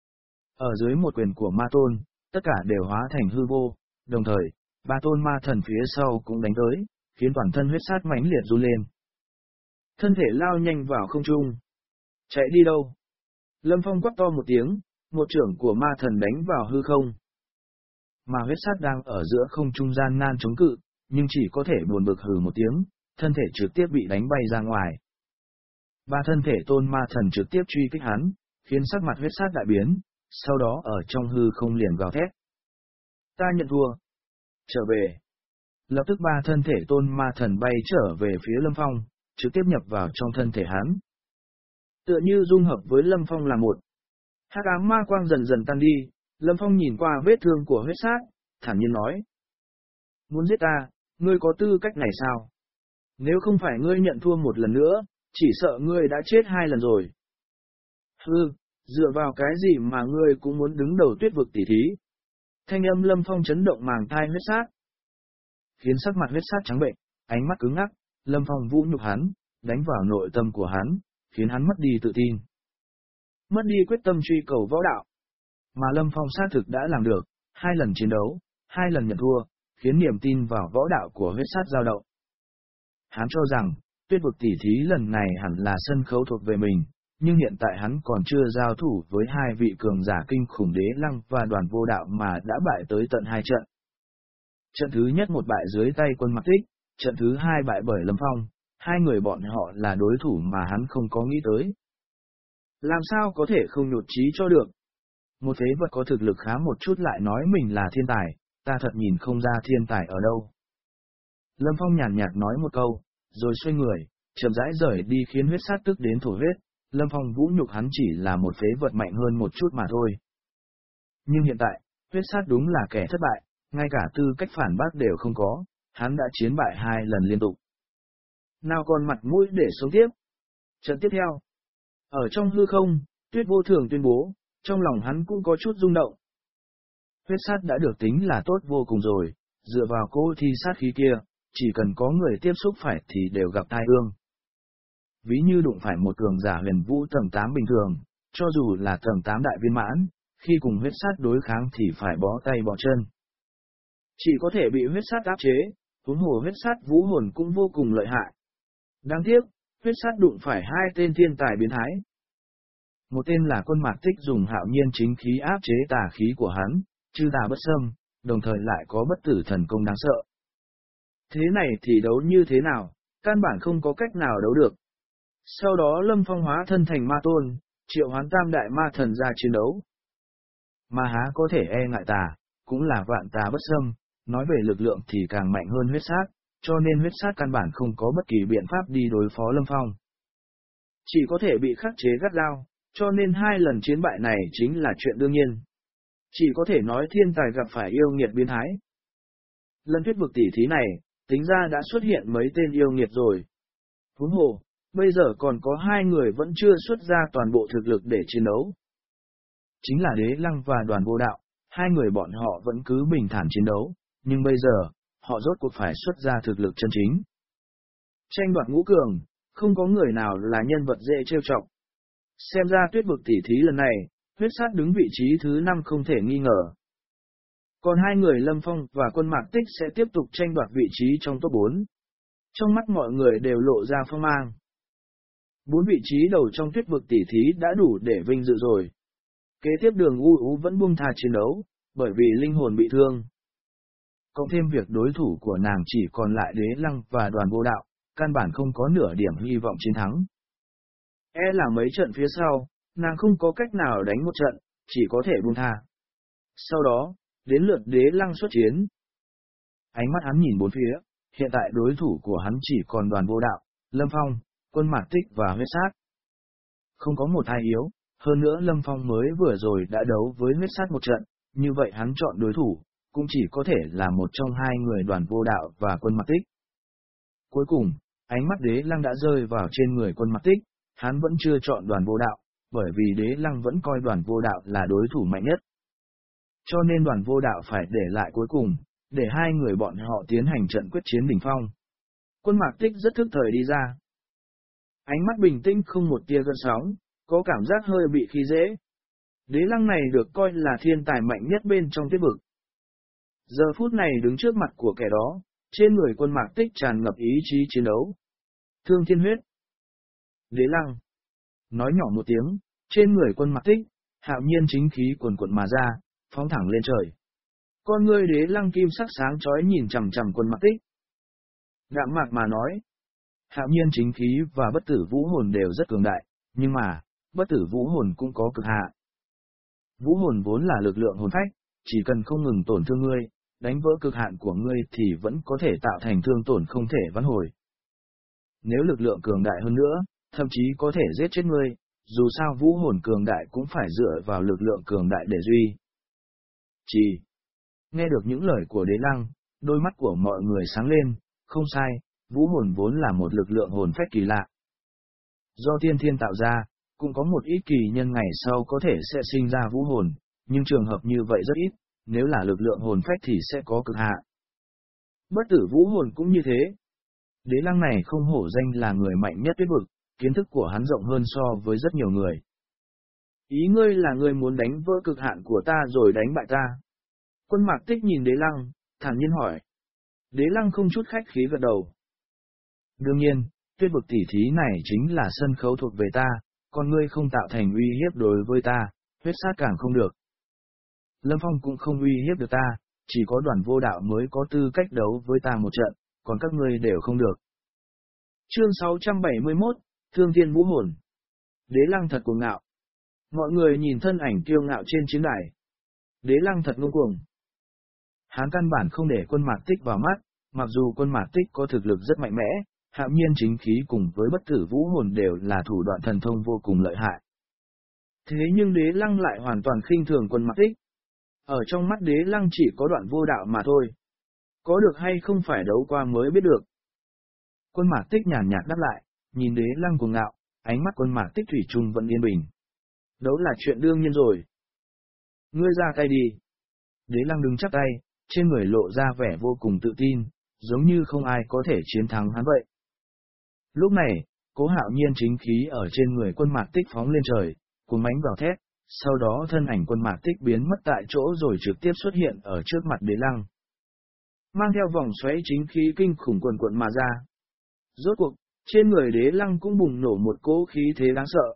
Ở dưới một quyền của ma tôn, tất cả đều hóa thành hư vô, đồng thời, ba tôn ma thần phía sau cũng đánh tới, khiến toàn thân huyết sát mãnh liệt run lên. Thân thể lao nhanh vào không trung. Chạy đi đâu? Lâm Phong quát to một tiếng, một chưởng của ma thần đánh vào hư không. Mà huyết sát đang ở giữa không trung gian nan chống cự, nhưng chỉ có thể buồn bực hừ một tiếng, thân thể trực tiếp bị đánh bay ra ngoài. Ba thân thể tôn ma thần trực tiếp truy kích hắn, khiến sắc mặt huyết sát đại biến, sau đó ở trong hư không liền gào thét. Ta nhận thua. Trở về. Lập tức ba thân thể tôn ma thần bay trở về phía Lâm Phong, trực tiếp nhập vào trong thân thể hắn. Tựa như dung hợp với Lâm Phong là một. Hắc ám ma quang dần dần tan đi, Lâm Phong nhìn qua vết thương của huyết sát, thản nhiên nói. Muốn giết ta, ngươi có tư cách này sao? Nếu không phải ngươi nhận thua một lần nữa, chỉ sợ ngươi đã chết 2 lần rồi. Hừ, dựa vào cái gì mà ngươi cũng muốn đứng đầu tuyết vực tỷ thí? Thanh âm Lâm Phong chấn động màng tai huyết sát, khiến sắc mặt huyết sát trắng bệnh, ánh mắt cứng ngắc. Lâm Phong vũ nhục hắn, đánh vào nội tâm của hắn, khiến hắn mất đi tự tin, mất đi quyết tâm truy cầu võ đạo. Mà Lâm Phong xác thực đã làm được, 2 lần chiến đấu, 2 lần nhận thua, khiến niềm tin vào võ đạo của huyết sát dao động. Hắn cho rằng, tuyết vực tỷ thí lần này hẳn là sân khấu thuộc về mình, nhưng hiện tại hắn còn chưa giao thủ với 2 vị cường giả kinh khủng Đế Lăng và Đoàn Vô Đạo mà đã bại tới tận 2 trận. Trận thứ nhất một bại dưới tay quân Mạc Tích, trận thứ 2 bại bởi Lâm Phong, 2 người bọn họ là đối thủ mà hắn không có nghĩ tới. Làm sao có thể không nhụt chí cho được? Một phế vật có thực lực khá một chút lại nói mình là thiên tài, ta thật nhìn không ra thiên tài ở đâu. Lâm Phong nhàn nhạt nói một câu, rồi xoay người, chậm rãi rời đi khiến huyết sát tức đến thổ huyết. Lâm Phong vũ nhục hắn chỉ là một phế vật mạnh hơn một chút mà thôi. Nhưng hiện tại, huyết sát đúng là kẻ thất bại, ngay cả tư cách phản bác đều không có, hắn đã chiến bại 2 lần liên tục. Nào còn mặt mũi để sống tiếp. Trận tiếp theo. Ở trong hư không, Tuyết Vô Thường tuyên bố, trong lòng hắn cũng có chút rung động. Huyết sát đã được tính là tốt vô cùng rồi, dựa vào cỗ thi sát khí kia, chỉ cần có người tiếp xúc phải thì đều gặp tai ương. Ví như đụng phải một cường giả huyền vũ tầng 8 bình thường, cho dù là tầng 8 đại viên mãn, khi cùng huyết sát đối kháng thì phải bó tay bó chân. Chỉ có thể bị huyết sát áp chế, huống hồ huyết sát vũ hồn cũng vô cùng lợi hại. Đáng tiếc, huyết sát đụng phải 2 tên thiên tài biến thái. Một tên là Quân Mạc Tích dùng hạo nhiên chính khí áp chế tà khí của hắn, chư tà bất xâm, đồng thời lại có bất tử thần công đáng sợ. Thế này thì đấu như thế nào, căn bản không có cách nào đấu được. Sau đó Lâm Phong hóa thân thành ma tôn, triệu hoán tam đại ma thần ra chiến đấu. Mà há có thể e ngại tà, cũng là vạn tà bất xâm, nói về lực lượng thì càng mạnh hơn huyết sát, cho nên huyết sát căn bản không có bất kỳ biện pháp đi đối phó Lâm Phong. Chỉ có thể bị khắc chế gắt gao, cho nên 2 lần chiến bại này chính là chuyện đương nhiên. Chỉ có thể nói thiên tài gặp phải yêu nghiệt biến thái. Lần Tuyết Vực tỷ thí này, tính ra đã xuất hiện mấy tên yêu nghiệt rồi. Huống hồ, bây giờ còn có 2 người vẫn chưa xuất ra toàn bộ thực lực để chiến đấu. Chính là Đế Lăng và Đoàn Vô Đạo, 2 người bọn họ vẫn cứ bình thản chiến đấu, nhưng bây giờ, họ rốt cuộc phải xuất ra thực lực chân chính. Tranh đoạt ngũ cường, không có người nào là nhân vật dễ trêu chọc. Xem ra Tuyết Vực tỷ thí lần này, huyết sát đứng vị trí thứ 5 không thể nghi ngờ. Còn 2 người Lâm Phong và Quân Mạc Tích sẽ tiếp tục tranh đoạt vị trí trong top 4. Trong mắt mọi người đều lộ ra phong mang. 4 vị trí đầu trong Tuyết Vực tỷ thí đã đủ để vinh dự rồi. Kế tiếp Đường U Ú vẫn buông tha chiến đấu, bởi vì linh hồn bị thương. Cộng thêm việc đối thủ của nàng chỉ còn lại Đế Lăng và Đoàn Vô Đạo, căn bản không có nửa điểm hy vọng chiến thắng. E là mấy trận phía sau, nàng không có cách nào đánh một trận, chỉ có thể buông tha. Sau đó, đến lượt Đế Lăng xuất chiến. Ánh mắt hắn nhìn bốn phía, hiện tại đối thủ của hắn chỉ còn Đoàn Vô Đạo, Lâm Phong, Quân Mạc Tích và huyết sát. Không có một ai yếu, hơn nữa Lâm Phong mới vừa rồi đã đấu với huyết sát một trận, như vậy hắn chọn đối thủ, cũng chỉ có thể là một trong 2 người Đoàn Vô Đạo và Quân Mạc Tích. Cuối cùng, ánh mắt Đế Lăng đã rơi vào trên người Quân Mạc Tích, hắn vẫn chưa chọn Đoàn Vô Đạo, bởi vì Đế Lăng vẫn coi Đoàn Vô Đạo là đối thủ mạnh nhất. Cho nên Đoàn Vô Đạo phải để lại cuối cùng, để 2 người bọn họ tiến hành trận quyết chiến đỉnh phong. Quân Mạc Tích rất thức thời đi ra. Ánh mắt bình tĩnh không một tia gợn sóng, có cảm giác hơi bị khí dễ. Đế Lăng này được coi là thiên tài mạnh nhất bên trong Tuyết Vực. Giờ phút này đứng trước mặt của kẻ đó, trên người Quân Mạc Tích tràn ngập ý chí chiến đấu. Thương thiên huyết. Đế Lăng. Nói nhỏ một tiếng, trên người Quân Mạc Tích, hạo nhiên chính khí cuồn cuộn mà ra, phóng thẳng lên trời. Con ngươi Đế Lăng kim sắc sáng chói nhìn chằm chằm Quân Mạc Tích. Đạm mạc mà nói. Hạo nhiên chính khí và bất tử vũ hồn đều rất cường đại, nhưng mà, bất tử vũ hồn cũng có cực hạn. Vũ hồn vốn là lực lượng hồn phách, chỉ cần không ngừng tổn thương ngươi, đánh vỡ cực hạn của ngươi thì vẫn có thể tạo thành thương tổn không thể vãn hồi. Nếu lực lượng cường đại hơn nữa, thậm chí có thể giết chết ngươi, dù sao vũ hồn cường đại cũng phải dựa vào lực lượng cường đại để duy trì. Nghe được những lời của Đế Lăng, đôi mắt của mọi người sáng lên, không sai, vũ hồn vốn là một lực lượng hồn phách kỳ lạ. Do thiên thiên tạo ra, cũng có một ít kỳ nhân ngày sau có thể sẽ sinh ra vũ hồn, nhưng trường hợp như vậy rất ít, nếu là lực lượng hồn phách thì sẽ có cực hạn. Bất tử vũ hồn cũng như thế. Đế Lăng này không hổ danh là người mạnh nhất Tuyết Vực, kiến thức của hắn rộng hơn so với rất nhiều người. Ý ngươi là ngươi muốn đánh vỡ cực hạn của ta rồi đánh bại ta. Quân Mạc Tích nhìn Đế Lăng, thản nhiên hỏi. Đế Lăng không chút khách khí gật đầu. Đương nhiên, Tuyết Vực tỷ thí này chính là sân khấu thuộc về ta, còn ngươi không tạo thành uy hiếp đối với ta, huyết sát càng không được. Lâm Phong cũng không uy hiếp được ta, chỉ có Đoàn Vô Đạo mới có tư cách đấu với ta một trận, còn các ngươi đều không được. Chương 671, Thương Thiên Vũ Hồn. Đế Lăng thật cuồng ngạo. Mọi người nhìn thân ảnh kiêu ngạo trên chiến đài. Đế Lăng thật ngông cuồng. Hắn căn bản không để Quân Mạc Tích vào mắt, mặc dù Quân Mạc Tích có thực lực rất mạnh mẽ, Hạo nhiên chính khí cùng với bất tử vũ hồn đều là thủ đoạn thần thông vô cùng lợi hại. Thế nhưng Đế Lăng lại hoàn toàn khinh thường Quân Mạc Tích. Ở trong mắt Đế Lăng chỉ có đoạn vô đạo mà thôi. Có được hay không phải đấu qua mới biết được. Quân Mạc Tích nhàn nhạt đáp lại, nhìn Đế Lăng cuồng ngạo, ánh mắt Quân Mạc Tích thủy chung vẫn yên bình. Đấu là chuyện đương nhiên rồi. Ngươi ra tay đi. Đế Lăng đứng chắp tay, trên người lộ ra vẻ vô cùng tự tin, giống như không ai có thể chiến thắng hắn vậy. Lúc này, Cố Hạo Nhiên chính khí ở trên người Quân Mạc Tích phóng lên trời, cuồng mãnh gào thét, sau đó thân ảnh Quân Mạc Tích biến mất tại chỗ rồi trực tiếp xuất hiện ở trước mặt Đế Lăng. Mang theo vòng xoáy chính khí kinh khủng quần quận mà ra. Rốt cuộc, trên người Đế Lăng cũng bùng nổ một cỗ khí thế đáng sợ.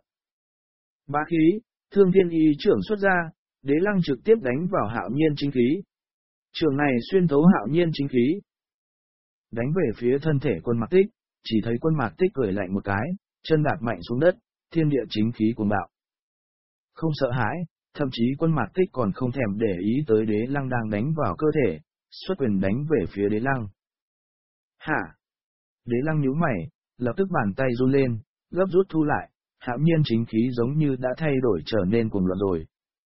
Bá khí, Thương Thiên Y trưởng xuất ra, Đế Lăng trực tiếp đánh vào Hạo Nhiên chính khí. Trường này xuyên thấu Hạo Nhiên chính khí. Đánh về phía thân thể Quân Mạc Tích, chỉ thấy Quân Mạc Tích cười lạnh một cái, chân đạp mạnh xuống đất, thiên địa chính khí cuồng bạo. Không sợ hãi, thậm chí Quân Mạc Tích còn không thèm để ý tới Đế Lăng đang đánh vào cơ thể, xuất quyền đánh về phía Đế Lăng. Hả? Đế Lăng nhíu mày, lập tức bàn tay run lên, gấp rút thu lại, Hạo Nhiên chính khí giống như đã thay đổi trở nên cuồng loạn rồi.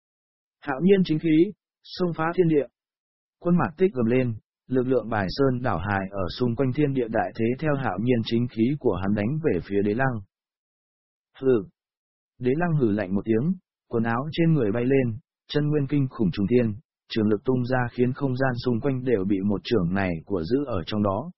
Hạo Nhiên chính khí, xông phá thiên địa. Quân Mạc Tích gầm lên, lực lượng bài sơn đảo hải ở xung quanh thiên địa đại thế theo Hạo Nhiên chính khí của hắn đánh về phía Đế Lăng. Hừ. Đế Lăng hừ lạnh một tiếng, quần áo trên người bay lên, chân nguyên kinh khủng trùng thiên, trường lực tung ra khiến không gian xung quanh đều bị một chưởng này của giữ ở trong đó.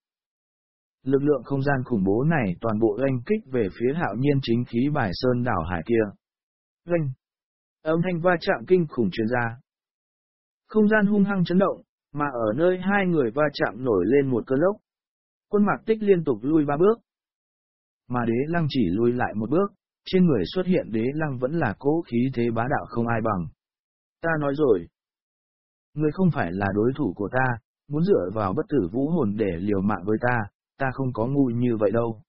Lực lượng không gian khủng bố này toàn bộ oanh kích về phía Hạo Nhiên chính khí bài sơn đảo hải kia. Oanh! Âm thanh va chạm kinh khủng truyền ra. Không gian hung hăng chấn động, mà ở nơi hai người va chạm nổi lên một cơn lốc. Quân Mạc Tích liên tục lui 3 bước. Mà Đế Lăng chỉ lui lại 1 bước, trên người xuất hiện Đế Lăng vẫn là cỗ khí thế bá đạo không ai bằng. Ta nói rồi. Ngươi không phải là đối thủ của ta, muốn dựa vào bất tử vũ hồn để liều mạng với ta không có ngu như vậy đâu.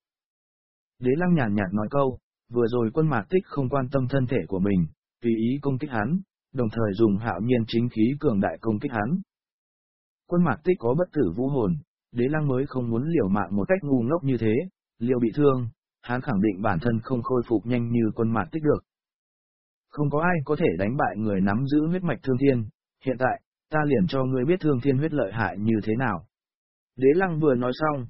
Đế Lăng nhàn nhạt nói câu, vừa rồi Quân Mạc Tích không quan tâm thân thể của mình, tùy ý công kích hắn, đồng thời dùng Hạo Nhiên chính khí cường đại công kích hắn. Quân Mạc Tích có bất tử vũ hồn, Đế Lăng mới không muốn liều mạng một cách ngu ngốc như thế, liều bị thương, hắn khẳng định bản thân không khôi phục nhanh như Quân Mạc Tích được. Không có ai có thể đánh bại người nắm giữ huyết mạch Thương Thiên, hiện tại, ta liền cho ngươi biết Thương Thiên huyết lợi hại như thế nào. Đế Lăng vừa nói xong.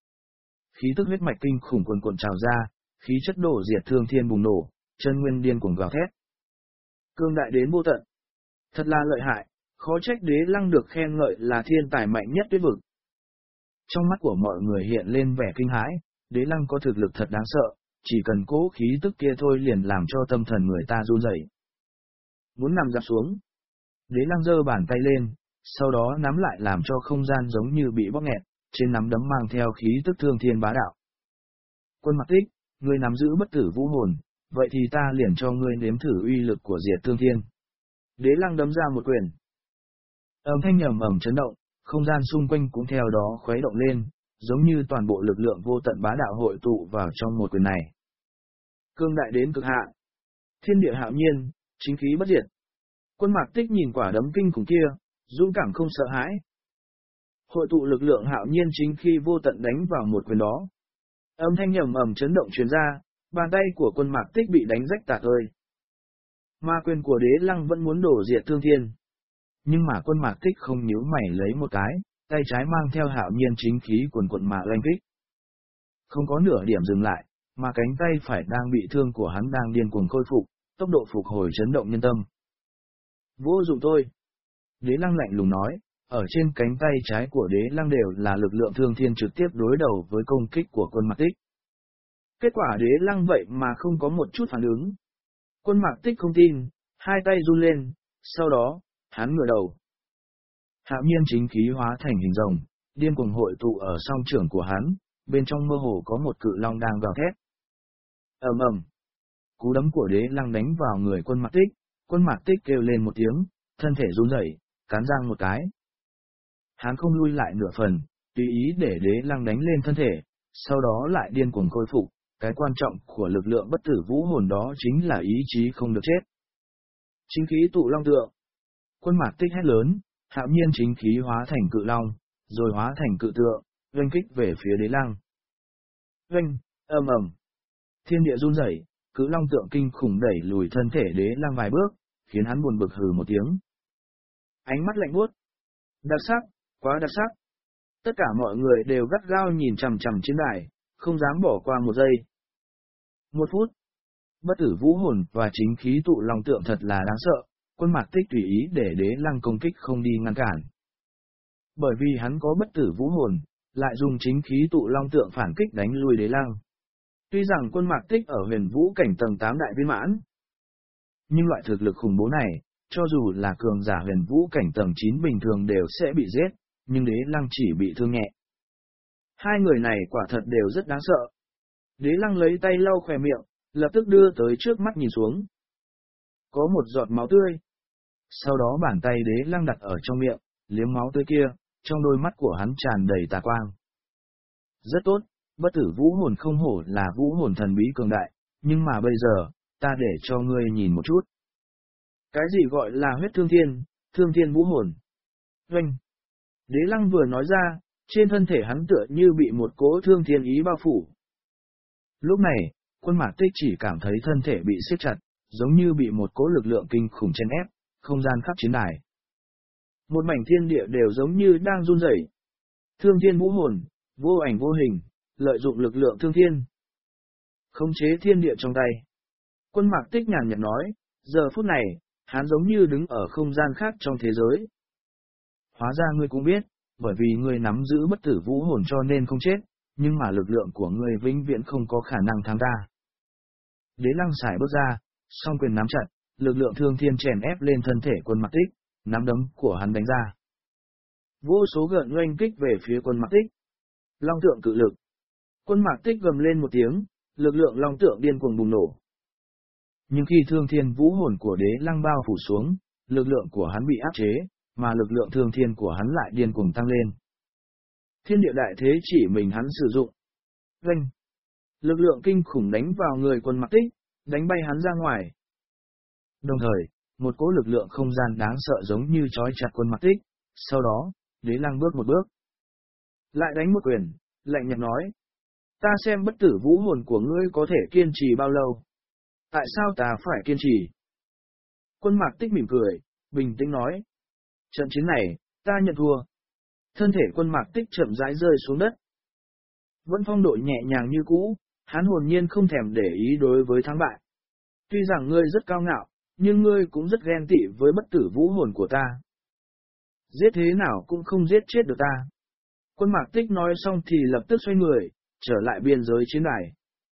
Khí tức huyết mạch kinh khủng cuồn cuộn trào ra, khí chất đổ diệt Thương Thiên bùng nổ, chân nguyên điên cuồng gào thét. Cương đại đến vô tận. Thật là lợi hại, khó trách Đế Lăng được khen ngợi là thiên tài mạnh nhất tuyết vực. Trong mắt của mọi người hiện lên vẻ kinh hãi, Đế Lăng có thực lực thật đáng sợ, chỉ cần cố khí tức kia thôi liền làm cho tâm thần người ta run rẩy. Muốn nằm dạp xuống. Đế Lăng giơ bàn tay lên, sau đó nắm lại làm cho không gian giống như bị bóp nghẹt, trên nắm đấm mang theo khí tức Thương Thiên bá đạo. Quân Mạc Tích, ngươi nắm giữ bất tử vũ hồn, vậy thì ta liền cho ngươi nếm thử uy lực của diệt Thương Thiên. Đế Lăng đấm ra một quyền. Âm thanh ầm ầm chấn động, không gian xung quanh cũng theo đó khuấy động lên, giống như toàn bộ lực lượng vô tận bá đạo hội tụ vào trong một quyền này. Cương đại đến cực hạn. Thiên địa hạo nhiên, chính khí bất diệt. Quân Mạc Tích nhìn quả đấm kinh khủng kia, dũng cảm không sợ hãi. Hội tụ lực lượng hạo nhiên chính khí vô tận đánh vào một quyền đó. Âm thanh ầm ầm chấn động truyền ra, bàn tay của Quân Mạc Tích bị đánh rách tạc ơi. Ma quyền của Đế Lăng vẫn muốn đổ diệt Thương Thiên. Nhưng mà Quân Mạc Tích không nhíu mày lấy một cái, tay trái mang theo hạo nhiên chính khí cuồn cuộn mà oanh kích. Không có nửa điểm dừng lại, mà cánh tay phải đang bị thương của hắn đang điên cuồng khôi phục, tốc độ phục hồi chấn động nhân tâm. Vô dụng thôi. Đế Lăng lạnh lùng nói, ở trên cánh tay trái của Đế Lăng đều là lực lượng Thương Thiên trực tiếp đối đầu với công kích của Quân Mạc Tích. Kết quả Đế Lăng vậy mà không có một chút phản ứng. Quân Mạc Tích không tin, hai tay run lên, sau đó, hắn ngửa đầu. Hạo nhiên chính khí hóa thành hình rồng, điên cuồng hội tụ ở song trưởng của hắn, bên trong mơ hồ có một cự long đang gào thét. Ầm ầm. Cú đấm của Đế Lăng đánh vào người Quân Mạc Tích, Quân Mạc Tích kêu lên một tiếng, thân thể run rẩy, cắn răng một cái. Hắn không lui lại nửa phần, tùy ý để Đế Lăng đánh lên thân thể, sau đó lại điên cuồng khôi phục. Cái quan trọng của lực lượng bất tử vũ hồn đó chính là ý chí không được chết. Chính khí tụ long tượng. Quân Mạc Tích hét lớn, hạo nhiên chính khí hóa thành cự long, rồi hóa thành cự tượng, oanh kích về phía Đế Lăng. Oanh, ầm ầm. Thiên địa run rẩy, cự long tượng kinh khủng đẩy lùi thân thể Đế Lăng vài bước, khiến hắn buồn bực hừ một tiếng. Ánh mắt lạnh buốt. Đặc sắc, quá đặc sắc. Tất cả mọi người đều gắt gao nhìn chằm chằm chiến đài, không dám bỏ qua một giây. 1 phút. Bất tử vũ hồn và chính khí tụ long tượng thật là đáng sợ, Quân Mạc Tích tùy ý để Đế Lăng công kích không đi ngăn cản. Bởi vì hắn có bất tử vũ hồn, lại dùng chính khí tụ long tượng phản kích đánh lui Đế Lăng. Tuy rằng Quân Mạc Tích ở huyền vũ cảnh tầng 8 đại viên mãn, nhưng loại thực lực khủng bố này, cho dù là cường giả huyền vũ cảnh tầng 9 bình thường đều sẽ bị giết, nhưng Đế Lăng chỉ bị thương nhẹ. Hai người này quả thật đều rất đáng sợ. Đế Lăng lấy tay lau khóe miệng, lập tức đưa tới trước mắt nhìn xuống. Có một giọt máu tươi. Sau đó bàn tay Đế Lăng đặt ở trong miệng, liếm máu tươi kia, trong đôi mắt của hắn tràn đầy tà quang. Rất tốt, bất tử vũ hồn không hổ là vũ hồn thần bí cường đại, nhưng mà bây giờ, ta để cho ngươi nhìn một chút. Cái gì gọi là huyết thương thiên vũ hồn? Oanh! Đế Lăng vừa nói ra, trên thân thể hắn tựa như bị một cỗ thương thiên ý bao phủ. Lúc này, Quân Mạc Tích chỉ cảm thấy thân thể bị siết chặt, giống như bị một cỗ lực lượng kinh khủng chen ép, không gian khắp chiến đài. Một mảnh thiên địa đều giống như đang run rẩy. Thương thiên vũ hồn, vô ảnh vô hình, lợi dụng lực lượng thương thiên, khống chế thiên địa trong tay. Quân Mạc Tích nhàn nhạt nói, giờ phút này, hắn giống như đứng ở không gian khác trong thế giới. Hóa ra ngươi cũng biết, bởi vì ngươi nắm giữ bất tử vũ hồn cho nên không chết, nhưng mà lực lượng của ngươi vĩnh viễn không có khả năng thắng ta. Đế Lăng xài bước ra, song quyền nắm chặt, lực lượng thương thiên chèn ép lên thân thể Quân Mạc Tích, nắm đấm của hắn đánh ra. Vô số gợn oanh kích về phía Quân Mạc Tích. Long tượng cự lực. Quân Mạc Tích gầm lên một tiếng, lực lượng long tượng điên cuồng bùng nổ. Nhưng khi thương thiên vũ hồn của Đế Lăng bao phủ xuống, lực lượng của hắn bị áp chế, mà lực lượng thương thiên của hắn lại điên cuồng tăng lên. Thiên địa đại thế chỉ mình hắn sử dụng. Oanh! Lực lượng kinh khủng đánh vào người Quân Mạc Tích, đánh bay hắn ra ngoài. Đồng thời, một cỗ lực lượng không gian đáng sợ giống như trói chặt Quân Mạc Tích, sau đó, Đế Lăng bước một bước. Lại đánh một quyền, lạnh nhạt nói. Ta xem bất tử vũ hồn của ngươi có thể kiên trì bao lâu. Tại sao ta phải kiên trì? Quân Mạc Tích mỉm cười, bình tĩnh nói. Trận chiến này, ta nhận thua. Thân thể Quân Mạc Tích chậm rãi rơi xuống đất. Vẫn phong độ nhẹ nhàng như cũ, hắn hồn nhiên không thèm để ý đối với thắng bại. Tuy rằng ngươi rất cao ngạo, nhưng ngươi cũng rất ghen tị với bất tử vũ hồn của ta. Giết thế nào cũng không giết chết được ta. Quân Mạc Tích nói xong thì lập tức xoay người, trở lại biên giới chiến đài.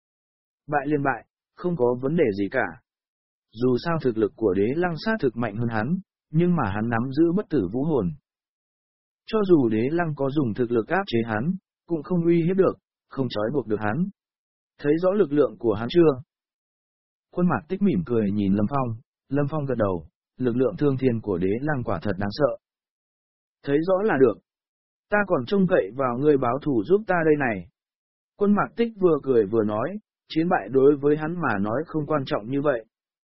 Bại liền bại, không có vấn đề gì cả. Dù sao thực lực của Đế Lăng sát thực mạnh hơn hắn, nhưng mà hắn nắm giữ bất tử vũ hồn. Cho dù Đế Lăng có dùng thực lực áp chế hắn, cũng không uy hiếp được, không trói buộc được hắn. Thấy rõ lực lượng của hắn chưa? Quân Mạc Tích mỉm cười nhìn Lâm Phong gật đầu, lực lượng thương thiên của Đế Lăng quả thật đáng sợ. Thấy rõ là được. Ta còn trông cậy vào ngươi báo thù giúp ta đây này. Quân Mạc Tích vừa cười vừa nói, chiến bại đối với hắn mà nói không quan trọng như vậy.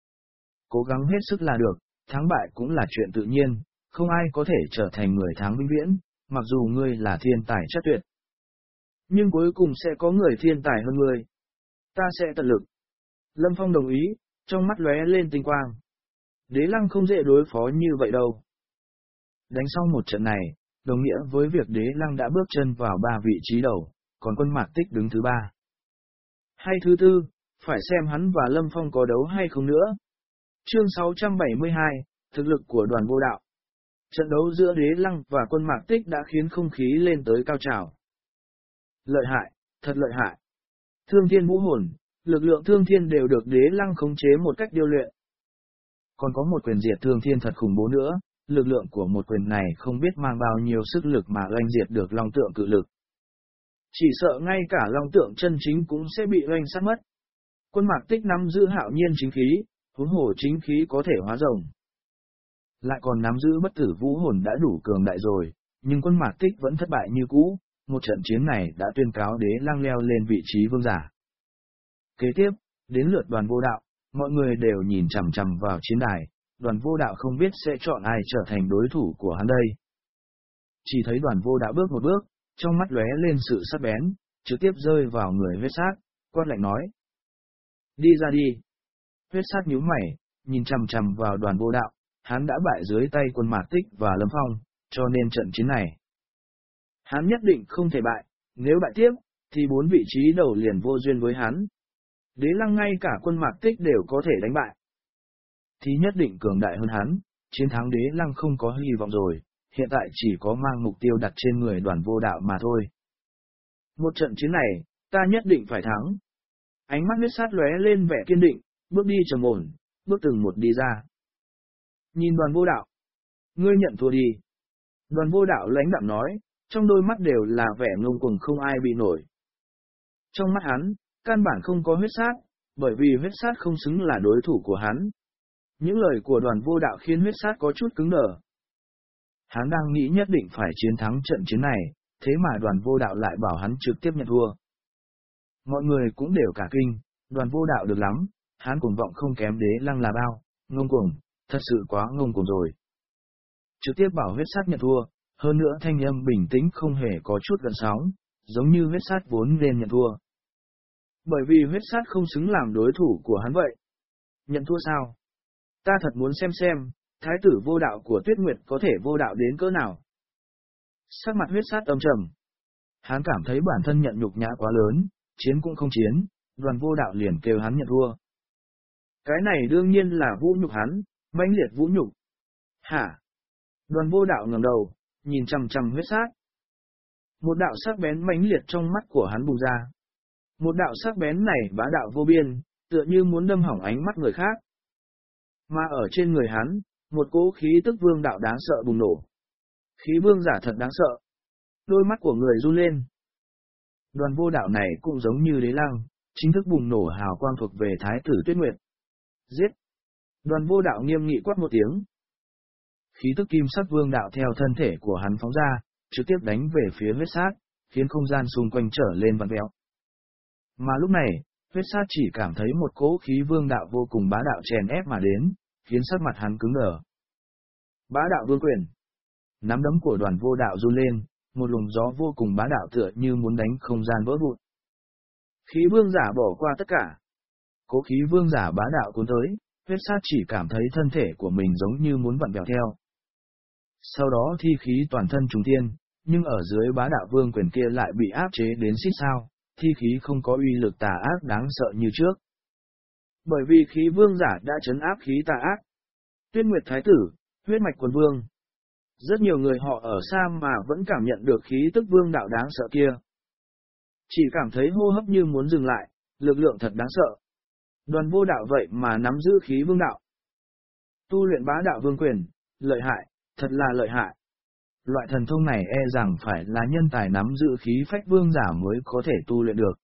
Cố gắng hết sức là được, thắng bại cũng là chuyện tự nhiên, không ai có thể trở thành người thắng vĩnh viễn, mặc dù ngươi là thiên tài chất tuyệt. Nhưng cuối cùng sẽ có người thiên tài hơn ngươi. Ta sẽ tận lực. Lâm Phong đồng ý, trong mắt lóe lên tinh quang. Đế Lăng không dễ đối phó như vậy đâu. Đánh xong một trận này, đồng nghĩa với việc Đế Lăng đã bước chân vào 3 vị trí đầu, còn Quân Mạc Tích đứng thứ 3. Hay thứ 4, phải xem hắn và Lâm Phong có đấu hay không nữa. Chương 672, thực lực của đoàn vô đạo. Trận đấu giữa Đế Lăng và Quân Mạc Tích đã khiến không khí lên tới cao trào. Lợi hại, thật lợi hại. Thương thiên vũ hồn, lực lượng thương thiên đều được Đế Lăng khống chế một cách điêu luyện. Còn có một quyền diệt thương thiên thật khủng bố nữa, lực lượng của một quyền này không biết mang bao nhiêu sức lực mà oanh diệt được long tượng cự lực. Chỉ sợ ngay cả long tượng chân chính cũng sẽ bị oanh sát mất. Quân Mạc Tích nắm giữ hạo nhiên chính khí, huống hồ chính khí có thể hóa rồng. Lại còn nắm giữ bất tử vũ hồn đã đủ cường đại rồi, nhưng Quân Mạc Tích vẫn thất bại như cũ, một trận chiến này đã tuyên cáo Đế Lăng leo lên vị trí vương giả. Kế tiếp, đến lượt đoàn vô đạo, mọi người đều nhìn chằm chằm vào chiến đài, đoàn vô đạo không biết sẽ chọn ai trở thành đối thủ của hắn đây. Chỉ thấy đoàn vô đạo bước một bước, trong mắt lóe lên sự sắc bén, trực tiếp rơi vào người huyết sát, quát lạnh nói. Đi ra đi. Huyết sát nhíu mày, nhìn chằm chằm vào Đoàn Vô Đạo, hắn đã bại dưới tay quân Mạc Tích và Lâm Phong, cho nên trận chiến này hắn nhất định không thể bại, nếu bại tiếp, thì 4 vị trí đầu liền vô duyên với hắn. Đế Lăng ngay cả quân Mạc Tích đều có thể đánh bại, thì nhất định cường đại hơn hắn, chiến thắng Đế Lăng không có hy vọng rồi, hiện tại chỉ có mang mục tiêu đặt trên người Đoàn Vô Đạo mà thôi. Một trận chiến này, ta nhất định phải thắng. Ánh mắt huyết sát lóe lên vẻ kiên định, bước đi trầm ổn, bước từng một đi ra. Nhìn Đoàn Vô Đạo, ngươi nhận thua đi. Đoàn Vô Đạo lãnh đạm nói, trong đôi mắt đều là vẻ ngông cuồng không ai bị nổi. Trong mắt hắn, căn bản không có huyết sát, bởi vì huyết sát không xứng là đối thủ của hắn. Những lời của Đoàn Vô Đạo khiến huyết sát có chút cứng đờ. Hắn đang nghĩ nhất định phải chiến thắng trận chiến này, thế mà Đoàn Vô Đạo lại bảo hắn trực tiếp nhận thua. Mọi người cũng đều cả kinh, Đoàn Vô Đạo được lắm, hắn cuồng vọng không kém Đế Lăng là bao, ngông cuồng, thật sự quá ngông cuồng rồi. Trực tiếp bảo huyết sát nhận thua, hơn nữa thanh âm bình tĩnh không hề có chút gợn sóng, giống như huyết sát vốn nên nhận thua. Bởi vì huyết sát không xứng làm đối thủ của hắn vậy. Nhận thua sao? Ta thật muốn xem, thái tử vô đạo của Tuyết Nguyệt có thể vô đạo đến cỡ nào. Sắc mặt huyết sát âm trầm. Hắn cảm thấy bản thân nhận nhục nhã quá lớn, chiến cũng không chiến, Đoàn Vô Đạo liền kêu hắn nhận thua. Cái này đương nhiên là vũ nhục hắn, mãnh liệt vũ nhục. Hả? Đoàn Vô Đạo ngẩng đầu, nhìn chằm chằm huyết sát. Một đạo sắc bén mãnh liệt trong mắt của hắn bùng ra. Một đạo sắc bén này bá đạo vô biên, tựa như muốn đâm hỏng ánh mắt người khác. Mà ở trên người hắn, một cỗ khí tức vương đạo đáng sợ bùng nổ. Khí vương giả thật đáng sợ. Đôi mắt của người run lên. Đoàn Vô Đạo này cũng giống như Đế Lăng, chính thức bùng nổ hào quang thuộc về thái tử Tuyết Nguyệt. Giết! Đoàn Vô Đạo nghiêm nghị quát một tiếng. Khí tức kim sắc vương đạo theo thân thể của hắn phóng ra, trực tiếp đánh về phía huyết sát, khiến không gian xung quanh trở lên vặn vẹo. Mà lúc này, huyết sát chỉ cảm thấy một cỗ khí vương đạo vô cùng bá đạo chèn ép mà đến, khiến sắc mặt hắn cứng đờ. Bá đạo vương quyền. Nắm đấm của Đoàn Vô Đạo run lên, một luồng gió vô cùng bá đạo tựa như muốn đánh không gian vỡ vụn. Khí vương giả bỏ qua tất cả. Cố khí vương giả bá đạo cuốn tới, huyết sát chỉ cảm thấy thân thể của mình giống như muốn vặn vẹo theo. Sau đó thi khí toàn thân trùng thiên, nhưng ở dưới bá đạo vương quyền kia lại bị áp chế đến xít sao, thi khí không có uy lực tà ác đáng sợ như trước. Bởi vì khí vương giả đã trấn áp khí tà ác. Tuyết Nguyệt Thái Tử, huyết mạch quần vương. Rất nhiều người họ ở xa mà vẫn cảm nhận được khí tức vương đạo đáng sợ kia. Chỉ cảm thấy hô hấp như muốn dừng lại, lực lượng thật đáng sợ. Đoàn Vô Đạo vậy mà nắm giữ khí vương đạo. Tu luyện bá đạo vương quyền, lợi hại, thật là lợi hại. Loại thần thông này e rằng phải là nhân tài nắm giữ khí phách vương giả mới có thể tu luyện được.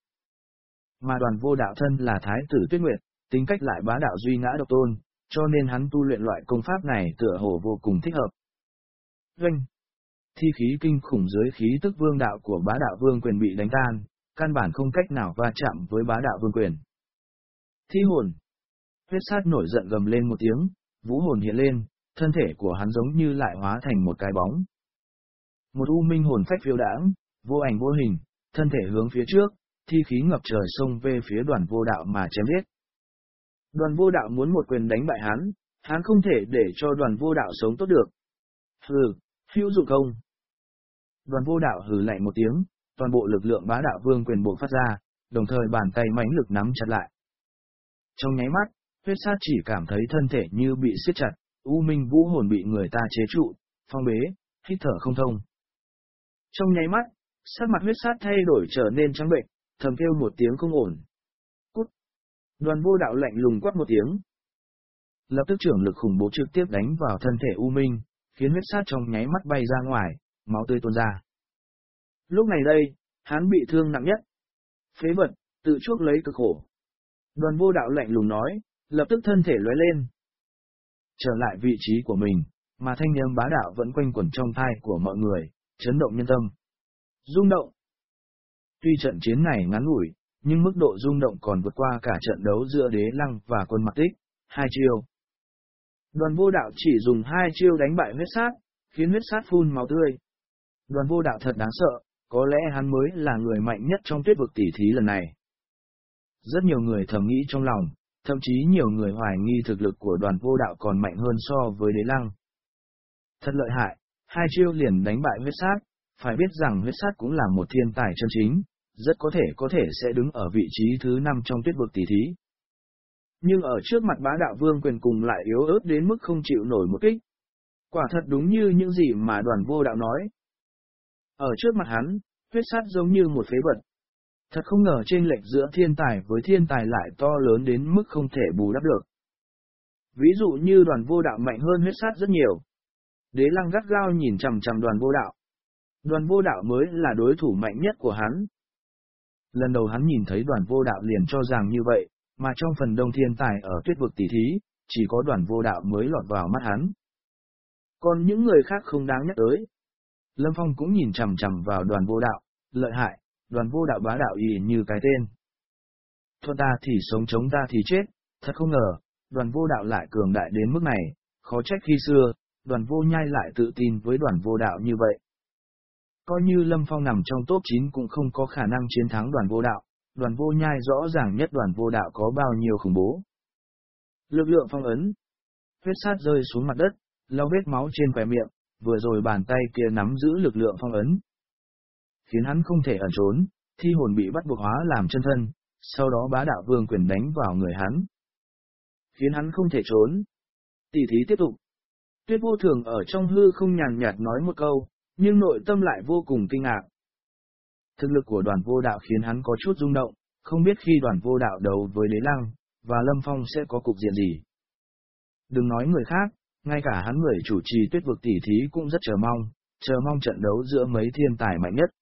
Mà Đoàn Vô Đạo thân là thái tử Tuyết Nguyệt, tính cách lại bá đạo duy ngã độc tôn, cho nên hắn tu luyện loại công pháp này tựa hồ vô cùng thích hợp. Doanh! Thi khí kinh khủng dưới khí tức vương đạo của bá đạo vương quyền bị đánh tan, căn bản không cách nào va chạm với bá đạo vương quyền. Thi hồn! Huyết sát nổi giận gầm lên một tiếng, vũ hồn hiện lên, thân thể của hắn giống như lại hóa thành một cái bóng. Một u minh hồn phách phiêu đãng, vô ảnh vô hình, thân thể hướng phía trước, thi khí ngập trời xông về phía Đoàn Vô Đạo mà chém giết. Đoàn Vô Đạo muốn một quyền đánh bại hắn không thể để cho Đoàn Vô Đạo sống tốt được. Hừ, hữu dụng không? Đoàn Vô Đạo hừ lạnh một tiếng, toàn bộ lực lượng bá đạo vương quyền bộc phát ra, đồng thời bàn tay mãnh lực nắm chặt lại. Trong nháy mắt, huyết sát chỉ cảm thấy thân thể như bị siết chặt, u minh vũ hồn bị người ta chế trụ, phong bế, hít thở không thông. Trong nháy mắt, sắc mặt huyết sát thay đổi trở nên trắng bệch, thầm kêu một tiếng không ổn. Cút! Đoàn Vô Đạo lạnh lùng quát một tiếng. Lập tức trưởng lực khủng bố trực tiếp đánh vào thân thể u minh, khiến huyết sát trong nháy mắt bay ra ngoài, máu tươi tuôn ra. Lúc này đây, hắn bị thương nặng nhất. Phế vật, tự chuốc lấy cực khổ. Đoàn Vô Đạo lạnh lùng nói, lập tức thân thể lóe lên. Trở lại vị trí của mình, mà thanh âm bá đạo vẫn quanh quẩn trong tai của mọi người, chấn động nhân tâm. Rung động. Tuy trận chiến này ngắn ngủi, nhưng mức độ rung động còn vượt qua cả trận đấu giữa Đế Lăng và quân Mạc Tích, 2 chiêu. Đoàn Vô Đạo chỉ dùng 2 chiêu đánh bại huyết sát, khiến huyết sát phun máu tươi. Đoàn Vô Đạo thật đáng sợ, có lẽ hắn mới là người mạnh nhất trong tuyết vực tỷ thí lần này. Rất nhiều người thầm nghĩ trong lòng, thậm chí nhiều người hoài nghi thực lực của Đoàn Vô Đạo còn mạnh hơn so với Đế Lăng. Thật lợi hại, 2 chiêu liền đánh bại huyết sát, phải biết rằng huyết sát cũng là một thiên tài chân chính, rất có thể sẽ đứng ở vị trí thứ 5 trong tuyết vực tỷ thí. Nhưng ở trước mặt Bá Đạo Vương Quyền cùng lại yếu ớt đến mức không chịu nổi một kích. Quả thật đúng như những gì mà Đoàn Vô Đạo nói. Ở trước mặt hắn, huyết sát giống như một phế vật. Thật không ngờ chênh lệch giữa thiên tài với thiên tài lại to lớn đến mức không thể bù đắp được. Ví dụ như Đoàn Vô Đạo mạnh hơn huyết sát rất nhiều. Đế Lăng gắt gao nhìn chằm chằm Đoàn Vô Đạo. Đoàn Vô Đạo mới là đối thủ mạnh nhất của hắn. Lần đầu hắn nhìn thấy Đoàn Vô Đạo liền cho rằng như vậy, mà trong phần đông thiên tài ở tuyết vực tỷ thí, chỉ có Đoàn Vô Đạo mới lọt vào mắt hắn. Còn những người khác không đáng nhắc tới. Lâm Phong cũng nhìn chằm chằm vào Đoàn Vô Đạo, lợi hại, Đoàn Vô Đạo bá đạo y như cái tên. Thuận ta thì sống chống ta thì chết, thật không ngờ, Đoàn Vô Đạo lại cường đại đến mức này, khó trách khi xưa, Đoàn Vô Nhai lại tự tin với Đoàn Vô Đạo như vậy. Coi như Lâm Phong nằm trong top 9 cũng không có khả năng chiến thắng Đoàn Vô Đạo, Đoàn Vô Nhai rõ ràng nhất Đoàn Vô Đạo có bao nhiêu khủng bố. Lực lượng phong ấn. Huyết sát rơi xuống mặt đất, lau vết máu trên khóe miệng, vừa rồi bàn tay kia nắm giữ lực lượng phong ấn, khiến hắn không thể ẩn trốn, thi hồn bị bắt buộc hóa làm chân thân, sau đó Bá Đạo Vương Quyền đánh vào người hắn, khiến hắn không thể trốn. Tỷ thí tiếp tục. Tuyết Vô Thường ở trong hư không nhàn nhạt nói một câu, nhưng nội tâm lại vô cùng kinh ngạc. Thực lực của Đoàn Vô Đạo khiến hắn có chút rung động, không biết khi Đoàn Vô Đạo đấu với Đế Lăng và Lâm Phong sẽ có cục diện gì. Đừng nói người khác, ngay cả hắn người chủ trì tuyết vực tỷ thí cũng rất chờ mong trận đấu giữa mấy thiên tài mạnh nhất.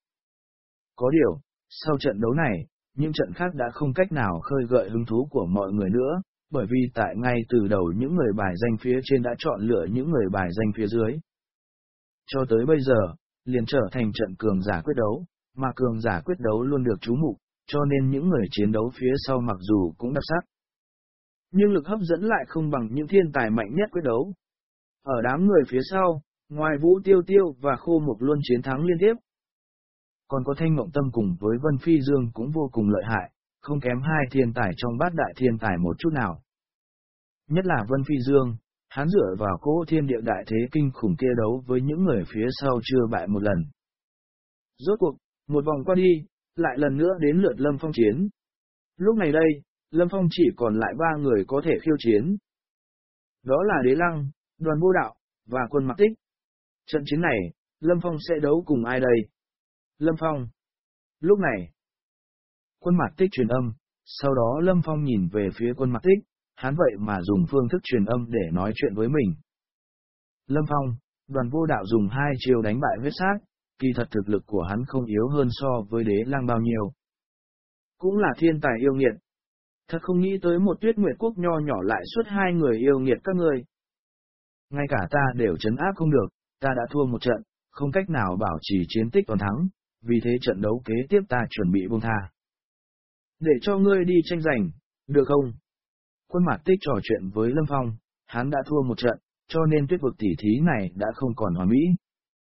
Có điều, sau trận đấu này, những trận khác đã không cách nào khơi gợi hứng thú của mọi người nữa, bởi vì tại ngay từ đầu những người bài danh phía trên đã chọn lựa những người bài danh phía dưới. Cho tới bây giờ, liền trở thành trận cường giả quyết đấu, mà cường giả quyết đấu luôn được chú mục, cho nên những người chiến đấu phía sau mặc dù cũng đặc sắc, nhưng lực hấp dẫn lại không bằng những thiên tài mạnh nhất quyết đấu. Ở đám người phía sau, ngoài Vũ Tiêu Tiêu và Khô Mục luôn chiến thắng liên tiếp, còn có Thanh Mộng Tâm cùng với Vân Phi Dương cũng vô cùng lợi hại, không kém hai thiên tài trong bát đại thiên tài một chút nào. Nhất là Vân Phi Dương, hắn dựa vào cỗ thiên địa đại thế kinh khủng kia đấu với những người phía sau chưa bại một lần. Rốt cuộc, một vòng qua đi, lại lần nữa đến lượt Lâm Phong chiến. Lúc này đây, Lâm Phong chỉ còn lại 3 người có thể khiêu chiến. Đó là Đế Lăng, Đoàn Vô Đạo, và Quân Mặc Tích. Trận chiến này, Lâm Phong sẽ đấu cùng ai đây? Lâm Phong. Lúc này, Quân Mặc Tích truyền âm, sau đó Lâm Phong nhìn về phía Quân Mặc Tích, hắn vậy mà dùng phương thức truyền âm để nói chuyện với mình. Lâm Phong, Đoàn Vô Đạo dùng 2 chiêu đánh bại huyết sát, kỳ thật thực lực của hắn không yếu hơn so với Đế Lăng bao nhiêu. Cũng là thiên tài yêu nghiệt. Thật không nghĩ tới một Tuyết Nguyệt Quốc nho nhỏ lại xuất 2 người yêu nghiệt các ngươi. Ngay cả ta đều trấn áp không được, ta đã thua một trận, không cách nào bảo trì chiến tích toàn thắng, vì thế trận đấu kế tiếp ta chuẩn bị buông tha. Để cho ngươi đi tranh giành, được không? Quân Mạc Tích trò chuyện với Lâm Phong, hắn đã thua một trận, cho nên tuyết vực tỷ thí này đã không còn hoàn mỹ.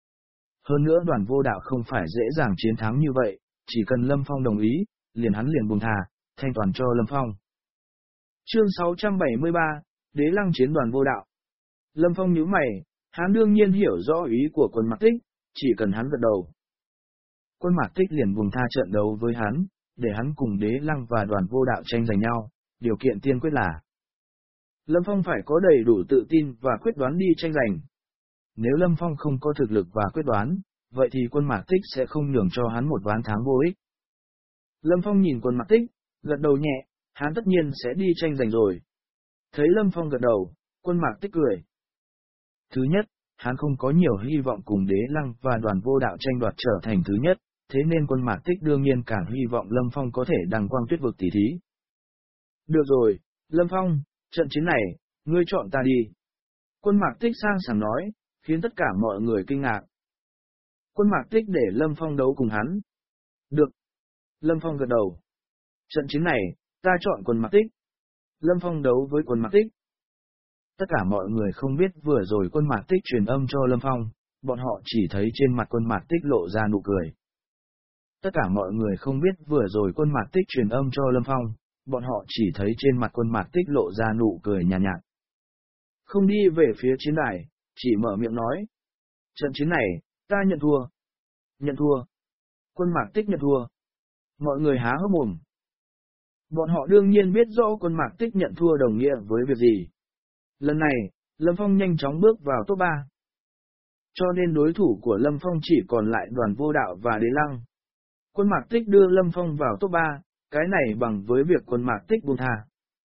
Hơn nữa Đoàn Vô Đạo không phải dễ dàng chiến thắng như vậy, chỉ cần Lâm Phong đồng ý, hắn liền buông tha, thanh toàn cho Lâm Phong. Chương 673, Đế Lăng chiến Đoàn Vô Đạo. Lâm Phong nhíu mày, hắn đương nhiên hiểu rõ ý của Quân Mạc Tích, chỉ cần hắn gật đầu. Quân Mạc Tích liền buông tha trận đấu với hắn, để hắn cùng Đế Lăng và Đoàn Vô Đạo tranh giành nhau, điều kiện tiên quyết là Lâm Phong phải có đầy đủ tự tin và quyết đoán đi tranh giành. Nếu Lâm Phong không có thực lực và quyết đoán, vậy thì Quân Mạc Tích sẽ không nhường cho hắn một ván thắng vô ích. Lâm Phong nhìn Quân Mạc Tích, gật đầu nhẹ, hắn tất nhiên sẽ đi tranh giành rồi. Thấy Lâm Phong gật đầu, Quân Mạc Tích cười. Thứ nhất, hắn không có nhiều hy vọng cùng Đế Lăng và Đoàn Vô Đạo tranh đoạt trở thành thứ nhất, thế nên Quân Mạc Tích đương nhiên càng hy vọng Lâm Phong có thể đăng quang tuyết vực tỷ thí. Được rồi, Lâm Phong, trận chiến này, ngươi chọn ta đi. Quân Mạc Tích sang sảng nói, khiến tất cả mọi người kinh ngạc. Quân Mạc Tích để Lâm Phong đấu cùng hắn. Được. Lâm Phong gật đầu. Trận chiến này, ta chọn Quân Mạc Tích. Lâm Phong đấu với Quân Mạc Tích. Tất cả mọi người không biết vừa rồi Quân Mạc Tích truyền âm cho Lâm Phong, bọn họ chỉ thấy trên mặt Quân Mạc Tích lộ ra nụ cười. Tất cả mọi người không biết vừa rồi Quân Mạc Tích truyền âm cho Lâm Phong, bọn họ chỉ thấy trên mặt Quân Mạc Tích lộ ra nụ cười nhàn nhạt. Không đi về phía chiến đài, chỉ mở miệng nói. Trận chiến này, ta nhận thua. Nhận thua. Quân Mạc Tích nhận thua. Mọi người há hốc mồm. Bọn họ đương nhiên biết rõ Quân Mạc Tích nhận thua đồng nghĩa với việc gì. Lần này, Lâm Phong nhanh chóng bước vào top 3. Cho nên đối thủ của Lâm Phong chỉ còn lại Đoàn Vô Đạo và Đế Lăng. Quân Mạc Tích đưa Lâm Phong vào top 3, cái này bằng với việc Quân Mạc Tích buông tha.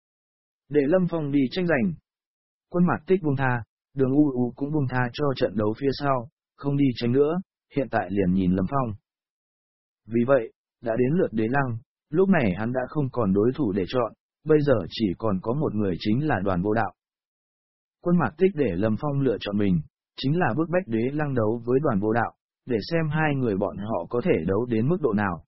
Để Lâm Phong đi tranh giành. Quân Mạc Tích buông tha, Đường U cũng buông tha cho trận đấu phía sau, không đi tranh nữa, hiện tại liền nhìn Lâm Phong. Vì vậy, đã đến lượt Đế Lăng, lúc này hắn đã không còn đối thủ để chọn, bây giờ chỉ còn có một người chính là Đoàn Vô Đạo. Quân Mạc Tích để Lâm Phong lựa chọn mình, chính là bức bách Đế Lăng đấu với Đoàn Vô Đạo, để xem hai người bọn họ có thể đấu đến mức độ nào.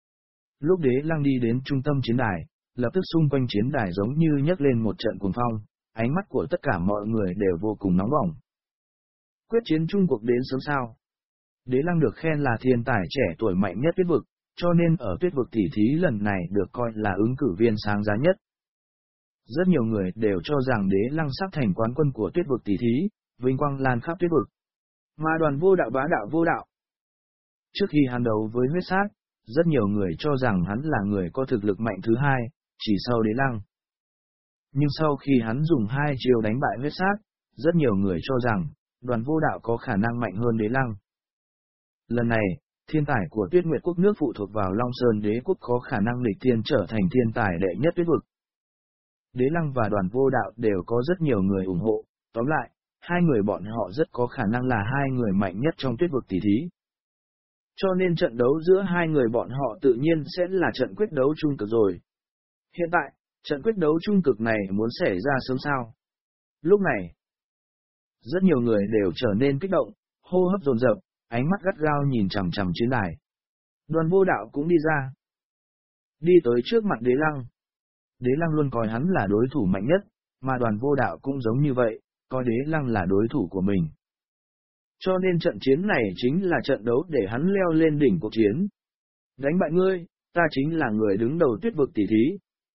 Lúc Đế Lăng đi đến trung tâm chiến đài, lập tức xung quanh chiến đài giống như nhấc lên một trận cuồng phong, ánh mắt của tất cả mọi người đều vô cùng nóng bỏng. Quyết chiến chung cuộc đến sớm sao? Đế Lăng được khen là thiên tài trẻ tuổi mạnh nhất tuyết vực, cho nên ở tuyết vực tỷ thí lần này được coi là ứng cử viên sáng giá nhất. Rất nhiều người đều cho rằng Đế Lăng sắp thành quán quân của tuyết vực tỷ thí, vinh quang lan khắp tuyết vực. Mà Đoàn Vô Đạo bá đạo vô đạo. Trước khi hắn đấu với huyết sát, rất nhiều người cho rằng hắn là người có thực lực mạnh thứ hai, chỉ sau Đế Lăng. Nhưng sau khi hắn dùng hai chiêu đánh bại huyết sát, rất nhiều người cho rằng Đoàn Vô Đạo có khả năng mạnh hơn Đế Lăng. Lần này, thiên tài của Tuyết Nguyệt Quốc nước phụ thuộc vào Long Sơn Đế Quốc có khả năng lịch thiên trở thành thiên tài đệ nhất tuyết vực. Đế Lăng và Đoàn Vô Đạo đều có rất nhiều người ủng hộ, tóm lại, hai người bọn họ rất có khả năng là hai người mạnh nhất trong tuyết vực tỷ thí. Cho nên trận đấu giữa hai người bọn họ tự nhiên sẽ là trận quyết đấu chung cực rồi. Hiện tại, trận quyết đấu chung cực này muốn xảy ra sớm sao? Lúc này, rất nhiều người đều trở nên kích động, hô hấp dồn dập, ánh mắt gắt gao nhìn chằm chằm chiến đài. Đoàn Vô Đạo cũng đi ra. Đi tới trước mặt Đế Lăng. Đế Lăng luôn coi hắn là đối thủ mạnh nhất, mà Đoàn Vô Đạo cũng giống như vậy, coi Đế Lăng là đối thủ của mình. Cho nên trận chiến này chính là trận đấu để hắn leo lên đỉnh cuộc chiến. Đánh bại ngươi, ta chính là người đứng đầu tuyết vực tỷ thí.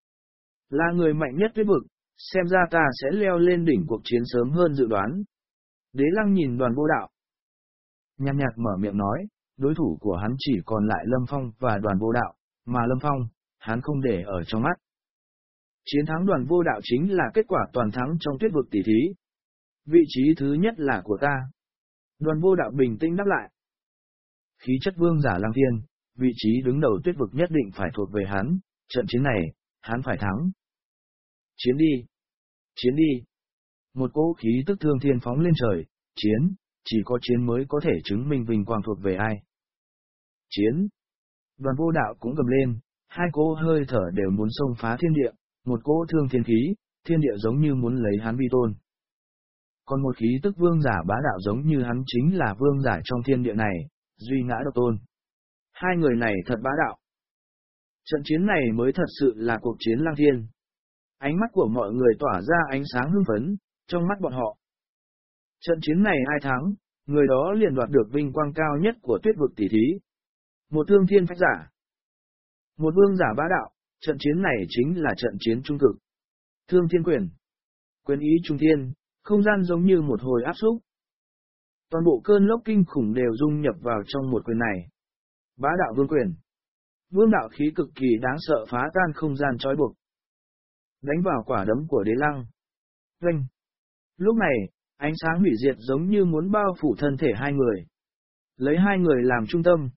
Là người mạnh nhất tuyết vực, xem ra ta sẽ leo lên đỉnh cuộc chiến sớm hơn dự đoán. Đế Lăng nhìn Đoàn Vô Đạo. Nhàn nhạt mở miệng nói, đối thủ của hắn chỉ còn lại Lâm Phong và Đoàn Vô Đạo, mà Lâm Phong, hắn không để ở trong mắt. Chiến thắng Đoàn Vô Đạo chính là kết quả toàn thắng trong tuyết vực tỷ thí. Vị trí thứ nhất là của ta. Đoàn Vô Đạo bình tĩnh đáp lại. Khí chất vương giả Lăng Thiên, vị trí đứng đầu tuyết vực nhất định phải thuộc về hắn, trận chiến này, hắn phải thắng. Chiến đi! Chiến đi! Một cỗ khí tức thương thiên phóng lên trời, chiến, chỉ có chiến mới có thể chứng minh vinh quang thuộc về ai. Chiến! Đoàn Vô Đạo cũng gầm lên, hai cỗ hơi thở đều muốn xông phá thiên địa, một cỗ thương thiên khí, thiên địa giống như muốn lấy hắn vi tôn. Còn một khí tức vương giả bá đạo giống như hắn chính là vương giả trong thiên địa này, duy ngã độc tôn. Hai người này thật bá đạo. Trận chiến này mới thật sự là cuộc chiến lang thiên. Ánh mắt của mọi người tỏa ra ánh sáng hưng phấn, trong mắt bọn họ. Trận chiến này ai thắng, người đó liền đoạt được vinh quang cao nhất của tuyết vực tỷ thí. Một thương thiên phách giả. Một vương giả bá đạo, trận chiến này chính là trận chiến trung cực. Thương thiên quyền. Quyền ý trung thiên, không gian giống như một hồi áp xúc. Toàn bộ cơn lốc kinh khủng đều dung nhập vào trong một quyền này. Bá đạo vương quyền. Vương đạo khí cực kỳ đáng sợ phá tan không gian trói buộc. Đánh vào quả đấm của Đế Lăng. Oanh. Lúc này, ánh sáng hủy diệt giống như muốn bao phủ thân thể hai người. Lấy hai người làm trung tâm.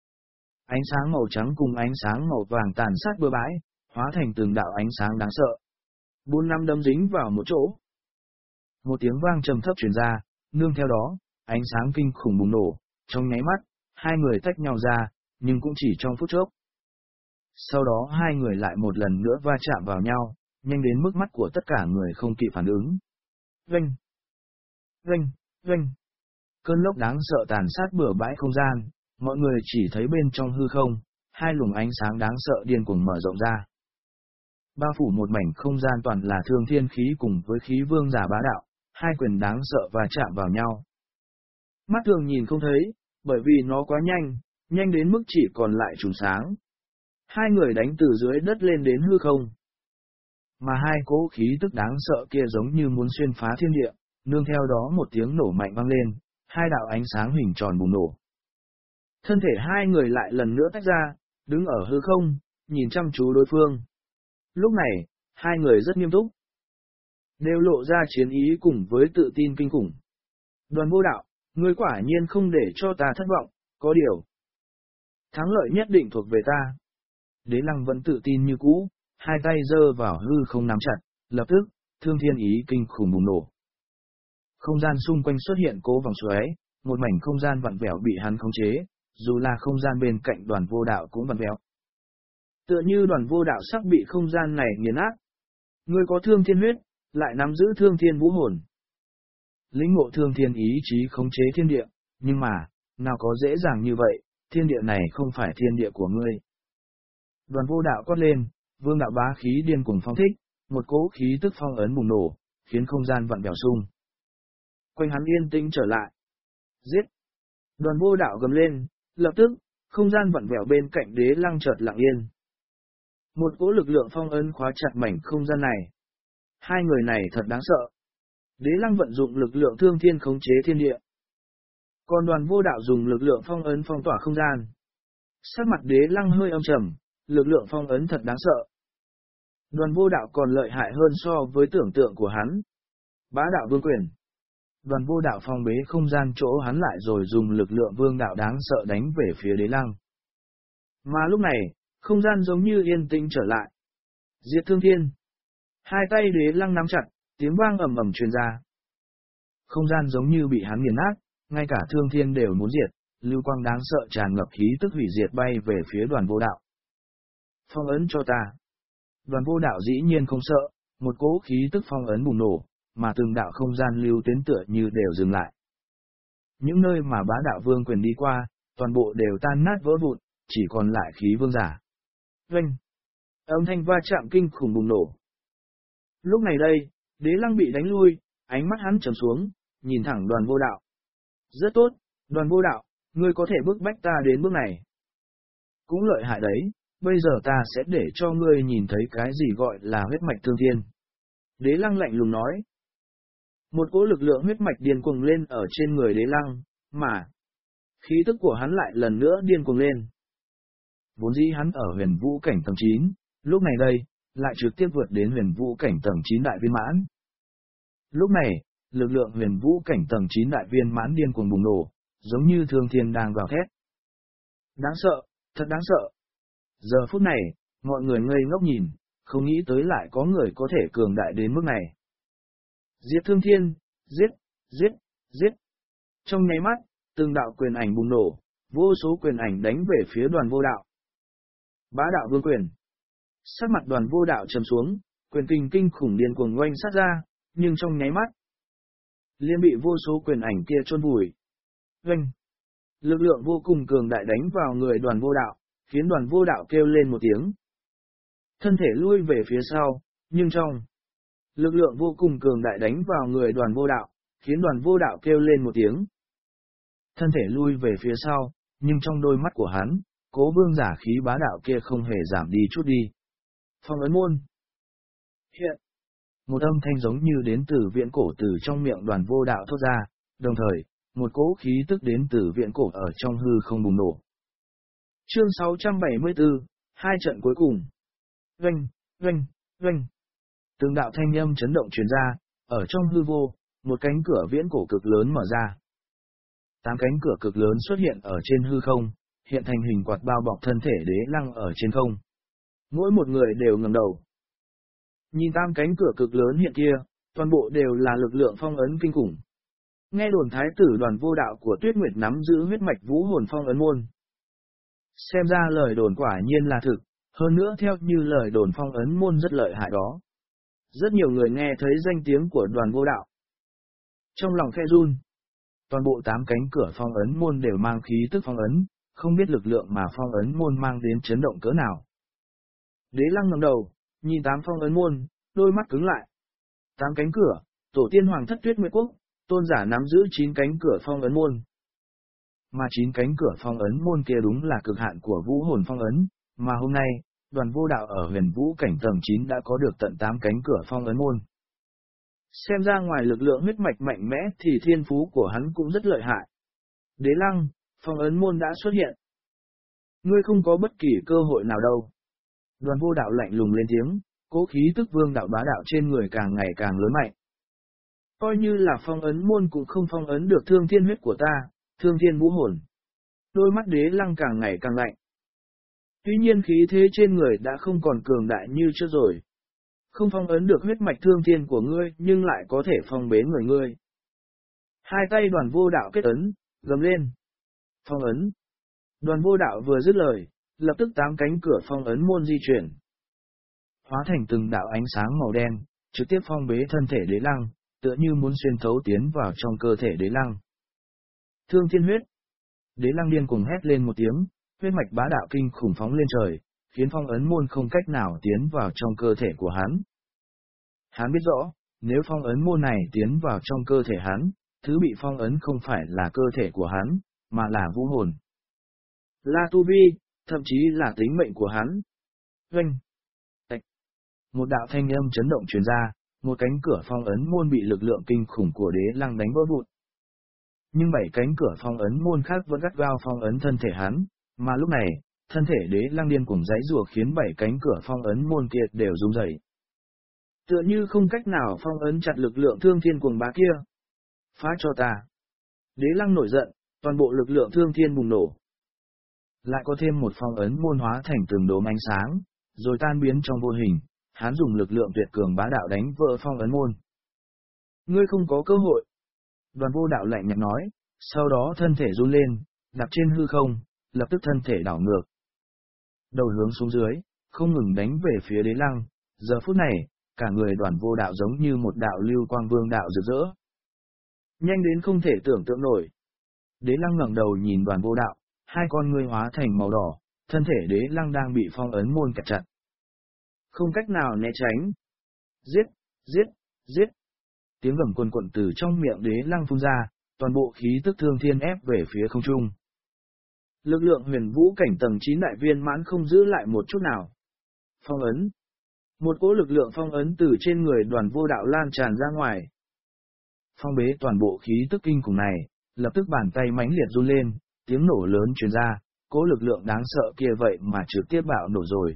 Ánh sáng màu trắng cùng ánh sáng màu vàng tàn sát bừa bãi, hóa thành từng đạo ánh sáng đáng sợ. 4 năm đấm dính vào một chỗ. Một tiếng vang trầm thấp truyền ra, nương theo đó, ánh sáng kinh khủng bùng nổ, trong nháy mắt, hai người tách nhau ra, nhưng cũng chỉ trong phút chốc. Sau đó hai người lại một lần nữa va chạm vào nhau, nhanh đến mức mắt của tất cả người không kịp phản ứng. Oanh! Oanh! Oanh! Cơn lốc đáng sợ tàn sát bừa bãi không gian, mọi người chỉ thấy bên trong hư không, hai luồng ánh sáng đáng sợ điên cuồng mở rộng ra. Bao phủ một mảnh không gian toàn là thương thiên khí cùng với khí vương giả bá đạo, hai quyền đáng sợ và chạm vào nhau. Mắt thường nhìn không thấy, bởi vì nó quá nhanh, nhanh đến mức chỉ còn lại chùm sáng. Hai người đánh từ dưới đất lên đến hư không. Mà hai cỗ khí tức đáng sợ kia giống như muốn xuyên phá thiên địa, nương theo đó một tiếng nổ mạnh vang lên, hai đạo ánh sáng hình tròn bùng nổ. Thân thể hai người lại lần nữa tách ra, đứng ở hư không, nhìn chăm chú đối phương. Lúc này, hai người rất nghiêm túc, đều lộ ra chiến ý cùng với tự tin kinh khủng. Đoàn Vô Đạo, ngươi quả nhiên không để cho ta thất vọng, có điều. Thắng lợi nhất định thuộc về ta. Đế Lăng vẫn tự tin như cũ, hai tay giơ vào hư không nắm chặt, lập tức, thương thiên ý kinh khủng bùng nổ. Không gian xung quanh xuất hiện cố vòng xoáy, một mảnh không gian vặn vẹo bị hắn khống chế, dù là không gian bên cạnh Đoàn Vô Đạo cũng vặn vẹo. Tựa như Đoàn Vô Đạo sắp bị không gian này nghiền nát. Ngươi có thương thiên huyết, lại nắm giữ thương thiên vũ hồn. Lĩnh ngộ thương thiên ý chí khống chế thiên địa, nhưng mà, nào có dễ dàng như vậy, thiên địa này không phải thiên địa của ngươi. Đoàn Vô Đạo quát lên, vương đạo bá khí điên cuồng phong thích, một cỗ khí tức phong ấn bùng nổ, khiến không gian vặn vẹo sung. Quanh hắn yên tĩnh trở lại. Giết! Đoàn Vô Đạo gầm lên, lập tức, không gian vặn vẹo bên cạnh Đế Lăng chợt lặng yên. Một cỗ lực lượng phong ấn khóa chặt mảnh không gian này. Hai người này thật đáng sợ. Đế Lăng vận dụng lực lượng thương thiên khống chế thiên địa. Còn Đoàn Vô Đạo dùng lực lượng phong ấn phong tỏa không gian. Sắc mặt Đế Lăng hơi âm trầm, lực lượng phong ấn thật đáng sợ. Đoàn Vô Đạo còn lợi hại hơn so với tưởng tượng của hắn. Bá đạo vương quyền. Đoàn Vô Đạo phong bế không gian chỗ hắn lại rồi dùng lực lượng vương đạo đáng sợ đánh về phía Đế Lăng. Mà lúc này, không gian giống như yên tĩnh trở lại. Diệt thương thiên. Hai tay Đế Lăng nắm chặt, tiếng vang ầm ầm truyền ra. Không gian giống như bị hắn nghiền nát, ngay cả thương thiên đều muốn diệt, lưu quang đáng sợ tràn ngập khí tức hủy diệt bay về phía Đoàn Vô Đạo. Phong ấn cho ta. Đoàn Vô Đạo dĩ nhiên không sợ, một cỗ khí tức phong ấn bùng nổ, mà từng đạo không gian lưu tuyến tựa như đều dừng lại. Những nơi mà bá đạo vương quyền đi qua, toàn bộ đều tan nát vỡ vụn, chỉ còn lại khí vương giả. Oanh! Âm thanh va chạm kinh khủng bùng nổ. Lúc này đây, Đế Lăng bị đánh lui, ánh mắt hắn trầm xuống, nhìn thẳng Đoàn Vô Đạo. Rất tốt, Đoàn Vô Đạo, ngươi có thể bức bách ta đến bước này. Cũng lợi hại đấy, bây giờ ta sẽ để cho ngươi nhìn thấy cái gì gọi là huyết mạch thương thiên. Đế Lăng lạnh lùng nói. Một cỗ lực lượng huyết mạch điên cuồng lên ở trên người Đế Lăng, mà khí tức của hắn lại lần nữa điên cuồng lên. Vốn dĩ hắn ở huyền vũ cảnh tầng 9, lúc này đây, lại trực tiếp vượt đến huyền vũ cảnh tầng 9 đại viên mãn. Lúc này, lực lượng huyền vũ cảnh tầng 9 đại viên mãn điên cuồng bùng nổ, giống như thương thiên đang gào thét. Đáng sợ, thật đáng sợ. Giờ phút này, mọi người ngây ngốc nhìn, không nghĩ tới lại có người có thể cường đại đến mức này. Giết thương thiên, giết, giết, giết. Trong nháy mắt, từng đạo quyền ảnh bùng nổ, vô số quyền ảnh đánh về phía Đoàn Vô Đạo. Bá đạo vương quyền. Sắc mặt Đoàn Vô Đạo trầm xuống, quyền kinh kinh khủng điên cuồng oanh sát ra, nhưng trong nháy mắt, liền bị vô số quyền ảnh kia chôn vùi. Oanh. Lực lượng vô cùng cường đại đánh vào người Đoàn Vô Đạo, khiến Đoàn Vô Đạo kêu lên một tiếng. Thân thể lui về phía sau, nhưng trong lực lượng vô cùng cường đại đánh vào người Đoàn Vô Đạo, khiến Đoàn Vô Đạo kêu lên một tiếng. Thân thể lui về phía sau, nhưng trong đôi mắt của hắn, cố vương giả khí bá đạo kia không hề giảm đi chút đi. Phong ấn môn. Hiện. Một âm thanh giống như đến từ viễn cổ từ trong miệng Đoàn Vô Đạo thốt ra, đồng thời, một cỗ khí tức đến từ viễn cổ ở trong hư không bùng nổ. Chương 674, hai trận cuối cùng. Oanh, oanh, oanh. Từng đạo thanh âm chấn động truyền ra, ở trong hư vô, một cánh cửa viễn cổ cực lớn mở ra. 8 cánh cửa cực lớn xuất hiện ở trên hư không, hiện thành hình quạt bao bọc thân thể Đế Lăng ở trên không. Mỗi một người đều ngẩng đầu. Nhìn 8 cánh cửa cực lớn hiện kia, toàn bộ đều là lực lượng phong ấn kinh khủng. Nghe đồn thái tử Đoàn Vô Đạo của Tuyết Nguyệt nắm giữ huyết mạch vũ hồn phong ấn môn. Xem ra lời đồn quả nhiên là thực, hơn nữa theo như lời đồn phong ấn môn rất lợi hại đó. Rất nhiều người nghe thấy danh tiếng của Đoàn Vô Đạo. Trong lòng khe run, toàn bộ 8 cánh cửa phong ấn môn đều mang khí tức phong ấn, không biết lực lượng mà phong ấn môn mang đến chấn động cỡ nào. Đế Lăng ngẩng đầu, nhìn 8 phong ấn môn, đôi mắt cứng lại. 8 cánh cửa, tổ tiên hoàng thất Tuyết Nguyệt Quốc, tôn giả nắm giữ 9 cánh cửa phong ấn môn. mà 9 cánh cửa phong ấn môn kia đúng là cực hạn của vũ hồn phong ấn, mà hôm nay, Đoàn Vô Đạo ở huyền vũ cảnh tầng 9 đã có được tận 8 cánh cửa phong ấn môn. Xem ra ngoài lực lượng huyết mạch mạnh mẽ thì thiên phú của hắn cũng rất lợi hại. Đế Lăng, phong ấn môn đã xuất hiện. Ngươi không có bất kỳ cơ hội nào đâu. Đoàn Vô Đạo lạnh lùng lên tiếng, cố khí tức vương đạo bá đạo trên người càng ngày càng lớn mạnh. Coi như là phong ấn môn cũng không phong ấn được thương thiên huyết của ta, thương thiên vũ hồn. Đôi mắt Đế Lăng càng ngày càng lạnh. Tuy nhiên khí thế trên người đã không còn cường đại như trước rồi. Không phong ấn được huyết mạch thương thiên của ngươi nhưng lại có thể phong bế người ngươi. Hai tay Đoàn Vô Đạo kết ấn, gầm lên. Phong ấn. Đoàn Vô Đạo vừa dứt lời, lập tức 8 cánh cửa phong ấn môn di chuyển. Hóa thành từng đạo ánh sáng màu đen, trực tiếp phong bế thân thể Đế Lăng, tựa như muốn xuyên thấu tiến vào trong cơ thể Đế Lăng. Thương thiên huyết. Đế Lăng điên cuồng hét lên một tiếng, huyết mạch bá đạo kinh khủng phóng lên trời, khiến phong ấn môn không cách nào tiến vào trong cơ thể của hắn. Hắn biết rõ, nếu phong ấn môn này tiến vào trong cơ thể hắn, thứ bị phong ấn không phải là cơ thể của hắn, mà là vũ hồn. Là tu vi, thậm chí là tính mệnh của hắn. Oanh! Tạch! Một đạo thanh âm chấn động truyền ra, một cánh cửa phong ấn môn bị lực lượng kinh khủng của Đế Lăng đánh vỡ vụn. Nhưng 7 cánh cửa phong ấn môn khác vẫn gắt gao phong ấn thân thể hắn, mà lúc này, thân thể Đế Lăng điên cuồng giãy giụa khiến 7 cánh cửa phong ấn môn kia đều rung rẩy. Tựa như không cách nào phong ấn chặt lực lượng thương thiên cuồng bá kia. Phá cho ta! Đế Lăng nổi giận, toàn bộ lực lượng thương thiên bùng nổ. Lại có thêm một phong ấn môn hóa thành từng đốm ánh sáng, rồi tan biến trong vô hình, hắn dùng lực lượng tuyệt cường bá đạo đánh vỡ phong ấn môn. Ngươi không có cơ hội. Đoàn Vô Đạo lạnh nhạt nói, sau đó thân thể run lên, đạp trên hư không, lập tức thân thể đảo ngược. Đầu hướng xuống dưới, không ngừng đánh về phía Đế Lăng, giờ phút này, cả người Đoàn Vô Đạo giống như một đạo lưu quang vương đạo rực rỡ. Nhanh đến không thể tưởng tượng nổi. Đế Lăng ngẩng đầu nhìn Đoàn Vô Đạo, hai con ngươi hóa thành màu đỏ, thân thể Đế Lăng đang bị phong ấn môn kẹp chặt. Không cách nào né tránh. Giết, giết, giết. Tiếng gầm quần quận từ trong miệng Đế Lăng phun ra, toàn bộ khí tức thương thiên ép về phía không trung. Lực lượng huyền vũ cảnh tầng 9 đại viên mãn không giữ lại một chút nào. Phong ấn. Một cỗ lực lượng phong ấn từ trên người Đoàn Vô Đạo lan tràn ra ngoài. Phong bế toàn bộ khí tức kinh khủng này, lập tức bàn tay mãnh liệt run lên, tiếng nổ lớn truyền ra, cỗ lực lượng đáng sợ kia vậy mà trực tiếp bạo nổ rồi.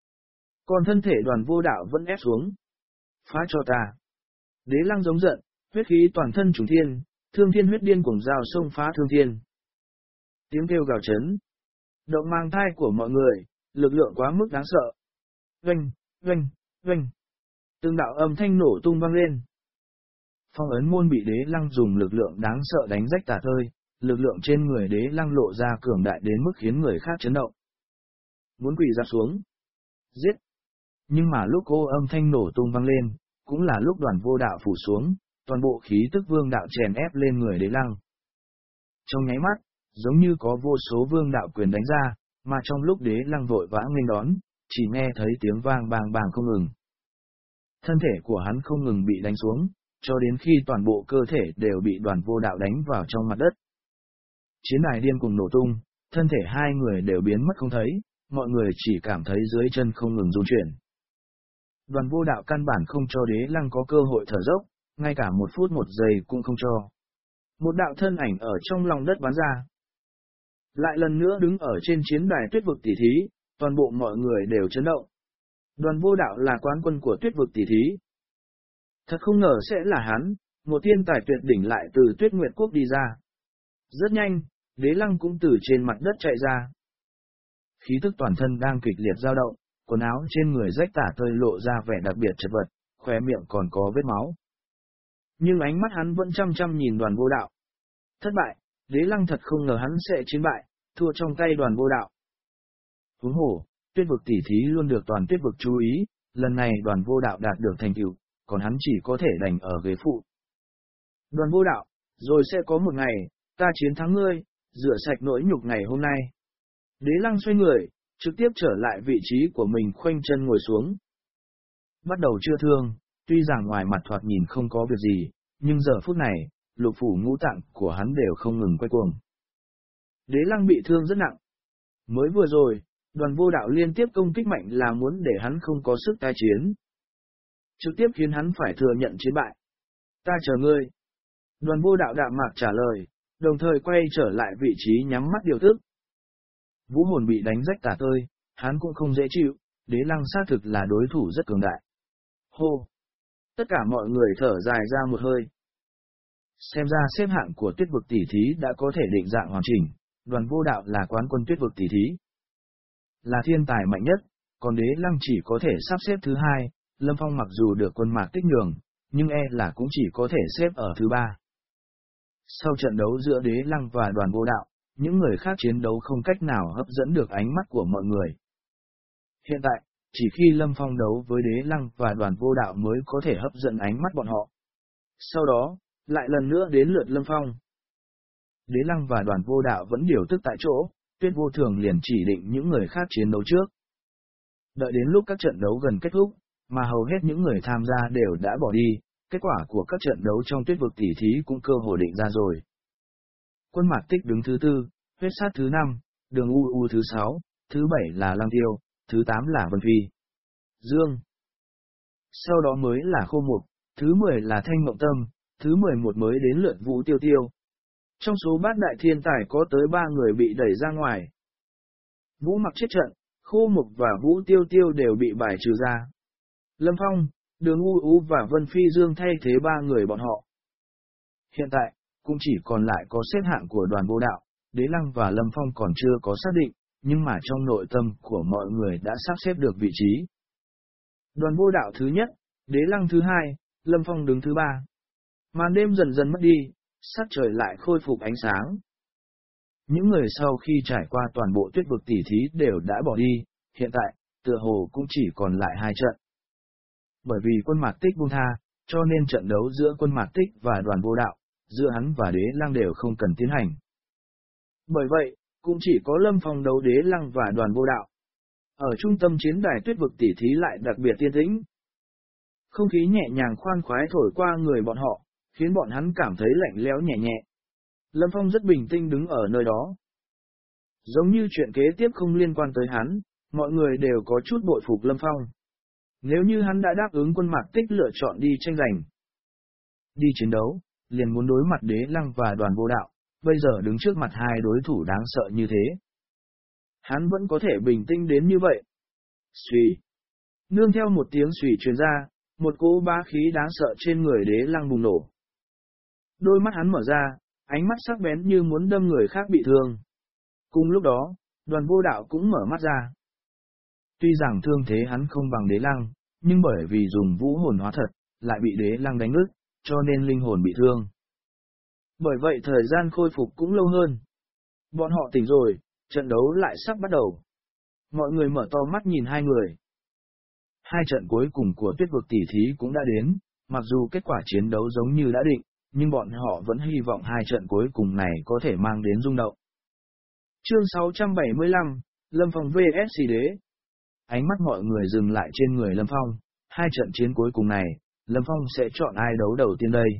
Còn thân thể Đoàn Vô Đạo vẫn ép xuống. Phá cho ta. Đế Lăng giống giận, huyết khí toàn thân trùng thiên, thương thiên huyết điên cuồng giao xông phá thương thiên. Tiếng kêu gào chấn. Động mang thai của mọi người, lực lượng quá mức đáng sợ. Oanh, oanh, oanh. Từng đạo âm thanh nổ tung vang lên. Phong ấn môn bị Đế Lăng dùng lực lượng đáng sợ đánh rách tả tơi, lực lượng trên người Đế Lăng lộ ra cường đại đến mức khiến người khác chấn động. Muốn quỳ ra xuống. Giết. Nhưng mà lúc cô âm thanh nổ tung vang lên, cũng là lúc Đoàn Vô Đạo phủ xuống, toàn bộ khí tức vương đạo chèn ép lên người Đế Lăng. Trong nháy mắt, giống như có vô số vương đạo quyền đánh ra, mà trong lúc Đế Lăng vội vã nghênh đón, chỉ nghe thấy tiếng vang bàng bàng không ngừng. Thân thể của hắn không ngừng bị đánh xuống, cho đến khi toàn bộ cơ thể đều bị Đoàn Vô Đạo đánh vào trong mặt đất. Chiến đài điên cuồng nổ tung, thân thể hai người đều biến mất không thấy, mọi người chỉ cảm thấy dưới chân không ngừng rung chuyển. Đoàn Vô Đạo căn bản không cho Đế Lăng có cơ hội thở dốc, ngay cả 1 phút 1 giây cũng không cho. Một đạo thân ảnh ở trong lòng đất bắn ra. Lại lần nữa đứng ở trên chiến đài tuyết vực tỷ thí, toàn bộ mọi người đều chấn động. Đoàn Vô Đạo là quán quân của tuyết vực tỷ thí. Thật không ngờ sẽ là hắn, một thiên tài tuyệt đỉnh lại từ Tuyết Nguyệt Quốc đi ra. Rất nhanh, Đế Lăng cũng từ trên mặt đất chạy ra. Khí tức toàn thân đang kịch liệt dao động, quần áo trên người rách tả tơi lộ ra vẻ đặc biệt chật vật, khóe miệng còn có vết máu. Nhưng ánh mắt hắn vẫn chăm chăm nhìn Đoàn Vô Đạo. Thất bại, Đế Lăng thật không ngờ hắn sẽ chiến bại, thua trong tay Đoàn Vô Đạo. Huống hồ, tuyết vực tỷ thí luôn được toàn tuyết vực chú ý, lần này Đoàn Vô Đạo đạt được thành tựu, còn hắn chỉ có thể đành ở ghế phụ. Đoàn Vô Đạo, rồi sẽ có một ngày, ta chiến thắng ngươi, rửa sạch nỗi nhục ngày hôm nay. Đế Lăng xoay người, trực tiếp trở lại vị trí của mình, khoanh chân ngồi xuống. Bắt đầu chữa thương, tuy rằng ngoài mặt thoạt nhìn không có việc gì, nhưng giờ phút này, lục phủ ngũ tạng của hắn đều không ngừng quay cuồng. Đế Lăng bị thương rất nặng. Mới vừa rồi, Đoàn Vô Đạo liên tiếp công kích mạnh là muốn để hắn không có sức tái chiến. Trực tiếp khiến hắn phải thừa nhận chiến bại. Ta chờ ngươi. Đoàn Vô Đạo đạm mạc trả lời, đồng thời quay trở lại vị trí nhắm mắt điều tức. Vũ hồn bị đánh rách tả tơi, hắn cũng không dễ chịu, Đế Lăng xác thực là đối thủ rất cường đại. Hô! Tất cả mọi người thở dài ra một hơi. Xem ra xếp hạng của Tuyết vực tỷ thí đã có thể định dạng hoàn chỉnh, Đoàn Vô Đạo là quán quân Tuyết vực tỷ thí. Là thiên tài mạnh nhất, còn Đế Lăng chỉ có thể sắp xếp thứ hai, Lâm Phong mặc dù được Quân Mạc Tích nhường, nhưng là cũng chỉ có thể xếp ở thứ ba. Sau trận đấu giữa Đế Lăng và Đoàn Vô Đạo, những người khác chiến đấu không cách nào hấp dẫn được ánh mắt của mọi người. Hiện tại, chỉ khi Lâm Phong đấu với Đế Lăng và Đoàn Vô Đạo mới có thể hấp dẫn ánh mắt bọn họ. Sau đó, lại lần nữa đến lượt Lâm Phong. Đế Lăng và Đoàn Vô Đạo vẫn điều tức tại chỗ, Tuyết Vô Thường liền chỉ định những người khác chiến đấu trước. Đợi đến lúc các trận đấu gần kết thúc, mà hầu hết những người tham gia đều đã bỏ đi, kết quả của các trận đấu trong Tuyết vực tỷ thí cũng cơ hồ định ra rồi. Quân Mạc Tích đứng thứ tư, Huyết Sát thứ 5, Đường U thứ 6, thứ 7 là Lăng Tiêu, thứ 8 là Vân Phi, Dương. Sau đó mới là Khô Mục, thứ 10 là Thanh Mộng Tâm, thứ 11 mới đến lượt Vũ Tiêu Tiêu. Trong số bát đại thiên tài có tới 3 người bị đẩy ra ngoài. Vũ Mặc chết trận, Khô Mục và Vũ Tiêu Tiêu đều bị bài trừ ra. Lâm Phong, Đường U và Vân Phi Dương thay thế 3 người bọn họ. Hiện tại, cũng chỉ còn lại có xếp hạng của Đoàn Vô Đạo, Đế Lăng và Lâm Phong còn chưa có xác định, nhưng mà trong nội tâm của mọi người đã sắp xếp được vị trí. Đoàn Vô Đạo thứ nhất, Đế Lăng thứ hai, Lâm Phong đứng thứ ba. Màn đêm dần dần mất đi, sắc trời lại khôi phục ánh sáng. Những người sau khi trải qua toàn bộ Tuyết vực tỷ thí đều đã bỏ đi, hiện tại, tựa hồ cũng chỉ còn lại 2 trận. Bởi vì Quân Mạc Tích buông tha, cho nên trận đấu giữa Quân Mạc Tích và Đoàn Vô Đạo, giữa hắn và Đế Lăng đều không cần tiến hành. Bởi vậy, cũng chỉ có Lâm Phong đấu Đế Lăng và Đoàn Vô Đạo. Ở trung tâm chiến đài Tuyết vực tỷ thí lại đặc biệt yên tĩnh. Không khí nhẹ nhàng khoan khoái thổi qua người bọn họ, khiến bọn hắn cảm thấy lạnh lẽo nhẹ nhẹ. Lâm Phong rất bình tĩnh đứng ở nơi đó. Giống như chuyện kế tiếp không liên quan tới hắn, mọi người đều có chút bội phục Lâm Phong. Nếu như hắn đã đáp ứng Quân Mạc Tích lựa chọn đi tranh giành, đi chiến đấu, liền muốn đối mặt Đế Lăng và Đoàn Vô Đạo, bây giờ đứng trước mặt 2 đối thủ đáng sợ như thế. Hắn vẫn có thể bình tĩnh đến như vậy. Xuy. Nương theo một tiếng xuy truyền ra, một cỗ bá khí đáng sợ trên người Đế Lăng bùng nổ. Đôi mắt hắn mở ra, ánh mắt sắc bén như muốn đâm người khác bị thương. Cùng lúc đó, Đoàn Vô Đạo cũng mở mắt ra. Tuy rằng thương thế hắn không bằng Đế Lăng, nhưng bởi vì dùng vũ hồn hóa thật, lại bị Đế Lăng đánh ức, cho nên linh hồn bị thương. Bởi vậy thời gian khôi phục cũng lâu hơn. Bọn họ tỉnh rồi, trận đấu lại sắp bắt đầu. Mọi người mở to mắt nhìn 2 người. 2 trận cuối cùng của Tuyết vực tỷ thí cũng đã đến, mặc dù kết quả chiến đấu giống như đã định, nhưng bọn họ vẫn hy vọng 2 trận cuối cùng này có thể mang đến rung động. Chương 675, Lâm Phong vs Đế. Ánh mắt mọi người dừng lại trên người Lâm Phong, 2 trận chiến cuối cùng này, Lâm Phong sẽ chọn ai đấu đầu tiên đây?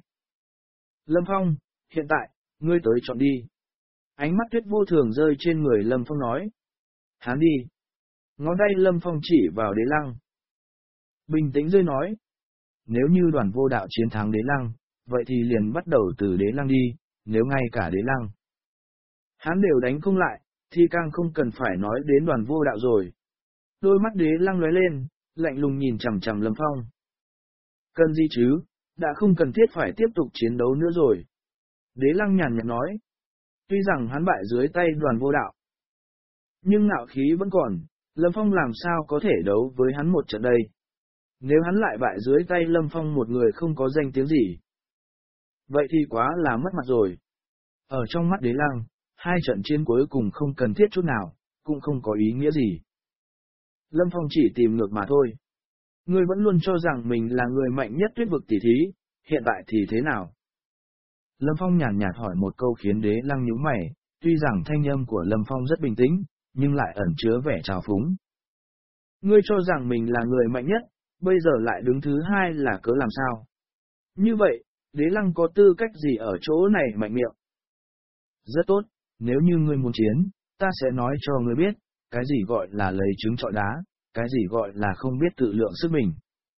Lâm Phong, hiện tại, ngươi tới chọn đi. Ánh mắt Tuyết Vô Thường rơi trên người Lâm Phong nói. Hắn đi. Ngón tay Lâm Phong chỉ vào Đế Lăng. Bình tĩnh rơi nói. Nếu như Đoàn Vô Đạo chiến thắng Đế Lăng, vậy thì liền bắt đầu từ Đế Lăng đi, nếu ngay cả Đế Lăng hắn đều đánh không lại, thì càng không cần phải nói đến Đoàn Vô Đạo rồi. Đôi mắt Đế Lăng lóe lên, lạnh lùng nhìn chằm chằm Lâm Phong. Cần gì chứ, đã không cần thiết phải tiếp tục chiến đấu nữa rồi. Đế Lăng nhàn nhạt nói. Tuy rằng hắn bại dưới tay Đoàn Vô Đạo, nhưng ngạo khí vẫn còn, Lâm Phong làm sao có thể đấu với hắn một trận đây. Nếu hắn lại bại dưới tay Lâm Phong một người không có danh tiếng gì, vậy thì quá là mất mặt rồi. Ở trong mắt Đế Lăng, 2 trận chiến cuối cùng không cần thiết chút nào, cũng không có ý nghĩa gì. Lâm Phong chỉ tìm ngược mà thôi. Ngươi vẫn luôn cho rằng mình là người mạnh nhất Tuyết vực tỷ thí, hiện tại thì thế nào? Lâm Phong nhàn nhạt hỏi một câu khiến Đế Lăng nhíu mày, tuy rằng thanh âm của Lâm Phong rất bình tĩnh, nhưng lại ẩn chứa vẻ trào phúng. Ngươi cho rằng mình là người mạnh nhất, bây giờ lại đứng thứ 2 là cớ làm sao? Như vậy, Đế Lăng có tư cách gì ở chỗ này mạnh miệng? Rất tốt, nếu như ngươi muốn chiến, ta sẽ nói cho ngươi biết, cái gì gọi là lấy trứng trọi đá, cái gì gọi là không biết tự lượng sức mình.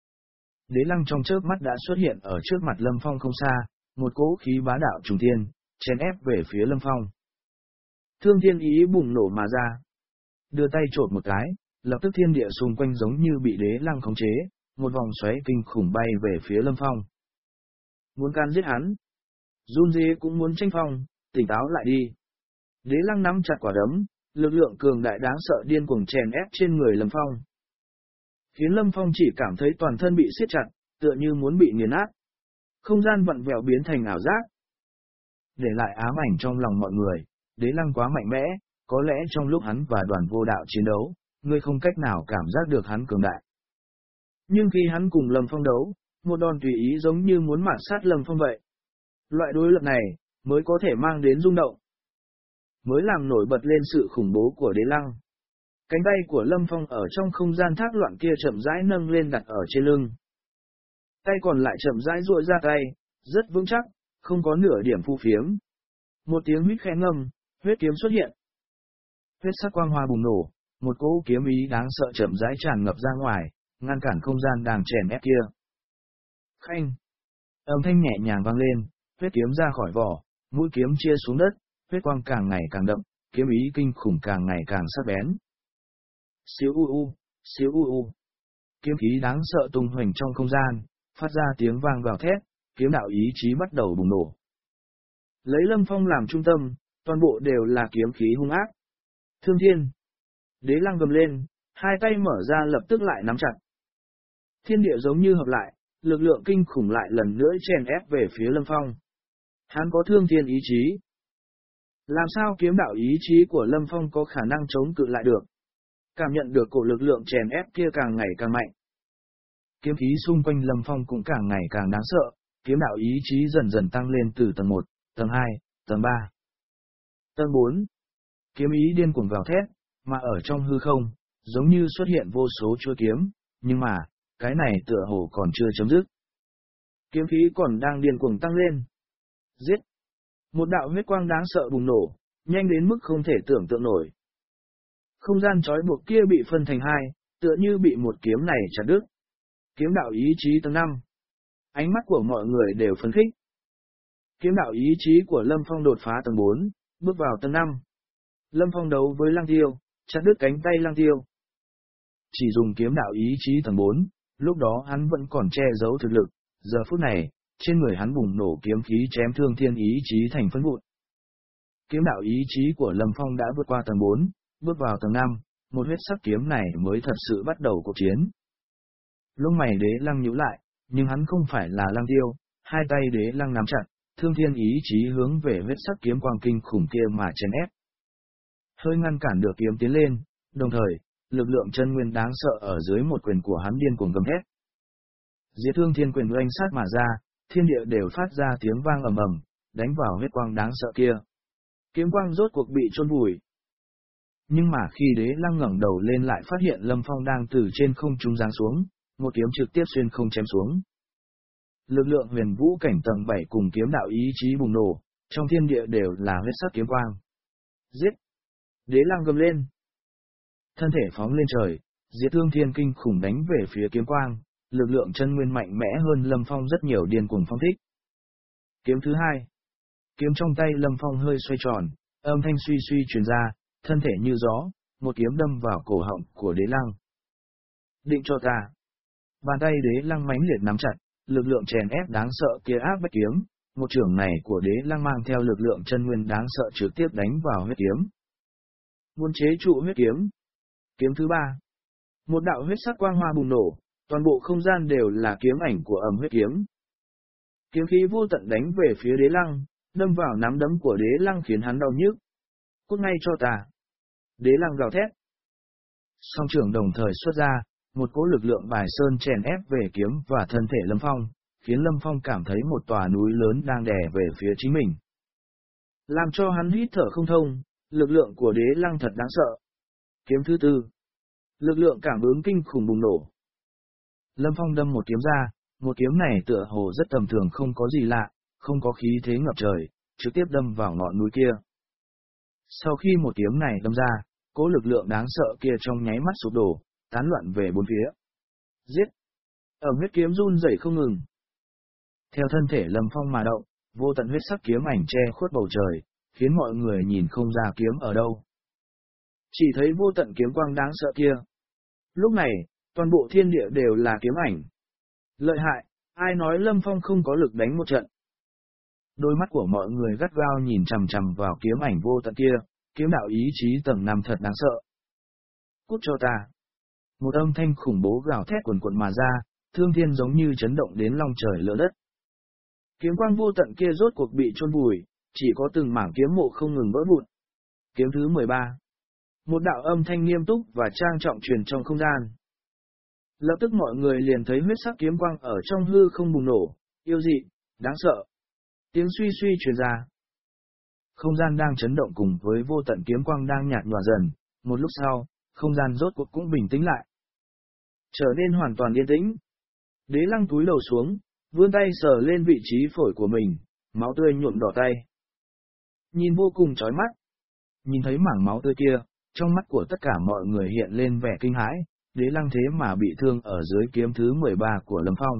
Đế Lăng trong chớp mắt đã xuất hiện ở trước mặt Lâm Phong không xa, một cỗ khí bá đạo trùng thiên, chèn ép về phía Lâm Phong. Thương thiên ý bùng nổ mà ra. Đưa tay chộp một cái, lập tức thiên địa xung quanh giống như bị Đế Lăng khống chế, một vòng xoáy kinh khủng bay về phía Lâm Phong. Muốn can giết hắn. Run Dế cũng muốn tranh phong, tỉnh táo lại đi. Đế Lăng nắm chặt quả đấm, lực lượng cường đại đáng sợ điên cuồng chèn ép trên người Lâm Phong. Khiến Lâm Phong chỉ cảm thấy toàn thân bị siết chặt, tựa như muốn bị nghiền nát. Không gian vặn vẹo biến thành ảo giác. Để lại ám ảnh trong lòng mọi người, Đế Lăng quá mạnh mẽ, có lẽ trong lúc hắn và đoàn vô đạo chiến đấu, ngươi không cách nào cảm giác được hắn cường đại. Nhưng khi hắn cùng Lâm Phong đấu, một đòn tùy ý giống như muốn mạt sát Lâm Phong vậy. Loại đối lập này, mới có thể mang đến rung động, mới làm nổi bật lên sự khủng bố của Đế Lăng. Cánh tay của Lâm Phong ở trong không gian thác loạn kia chậm rãi nâng lên đặt ở trên lưng. Tay còn lại chậm rãi duỗi ra tay, rất vững chắc, không có nửa điểm phù phiếm. Một tiếng huýt khẽ ngâm, huyết kiếm xuất hiện. Huyết sắc quang hoa bùng nổ, một cỗ kiếm ý đáng sợ chậm rãi tràn ngập ra ngoài, ngăn cản không gian đang chèn ép kia. Khanh! Âm thanh nhẹ nhàng vang lên, huyết kiếm ra khỏi vỏ, mũi kiếm chia xuống đất, huyết quang càng ngày càng đậm, kiếm ý kinh khủng càng ngày càng sắc bén. Xíu u u, xíu u u. Kiếm khí đáng sợ tung hoành trong không gian, phát ra tiếng vang gào thét, kiếm đạo ý chí bắt đầu bùng nổ. Lấy Lâm Phong làm trung tâm, toàn bộ đều là kiếm khí hung ác. Thương thiên! Đế Lăng gầm lên, hai tay mở ra lập tức lại nắm chặt. Thiên địa giống như hợp lại, lực lượng kinh khủng lại lần nữa chèn ép về phía Lâm Phong. Hắn có thương thiên ý chí. Làm sao kiếm đạo ý chí của Lâm Phong có khả năng chống cự lại được? Cảm nhận được cổ lực lượng chèn ép kia càng ngày càng mạnh. Kiếm khí xung quanh Lâm Phong cũng càng ngày càng đáng sợ, kiếm đạo ý chí dần dần tăng lên từ tầng 1, tầng 2, tầng 3, tầng 4. Kiếm ý điên cuồng gào thét, mà ở trong hư không, giống như xuất hiện vô số chuôi kiếm, nhưng mà, cái này tựa hồ còn chưa chấm dứt. Kiếm khí còn đang điên cuồng tăng lên. Giết! Một đạo huyết quang đáng sợ bùng nổ, nhanh đến mức không thể tưởng tượng nổi. Không gian trói buộc kia bị phân thành hai, tựa như bị một kiếm này chặt đứt. Kiếm đạo ý chí tầng 5. Ánh mắt của mọi người đều phấn khích. Kiếm đạo ý chí của Lâm Phong đột phá tầng 4, bước vào tầng 5. Lâm Phong đấu với Lăng Tiêu, chặt đứt cánh tay Lăng Tiêu. Chỉ dùng kiếm đạo ý chí tầng 4, lúc đó hắn vẫn còn che giấu thực lực, giờ phút này, trên người hắn bùng nổ kiếm khí chém thương thiên ý chí thành phấn vụn. Kiếm đạo ý chí của Lâm Phong đã vượt qua tầng 4, bước vào tầng 5, một huyết sắc kiếm này mới thật sự bắt đầu cuộc chiến. Lông mày Đế Lăng nhíu lại, nhưng hắn không phải là Lăng Tiêu, hai tay Đế Lăng nắm chặt, thương thiên ý chí hướng về huyết sắc kiếm quang kinh khủng kia mà chèn ép. Hơi ngăn cản được kiếm tiến lên, đồng thời, lực lượng chân nguyên đáng sợ ở dưới một quyền của hắn điên cuồng gầm thét. Diệt thương thiên quyền oanh sát mà ra, thiên địa đều phát ra tiếng vang ầm ầm, đánh vào huyết quang đáng sợ kia. Kiếm quang rốt cuộc bị chôn vùi. Nhưng mà khi Đế Lăng ngẩng đầu lên lại phát hiện Lâm Phong đang từ trên không trung giáng xuống, một kiếm trực tiếp xuyên không chém xuống. Lực lượng huyền vũ cảnh tầng 7 cùng kiếm đạo ý chí bùng nổ, trong thiên địa đều là huyết sắc kiếm quang. Giết! Đế Lăng gầm lên. Thân thể phóng lên trời, diệt thương thiên kinh khủng đánh về phía kiếm quang, lực lượng chân nguyên mạnh mẽ hơn Lâm Phong rất nhiều điên cuồng phong thích. Kiếm thứ hai. Kiếm trong tay Lâm Phong hơi xoay tròn, âm thanh suy suy truyền ra, thân thể như gió, một kiếm đâm vào cổ họng của Đế Lăng. Định cho ta. Bàn tay Đế Lăng mãnh liệt nắm chặt, lực lượng chèn ép đáng sợ kia áp bách kiếm, một chưởng này của Đế Lăng mang theo lực lượng chân nguyên đáng sợ trực tiếp đánh vào huyết kiếm. Muốn chế trụ huyết kiếm. Kiếm thứ ba. Một đạo huyết sắc quang hoa bùng nổ, toàn bộ không gian đều là kiếm ảnh của huyết kiếm. Kiếm khí vô tận đánh về phía Đế Lăng, đâm vào nắm đấm của Đế Lăng khiến hắn đau nhức. Cút ngay cho ta. Đế Lăng gào thét. Song trưởng đồng thời xuất ra, một cỗ lực lượng bài sơn chèn ép về kiếm và thân thể Lâm Phong, khiến Lâm Phong cảm thấy một tòa núi lớn đang đè về phía chính mình. Làm cho hắn hít thở không thông, lực lượng của Đế Lăng thật đáng sợ. Kiếm thứ tư. Lực lượng cảm ứng kinh khủng bùng nổ. Lâm Phong đâm một kiếm ra, một kiếm này tựa hồ rất tầm thường không có gì lạ, không có khí thế ngập trời, trực tiếp đâm vào ngọn núi kia. Sau khi một kiếm này đâm ra, cỗ lực lượng đáng sợ kia trong nháy mắt sụp đổ, tán loạn về bốn phía. Giết! Ẩm huyết kiếm run rẩy không ngừng. Theo thân thể Lâm Phong mà động, vô tận huyết sắc kiếm ảnh che khuất bầu trời, khiến mọi người nhìn không ra kiếm ở đâu. Chỉ thấy vô tận kiếm quang đáng sợ kia. Lúc này, toàn bộ thiên địa đều là kiếm ảnh. Lợi hại, ai nói Lâm Phong không có lực đánh một trận. Đôi mắt của mọi người gắt gao nhìn chằm chằm vào kiếm ảnh vô tận kia, kiếm đạo ý chí tầng 5 thật đáng sợ. Cút cho ta. Một âm thanh khủng bố gào thét quần quần mà ra, thương thiên giống như chấn động đến long trời lỡ đất. Kiếm quang vô tận kia rốt cuộc bị chôn vùi, chỉ có từng mảng kiếm mộ không ngừng vỡ vụn. Kiếm thứ 13. Một đạo âm thanh nghiêm túc và trang trọng truyền trong không gian. Lập tức mọi người liền thấy huyết sắc kiếm quang ở trong hư không bùng nổ, yêu dị, đáng sợ. Tiếng suy suy truyền ra. Không gian đang chấn động cùng với vô tận kiếm quang đang nhạt nhòa dần, một lúc sau, không gian rốt cuộc cũng bình tĩnh lại. Trở nên hoàn toàn yên tĩnh. Đế Lăng cúi đầu xuống, vươn tay sờ lên vị trí phổi của mình, máu tươi nhuộm đỏ tay. Nhìn vô cùng chói mắt. Nhìn thấy mảng máu tươi kia, trong mắt của tất cả mọi người hiện lên vẻ kinh hãi, Đế Lăng thế mà bị thương ở dưới kiếm thứ 13 của Lâm Phong.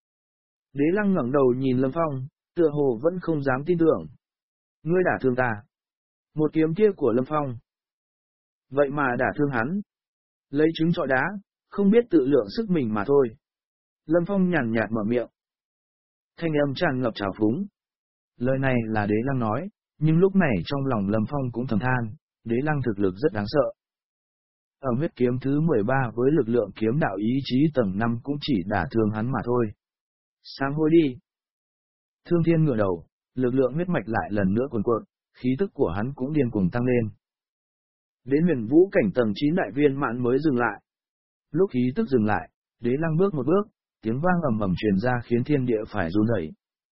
Đế Lăng ngẩng đầu nhìn Lâm Phong, tựa hồ vẫn không dám tin tưởng. Ngươi đả thương ta. Một kiếm kia của Lâm Phong. Vậy mà đả thương hắn. Lấy trứng trọi đá, không biết tự lượng sức mình mà thôi. Lâm Phong nhàn nhạt mở miệng. Thanh âm tràn ngập trào phúng. Lời này là Đế Lăng nói, nhưng lúc này trong lòng Lâm Phong cũng thầm than, Đế Lăng thực lực rất đáng sợ. Ở huyết kiếm thứ 13 với lực lượng kiếm đạo ý chí tầng 5 cũng chỉ đả thương hắn mà thôi. Sám hối đi. Thương Thiên ngửa đầu, lực lượng huyết mạch lại lần nữa cuồn cuộn, khí tức của hắn cũng điên cuồng tăng lên. Đến huyền vũ cảnh tầng 9 đại viên mãn mới dừng lại. Lúc khí tức dừng lại, Đế Lăng bước một bước, tiếng vang ầm ầm truyền ra khiến thiên địa phải run rẩy.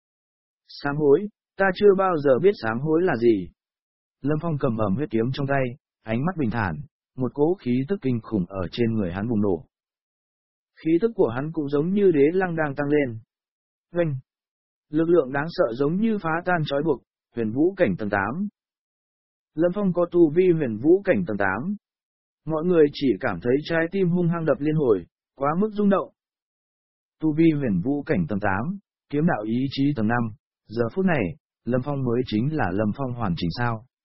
Sám hối, ta chưa bao giờ biết sám hối là gì. Lâm Phong cầm ầm huyết kiếm trong tay, ánh mắt bình thản, một cỗ khí tức kinh khủng ở trên người hắn bùng nổ. Khí tức của hắn cũng giống như Đế Lăng đang tăng lên. Oanh! Lực lượng đáng sợ giống như phá tan trói buộc, huyền vũ cảnh tầng 8. Lâm Phong có tu vi huyền vũ cảnh tầng 8. Mọi người chỉ cảm thấy trái tim hung hăng đập liên hồi, quá mức rung động. Tu vi huyền vũ cảnh tầng 8, kiếm đạo ý chí tầng 5, giờ phút này, Lâm Phong mới chính là Lâm Phong hoàn chỉnh sao.